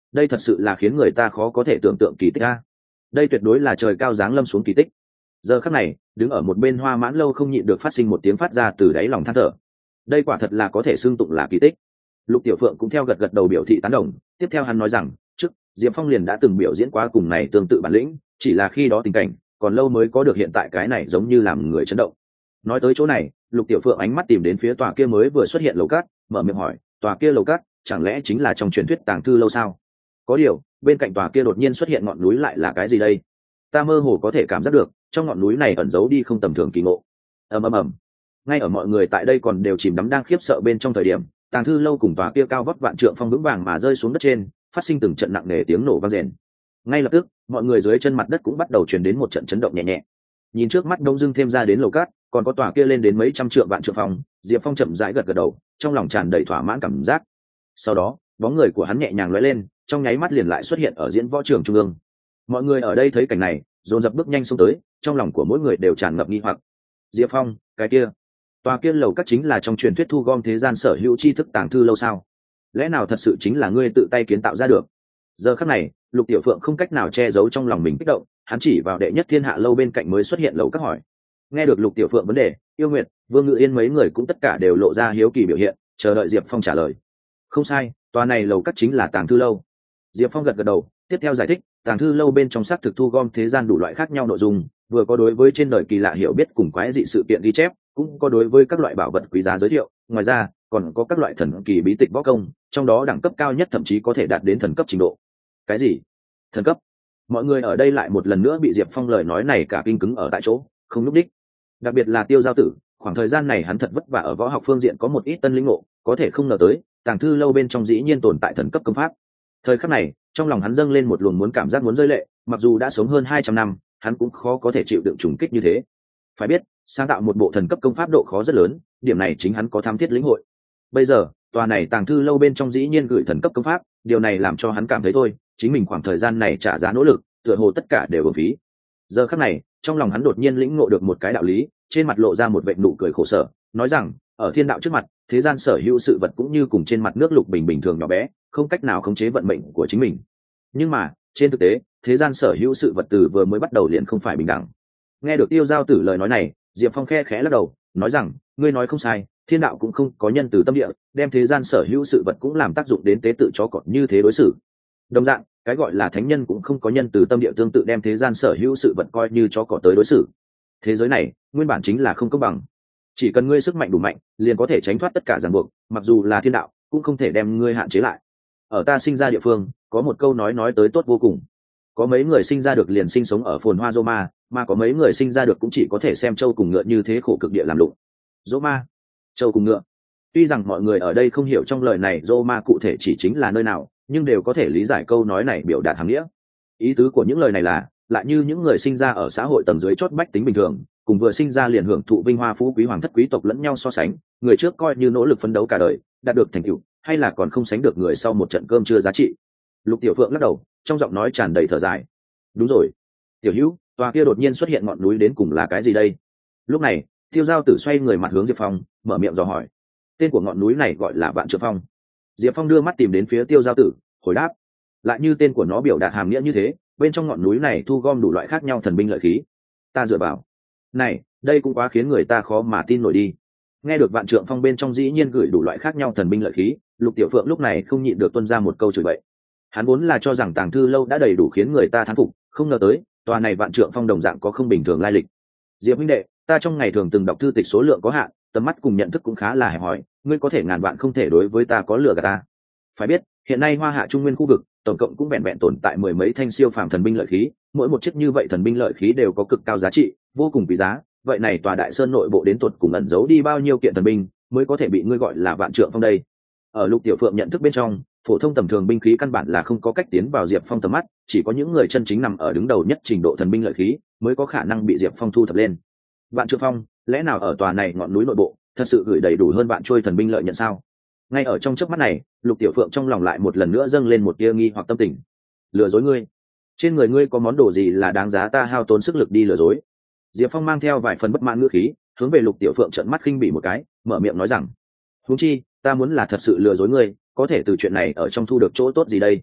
đây thật sự là khiến người ta khó có thể tưởng tượng kỳ tích a. Đây tuyệt đối là trời cao giáng lâm xuống kỳ tích. Giờ khắc này, đứng ở một bên Hoa Mãn Lâu không nhịn được phát sinh một tiếng phát ra từ đáy lòng than thở. Đây quả thật là có thể xưng tụng là kỳ tích. Lục Tiểu Phượng cũng theo gật gật đầu biểu thị tán đồng, tiếp theo hắn nói rằng, trước Diệp Phong liền đã từng biểu diễn qua cùng này tương tự bản lĩnh, chỉ là khi đó tình cảnh còn lâu mới có được hiện tại cái này giống như làm người chấn động. Nói tới chỗ này, Lục Tiểu Phượng ánh mắt tìm đến phía tòa kia mới vừa xuất hiện lầu cát, mở miệng hỏi, tòa kia lầu cát chẳng lẽ chính là trong truyền thuyết tàng thư lâu sao? Có điều, bên cạnh tòa kia đột nhiên xuất hiện ngọn núi lại là cái gì đây? Ta mơ hồ có thể cảm giác được, trong ngọn núi này ẩn giấu đi không tầm thường kỳ ngộ. Ầm ầm ầm. Ngay ở mọi người tại đây còn đều chìm đắm đang khiếp sợ bên trong thời điểm, tàng thư lâu cùng tòa kia cao vóc vạn trượng phong vững vàng mà rơi xuống đất trên, phát sinh từng trận nặng nề tiếng nổ vang rền. Ngay lập tức, mọi người dưới chân mặt đất cũng bắt đầu truyền đến một trận chấn động nhẹ nhẹ. Nhìn trước mắt đông dưng thêm ra đến lầu cát, còn có tòa kia lên đến mấy trăm trượng vạn trượng phong, Diệp Phong chậm rãi gật gật đầu, trong lòng tràn đầy thỏa mãn cảm giác. Sau đó, bóng người của hắn nhẹ nhàng lóe lên, trong nháy mắt liền lại xuất hiện ở diễn võ trường trung ương. Mọi người ở đây thấy cảnh này, dồn dập bước nhanh xông tới, trong lòng của mỗi người đều tràn ngập nghi hoặc. Diệp Phong, cái kia, tòa kia lầu các chính là trong truyền thuyết thu gom thế gian sở hữu tri thức tàng thư lâu sao? Lẽ nào thật sự chính là ngươi tự tay kiến tạo ra được? Giờ khắc này, Lục Tiểu Phượng không cách nào che giấu trong lòng mình kích động, hắn chỉ vào đệ nhất thiên hạ lâu bên cạnh mới xuất hiện lầu các hỏi. Nghe được Lục Tiểu Phượng vấn đề, Yêu Nguyệt, Vương Ngự Yên mấy người cũng tất cả đều lộ ra hiếu kỳ biểu hiện, chờ đợi Diệp Phong trả lời. Không sai, tòa này lầu các chính là tàng thư lâu. Diệp Phong gật gật đầu, tiếp theo giải thích, tàng thư lâu bên trong xác thực thu gom thế gian đủ loại khác nhau nội dung, vừa có đối với trên đời kỳ lạ hiểu biết cùng quái dị sự kiện ghi chép, cũng có đối với các loại bảo vật quý giá giới thiệu, ngoài ra còn có các loại thần kỳ bí tịch võ công, trong đó đẳng cấp cao nhất thậm chí có thể đạt đến thần cấp trình độ. Cái gì? Thần cấp? Mọi người ở đây lại một lần nữa bị Diệp Phong lời nói này cả kinh cứng ở tại chỗ, không lúc đích. Đặc biệt là Tiêu Giao Tử, khoảng thời gian này hắn thật vất vả ở võ học phương diện có một ít tân lĩnh ngộ, có thể không ngờ tới, tàng thư lâu bên trong dĩ nhiên tồn tại thần cấp công pháp. Thời khắc này, trong lòng hắn dâng lên một luồng muốn cảm giác muốn rơi lệ, mặc dù đã sống hơn hai trăm năm, hắn cũng khó có thể chịu đựng trùng kích như thế. Phải biết, sáng tạo một bộ thần cấp công pháp độ khó rất lớn, điểm này chính hắn có tham thiết lĩnh hội. Bây giờ, tòa này tàng thư lâu bên trong dĩ nhiên gửi thần cấp công pháp, điều này làm cho hắn cảm thấy thôi, chính mình khoảng thời gian này trả giá nỗ lực, tựa hồ tất cả đều uổng phí. Giờ khắc này, trong lòng hắn đột nhiên lĩnh ngộ được một cái đạo lý, trên mặt lộ ra một vệt nụ cười khổ sở, nói rằng, ở thiên đạo trước mặt, thế gian sở hữu sự vật cũng như cùng trên mặt nước lục bình bình thường nhỏ bé, không cách nào khống chế vận mệnh của chính mình. Nhưng mà, trên thực tế, thế gian sở hữu sự vật từ vừa mới bắt đầu liền không phải bình đẳng. Nghe được Tiêu Giao Tử lời nói này, Diệp Phong khe khẽ lắc đầu, nói rằng, ngươi nói không sai, thiên đạo cũng không có nhân từ tâm địa, đem thế gian sở hữu sự vật cũng làm tác dụng đến tế tự chó cọt như thế đối xử. Đồng dạng, cái gọi là thánh nhân cũng không có nhân từ tâm địa tương tự đem thế gian sở hữu sự vật coi như chó cọt tới đối xử. Thế giới này, nguyên bản chính là không công bằng. Chỉ cần ngươi sức mạnh đủ mạnh, liền có thể tránh thoát tất cả ràng buộc, mặc dù là thiên đạo, cũng không thể đem ngươi hạn chế lại. Ở ta sinh ra địa phương, có một câu nói nói tới tốt vô cùng. Có mấy người sinh ra được liền sinh sống ở phồn hoa Roma, mà có mấy người sinh ra được cũng chỉ có thể xem trâu cùng ngựa như thế khổ cực địa làm lụng. Roma, trâu cùng ngựa. Tuy rằng mọi người ở đây không hiểu trong lời này Roma cụ thể chỉ chính là nơi nào, nhưng đều có thể lý giải câu nói này biểu đạt hàm nghĩa. Ý tứ của những lời này là, lại như những người sinh ra ở xã hội tầng dưới chót bách tính bình thường, cùng vừa sinh ra liền hưởng thụ vinh hoa phú quý hoàng thất quý tộc lẫn nhau so sánh, người trước coi như nỗ lực phấn đấu cả đời, đạt được thành tựu, hay là còn không sánh được người sau một trận cơm chưa giá trị. Lục Tiểu Phượng lắc đầu, trong giọng nói tràn đầy thở dài. Đúng rồi, Tiểu Hữu, tòa kia đột nhiên xuất hiện ngọn núi đến cùng là cái gì đây? Lúc này, Tiêu Giao Tử xoay người mặt hướng Diệp Phong, mở miệng dò hỏi. Tên của ngọn núi này gọi là Vạn Trượng Phong. Diệp Phong đưa mắt tìm đến phía Tiêu Giao Tử, hồi đáp. Lại như tên của nó biểu đạt hàm nghĩa như thế, bên trong ngọn núi này thu gom đủ loại khác nhau thần binh lợi khí. Ta dựa vào. Này, đây cũng quá khiến người ta khó mà tin nổi đi. Nghe được Vạn Trượng Phong bên trong dĩ nhiên gửi đủ loại khác nhau thần binh lợi khí, Lục Tiểu Phượng lúc này không nhịn được tuôn ra một câu chửi bậy. Hắn vốn là cho rằng tàng thư lâu đã đầy đủ khiến người ta thán phục, không ngờ tới, tòa này Vạn Trượng Phong đồng dạng có không bình thường lai lịch. Diệp huynh đệ, ta trong ngày thường từng đọc thư tịch số lượng có hạn, tầm mắt cùng nhận thức cũng khá là hẹp hòi, ngươi có thể ngàn vạn không thể đối với ta có lừa gạt ta. Phải biết, hiện nay Hoa Hạ Trung Nguyên khu vực, tổng cộng cũng vẹn vẹn tồn tại mười mấy thanh siêu phàm thần binh lợi khí, mỗi một chiếc như vậy thần binh lợi khí đều có cực cao giá trị, vô cùng quý giá. Vậy này tòa Đại Sơn nội bộ đến tuột cùng ẩn giấu đi bao nhiêu kiện thần binh, mới có thể bị ngươi gọi là Vạn Trượng Phong đây? Ở Lục Tiểu Phượng nhận thức bên trong, phổ thông tầm thường binh khí căn bản là không có cách tiến vào Diệp Phong tầm mắt, chỉ có những người chân chính nằm ở đứng đầu nhất trình độ thần binh lợi khí, mới có khả năng bị Diệp Phong thu thập lên. Vạn Trượng Phong, lẽ nào ở tòa này ngọn núi nội bộ, thật sự gửi đầy đủ hơn vạn trôi thần binh lợi nhận sao? Ngay ở trong chớp mắt này, Lục Tiểu Phượng trong lòng lại một lần nữa dâng lên một tia nghi hoặc tâm tình. Lừa dối ngươi? Trên người ngươi có món đồ gì là đáng giá ta hao tốn sức lực đi lừa dối? Diệp Phong mang theo vài phần bất mãn ngữ khí, hướng về Lục Tiểu Phượng trợn mắt khinh bỉ một cái, mở miệng nói rằng: "Huống chi, ta muốn là thật sự lừa dối ngươi, có thể từ chuyện này ở trong thu được chỗ tốt gì đây?"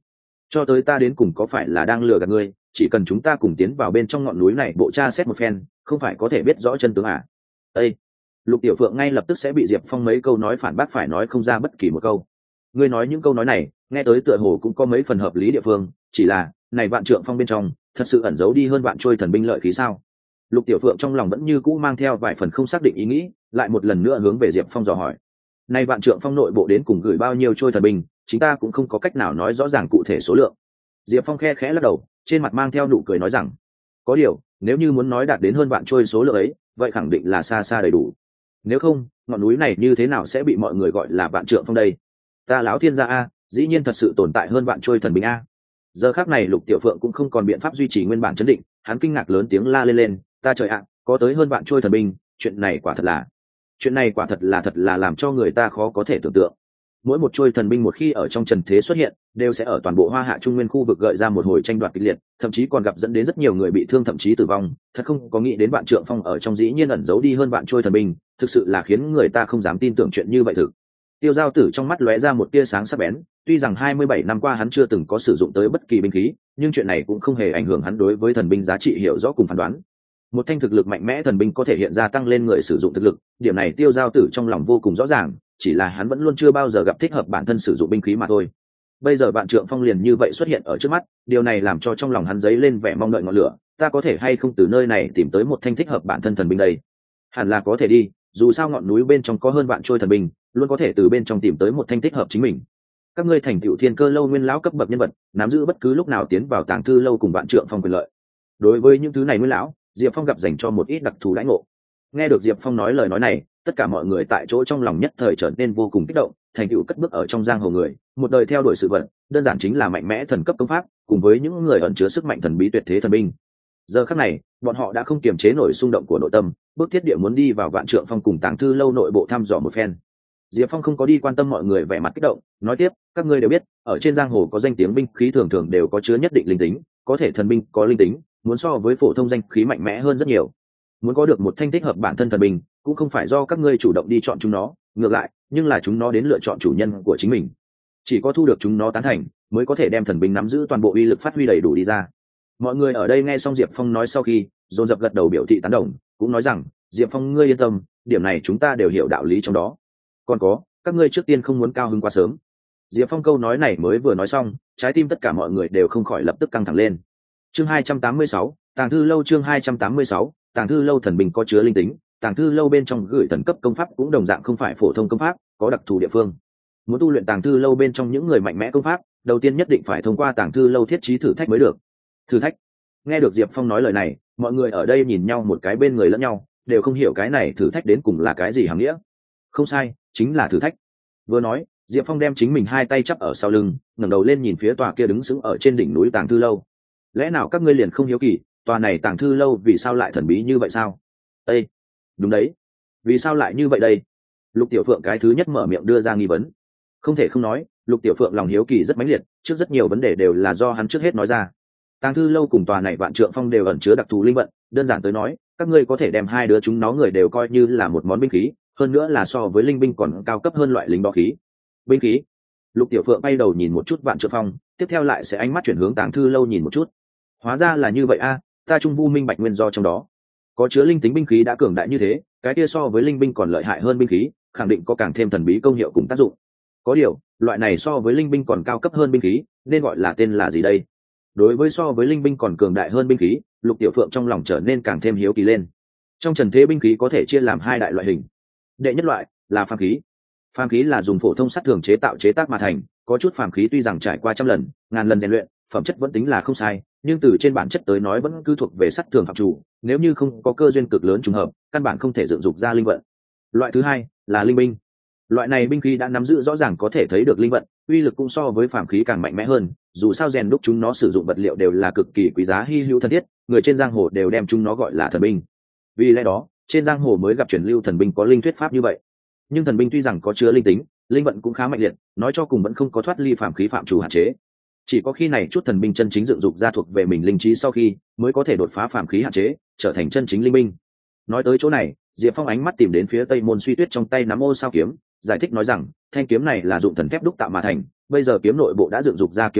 cho tới ta đến cùng có phải là đang lừa gạt ngươi, chỉ cần chúng ta cùng tiến vào bên trong ngọn núi này bộ tra xét một phen, không phải có thể biết rõ chân tướng à? Ê! Lục Tiểu Phượng ngay lập tức sẽ bị Diệp Phong mấy câu nói phản bác phải nói không ra bất kỳ một câu. Ngươi nói những câu nói này nghe tới tựa hồ cũng có mấy phần hợp lý địa phương, chỉ là này vạn trượng phong bên trong thật sự ẩn giấu đi hơn vạn trôi thần binh lợi khí sao? Lục Tiểu Phượng trong lòng vẫn như cũ mang theo vài phần không xác định ý nghĩ, lại một lần nữa hướng về Diệp Phong dò hỏi. Này vạn trượng phong nội bộ đến cùng gửi bao nhiêu trôi thần binh, chúng ta cũng không có cách nào nói rõ ràng cụ thể số lượng. Diệp Phong khe khẽ lắc đầu, trên mặt mang theo nụ cười nói rằng, có điều, nếu như muốn nói đạt đến hơn vạn trôi số lượng ấy, vậy khẳng định là xa xa đầy đủ. Nếu không, ngọn núi này như thế nào sẽ bị mọi người gọi là vạn trượng phong đây? Ta lão thiên gia a, dĩ nhiên thật sự tồn tại hơn vạn trôi thần binh a. Giờ khắc này Lục Tiểu Phượng cũng không còn biện pháp duy trì nguyên bản chấn định, hắn kinh ngạc lớn tiếng la lên lên, ta trời ạ, có tới hơn vạn trôi thần binh, chuyện này quả thật là, chuyện này quả thật là thật là làm cho người ta khó có thể tưởng tượng. Mỗi một trôi thần binh một khi ở trong trần thế xuất hiện, đều sẽ ở toàn bộ Hoa Hạ Trung Nguyên khu vực gợi ra một hồi tranh đoạt kịch liệt, thậm chí còn gặp dẫn đến rất nhiều người bị thương thậm chí tử vong. Thật không có nghĩ đến vạn trượng phong ở trong dĩ nhiên ẩn giấu đi hơn vạn trôi thần binh, thực sự là khiến người ta không dám tin tưởng chuyện như vậy thực. Tiêu Giao Tử trong mắt lóe ra một tia sáng sắc bén, tuy rằng hai mươi bảy năm qua hắn chưa từng có sử dụng tới bất kỳ binh khí, nhưng chuyện này cũng không hề ảnh hưởng hắn đối với thần binh giá trị hiểu rõ cùng phán đoán. Một thanh thực lực mạnh mẽ thần binh có thể hiện ra tăng lên người sử dụng thực lực, điểm này Tiêu Giao Tử trong lòng vô cùng rõ ràng, chỉ là hắn vẫn luôn chưa bao giờ gặp thích hợp bản thân sử dụng binh khí mà thôi. Bây giờ vạn trượng phong liền như vậy xuất hiện ở trước mắt, điều này làm cho trong lòng hắn dấy lên vẻ mong đợi ngọn lửa, ta có thể hay không từ nơi này tìm tới một thanh thích hợp bản thân thần binh đây? Hẳn là có thể đi, dù sao ngọn núi bên trong có hơn vạn trôi thần binh, luôn có thể từ bên trong tìm tới một thanh thích hợp chính mình. Các ngươi thành tựu thiên cơ lâu nguyên lão cấp bậc nhân vật, nắm giữ bất cứ lúc nào tiến vào tàng thư lâu cùng vạn trượng phong quyền lợi. Đối với những thứ này nguyên lão, Diệp Phong gặp dành cho một ít đặc thù đãi ngộ. Nghe được Diệp Phong nói lời nói này, tất cả mọi người tại chỗ trong lòng nhất thời trở nên vô cùng kích động, thành tựu cất bước ở trong giang hồ người, một đời theo đuổi sự vận, đơn giản chính là mạnh mẽ thần cấp công pháp, cùng với những người ẩn chứa sức mạnh thần bí tuyệt thế thần binh. Giờ khắc này, bọn họ đã không kiềm chế nổi xung động của nội tâm, bước thiết địa muốn đi vào vạn trượng phong cùng tàng thư lâu nội bộ thăm dò một phen. Diệp Phong không có đi quan tâm mọi người vẻ mặt kích động, nói tiếp, các ngươi đều biết, ở trên giang hồ có danh tiếng binh khí thường thường đều có chứa nhất định linh tính, có thể thần binh có linh tính, muốn so với phổ thông danh khí mạnh mẽ hơn rất nhiều. Muốn có được một thanh thích hợp bản thân thần binh, cũng không phải do các ngươi chủ động đi chọn chúng nó, ngược lại, nhưng là chúng nó đến lựa chọn chủ nhân của chính mình. Chỉ có thu được chúng nó tán thành, mới có thể đem thần binh nắm giữ toàn bộ uy lực phát huy đầy đủ đi ra. Mọi người ở đây nghe xong Diệp Phong nói sau khi, dồn dập gật đầu biểu thị tán đồng, cũng nói rằng, Diệp Phong ngươi yên tâm, điểm này chúng ta đều hiểu đạo lý trong đó. Còn có, các ngươi trước tiên không muốn cao hứng quá sớm. Diệp Phong câu nói này mới vừa nói xong, trái tim tất cả mọi người đều không khỏi lập tức căng thẳng lên. Chương hai trăm tám mươi sáu, Tàng thư lâu chương hai trăm tám mươi sáu, Tàng thư lâu thần binh có chứa linh tính, Tàng thư lâu bên trong gửi thần cấp công pháp cũng đồng dạng không phải phổ thông công pháp, có đặc thù địa phương. Muốn tu luyện Tàng thư lâu bên trong những người mạnh mẽ công pháp, đầu tiên nhất định phải thông qua Tàng thư lâu thiết trí thử thách mới được. Thử thách? Nghe được Diệp Phong nói lời này, mọi người ở đây nhìn nhau một cái bên người lẫn nhau, đều không hiểu cái này thử thách đến cùng là cái gì hàm nghĩa. Không sai, chính là thử thách. Vừa nói, Diệp Phong đem chính mình hai tay chắp ở sau lưng, ngẩng đầu lên nhìn phía tòa kia đứng sững ở trên đỉnh núi Tàng thư lâu. Lẽ nào các ngươi liền không hiếu kỳ, tòa này Tàng thư lâu vì sao lại thần bí như vậy sao? Ê, đúng đấy, vì sao lại như vậy đây? Lục Tiểu Phượng cái thứ nhất mở miệng đưa ra nghi vấn. Không thể không nói, Lục Tiểu Phượng lòng hiếu kỳ rất mãnh liệt, trước rất nhiều vấn đề đều là do hắn trước hết nói ra. Tàng thư lâu cùng tòa này vạn trượng phong đều ẩn chứa đặc thù linh vận, đơn giản tới nói, các ngươi có thể đem hai đứa chúng nó người đều coi như là một món binh khí, hơn nữa là so với linh binh còn cao cấp hơn loại lính bó khí. Binh khí? Lục Tiểu Phượng bay đầu nhìn một chút vạn trượng phong, tiếp theo lại sẽ ánh mắt chuyển hướng Tàng thư lâu nhìn một chút. Hóa ra là như vậy a, ta trung vu minh bạch nguyên do trong đó. Có chứa linh tính binh khí đã cường đại như thế, cái kia so với linh binh còn lợi hại hơn binh khí, khẳng định có càng thêm thần bí công hiệu cùng tác dụng. Có điều, loại này so với linh binh còn cao cấp hơn binh khí, nên gọi là tên là gì đây? Đối với so với linh binh còn cường đại hơn binh khí, Lục Tiểu Phượng trong lòng trở nên càng thêm hiếu kỳ lên. Trong trần thế binh khí có thể chia làm hai đại loại hình. Đệ nhất loại là phàm khí. Phàm khí là dùng phổ thông sắt thường chế tạo chế tác mà thành, có chút phàm khí tuy rằng trải qua trăm lần, ngàn lần rèn luyện, phẩm chất vẫn tính là không sai, nhưng từ trên bản chất tới nói vẫn cứ thuộc về sắt thường phạm chủ, nếu như không có cơ duyên cực lớn trùng hợp, căn bản không thể dựng dục ra linh vận. Loại thứ hai là linh binh. Loại này binh khí đã nắm giữ rõ ràng có thể thấy được linh vận, uy lực cũng so với phàm khí càng mạnh mẽ hơn, dù sao rèn đúc chúng nó sử dụng vật liệu đều là cực kỳ quý giá hi hữu thân thiết, người trên giang hồ đều đem chúng nó gọi là thần binh. Vì lẽ đó, trên giang hồ mới gặp truyền lưu thần binh có linh thuyết pháp như vậy. Nhưng thần binh tuy rằng có chứa linh tính, linh vận cũng khá mạnh liệt, nói cho cùng vẫn không có thoát ly phàm khí phạm chủ hạn chế. Chỉ có khi này chút thần binh chân chính dựng dục ra thuộc về mình linh trí sau khi, mới có thể đột phá phàm khí hạn chế, trở thành chân chính linh binh. Nói tới chỗ này, Diệp Phong ánh mắt tìm đến phía Tây Môn Suy Tuyết trong tay nắm ô sao kiếm, giải thích nói rằng, thanh kiếm này là dụng thần thép đúc tạo mà thành, bây giờ kiếm nội bộ đã dựng dục ra kiếm linh,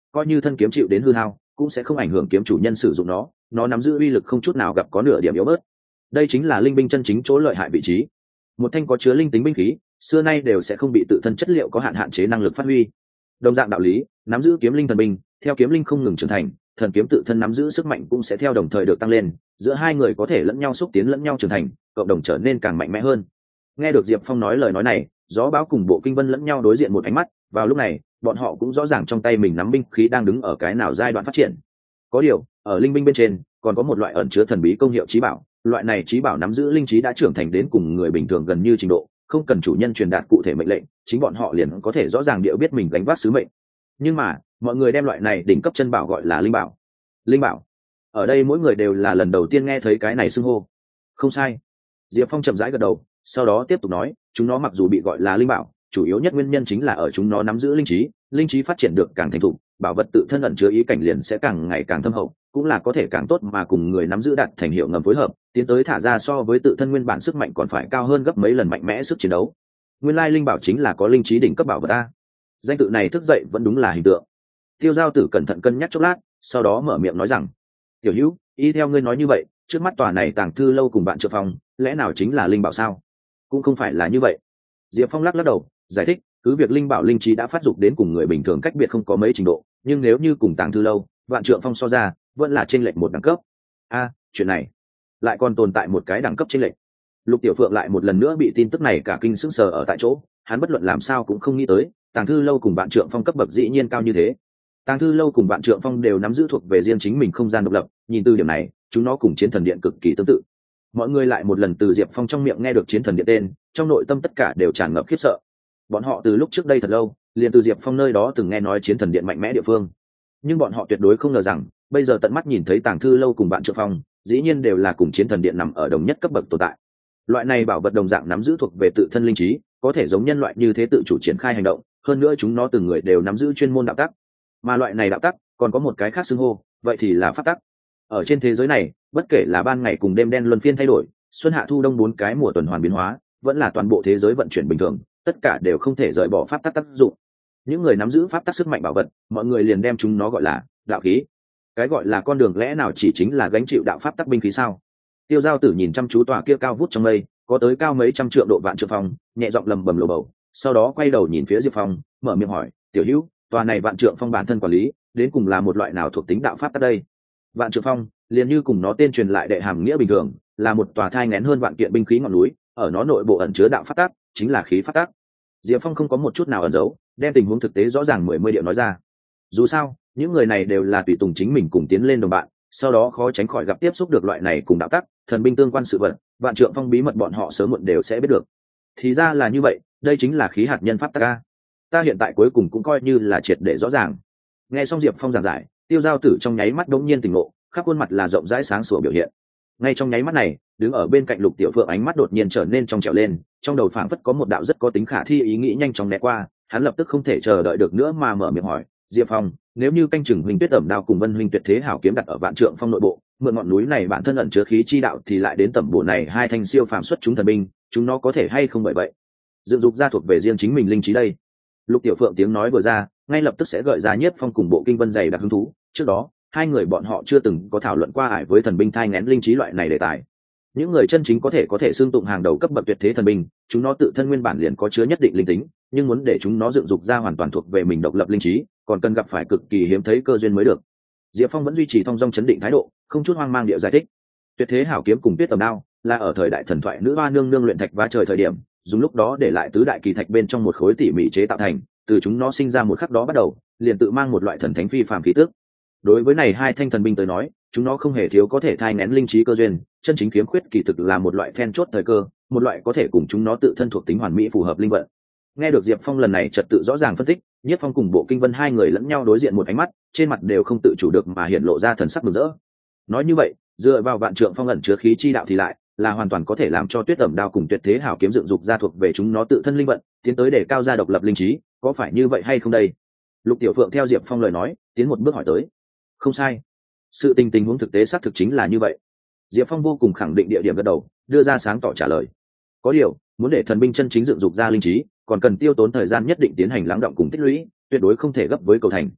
coi như thân kiếm chịu đến hư hao cũng sẽ không ảnh hưởng kiếm chủ nhân sử dụng nó, nó nắm giữ uy lực không chút nào gặp có nửa điểm yếu bớt. Đây chính là linh binh chân chính chỗ lợi hại vị trí. Một thanh có chứa linh tính binh khí xưa nay đều sẽ không bị tự thân chất liệu có hạn hạn chế năng lực phát huy. Đồng dạng đạo lý, nắm giữ kiếm linh thần binh, theo kiếm linh không ngừng trưởng thành, thần kiếm tự thân nắm giữ sức mạnh cũng sẽ theo đồng thời được tăng lên, giữa hai người có thể lẫn nhau xúc tiến lẫn nhau trưởng thành, cộng đồng trở nên càng mạnh mẽ hơn. Nghe được Diệp Phong nói lời nói này, Gió Bão cùng Bộ Kinh Vân lẫn nhau đối diện một ánh mắt, vào lúc này, bọn họ cũng rõ ràng trong tay mình nắm binh khí đang đứng ở cái nào giai đoạn phát triển. Có điều, ở linh binh bên trên, còn có một loại ẩn chứa thần bí công hiệu chí bảo, loại này chí bảo nắm giữ linh trí đã trưởng thành đến cùng người bình thường gần như trình độ, không cần chủ nhân truyền đạt cụ thể mệnh lệnh, chính bọn họ liền có thể rõ ràng điệu biết mình gánh vác sứ mệnh. Nhưng mà, mọi người đem loại này đỉnh cấp chân bảo gọi là linh bảo. Linh bảo. Ở đây mỗi người đều là lần đầu tiên nghe thấy cái này xưng hô. Không sai. Diệp Phong chậm rãi gật đầu, sau đó tiếp tục nói, chúng nó mặc dù bị gọi là linh bảo, chủ yếu nhất nguyên nhân chính là ở chúng nó nắm giữ linh trí, linh trí phát triển được càng thành thục, bảo vật tự thân ẩn chứa ý cảnh liền sẽ càng ngày càng thâm hậu, cũng là có thể càng tốt mà cùng người nắm giữ đạt thành hiệu ngầm phối hợp, tiến tới thả ra so với tự thân nguyên bản sức mạnh còn phải cao hơn gấp mấy lần mạnh mẽ sức chiến đấu. Nguyên lai linh bảo chính là có linh trí đỉnh cấp bảo vật a. Danh tự này thức dậy vẫn đúng là hình tượng. Tiêu Giao Tử cẩn thận cân nhắc chốc lát, sau đó mở miệng nói rằng: "Tiểu Hữu, y theo ngươi nói như vậy, trước mắt tòa này Tàng Thư lâu cùng bạn Trượng Phong, lẽ nào chính là linh bảo sao?" Cũng không phải là như vậy. Diệp Phong lắc lắc đầu, giải thích, cứ việc linh bảo linh trí đã phát dục đến cùng người bình thường cách biệt không có mấy trình độ, nhưng nếu như cùng Tàng Thư lâu, Vạn Trượng Phong so ra, vẫn là chênh lệch một đẳng cấp. A, chuyện này, lại còn tồn tại một cái đẳng cấp chênh lệch. Lục Tiểu Phượng lại một lần nữa bị tin tức này cả kinh sững sờ ở tại chỗ, hắn bất luận làm sao cũng không nghĩ tới, Tàng Thư lâu cùng Vạn Trượng Phong cấp bậc dĩ nhiên cao như thế. Tàng Thư lâu cùng Vạn Trượng Phong đều nắm giữ thuộc về riêng chính mình không gian độc lập, nhìn từ điểm này, chúng nó cùng Chiến Thần Điện cực kỳ tương tự. Mọi người lại một lần từ Diệp Phong trong miệng nghe được Chiến Thần Điện tên, trong nội tâm tất cả đều tràn ngập khiếp sợ. Bọn họ từ lúc trước đây thật lâu, liền từ Diệp Phong nơi đó từng nghe nói Chiến Thần Điện mạnh mẽ địa phương, nhưng bọn họ tuyệt đối không ngờ rằng, bây giờ tận mắt nhìn thấy Tàng Thư lâu cùng Vạn Trượng Phong, dĩ nhiên đều là cùng Chiến Thần Điện nằm ở đồng nhất cấp bậc tồn tại. Loại này bảo vật đồng dạng nắm giữ thuộc về tự thân linh trí, có thể giống nhân loại như thế tự chủ triển khai hành động, hơn nữa chúng nó từng người đều nắm giữ chuyên môn đạo tắc, mà loại này đạo tắc còn có một cái khác xưng hô, vậy thì là pháp tắc. Ở trên thế giới này, bất kể là ban ngày cùng đêm đen luân phiên thay đổi, xuân hạ thu đông bốn cái mùa tuần hoàn biến hóa, vẫn là toàn bộ thế giới vận chuyển bình thường, tất cả đều không thể rời bỏ pháp tắc tác dụng. Những người nắm giữ pháp tắc sức mạnh bảo vật, mọi người liền đem chúng nó gọi là đạo khí. Cái gọi là con đường lẽ nào chỉ chính là gánh chịu đạo pháp tắc binh khí sao? Tiêu Giao Tử nhìn chăm chú tòa kia cao vút trong mây, có tới cao mấy trăm trượng độ Vạn Trượng Phong, nhẹ giọng lầm bầm lồ bầu, sau đó quay đầu nhìn phía Diệp Phong, mở miệng hỏi, "Tiểu Hữu, tòa này Vạn Trượng Phong bản thân quản lý, đến cùng là một loại nào thuộc tính đạo pháp tắc đây?" Vạn Trượng Phong, liền như cùng nó tên truyền lại đệ hàm nghĩa bình thường, là một tòa thai nghén hơn vạn kiện binh khí ngọn núi, ở nó nội bộ ẩn chứa đạo pháp tắc, chính là khí pháp tắc. Diệp Phong không có một chút nào ẩn giấu, đem tình huống thực tế rõ ràng mười mươi điệu nói ra. Dù sao, những người này đều là tùy tùng chính mình cùng tiến lên đồng bạn, sau đó khó tránh khỏi gặp tiếp xúc được loại này cùng đạo tắc, thần binh tương quan sự vật, Vạn Trượng Phong bí mật bọn họ sớm muộn đều sẽ biết được. Thì ra là như vậy, đây chính là khí hạt nhân pháp tắc a. Ta hiện tại cuối cùng cũng coi như là triệt để rõ ràng. Nghe xong Diệp Phong giảng giải, Tiêu Giao Tử trong nháy mắt đống nhiên tỉnh ngộ, khắp khuôn mặt là rộng rãi sáng sủa biểu hiện. Ngay trong nháy mắt này, đứng ở bên cạnh Lục Tiểu Phượng ánh mắt đột nhiên trở nên trong trẻo lên, trong đầu phảng phất có một đạo rất có tính khả thi ý nghĩ nhanh chóng né qua, hắn lập tức không thể chờ đợi được nữa mà mở miệng hỏi, "Diệp Phong, nếu như canh chừng huynh Tuyết Ẩm Đao cùng Vân huynh Tuyệt Thế Hảo kiếm đặt ở Vạn Trượng Phong nội bộ, mượn ngọn núi này bản thân ẩn chứa khí chi đạo thì lại đến tầm bộ này hai thanh siêu phàm xuất chúng thần binh, chúng nó có thể hay không bởi vậy dựng dục ra thuộc về riêng chính mình linh trí đây?" Lục Tiểu Phượng tiếng nói vừa ra, ngay lập tức sẽ gợi ra Nhiếp Phong cùng Bộ Kinh Vân dày đặc hứng thú, trước đó hai người bọn họ chưa từng có thảo luận qua ải với thần binh thai nghén linh trí loại này đề tài. Những người chân chính có thể có thể xưng tụng hàng đầu cấp bậc tuyệt thế thần binh, chúng nó tự thân nguyên bản liền có chứa nhất định linh tính, nhưng muốn để chúng nó dựng dục ra hoàn toàn thuộc về mình độc lập linh trí, còn cần gặp phải cực kỳ hiếm thấy cơ duyên mới được. Diệp Phong vẫn duy trì thong dong chấn định thái độ, không chút hoang mang địa giải thích, Tuyệt Thế Hảo kiếm cùng Tuyết Tầm Đao là ở thời đại thần thoại nữ hoa nương nương luyện thạch vá trời thời điểm, dùng lúc đó để lại tứ đại kỳ thạch bên trong một khối tỉ mỉ chế tạo thành, từ chúng nó sinh ra một khắc đó bắt đầu, liền tự mang một loại thần thánh phi phàm khí tức. Đối với này hai thanh thần binh tới nói, chúng nó không hề thiếu có thể thai nén linh trí cơ duyên, chân chính kiếm khuyết kỳ thực là một loại then chốt thời cơ, một loại có thể cùng chúng nó tự thân thuộc tính hoàn mỹ phù hợp linh vận. Nghe được Diệp Phong lần này trật tự rõ ràng phân tích, Nhiếp Phong cùng Bộ Kinh Vân hai người lẫn nhau đối diện một ánh mắt, trên mặt đều không tự chủ được mà hiện lộ ra thần sắc mừng rỡ. Nói như vậy, dựa vào Vạn Trượng Phong ẩn chứa khí chi đạo thì lại là hoàn toàn có thể làm cho Tuyết Ẩm Đao cùng Tuyệt Thế Hảo kiếm dựng dục ra thuộc về chúng nó tự thân linh vận, tiến tới để cao ra độc lập linh trí, có phải như vậy hay không đây? Lục Tiểu Phượng theo Diệp Phong lời nói, tiến một bước hỏi tới. Không sai, sự tình tình huống thực tế xác thực chính là như vậy. Diệp Phong vô cùng khẳng định địa điểm gật đầu, đưa ra sáng tỏ trả lời. Có điều, muốn để thần binh chân chính dựng dục ra linh trí, còn cần tiêu tốn thời gian nhất định tiến hành lắng động cùng tích lũy, tuyệt đối không thể gấp với cầu thành.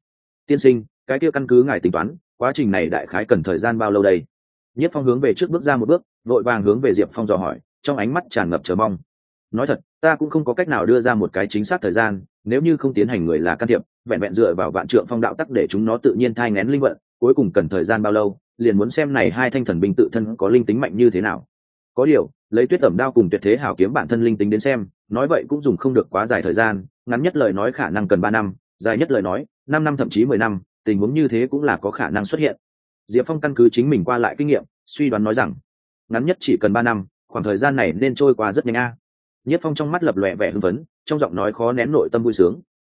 tiên sinh, cái kia căn cứ ngài tính toán quá trình này đại khái cần thời gian bao lâu đây? Nhất Phong hướng về trước bước ra một bước, vội vàng hướng về Diệp Phong dò hỏi, trong ánh mắt tràn ngập chờ mong. Nói thật, ta cũng không có cách nào đưa ra một cái chính xác thời gian, nếu như không tiến hành người là can thiệp, vẹn vẹn dựa vào vạn trượng phong đạo tắc để chúng nó tự nhiên thai nghén linh vận, cuối cùng cần thời gian bao lâu, liền muốn xem này hai thanh thần binh tự thân có linh tính mạnh như thế nào. Có điều, lấy Tuyết Ẩm đao cùng Tuyệt Thế hảo kiếm bản thân linh tính đến xem, nói vậy cũng dùng không được quá dài thời gian, ngắn nhất lời nói khả năng cần ba năm, dài nhất lời nói, năm năm thậm chí mười năm, tình huống như thế cũng là có khả năng xuất hiện. Diệp Phong căn cứ chính mình qua lại kinh nghiệm, suy đoán nói rằng, ngắn nhất chỉ cần ba năm, khoảng thời gian này nên trôi qua rất nhanh a. Nhất Phong trong mắt lập lòe vẻ hưng phấn, trong giọng nói khó nén nội tâm vui sướng.